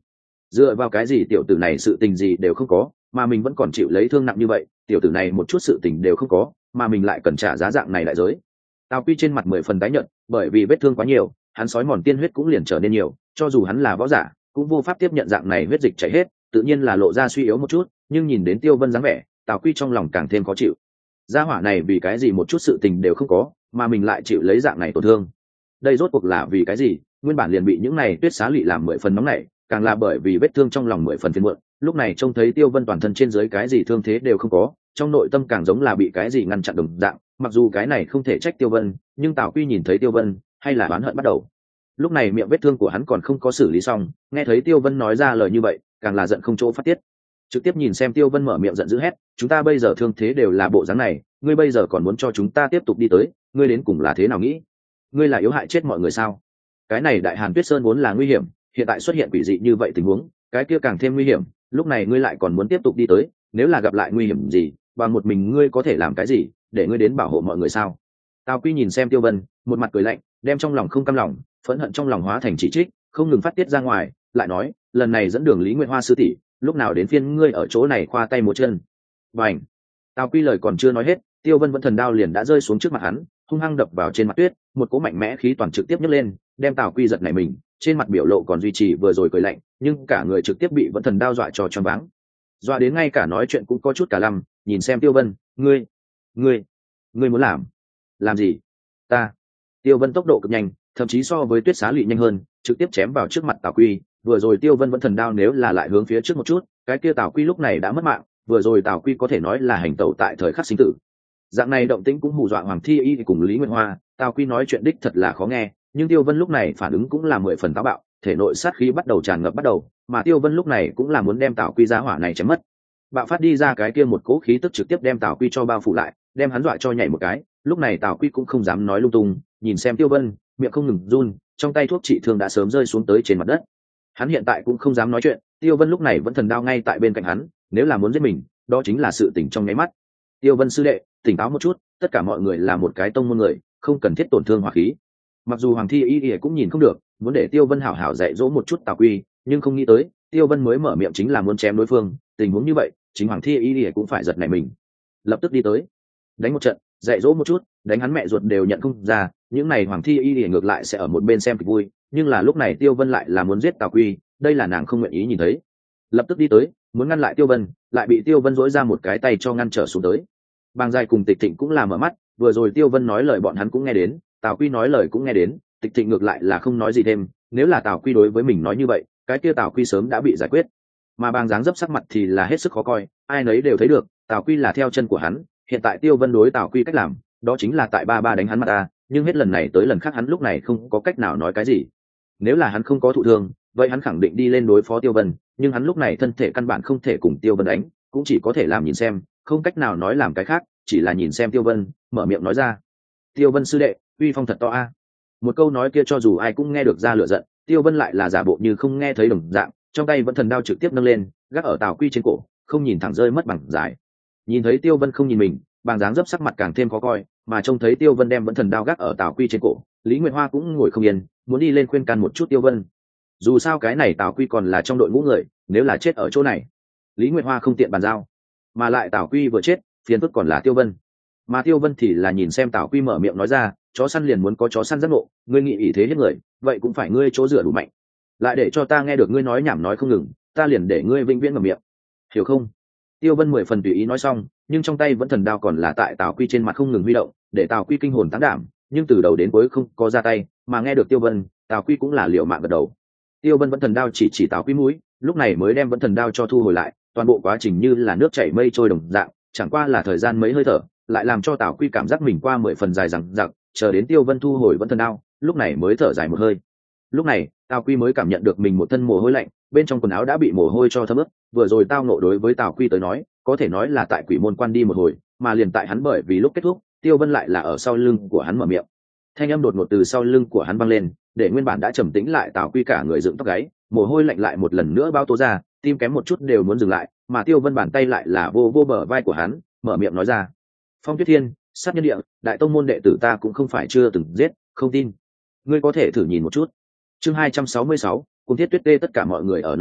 dựa vào cái gì tiểu tử này sự tình gì đều không có mà mình vẫn còn chịu lấy thương nặng như vậy, tiểu tử này một chút sự tình đều không có mà mình lại cần trả giá dạng này đại giới. Tào Quy trên mặt mười phần tái nhợt, bởi vì vết thương quá nhiều, hắn sói mòn tiên huyết cũng liền trở nên nhiều, cho dù hắn là võ giả cũng vô pháp tiếp nhận dạng này huyết dịch chảy hết, tự nhiên là lộ ra suy yếu một chút. Nhưng nhìn đến Tiêu Vân dáng vẻ, Tào Quy trong lòng càng thêm khó chịu. Gia hỏa này vì cái gì một chút sự tình đều không có mà mình lại chịu lấy dạng này tổn thương, đây rốt cuộc là vì cái gì? Nguyên bản liền bị những này tuyết xá lị làm mười phần nóng nảy, càng là bởi vì vết thương trong lòng mười phần phiền muộn, lúc này trông thấy Tiêu Vân toàn thân trên dưới cái gì thương thế đều không có, trong nội tâm càng giống là bị cái gì ngăn chặn đồng dạng. Mặc dù cái này không thể trách Tiêu Vân, nhưng Tào Quy nhìn thấy Tiêu Vân hay là oán hận bắt đầu. Lúc này miệng vết thương của hắn còn không có xử lý xong, nghe thấy Tiêu Vân nói ra lời như vậy, càng là giận không chỗ phát tiết. Trực tiếp nhìn xem Tiêu Vân mở miệng giận dữ hét, chúng ta bây giờ thương thế đều là bộ dáng này, ngươi bây giờ còn muốn cho chúng ta tiếp tục đi tới, ngươi đến cùng là thế nào nghĩ? Ngươi là yếu hại chết mọi người sao? Cái này Đại Hàn Tuyết Sơn vốn là nguy hiểm, hiện tại xuất hiện quỷ dị như vậy tình huống, cái kia càng thêm nguy hiểm, lúc này ngươi lại còn muốn tiếp tục đi tới, nếu là gặp lại nguy hiểm gì, bằng một mình ngươi có thể làm cái gì, để ngươi đến bảo hộ mọi người sao? Tào Quy nhìn xem Tiêu Vân, một mặt cười lạnh, đem trong lòng không cam lòng, phẫn hận trong lòng hóa thành chỉ trích, không ngừng phát tiết ra ngoài, lại nói, lần này dẫn đường Lý Nguyệt Hoa sư tỷ, lúc nào đến phiên ngươi ở chỗ này khoa tay múa chân? Bành! Tào Quy lời còn chưa nói hết, Tiêu Vân vẫn thần đao liền đã rơi xuống trước mặt hắn, hung hăng đập vào trên mặt tuyết, một cỗ mạnh mẽ khí toàn trực tiếp nhấc lên, đem Tào Quy giật nảy mình, trên mặt biểu lộ còn duy trì vừa rồi cười lạnh, nhưng cả người trực tiếp bị vẫn thần đao dọa cho choáng váng. Dọa đến ngay cả nói chuyện cũng có chút cả lăm, nhìn xem Tiêu Vân, ngươi, ngươi, ngươi muốn làm? Làm gì? Ta. Tiêu Vân tốc độ cực nhanh, thậm chí so với Tuyết Xá Lị nhanh hơn, trực tiếp chém vào trước mặt Tào Quy, vừa rồi Tiêu Vân vẫn thần đao nếu là lại hướng phía trước một chút, cái kia Tào Quy lúc này đã mất mạng, vừa rồi Tào Quy có thể nói là hành tẩu tại thời khắc sinh tử. Dạng này động tĩnh cũng hù dọa Hoàng Thi Y cùng Lý Nguyệt Hoa, Tào Quy nói chuyện đích thật là khó nghe, nhưng Tiêu Vân lúc này phản ứng cũng là mười phần táo bạo, thể nội sát khí bắt đầu tràn ngập bắt đầu, mà Tiêu Vân lúc này cũng là muốn đem Tào Quy giá hỏa này chém mất. Bạo phát đi ra cái kia một cỗ khí tức trực tiếp đem Tào Quy cho bao phủ lại, đem hắn dọa cho nhảy một cái, lúc này Tào Quy cũng không dám nói lung tung, nhìn xem Tiêu Vân, miệng không ngừng run, trong tay thuốc trị thương đã sớm rơi xuống tới trên mặt đất. Hắn hiện tại cũng không dám nói chuyện, Tiêu Vân lúc này vẫn thần đao ngay tại bên cạnh hắn, nếu là muốn giết mình, đó chính là sự tỉnh trong nháy mắt. Tiêu Vân sư đệ, tỉnh táo một chút, tất cả mọi người là một cái tông môn người, không cần thiết tổn thương hỏa khí. Mặc dù Hoàng Thi Y Y cũng nhìn không được, muốn để Tiêu Vân hảo hảo dạy dỗ một chút Tào Quy, nhưng không nghĩ tới, Tiêu Vân mới mở miệng chính là muốn chém đối phương, tình huống như vậy, chính Hoàng Thi Y Y cũng phải giật nảy mình. Lập tức đi tới, đánh một trận, dạy dỗ một chút, đánh hắn mẹ ruột đều nhận không ra, những này Hoàng Thi Y Y ngược lại sẽ ở một bên xem kịch vui, nhưng là lúc này Tiêu Vân lại là muốn giết Tào Quy, đây là nàng không nguyện ý nhìn thấy. Lập tức đi tới, muốn ngăn lại Tiêu Vân, lại bị Tiêu Vân dỗi ra một cái tay cho ngăn trở xuống tới. Bàng Dài cùng Tịch Thịnh cũng là mở mắt, vừa rồi Tiêu Vân nói lời bọn hắn cũng nghe đến, Tào Quy nói lời cũng nghe đến, Tịch Thịnh ngược lại là không nói gì thêm, nếu là Tào Quy đối với mình nói như vậy, cái kia Tào Quy sớm đã bị giải quyết. Mà Bàng dáng dấp sắc mặt thì là hết sức khó coi, ai nấy đều thấy được, Tào Quy là theo chân của hắn, hiện tại Tiêu Vân đối Tào Quy cách làm, đó chính là tại ba ba đánh hắn mặt ta, nhưng hết lần này tới lần khác hắn lúc này không có cách nào nói cái gì. Nếu là hắn không có thụ thương, vậy hắn khẳng định đi lên đối phó Tiêu Vân, nhưng hắn lúc này thân thể căn bản không thể cùng Tiêu Vân đánh, cũng chỉ có thể làm nhìn xem, không cách nào nói làm cái khác, chỉ là nhìn xem Tiêu Vân, mở miệng nói ra. Tiêu Vân sư đệ, uy phong thật to a. Một câu nói kia cho dù ai cũng nghe được ra lửa giận, Tiêu Vân lại là giả bộ như không nghe thấy đồng dạng, trong tay vẫn thần đao trực tiếp nâng lên, gác ở Tào Quy trên cổ, không nhìn thẳng rơi mất bằng dài. Nhìn thấy Tiêu Vân không nhìn mình, Bàng dáng dấp sắc mặt càng thêm khó coi, mà trông thấy Tiêu Vân đem vẫn thần đao gác ở Tào Quy trên cổ, Lý Nguyệt Hoa cũng ngồi không yên, muốn đi lên khuyên can một chút Tiêu Vân. Dù sao cái này Tào Quy còn là trong đội ngũ người, nếu là chết ở chỗ này, Lý Nguyệt Hoa không tiện bàn giao, mà lại Tào Quy vừa chết, phiền phức còn là Tiêu Vân. Mà Tiêu Vân thì là nhìn xem Tào Quy mở miệng nói ra, chó săn liền muốn có chó săn giác ngộ, ngươi nghĩ ý thế hết người, vậy cũng phải ngươi chỗ dựa đủ mạnh. Lại để cho ta nghe được ngươi nói nhảm nói không ngừng, ta liền để ngươi vĩnh viễn ngậm miệng. Hiểu không? Tiêu Vân mười phần tùy ý nói xong, nhưng trong tay vẫn thần đao còn là tại Tào Quy trên mặt không ngừng huy động, để Tào Quy kinh hồn tán đảm, nhưng từ đầu đến cuối không có ra tay, mà nghe được Tiêu Vân, Tào Quy cũng là liều mạng gật đầu. Tiêu Vân vẫn thần đao chỉ chỉ Tào Quy mũi, lúc này mới đem vẫn thần đao cho thu hồi lại, toàn bộ quá trình như là nước chảy mây trôi đồng dạng, chẳng qua là thời gian mấy hơi thở, lại làm cho Tào Quy cảm giác mình qua mười phần dài dằng dặc, chờ đến Tiêu Vân thu hồi vẫn thần đao, lúc này mới thở dài một hơi. Lúc này, Tào Quy mới cảm nhận được mình một thân mồ hôi lạnh, bên trong quần áo đã bị mồ hôi cho thấm ướt, vừa rồi tao nộ đối với Tào Quy tới nói, có thể nói là tại Quỷ Môn Quan đi một hồi, mà liền tại hắn bởi vì lúc kết thúc, Tiêu Vân lại là ở sau lưng của hắn mở miệng. Thanh âm đột ngột từ sau lưng của hắn vang lên, để nguyên bản đã trầm tĩnh lại Tào Quy cả người dựng tóc gáy, mồ hôi lạnh lại một lần nữa bao tố ra, tim kém một chút đều muốn dừng lại, mà Tiêu Vân bàn tay lại là vô vô bờ vai của hắn, mở miệng nói ra: Phong Tuyết Thiên, sát nhân địa, đại tông môn đệ tử ta cũng không phải chưa từng giết, không tin, ngươi có thể thử nhìn một chút. Chương hai trăm sáu mươi sáu, cùng thiết tuyết tê tất cả mọi người ở nơi đó,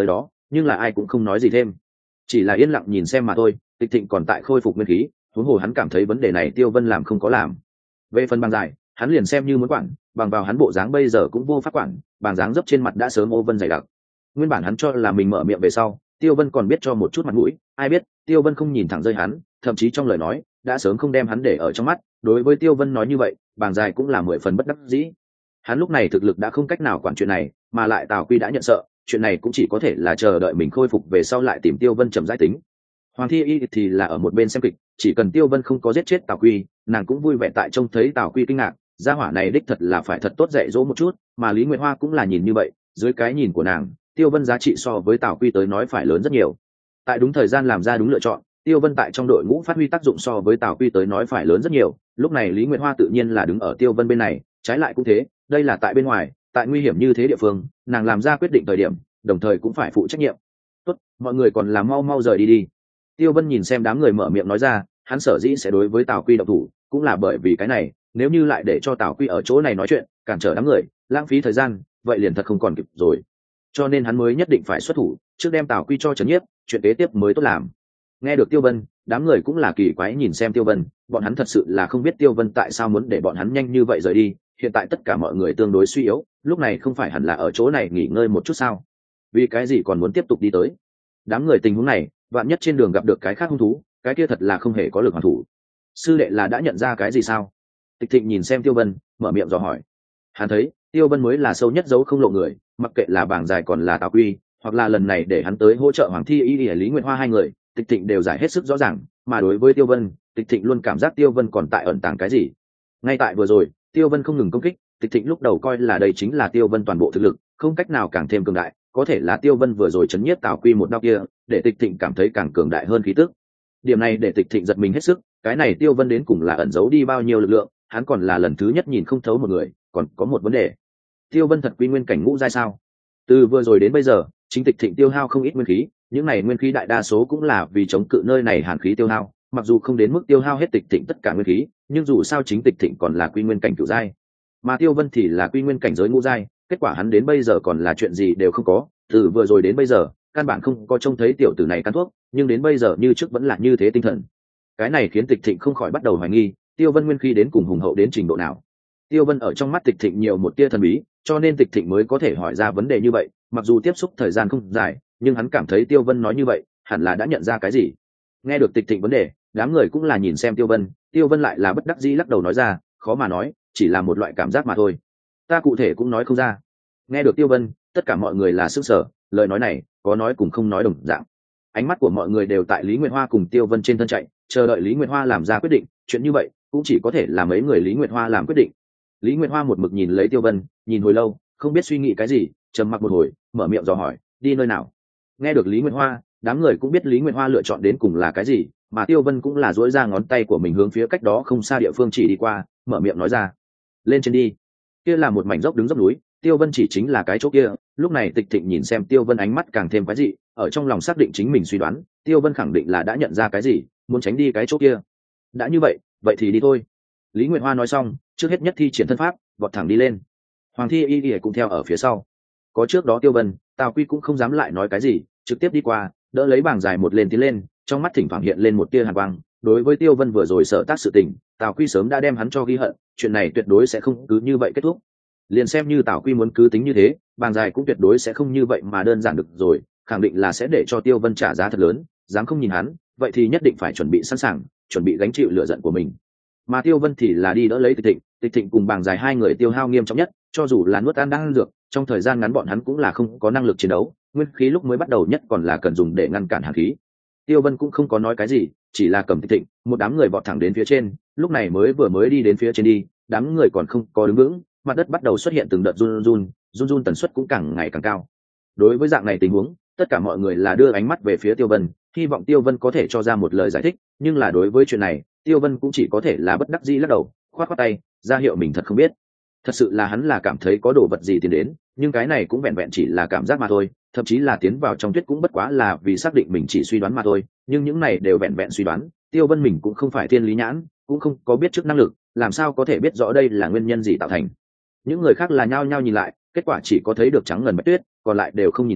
nhưng là ai cũng không nói gì thêm, chỉ là yên lặng nhìn xem mà thôi. Tịch Thịnh còn tại khôi phục nguyên khí, huống hồ hắn cảm thấy vấn đề này Tiêu Vân làm không có làm. Về phần Bàng Giải, hắn liền xem như muốn quản, bằng vào hắn bộ dáng bây giờ cũng vô pháp quản, Bàng dáng dấp trên mặt đã sớm ô vân dày đặc. Nguyên bản hắn cho là mình mở miệng về sau, Tiêu Vân còn biết cho một chút mặt mũi, ai biết Tiêu Vân không nhìn thẳng rơi hắn, thậm chí trong lời nói đã sớm không đem hắn để ở trong mắt. Đối với Tiêu Vân nói như vậy, Bàng Giải cũng là mười phần bất đắc dĩ. Hắn lúc này thực lực đã không cách nào quản chuyện này, mà lại Tào Quy đã nhận sợ, chuyện này cũng chỉ có thể là chờ đợi mình khôi phục về sau lại tìm Tiêu Vân chậm giải tính. Hoàng Thi Y thì là ở một bên xem kịch, chỉ cần Tiêu Vân không có giết chết Tào Quy, nàng cũng vui vẻ tại trông thấy Tào Quy kinh ngạc, gia hỏa này đích thật là phải thật tốt dạy dỗ một chút, mà Lý Nguyệt Hoa cũng là nhìn như vậy, dưới cái nhìn của nàng, Tiêu Vân giá trị so với Tào Quy tới nói phải lớn rất nhiều. Tại đúng thời gian làm ra đúng lựa chọn, Tiêu Vân tại trong đội ngũ phát huy tác dụng so với Tào Quy tới nói phải lớn rất nhiều, lúc này Lý Nguyệt Hoa tự nhiên là đứng ở Tiêu Vân bên này, trái lại cũng thế, đây là tại bên ngoài, tại nguy hiểm như thế địa phương, nàng làm ra quyết định thời điểm, đồng thời cũng phải phụ trách nhiệm. Tốt, mọi người còn là mau mau rời đi đi. Tiêu Vân nhìn xem đám người mở miệng nói ra, hắn sở dĩ sẽ đối với Tào Quy động thủ, cũng là bởi vì cái này, nếu như lại để cho Tào Quy ở chỗ này nói chuyện, cản trở đám người, lãng phí thời gian, vậy liền thật không còn kịp rồi. Cho nên hắn mới nhất định phải xuất thủ, trước đem Tào Quy cho trấn nhiếp, chuyện kế tiếp mới tốt làm. Nghe được Tiêu Vân, đám người cũng là kỳ quái nhìn xem Tiêu Vân, bọn hắn thật sự là không biết Tiêu Vân tại sao muốn để bọn hắn nhanh như vậy rời đi. Hiện tại tất cả mọi người tương đối suy yếu, lúc này không phải hẳn là ở chỗ này nghỉ ngơi một chút sao? Vì cái gì còn muốn tiếp tục đi tới? Đám người tình huống này, vạn nhất trên đường gặp được cái khác hung thú, cái kia thật là không hề có lực hoàn thủ. Sư đệ là đã nhận ra cái gì sao? Tịch Thịnh nhìn xem Tiêu Vân, mở miệng dò hỏi. Hắn thấy Tiêu Vân mới là sâu nhất giấu không lộ người, mặc kệ là Bảng Dài còn là Tào Quy, hoặc là lần này để hắn tới hỗ trợ Hoàng Thi Y Y Lý Nguyệt Hoa hai người, Tịch Thịnh đều giải hết sức rõ ràng. Mà đối với Tiêu Vân, Tịch Thịnh luôn cảm giác Tiêu Vân còn tại ẩn tàng cái gì. Ngay tại vừa rồi, Tiêu Vân không ngừng công kích, Tịch Thịnh lúc đầu coi là đây chính là Tiêu Vân toàn bộ thực lực, không cách nào càng thêm cường đại, có thể là Tiêu Vân vừa rồi chấn nhiếp Tào Quy một đao kia, để Tịch Thịnh cảm thấy càng cường đại hơn khí tức. Điểm này để Tịch Thịnh giật mình hết sức, cái này Tiêu Vân đến cùng là ẩn giấu đi bao nhiêu lực lượng, hắn còn là lần thứ nhất nhìn không thấu một người, còn có một vấn đề. Tiêu Vân thật quy nguyên cảnh ngũ giai sao? Từ vừa rồi đến bây giờ, chính Tịch Thịnh tiêu hao không ít nguyên khí, những này nguyên khí đại đa số cũng là vì chống cự nơi này hàn khí tiêu hao, mặc dù không đến mức tiêu hao hết Tịch Thịnh tất cả nguyên khí, nhưng dù sao chính Tịch Thịnh còn là quy nguyên cảnh cửu giai, mà Tiêu Vân thì là quy nguyên cảnh giới ngũ giai, kết quả hắn đến bây giờ còn là chuyện gì đều không có, từ vừa rồi đến bây giờ, căn bản không có trông thấy tiểu tử này căn thuốc, nhưng đến bây giờ như trước vẫn là như thế tinh thần. Cái này khiến Tịch Thịnh không khỏi bắt đầu hoài nghi, Tiêu Vân nguyên khí đến cùng hùng hậu đến trình độ nào. Tiêu Vân ở trong mắt Tịch Thịnh nhiều một tia thần bí, cho nên Tịch Thịnh mới có thể hỏi ra vấn đề như vậy, mặc dù tiếp xúc thời gian không dài, nhưng hắn cảm thấy Tiêu Vân nói như vậy, hẳn là đã nhận ra cái gì. Nghe được Tịch Thịnh vấn đề, đám người cũng là nhìn xem Tiêu Vân, Tiêu Vân lại là bất đắc dĩ lắc đầu nói ra, khó mà nói, chỉ là một loại cảm giác mà thôi. Ta cụ thể cũng nói không ra. Nghe được Tiêu Vân, tất cả mọi người là sửng sở, lời nói này, có nói cùng không nói đồng dạng. Ánh mắt của mọi người đều tại Lý Nguyệt Hoa cùng Tiêu Vân trên thân chạy, chờ đợi Lý Nguyệt Hoa làm ra quyết định, chuyện như vậy, cũng chỉ có thể là mấy người Lý Nguyệt Hoa làm quyết định. Lý Nguyệt Hoa một mực nhìn lấy Tiêu Vân, nhìn hồi lâu, không biết suy nghĩ cái gì, trầm mặc một hồi, mở miệng dò hỏi, đi nơi nào? Nghe được Lý Nguyệt Hoa, đám người cũng biết Lý Nguyệt Hoa lựa chọn đến cùng là cái gì, mà Tiêu Vân cũng là duỗi ra ngón tay của mình hướng phía cách đó không xa địa phương chỉ đi qua, mở miệng nói ra, lên trên đi. Kia là một mảnh dốc đứng dốc núi, Tiêu Vân chỉ chính là cái chỗ kia. Lúc này Tịch Thịnh nhìn xem Tiêu Vân ánh mắt càng thêm quái dị, ở trong lòng xác định chính mình suy đoán, Tiêu Vân khẳng định là đã nhận ra cái gì, muốn tránh đi cái chỗ kia. Đã như vậy, vậy thì đi thôi. Lý Nguyệt Hoa nói xong, trước hết nhất thi triển thân pháp, vọt thẳng đi lên. Hoàng Thi Y Y cũng theo ở phía sau. Có trước đó Tiêu Vân, Tào Quy cũng không dám lại nói cái gì, trực tiếp đi qua, đỡ lấy Bảng Dài một lên tiến lên, trong mắt thỉnh thoảng hiện lên một tia hàn quang. Đối với Tiêu Vân vừa rồi sợ tác sự tình, Tào Quy sớm đã đem hắn cho ghi hận, chuyện này tuyệt đối sẽ không cứ như vậy kết thúc. Liền xem như Tào Quy muốn cứ tính như thế, Bảng Dài cũng tuyệt đối sẽ không như vậy mà đơn giản được rồi, khẳng định là sẽ để cho Tiêu Vân trả giá thật lớn, dám không nhìn hắn, vậy thì nhất định phải chuẩn bị sẵn sàng, chuẩn bị gánh chịu lửa giận của mình. Mà Tiêu Vân thì là đi đỡ lấy Tịch Thịnh, Tịch Thịnh cùng Bảng Dài hai người tiêu hao nghiêm trọng nhất, cho dù là nuốt ăn đang dược, trong thời gian ngắn bọn hắn cũng là không có năng lực chiến đấu, nguyên khí lúc mới bắt đầu nhất còn là cần dùng để ngăn cản hàn khí. Tiêu Vân cũng không có nói cái gì, chỉ là cầm Tịch Thịnh, một đám người vọt thẳng đến phía trên, lúc này mới vừa mới đi đến phía trên đi, đám người còn không có đứng vững, mặt đất bắt đầu xuất hiện từng đợt run run, run run tần suất cũng càng ngày càng cao. Đối với dạng này tình huống, tất cả mọi người là đưa ánh mắt về phía Tiêu Vân, hy vọng Tiêu Vân có thể cho ra một lời giải thích, nhưng là đối với chuyện này, Tiêu Vân cũng chỉ có thể là bất đắc dĩ lắc đầu, khoát khoát tay, ra hiệu mình thật không biết. Thật sự là hắn là cảm thấy có đồ vật gì tiến đến, nhưng cái này cũng vẹn vẹn chỉ là cảm giác mà thôi, thậm chí là tiến vào trong tuyết cũng bất quá là vì xác định mình chỉ suy đoán mà thôi, nhưng những này đều vẹn vẹn suy đoán, Tiêu Vân mình cũng không phải thiên lý nhãn, cũng không có biết trước năng lực, làm sao có thể biết rõ đây là nguyên nhân gì tạo thành. Những người khác là nhao nhao nhìn lại, kết quả chỉ có thấy được trắng ngần bạch tuyết, còn lại đều không nhìn thấy,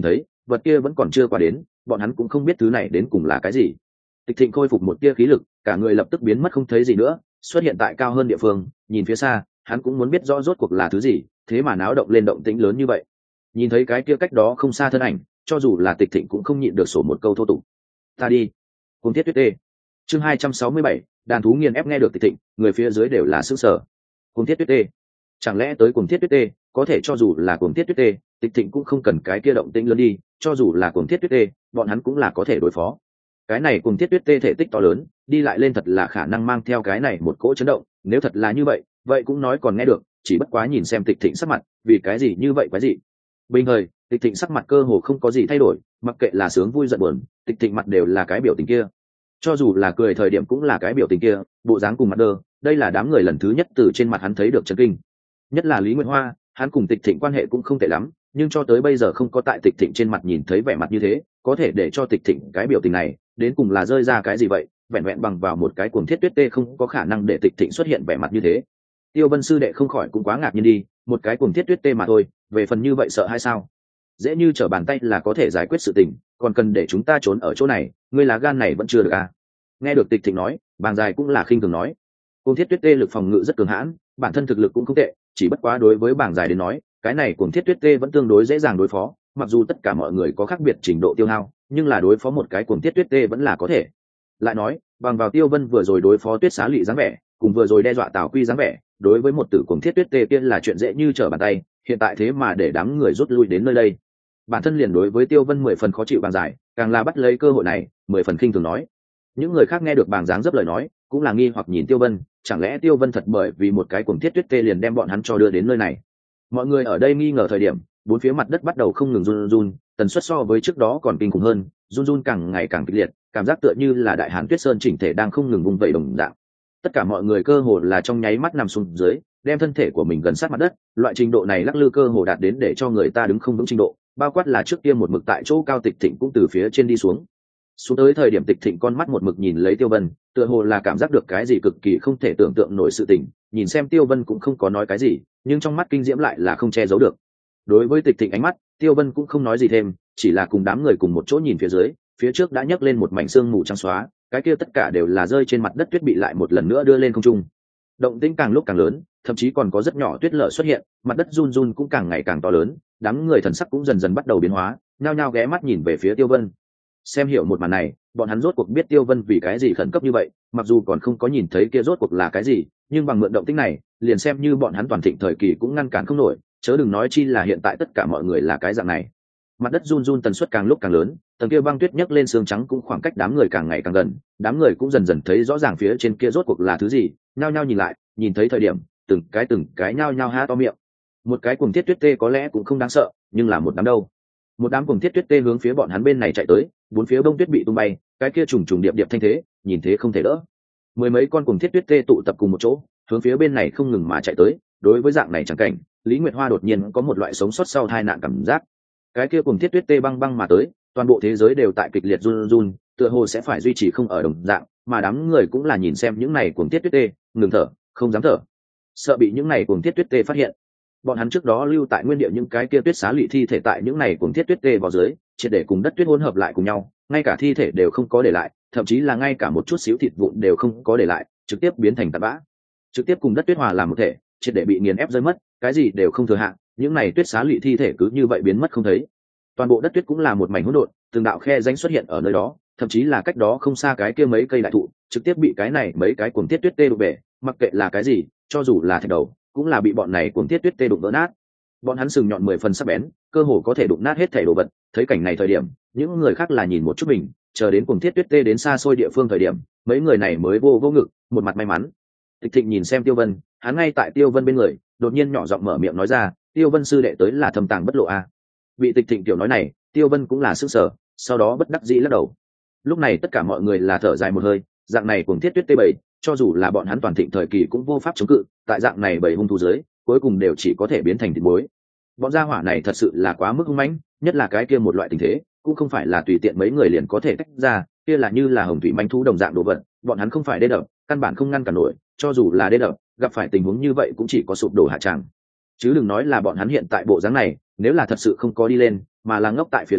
vật kia vẫn còn chưa qua đến, bọn hắn cũng không biết thứ này đến cùng là cái gì. Tịch Thịnh khôi phục một tia khí lực, cả người lập tức biến mất không thấy gì nữa, xuất hiện tại cao hơn địa phương, nhìn phía xa, hắn cũng muốn biết rõ rốt cuộc là thứ gì, thế mà náo động lên động tĩnh lớn như vậy. Nhìn thấy cái kia cách đó không xa thân ảnh, cho dù là Tịch Thịnh cũng không nhịn được sổ một câu thô tục. Ta đi. Cuồng Thiết Tuyết Tê. Chương hai trăm sáu mươi bảy, đàn thú nghiền ép. Nghe được Tịch Thịnh, người phía dưới đều là sửng sở. Cuồng Thiết Tuyết Tê. Chẳng lẽ tới Cuồng Thiết Tuyết Tê, có thể cho dù là Cuồng Thiết Tuyết Tê, Tịch Thịnh cũng không cần cái kia động tĩnh lớn đi, cho dù là Cuồng Thiết Tuyết Tê, bọn hắn cũng là có thể đối phó. Cái này Cuồng Thiết Tuyết Tê thể tích to lớn, đi lại lên thật là khả năng mang theo cái này một cỗ chấn động, nếu thật là như vậy, vậy cũng nói còn nghe được, chỉ bất quá nhìn xem Tịch Thịnh sắc mặt, vì cái gì như vậy quái gì. Bình thời, Tịch Thịnh sắc mặt cơ hồ không có gì thay đổi, mặc kệ là sướng vui giận buồn, Tịch Thịnh mặt đều là cái biểu tình kia. Cho dù là cười thời điểm cũng là cái biểu tình kia, bộ dáng cùng mặt đơ, đây là đám người lần thứ nhất từ trên mặt hắn thấy được chấn kinh. Nhất là Lý Nguyệt Hoa, hắn cùng Tịch Thịnh quan hệ cũng không tệ lắm, nhưng cho tới bây giờ không có tại Tịch Thịnh trên mặt nhìn thấy vẻ mặt như thế, có thể để cho Tịch Thịnh cái biểu tình này, đến cùng là rơi ra cái gì vậy, vẹn vẹn bằng vào một cái Cuồng Thiết Tuyết Tê không có khả năng để Tịch Thịnh xuất hiện vẻ mặt như thế. Tiêu Vân sư đệ không khỏi cũng quá ngạc nhiên đi, một cái Cuồng Thiết Tuyết Tê mà thôi, về phần như vậy sợ hay sao? Dễ như trở bàn tay là có thể giải quyết sự tình, còn cần để chúng ta trốn ở chỗ này, ngươi lá gan này vẫn chưa được à? Nghe được Tịch Thịnh nói, Bàng Dài cũng là khinh thường nói, Cuồng Thiết Tuyết Tê lực phòng ngự rất cường hãn, bản thân thực lực cũng không tệ, chỉ bất quá đối với Bàng Dài đến nói, cái này Cuồng Thiết Tuyết Tê vẫn tương đối dễ dàng đối phó, mặc dù tất cả mọi người có khác biệt trình độ tiêu hao, nhưng là đối phó một cái Cuồng Thiết Tuyết Tê vẫn là có thể. Lại nói, bằng vào Tiêu Vân vừa rồi đối phó Tuyết Xá Lị dáng vẻ, cùng vừa rồi đe dọa Tào Quy dáng vẻ, đối với một tử Cuồng Thiết Tuyết Tê kia là chuyện dễ như trở bàn tay, hiện tại thế mà để đám người rút lui đến nơi đây. Bản thân liền đối với Tiêu Vân mười phần khó chịu Bàng Dài, càng là bắt lấy cơ hội này, mười phần khinh thường nói. Những người khác nghe được Bàng dáng dấp lời nói, cũng là nghi hoặc nhìn Tiêu Vân, chẳng lẽ Tiêu Vân thật bởi vì một cái Cuồng Thiết Tuyết Tê liền đem bọn hắn cho đưa đến nơi này. Mọi người ở đây nghi ngờ thời điểm, bốn phía mặt đất bắt đầu không ngừng run run, tần suất so với trước đó còn kinh khủng hơn, run run càng ngày càng kịch liệt, cảm giác tựa như là đại hàn tuyết sơn chỉnh thể đang không ngừng vung vẩy đồng dạng. Tất cả mọi người cơ hồ là trong nháy mắt nằm xuống dưới, đem thân thể của mình gần sát mặt đất, loại trình độ này lắc lư cơ hồ đạt đến để cho người ta đứng không vững trình độ, bao quát là trước kia một mực tại chỗ cao Tịch Thịnh cũng từ phía trên đi xuống. Xuống tới thời điểm Tịch Thịnh con mắt một mực nhìn lấy Tiêu Vân, tựa hồ là cảm giác được cái gì cực kỳ không thể tưởng tượng nổi sự tình, nhìn xem Tiêu Vân cũng không có nói cái gì, nhưng trong mắt kinh diễm lại là không che giấu được. Đối với Tịch Thịnh ánh mắt, Tiêu Vân cũng không nói gì thêm, chỉ là cùng đám người cùng một chỗ nhìn phía dưới, phía trước đã nhấc lên một mảnh sương mù trắng xóa, cái kia tất cả đều là rơi trên mặt đất tuyết bị lại một lần nữa đưa lên không trung. Động tĩnh càng lúc càng lớn, thậm chí còn có rất nhỏ tuyết lở xuất hiện, mặt đất run run cũng càng ngày càng to lớn, đám người thần sắc cũng dần dần bắt đầu biến hóa, nhao nhao ghé mắt nhìn về phía Tiêu Vân. Xem hiểu một màn này, bọn hắn rốt cuộc biết Tiêu Vân vì cái gì khẩn cấp như vậy, mặc dù còn không có nhìn thấy kia rốt cuộc là cái gì, nhưng bằng mượn động tĩnh này, liền xem như bọn hắn toàn thịnh thời kỳ cũng ngăn cản không nổi, chớ đừng nói chi là hiện tại tất cả mọi người là cái dạng này. Mặt đất run run tần suất càng lúc càng lớn, tầng kia băng tuyết nhấc lên sương trắng cũng khoảng cách đám người càng ngày càng gần, đám người cũng dần dần thấy rõ ràng phía trên kia rốt cuộc là thứ gì, nhao nhao nhìn lại, nhìn thấy thời điểm, từng cái từng cái nhao nhao há to miệng. Một cái Cuồng Thiết Tuyết Tê có lẽ cũng không đáng sợ, nhưng là một đám đâu. Một đám Cuồng Thiết Tuyết Tê hướng phía bọn hắn bên này chạy tới, bốn phía bông tuyết bị tung bay, cái kia trùng trùng điệp điệp thanh thế, nhìn thế không thể đỡ. Mười mấy con Cuồng Thiết Tuyết Tê tụ tập cùng một chỗ, hướng phía bên này không ngừng mà chạy tới, đối với dạng này chẳng cảnh, Lý Nguyệt Hoa đột nhiên có một loại sống sót sau tai nạn cảm giác. Cái kia Cuồng Thiết Tuyết Tê băng băng mà tới, toàn bộ thế giới đều tại kịch liệt run run, tựa hồ sẽ phải duy trì không ở đồng dạng, mà đám người cũng là nhìn xem những này Cuồng Thiết Tuyết Tê, ngừng thở, không dám thở, sợ bị những này Cuồng Thiết Tuyết Tê phát hiện. Bọn hắn trước đó lưu tại nguyên địa những cái kia tuyết xá lị thi thể tại những này Cuồng Thiết Tuyết Tê vào dưới, triệt để cùng đất tuyết hỗn hợp lại cùng nhau, ngay cả thi thể đều không có để lại, thậm chí là ngay cả một chút xíu thịt vụn đều không có để lại, trực tiếp biến thành tạt bã, trực tiếp cùng đất tuyết hòa làm một thể, triệt để bị nghiền ép rơi mất, cái gì đều không thừa hạn, những này tuyết xá lị thi thể cứ như vậy biến mất không thấy. Toàn bộ đất tuyết cũng là một mảnh hỗn độn, từng đạo khe rãnh xuất hiện ở nơi đó, thậm chí là cách đó không xa cái kia mấy cây đại thụ, trực tiếp bị cái này mấy cái Cuồng Thiết Tuyết Tê đụng bể, mặc kệ là cái gì, cho dù là thạch đầu, cũng là bị bọn này Cuồng Thiết Tuyết Tê đụng vỡ nát. Bọn hắn sừng nhọn mười phần sắc bén, cơ hồ có thể đụng nát hết thảy đồ vật. Thấy cảnh này thời điểm, những người khác là nhìn một chút mình, chờ đến Cuồng Thiết Tuyết Tê đến xa xôi địa phương thời điểm, mấy người này mới vô vô ngực, một mặt may mắn. Tịch Thịnh nhìn xem Tiêu Vân, hắn ngay tại Tiêu Vân bên người, đột nhiên nhỏ giọng mở miệng nói ra, Tiêu Vân sư đệ tới là thâm tàng bất lộ a. Bị Tịch Thịnh tiểu nói này, Tiêu Vân cũng là sững sờ, sau đó bất đắc dĩ lắc đầu. Lúc này tất cả mọi người là thở dài một hơi, dạng này Cuồng Thiết Tuyết Tê bảy, cho dù là bọn hắn toàn thịnh thời kỳ cũng vô pháp chống cự, tại dạng này bảy hung thú dưới, cuối cùng đều chỉ có thể biến thành thịt muối. Bọn gia hỏa này thật sự là quá mức hung mãnh, nhất là cái kia một loại tình thế, cũng không phải là tùy tiện mấy người liền có thể tách ra, kia là như là hồng thủy manh thú đồng dạng đồ vật, bọn hắn không phải đê đập, căn bản không ngăn cản nổi, cho dù là đê đập, gặp phải tình huống như vậy cũng chỉ có sụp đổ hạ tràng. Chứ đừng nói là bọn hắn hiện tại bộ dáng này, nếu là thật sự không có đi lên, mà là ngốc tại phía dưới,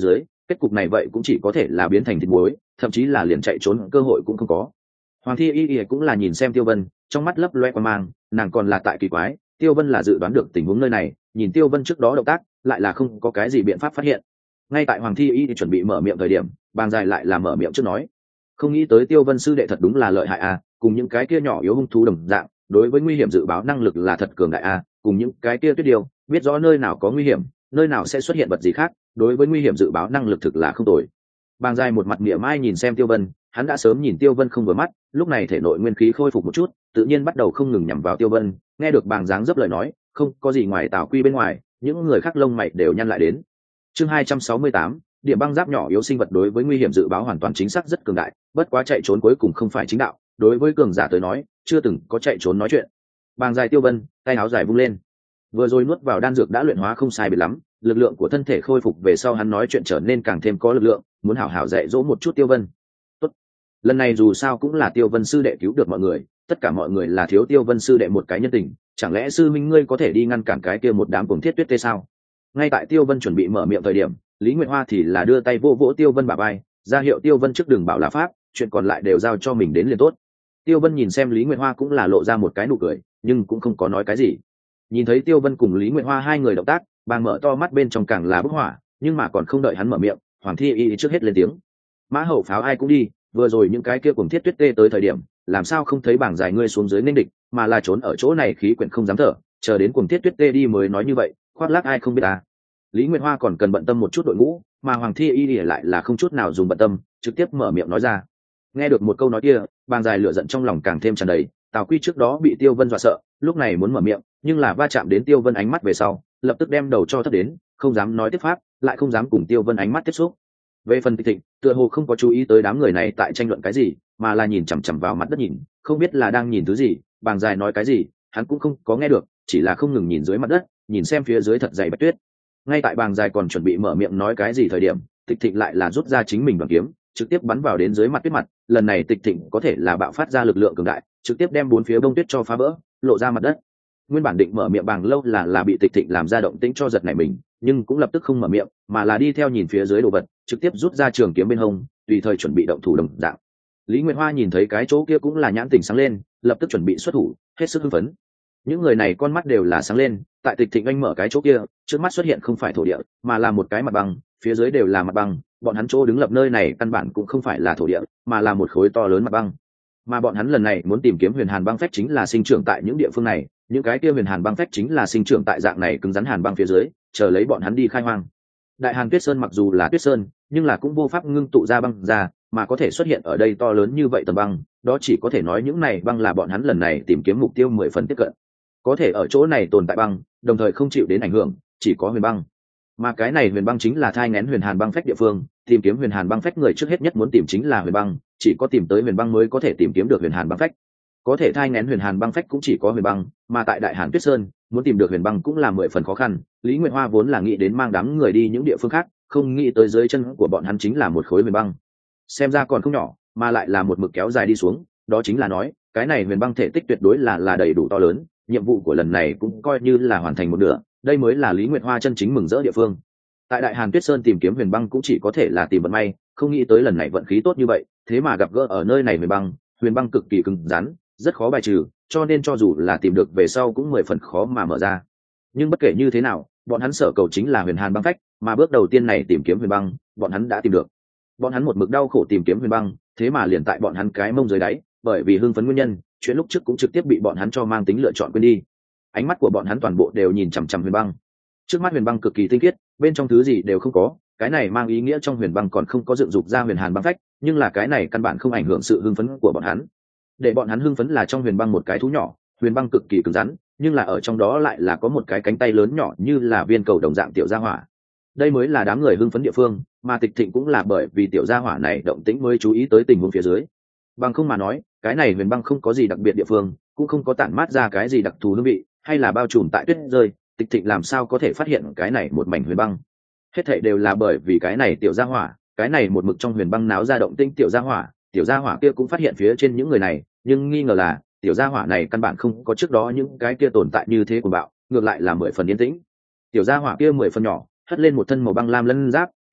kết cục này vậy cũng chỉ có thể là biến thành thịt muối, thậm chí là liền chạy trốn cơ hội cũng không có. Hoàng Thi Y Y cũng là nhìn xem Tiêu Vân, trong mắt lấp loe qua mang, nàng còn là tại kỳ quái, Tiêu Vân là dự đoán được tình huống nơi này, nhìn Tiêu Vân trước đó động tác, lại là không có cái gì biện pháp phát hiện. Ngay tại Hoàng Thi Y chuẩn bị mở miệng thời điểm, Bàng Dài lại là mở miệng trước nói, không nghĩ tới Tiêu Vân sư đệ thật đúng là lợi hại à, cùng những cái kia nhỏ yếu hung thú đồng dạng, đối với nguy hiểm dự báo năng lực là thật cường đại à, cùng những cái kia tuyết điều, biết rõ nơi nào có nguy hiểm, nơi nào sẽ xuất hiện vật gì khác, đối với nguy hiểm dự báo năng lực thực là không tồi. Bàng Dài một mặt mỉa mai nhìn xem Tiêu Vân, hắn đã sớm nhìn Tiêu Vân không vừa mắt, lúc này thể nội nguyên khí khôi phục một chút, tự nhiên bắt đầu không ngừng nhắm vào Tiêu Vân. Nghe được Bàng dáng dấp lời nói, không có gì ngoài Tào Quy bên ngoài, những người khác lông mày đều nhăn lại đến. Chương hai trăm sáu mươi tám, điểm băng giáp nhỏ yếu sinh vật đối với nguy hiểm dự báo hoàn toàn chính xác rất cường đại, bất quá chạy trốn cuối cùng không phải chính đạo, đối với cường giả tới nói, chưa từng có chạy trốn nói chuyện. Bàng Dài Tiêu Vân, tay áo dài vung lên. Vừa rồi nuốt vào đan dược đã luyện hóa không sai biệt lắm, lực lượng của thân thể khôi phục về sau hắn nói chuyện trở nên càng thêm có lực lượng, muốn hảo hảo dạy dỗ một chút Tiêu Vân. Tốt. Lần này dù sao cũng là Tiêu Vân sư đệ cứu được mọi người, tất cả mọi người là thiếu Tiêu Vân sư đệ một cái nhân tình, chẳng lẽ sư minh ngươi có thể đi ngăn cản cái kia một đám cuồng thiết tuyết tê sao? Ngay tại Tiêu Vân chuẩn bị mở miệng thời điểm, Lý Nguyệt Hoa thì là đưa tay vỗ vỗ Tiêu Vân bả vai, ra hiệu Tiêu Vân trước đường bảo là pháp, chuyện còn lại đều giao cho mình đến liền tốt. Tiêu Vân nhìn xem Lý Nguyệt Hoa cũng là lộ ra một cái nụ cười, nhưng cũng không có nói cái gì. Nhìn thấy Tiêu Vân cùng Lý Nguyệt Hoa hai người động tác, Bàng mở to mắt bên trong càng là bức hỏa, nhưng mà còn không đợi hắn mở miệng, Hoàng Thi Y trước hết lên tiếng. Mã hậu pháo ai cũng đi, vừa rồi những cái kia cùng thiết tuyết tê tới thời điểm, làm sao không thấy Bàng Dài ngươi xuống dưới nên địch, mà là trốn ở chỗ này khí quyển không dám thở, chờ đến cùng thiết tuyết tê đi mới nói như vậy, khoác lác ai không biết à. Lý Nguyệt Hoa còn cần bận tâm một chút đội ngũ, mà Hoàng Thi Y lại là không chút nào dùng bận tâm, trực tiếp mở miệng nói ra. Nghe được một câu nói kia, Bàng Dài lửa giận trong lòng càng thêm tràn đầy. Tào Quy trước đó bị Tiêu Vân dọa sợ, lúc này muốn mở miệng, nhưng là va chạm đến Tiêu Vân ánh mắt về sau, lập tức đem đầu cho thấp đến, không dám nói tiếp pháp, lại không dám cùng Tiêu Vân ánh mắt tiếp xúc. Về phần Tịch Thịnh, tựa hồ không có chú ý tới đám người này tại tranh luận cái gì, mà là nhìn chằm chằm vào mặt đất nhìn, không biết là đang nhìn thứ gì. Bàng Dài nói cái gì, hắn cũng không có nghe được, chỉ là không ngừng nhìn dưới mặt đất, nhìn xem phía dưới thật dày bạch tuyết. Ngay tại Bàng Dài còn chuẩn bị mở miệng nói cái gì thời điểm, Tịch Thịnh lại là rút ra chính mình bằng kiếm, trực tiếp bắn vào đến dưới mặt tuyết mặt. Lần này Tịch Thịnh có thể là bạo phát ra lực lượng cường đại, trực tiếp đem bốn phía bông tuyết cho phá vỡ, lộ ra mặt đất. Nguyên bản định mở miệng Bàng Lâu là là bị Tịch Thịnh làm ra động tĩnh cho giật nảy mình, nhưng cũng lập tức không mở miệng, mà là đi theo nhìn phía dưới đồ vật, trực tiếp rút ra trường kiếm bên hông, tùy thời chuẩn bị động thủ đồng dạng. Lý Nguyệt Hoa nhìn thấy cái chỗ kia cũng là nhãn tỉnh sáng lên, lập tức chuẩn bị xuất thủ, hết sức hưng phấn. Những người này con mắt đều là sáng lên, tại Tịch Thịnh anh mở cái chỗ kia, trước mắt xuất hiện không phải thổ địa, mà là một cái mặt băng, phía dưới đều là mặt băng, bọn hắn chỗ đứng lập nơi này căn bản cũng không phải là thổ địa, mà là một khối to lớn mặt băng. Mà bọn hắn lần này muốn tìm kiếm huyền hàn băng phách chính là sinh trưởng tại những địa phương này, những cái kia huyền hàn băng phách chính là sinh trưởng tại dạng này cứng rắn hàn băng phía dưới, chờ lấy bọn hắn đi khai hoang. Đại Hàn Tuyết Sơn mặc dù là tuyết sơn, nhưng là cũng vô pháp ngưng tụ ra băng ra, mà có thể xuất hiện ở đây to lớn như vậy tầng băng, đó chỉ có thể nói những này băng là bọn hắn lần này tìm kiếm mục tiêu mười phần tiếp cận. Có thể ở chỗ này tồn tại băng, đồng thời không chịu đến ảnh hưởng, chỉ có huyền băng. Mà cái này huyền băng chính là thai nghén huyền hàn băng phách địa phương, tìm kiếm huyền hàn băng phách người trước hết nhất muốn tìm chính là huyền băng, chỉ có tìm tới huyền băng mới có thể tìm kiếm được huyền hàn băng phách. Có thể thai nghén huyền hàn băng phách cũng chỉ có huyền băng, mà tại Đại Hàn Tuyết Sơn, muốn tìm được huyền băng cũng là mười phần khó khăn. Lý Nguyệt Hoa vốn là nghĩ đến mang đám người đi những địa phương khác, không nghĩ tới dưới chân của bọn hắn chính là một khối huyền băng. Xem ra còn không nhỏ, mà lại là một mực kéo dài đi xuống, đó chính là nói, cái này huyền băng thể tích tuyệt đối là là đầy đủ to lớn, nhiệm vụ của lần này cũng coi như là hoàn thành một nửa, đây mới là Lý Nguyệt Hoa chân chính mừng rỡ địa phương. Tại Đại Hàn Tuyết Sơn tìm kiếm huyền băng cũng chỉ có thể là tìm vận may, không nghĩ tới lần này vận khí tốt như vậy, thế mà gặp gỡ ở nơi này huyền băng, huyền băng cực kỳ cứng rắn, rất khó bài trừ, cho nên cho dù là tìm được về sau cũng mười phần khó mà mở ra. Nhưng bất kể như thế nào, bọn hắn sở cầu chính là huyền hàn băng phách, mà bước đầu tiên này tìm kiếm huyền băng, bọn hắn đã tìm được. Bọn hắn một mực đau khổ tìm kiếm huyền băng, thế mà liền tại bọn hắn cái mông dưới đáy, bởi vì hưng phấn nguyên nhân, chuyện lúc trước cũng trực tiếp bị bọn hắn cho mang tính lựa chọn quên đi. Ánh mắt của bọn hắn toàn bộ đều nhìn chằm chằm huyền băng. Trước mắt huyền băng cực kỳ tinh khiết, bên trong thứ gì đều không có, cái này mang ý nghĩa trong huyền băng còn không có dựng dục ra huyền hàn băng phách, nhưng là cái này căn bản không ảnh hưởng sự hưng phấn của bọn hắn. Để bọn hắn hưng phấn là trong huyền băng một cái thú nhỏ, huyền băng cực kỳ cứng rắn, nhưng là ở trong đó lại là có một cái cánh tay lớn nhỏ như là viên cầu đồng dạng tiểu gia hỏa. Đây mới là đám người hưng phấn địa phương, mà Tịch Thịnh cũng là bởi vì tiểu gia hỏa này động tĩnh mới chú ý tới tình huống phía dưới. Bằng không mà nói, cái này huyền băng không có gì đặc biệt địa phương, cũng không có tản mát ra cái gì đặc thù hương vị, hay là bao trùm tại tuyết rơi, Tịch Thịnh làm sao có thể phát hiện cái này một mảnh huyền băng. Hết thảy đều là bởi vì cái này tiểu gia hỏa, cái này một mực trong huyền băng náo ra động tĩnh tiểu gia hỏa, tiểu gia hỏa kia cũng phát hiện phía trên những người này, nhưng nghi ngờ là tiểu gia hỏa này căn bản không có trước đó những cái kia tồn tại như thế của bạo, ngược lại là mười phần yên tĩnh. Tiểu gia hỏa kia mười phần nhỏ, hất lên một thân màu băng lam lân giáp,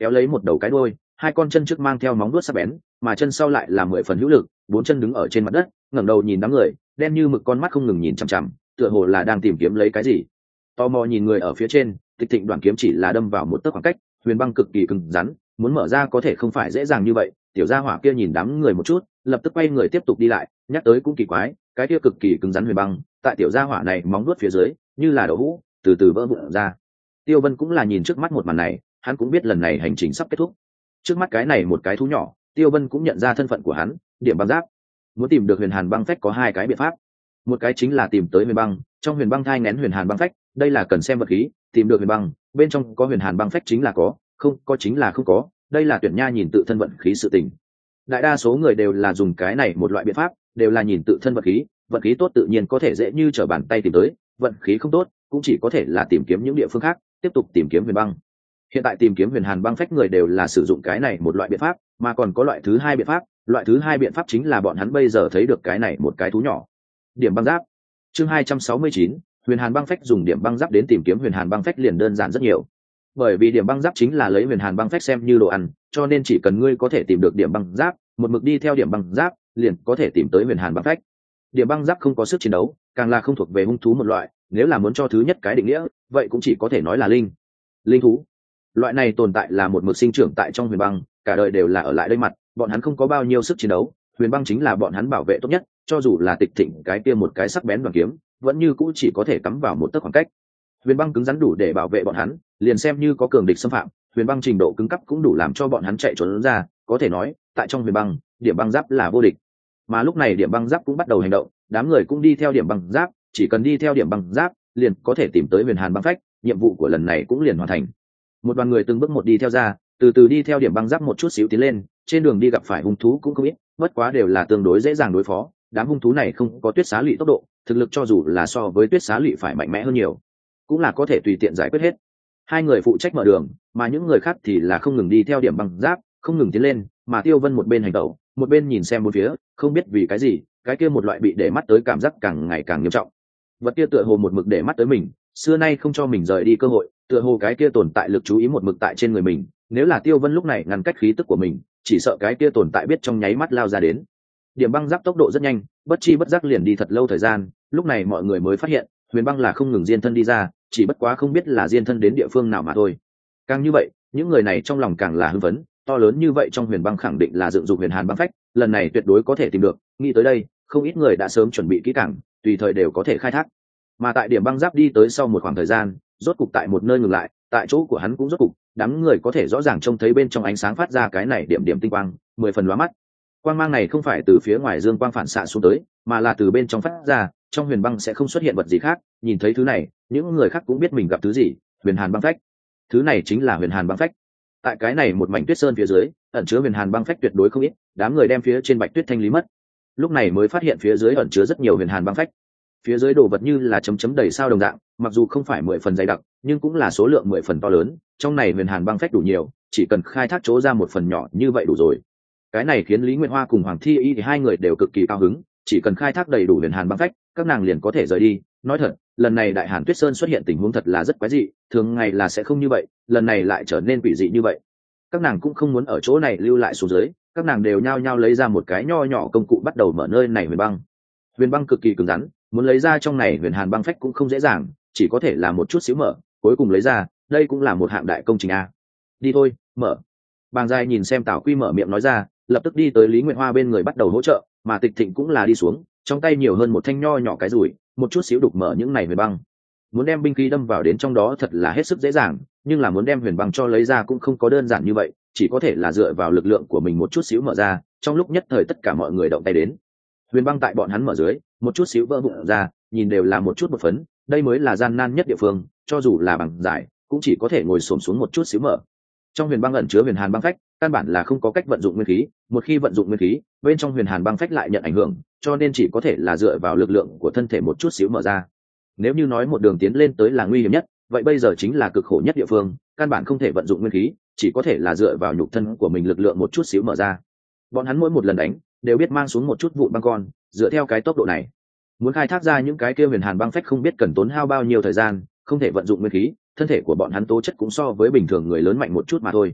kéo lấy một đầu cái đuôi, hai con chân trước mang theo móng vuốt sắc bén, mà chân sau lại là mười phần hữu lực, bốn chân đứng ở trên mặt đất, ngẩng đầu nhìn đám người, đen như mực con mắt không ngừng nhìn chằm chằm, tựa hồ là đang tìm kiếm lấy cái gì. Tò mò nhìn người ở phía trên, Tịch Thịnh đoàn kiếm chỉ là đâm vào một tấc khoảng cách, huyền băng cực kỳ cứng rắn, muốn mở ra có thể không phải dễ dàng như vậy. Tiểu gia hỏa kia nhìn đám người một chút, lập tức quay người tiếp tục đi lại, nhắc tới cũng kỳ quái, cái kia cực kỳ cứng rắn huyền băng, tại tiểu gia hỏa này móng vuốt phía dưới, như là đậu hũ, từ từ vỡ vụn ra. Tiêu Vân cũng là nhìn trước mắt một màn này, hắn cũng biết lần này hành trình sắp kết thúc. Trước mắt cái này một cái thú nhỏ, Tiêu Vân cũng nhận ra thân phận của hắn, Điểm Băng Giáp. Muốn tìm được huyền hàn băng phách có hai cái biện pháp. Một cái chính là tìm tới huyền băng, trong huyền băng thai nén huyền hàn băng phách, đây là cần xem vật khí, tìm được huyền băng, bên trong có huyền hàn băng phách chính là có, không có chính là không có, đây là tuyển nha nhìn tự thân vận khí sự tình. Đại đa số người đều là dùng cái này một loại biện pháp, đều là nhìn tự thân vận khí, vận khí tốt tự nhiên có thể dễ như trở bàn tay tìm tới, vận khí không tốt cũng chỉ có thể là tìm kiếm những địa phương khác, tiếp tục tìm kiếm huyền băng. Hiện tại tìm kiếm huyền hàn băng phách người đều là sử dụng cái này một loại biện pháp, mà còn có loại thứ hai biện pháp, loại thứ hai biện pháp chính là bọn hắn bây giờ thấy được cái này một cái thú nhỏ. Điểm băng giáp. Chương hai trăm sáu mươi chín, huyền hàn băng phách dùng điểm băng giáp đến tìm kiếm huyền hàn băng phách liền đơn giản rất nhiều. Bởi vì điểm băng giáp chính là lấy huyền hàn băng phách xem như đồ ăn, cho nên chỉ cần ngươi có thể tìm được điểm băng giáp, một mực đi theo điểm băng giáp, liền có thể tìm tới huyền hàn băng phách. Điểm băng giáp không có sức chiến đấu, càng là không thuộc về hung thú một loại, nếu là muốn cho thứ nhất cái định nghĩa, vậy cũng chỉ có thể nói là linh. Linh thú. Loại này tồn tại là một mực sinh trưởng tại trong huyền băng, cả đời đều là ở lại đây mặt, bọn hắn không có bao nhiêu sức chiến đấu, huyền băng chính là bọn hắn bảo vệ tốt nhất, cho dù là Tịch Thịnh cái kia một cái sắc bén đoàn kiếm, vẫn như cũ chỉ có thể cắm vào một tấc khoảng cách. Huyền băng cứng rắn đủ để bảo vệ bọn hắn, liền xem như có cường địch xâm phạm, huyền băng trình độ cứng cấp cũng đủ làm cho bọn hắn chạy trốn ra, có thể nói, tại trong huyền băng, điểm băng giáp là vô địch. Mà lúc này điểm băng giáp cũng bắt đầu hành động, đám người cũng đi theo điểm băng giáp, chỉ cần đi theo điểm băng giáp, liền có thể tìm tới huyền hàn băng phách, nhiệm vụ của lần này cũng liền hoàn thành. Một đoàn người từng bước một đi theo ra, từ từ đi theo điểm băng giáp một chút xíu tiến lên, trên đường đi gặp phải hung thú cũng không ít, bất quá đều là tương đối dễ dàng đối phó, đám hung thú này không có Tuyết Xá Lụy tốc độ, thực lực cho dù là so với Tuyết Xá Lụy phải mạnh mẽ hơn nhiều, cũng là có thể tùy tiện giải quyết hết. Hai người phụ trách mở đường, mà những người khác thì là không ngừng đi theo điểm băng giáp, không ngừng tiến lên, mà Tiêu Vân một bên hành động, một bên nhìn xem bốn phía, không biết vì cái gì, cái kia một loại bị để mắt tới cảm giác càng ngày càng nghiêm trọng. Vật kia tựa hồ một mực để mắt tới mình, xưa nay không cho mình rời đi cơ hội, tựa hồ cái kia tồn tại lực chú ý một mực tại trên người mình, nếu là Tiêu Vân lúc này ngăn cách khí tức của mình, chỉ sợ cái kia tồn tại biết trong nháy mắt lao ra đến. Điểm băng giáp tốc độ rất nhanh, bất chi bất giác liền đi thật lâu thời gian, lúc này mọi người mới phát hiện, huyền băng là không ngừng diên thân đi ra, chỉ bất quá không biết là diên thân đến địa phương nào mà thôi. Càng như vậy, những người này trong lòng càng là hưng phấn, to lớn như vậy trong huyền băng khẳng định là dựng dục huyền hàn băng phách, lần này tuyệt đối có thể tìm được, nghĩ tới đây, không ít người đã sớm chuẩn bị kỹ càng, tùy thời đều có thể khai thác. Mà tại điểm băng giáp đi tới sau một khoảng thời gian, rốt cục tại một nơi ngừng lại, tại chỗ của hắn cũng rốt cục, đám người có thể rõ ràng trông thấy bên trong ánh sáng phát ra cái này điểm điểm tinh quang, mười phần lóa mắt. Quang mang này không phải từ phía ngoài dương quang phản xạ xuống tới, mà là từ bên trong phát ra, trong huyền băng sẽ không xuất hiện vật gì khác, nhìn thấy thứ này, những người khác cũng biết mình gặp thứ gì, huyền hàn băng phách. Thứ này chính là huyền hàn băng phách. Tại cái này một mảnh tuyết sơn phía dưới, ẩn chứa huyền hàn băng phách tuyệt đối không ít, đám người đem phía trên bạch tuyết thanh lý mất. Lúc này mới phát hiện phía dưới ẩn chứa rất nhiều huyền hàn băng phách. Phía dưới đồ vật như là chấm chấm đầy sao đồng dạng, mặc dù không phải mười phần dày đặc, nhưng cũng là số lượng mười phần to lớn, trong này huyền hàn băng phách đủ nhiều, chỉ cần khai thác chỗ ra một phần nhỏ như vậy đủ rồi. Cái này khiến Lý Nguyệt Hoa cùng Hoàng Thi Y thì hai người đều cực kỳ cao hứng, chỉ cần khai thác đầy đủ huyền hàn băng phách, các nàng liền có thể rời đi. Nói thật, lần này Đại Hàn Tuyết Sơn xuất hiện tình huống thật là rất quái dị, thường ngày là sẽ không như vậy, lần này lại trở nên quỷ dị như vậy. Các nàng cũng không muốn ở chỗ này lưu lại xuống dưới, các nàng đều nhao nhao lấy ra một cái nho nhỏ công cụ bắt đầu mở nơi này huyền băng. Huyền băng cực kỳ cứng rắn, muốn lấy ra trong này huyền hàn băng phách cũng không dễ dàng, chỉ có thể là một chút xíu mở, cuối cùng lấy ra, đây cũng là một hạng đại công trình a. Đi thôi, mở. Bàng Giai nhìn xem Tào Quy mở miệng nói ra, lập tức đi tới Lý Nguyệt Hoa bên người bắt đầu hỗ trợ, mà Tịch Thịnh cũng là đi xuống, trong tay nhiều hơn một thanh nho nhỏ cái rủi, một chút xíu đục mở những này huyền băng. Muốn đem binh khí đâm vào đến trong đó thật là hết sức dễ dàng, nhưng là muốn đem huyền băng cho lấy ra cũng không có đơn giản như vậy, chỉ có thể là dựa vào lực lượng của mình một chút xíu mở ra, trong lúc nhất thời tất cả mọi người động tay đến. Huyền băng tại bọn hắn mở dưới, một chút xíu vỡ vụn ra, nhìn đều là một chút một phấn, đây mới là gian nan nhất địa phương, cho dù là bằng giải, cũng chỉ có thể ngồi xổm xuống một chút xíu mở. Trong huyền băng ẩn chứa huyền hàn băng phách, căn bản là không có cách vận dụng nguyên khí, một khi vận dụng nguyên khí, bên trong huyền hàn băng phách lại nhận ảnh hưởng, cho nên chỉ có thể là dựa vào lực lượng của thân thể một chút xíu mở ra. Nếu như nói một đường tiến lên tới là nguy hiểm nhất, vậy bây giờ chính là cực khổ nhất địa phương, căn bản không thể vận dụng nguyên khí, chỉ có thể là dựa vào nhục thân của mình lực lượng một chút xíu mở ra. Bọn hắn mỗi một lần đánh, đều biết mang xuống một chút vụn băng con, dựa theo cái tốc độ này, muốn khai thác ra những cái kia huyền hàn băng phách không biết cần tốn hao bao nhiêu thời gian, không thể vận dụng nguyên khí, thân thể của bọn hắn tố chất cũng so với bình thường người lớn mạnh một chút mà thôi.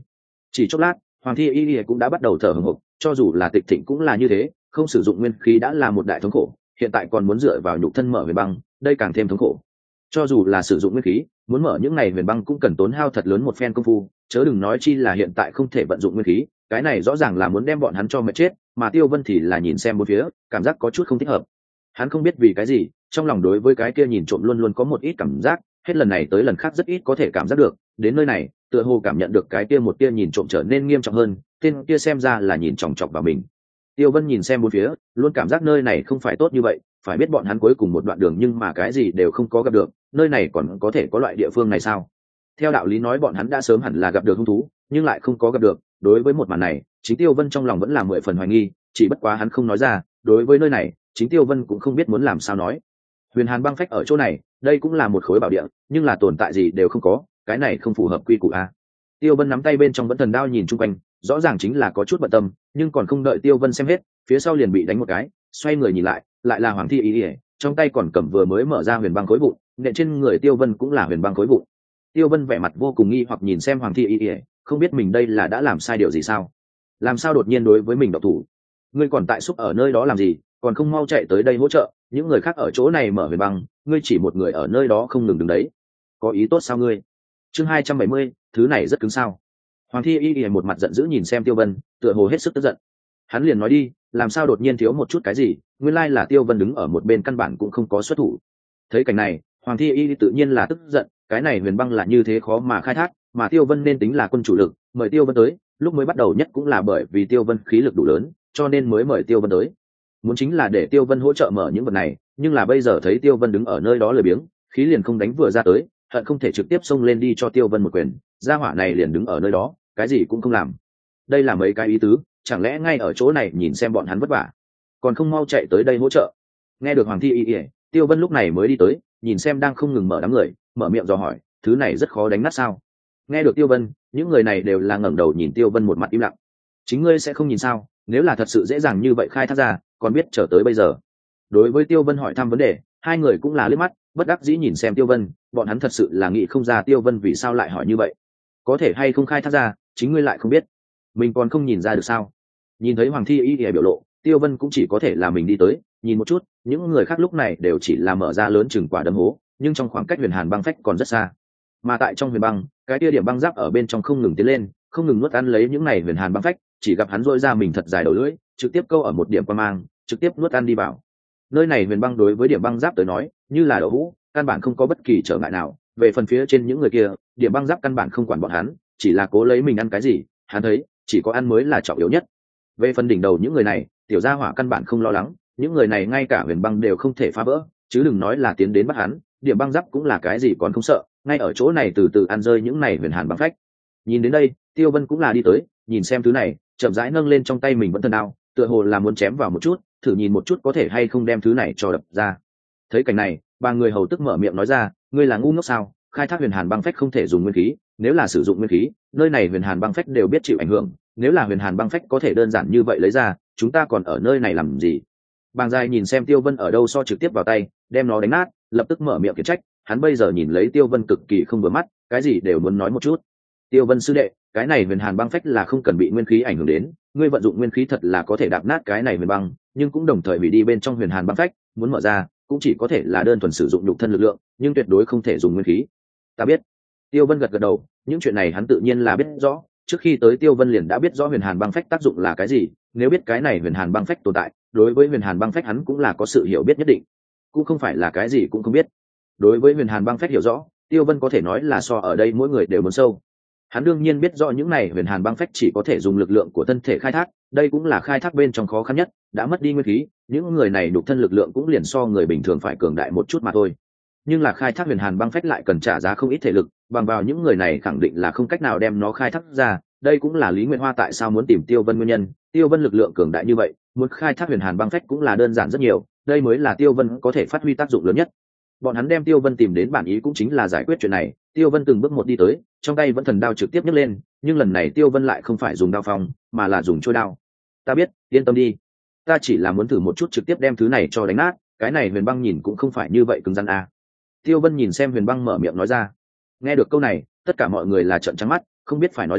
Chỉ chốc lát, Hoàng Thi Y Y cũng đã bắt đầu thở hổn hộc, cho dù là Tịch Thịnh cũng là như thế, không sử dụng nguyên khí đã là một đại thống khổ, hiện tại còn muốn dựa vào nhục thân mở huyền băng, đây càng thêm thống khổ. Cho dù là sử dụng nguyên khí, muốn mở những này huyền băng cũng cần tốn hao thật lớn một phen công phu, chớ đừng nói chi là hiện tại không thể vận dụng nguyên khí, cái này rõ ràng là muốn đem bọn hắn cho mệt chết, mà Tiêu Vân thì là nhìn xem bốn phía, cảm giác có chút không thích hợp. Hắn không biết vì cái gì, trong lòng đối với cái kia nhìn trộm luôn luôn có một ít cảm giác, hết lần này tới lần khác rất ít có thể cảm giác được, đến nơi này, tựa hồ cảm nhận được cái kia một tia nhìn trộm trở nên nghiêm trọng hơn, tên kia xem ra là nhìn chòng chọc vào mình. Tiêu Vân nhìn xem bốn phía, luôn cảm giác nơi này không phải tốt như vậy, phải biết bọn hắn cuối cùng một đoạn đường nhưng mà cái gì đều không có gặp được, nơi này còn có thể có loại địa phương này sao? Theo đạo lý nói bọn hắn đã sớm hẳn là gặp được hung thú, nhưng lại không có gặp được, đối với một màn này, chính Tiêu Vân trong lòng vẫn là mười phần hoài nghi, chỉ bất quá hắn không nói ra, đối với nơi này, chính Tiêu Vân cũng không biết muốn làm sao nói. Huyền Hàn băng phách ở chỗ này, đây cũng là một khối bảo địa, nhưng là tồn tại gì đều không có, cái này không phù hợp quy củ a. Tiêu Vân nắm tay bên trong vẫn thần đao nhìn chung quanh, rõ ràng chính là có chút bận tâm, nhưng còn không đợi Tiêu Vân xem hết, phía sau liền bị đánh một cái, xoay người nhìn lại, lại là Hoàng Thi Y, trong tay còn cầm vừa mới mở ra huyền băng khối vụn, nện trên người Tiêu Vân cũng là huyền băng khối vụn. Tiêu Vân vẻ mặt vô cùng nghi hoặc nhìn xem Hoàng Thi Y, không biết mình đây là đã làm sai điều gì sao? Làm sao đột nhiên đối với mình độc thủ? Ngươi còn tại xúc ở nơi đó làm gì, còn không mau chạy tới đây hỗ trợ, những người khác ở chỗ này mở huyền băng, ngươi chỉ một người ở nơi đó không ngừng đứng đấy. Có ý tốt sao ngươi? Chương hai trăm bảy mươi, thứ này rất cứng sao? Hoàng Thi Y một mặt giận dữ nhìn xem Tiêu Vân, tựa hồ hết sức tức giận. Hắn liền nói đi, làm sao đột nhiên thiếu một chút cái gì, nguyên lai là Tiêu Vân đứng ở một bên căn bản cũng không có xuất thủ. Thấy cảnh này, Hoàng Thi Y tự nhiên là tức giận, cái này huyền băng là như thế khó mà khai thác, mà Tiêu Vân nên tính là quân chủ lực, mời Tiêu Vân tới, lúc mới bắt đầu nhất cũng là bởi vì Tiêu Vân khí lực đủ lớn, cho nên mới mời Tiêu Vân tới. Muốn chính là để Tiêu Vân hỗ trợ mở những vật này, nhưng là bây giờ thấy Tiêu Vân đứng ở nơi đó lười biếng, khí liền không đánh vừa ra tới, hận không thể trực tiếp xông lên đi cho Tiêu Vân một quyền, gia hỏa này liền đứng ở nơi đó, cái gì cũng không làm. Đây là mấy cái ý tứ, chẳng lẽ ngay ở chỗ này nhìn xem bọn hắn vất vả, còn không mau chạy tới đây hỗ trợ? Nghe được Hoàng Thi Y, Tiêu Vân lúc này mới đi tới, nhìn xem đang không ngừng mở đám người, mở miệng dò hỏi, thứ này rất khó đánh nát sao? Nghe được Tiêu Vân, những người này đều là ngẩng đầu nhìn Tiêu Vân một mặt im lặng. Chính ngươi sẽ không nhìn sao? Nếu là thật sự dễ dàng như vậy khai thác ra, còn biết trở tới bây giờ. Đối với Tiêu Vân hỏi thăm vấn đề, hai người cũng là liếc mắt, bất đắc dĩ nhìn xem Tiêu Vân, bọn hắn thật sự là nghĩ không ra Tiêu Vân vì sao lại hỏi như vậy. Có thể hay không khai thác ra, chính ngươi lại không biết, mình còn không nhìn ra được sao? Nhìn thấy Hoàng Thi Y Y biểu lộ, Tiêu Vân cũng chỉ có thể là mình đi tới, nhìn một chút, những người khác lúc này đều chỉ là mở ra lớn chừng quả đấm hố, nhưng trong khoảng cách huyền hàn băng phách còn rất xa. Mà tại trong huyền băng, cái tia điểm băng giáp ở bên trong không ngừng tiến lên, không ngừng nuốt ăn lấy những này huyền hàn băng phách, chỉ gặp hắn rỗi ra mình thật dài đầu lưỡi, trực tiếp câu ở một điểm quan mang, trực tiếp nuốt ăn đi vào. Nơi này huyền băng đối với điểm băng giáp tới nói, như là đậu hũ, căn bản không có bất kỳ trở ngại nào. Về phần phía trên những người kia, điểm băng giáp căn bản không quản bọn hắn, chỉ là cố lấy mình ăn cái gì, hắn thấy chỉ có ăn mới là trọng yếu nhất. Về phần đỉnh đầu những người này, tiểu gia hỏa căn bản không lo lắng, những người này ngay cả huyền băng đều không thể phá vỡ, chứ đừng nói là tiến đến bắt hắn. Điểm băng giáp cũng là cái gì còn không sợ, ngay ở chỗ này từ từ ăn rơi những này huyền hàn băng phách. Nhìn đến đây, Tiêu Vân cũng là đi tới, nhìn xem thứ này, chậm rãi nâng lên trong tay mình vẫn thần đao, tựa hồ là muốn chém vào một chút, thử nhìn một chút có thể hay không đem thứ này cho đập ra. Thấy cảnh này, ba người hầu tức mở miệng nói ra, ngươi là ngu ngốc sao? Khai thác huyền hàn băng phách không thể dùng nguyên khí, nếu là sử dụng nguyên khí, nơi này huyền hàn băng phách đều biết chịu ảnh hưởng, nếu là huyền hàn băng phách có thể đơn giản như vậy lấy ra, chúng ta còn ở nơi này làm gì? Bàng Dài nhìn xem Tiêu Vân ở đâu so trực tiếp vào tay, đem nó đánh nát, lập tức mở miệng khiển trách, hắn bây giờ nhìn lấy Tiêu Vân cực kỳ không vừa mắt, cái gì đều muốn nói một chút. Tiêu Vân sư đệ, cái này huyền hàn băng phách là không cần bị nguyên khí ảnh hưởng đến, ngươi vận dụng nguyên khí thật là có thể đạp nát cái này huyền băng, nhưng cũng đồng thời hủy đi bên trong huyền hàn băng phách, muốn mở ra, cũng chỉ có thể là đơn thuần sử dụng nhục thân lực lượng, nhưng tuyệt đối không thể dùng nguyên khí. Ta biết. Tiêu Vân gật gật đầu, những chuyện này hắn tự nhiên là biết rõ, trước khi tới Tiêu Vân liền đã biết rõ huyền hàn băng phách tác dụng là cái gì, nếu biết cái này huyền hàn băng phách tồn tại, đối với huyền hàn băng phách hắn cũng là có sự hiểu biết nhất định, cũng không phải là cái gì cũng không biết. Đối với huyền hàn băng phách hiểu rõ, Tiêu Vân có thể nói là so ở đây mỗi người đều muốn sâu. Hắn đương nhiên biết rõ những này huyền hàn băng phách chỉ có thể dùng lực lượng của thân thể khai thác, đây cũng là khai thác bên trong khó khăn nhất, đã mất đi nguyên khí, những người này đục thân lực lượng cũng liền so người bình thường phải cường đại một chút mà thôi. Nhưng là khai thác huyền hàn băng phách lại cần trả giá không ít thể lực, bằng vào những người này khẳng định là không cách nào đem nó khai thác ra, đây cũng là Lý Nguyệt Hoa tại sao muốn tìm Tiêu Vân nguyên nhân, Tiêu Vân lực lượng cường đại như vậy, muốn khai thác huyền hàn băng phách cũng là đơn giản rất nhiều, đây mới là Tiêu Vân có thể phát huy tác dụng lớn nhất. Bọn hắn đem Tiêu Vân tìm đến bản ý cũng chính là giải quyết chuyện này. Tiêu Vân từng bước một đi tới, trong tay vẫn thần đao trực tiếp nhấc lên, nhưng lần này Tiêu Vân lại không phải dùng đao phong, mà là dùng trôi đao. Ta biết, yên tâm đi, ta chỉ là muốn thử một chút trực tiếp đem thứ này cho đánh nát, cái này huyền băng nhìn cũng không phải như vậy cứng rắn à. Tiêu Vân nhìn xem huyền băng mở miệng nói ra. Nghe được câu này, tất cả mọi người là trợn trắng mắt, không biết phải nói gì,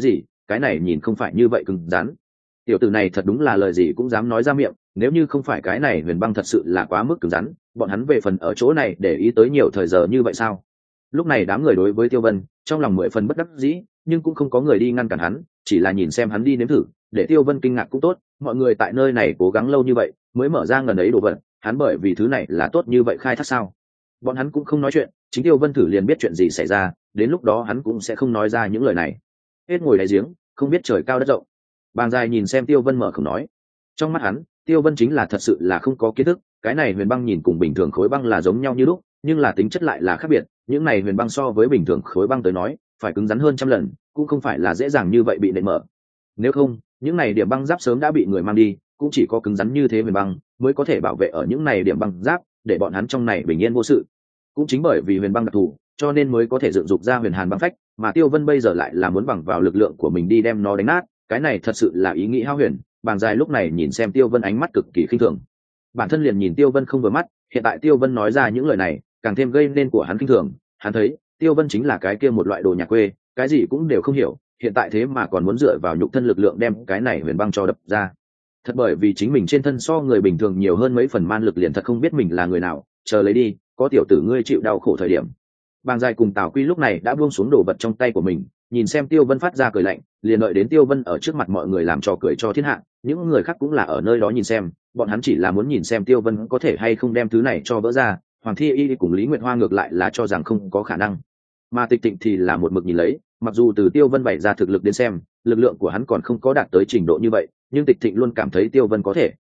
cái này nhìn không phải như vậy cứng rắn. Tiểu tử này thật đúng là lời gì cũng dám nói ra miệng, nếu như không phải cái này huyền băng thật sự là quá mức cứng rắn, bọn hắn về phần ở chỗ này để ý tới nhiều thời giờ như vậy sao? Lúc này đám người đối với Tiêu Vân trong lòng mười phần bất đắc dĩ, nhưng cũng không có người đi ngăn cản hắn, chỉ là nhìn xem hắn đi nếm thử, để Tiêu Vân kinh ngạc cũng tốt, mọi người tại nơi này cố gắng lâu như vậy mới mở ra ngần ấy đồ vật, hắn bởi vì thứ này là tốt như vậy khai thác sao? Bọn hắn cũng không nói chuyện, chính Tiêu Vân thử liền biết chuyện gì xảy ra, đến lúc đó hắn cũng sẽ không nói ra những lời này. Hết ngồi đáy giếng, không biết trời cao đất rộng. Bàng Dài nhìn xem Tiêu Vân mở không nói, trong mắt hắn, Tiêu Vân chính là thật sự là không có kiến thức, cái này huyền băng nhìn cùng bình thường khối băng là giống nhau như lúc, nhưng là tính chất lại là khác biệt, những này huyền băng so với bình thường khối băng tới nói, phải cứng rắn hơn trăm lần, cũng không phải là dễ dàng như vậy bị nện mở. Nếu không, những này điểm băng giáp sớm đã bị người mang đi, cũng chỉ có cứng rắn như thế huyền băng mới có thể bảo vệ ở những này điểm băng giáp, để bọn hắn trong này bình yên vô sự. Cũng chính bởi vì huyền băng đặc thù, cho nên mới có thể dựng dục ra huyền hàn băng phách, mà Tiêu Vân bây giờ lại là muốn bằng vào lực lượng của mình đi đem nó đánh nát, cái này thật sự là ý nghĩ hao huyền. Bàng Dài lúc này nhìn xem Tiêu Vân ánh mắt cực kỳ khinh thường, bản thân liền nhìn Tiêu Vân không vừa mắt, hiện tại Tiêu Vân nói ra những lời này càng thêm gây nên của hắn khinh thường. Hắn thấy Tiêu Vân chính là cái kia một loại đồ nhà quê, cái gì cũng đều không hiểu, hiện tại thế mà còn muốn dựa vào nhục thân lực lượng đem cái này huyền băng cho đập ra. Thật bởi vì chính mình trên thân so người bình thường nhiều hơn mấy phần man lực, liền thật không biết mình là người nào, chờ lấy đi, có tiểu tử ngươi chịu đau khổ thời điểm. Bàng Dài cùng Tào Quy lúc này đã buông xuống đồ vật trong tay của mình, nhìn xem Tiêu Vân phát ra cười lạnh, liền đợi đến Tiêu Vân ở trước mặt mọi người làm trò cười cho thiên hạ, những người khác cũng là ở nơi đó nhìn xem, bọn hắn chỉ là muốn nhìn xem Tiêu Vân có thể hay không đem thứ này cho vỡ ra. Hoàng Thi Y cùng Lý Nguyệt Hoa ngược lại là cho rằng không có khả năng, mà Tịch Tịnh thì là một mực nhìn lấy, mặc dù từ Tiêu Vân bày ra thực lực đến xem, lực lượng của hắn còn không có đạt tới trình độ như vậy, nhưng Tịch Tịnh luôn cảm thấy Tiêu Vân có thể,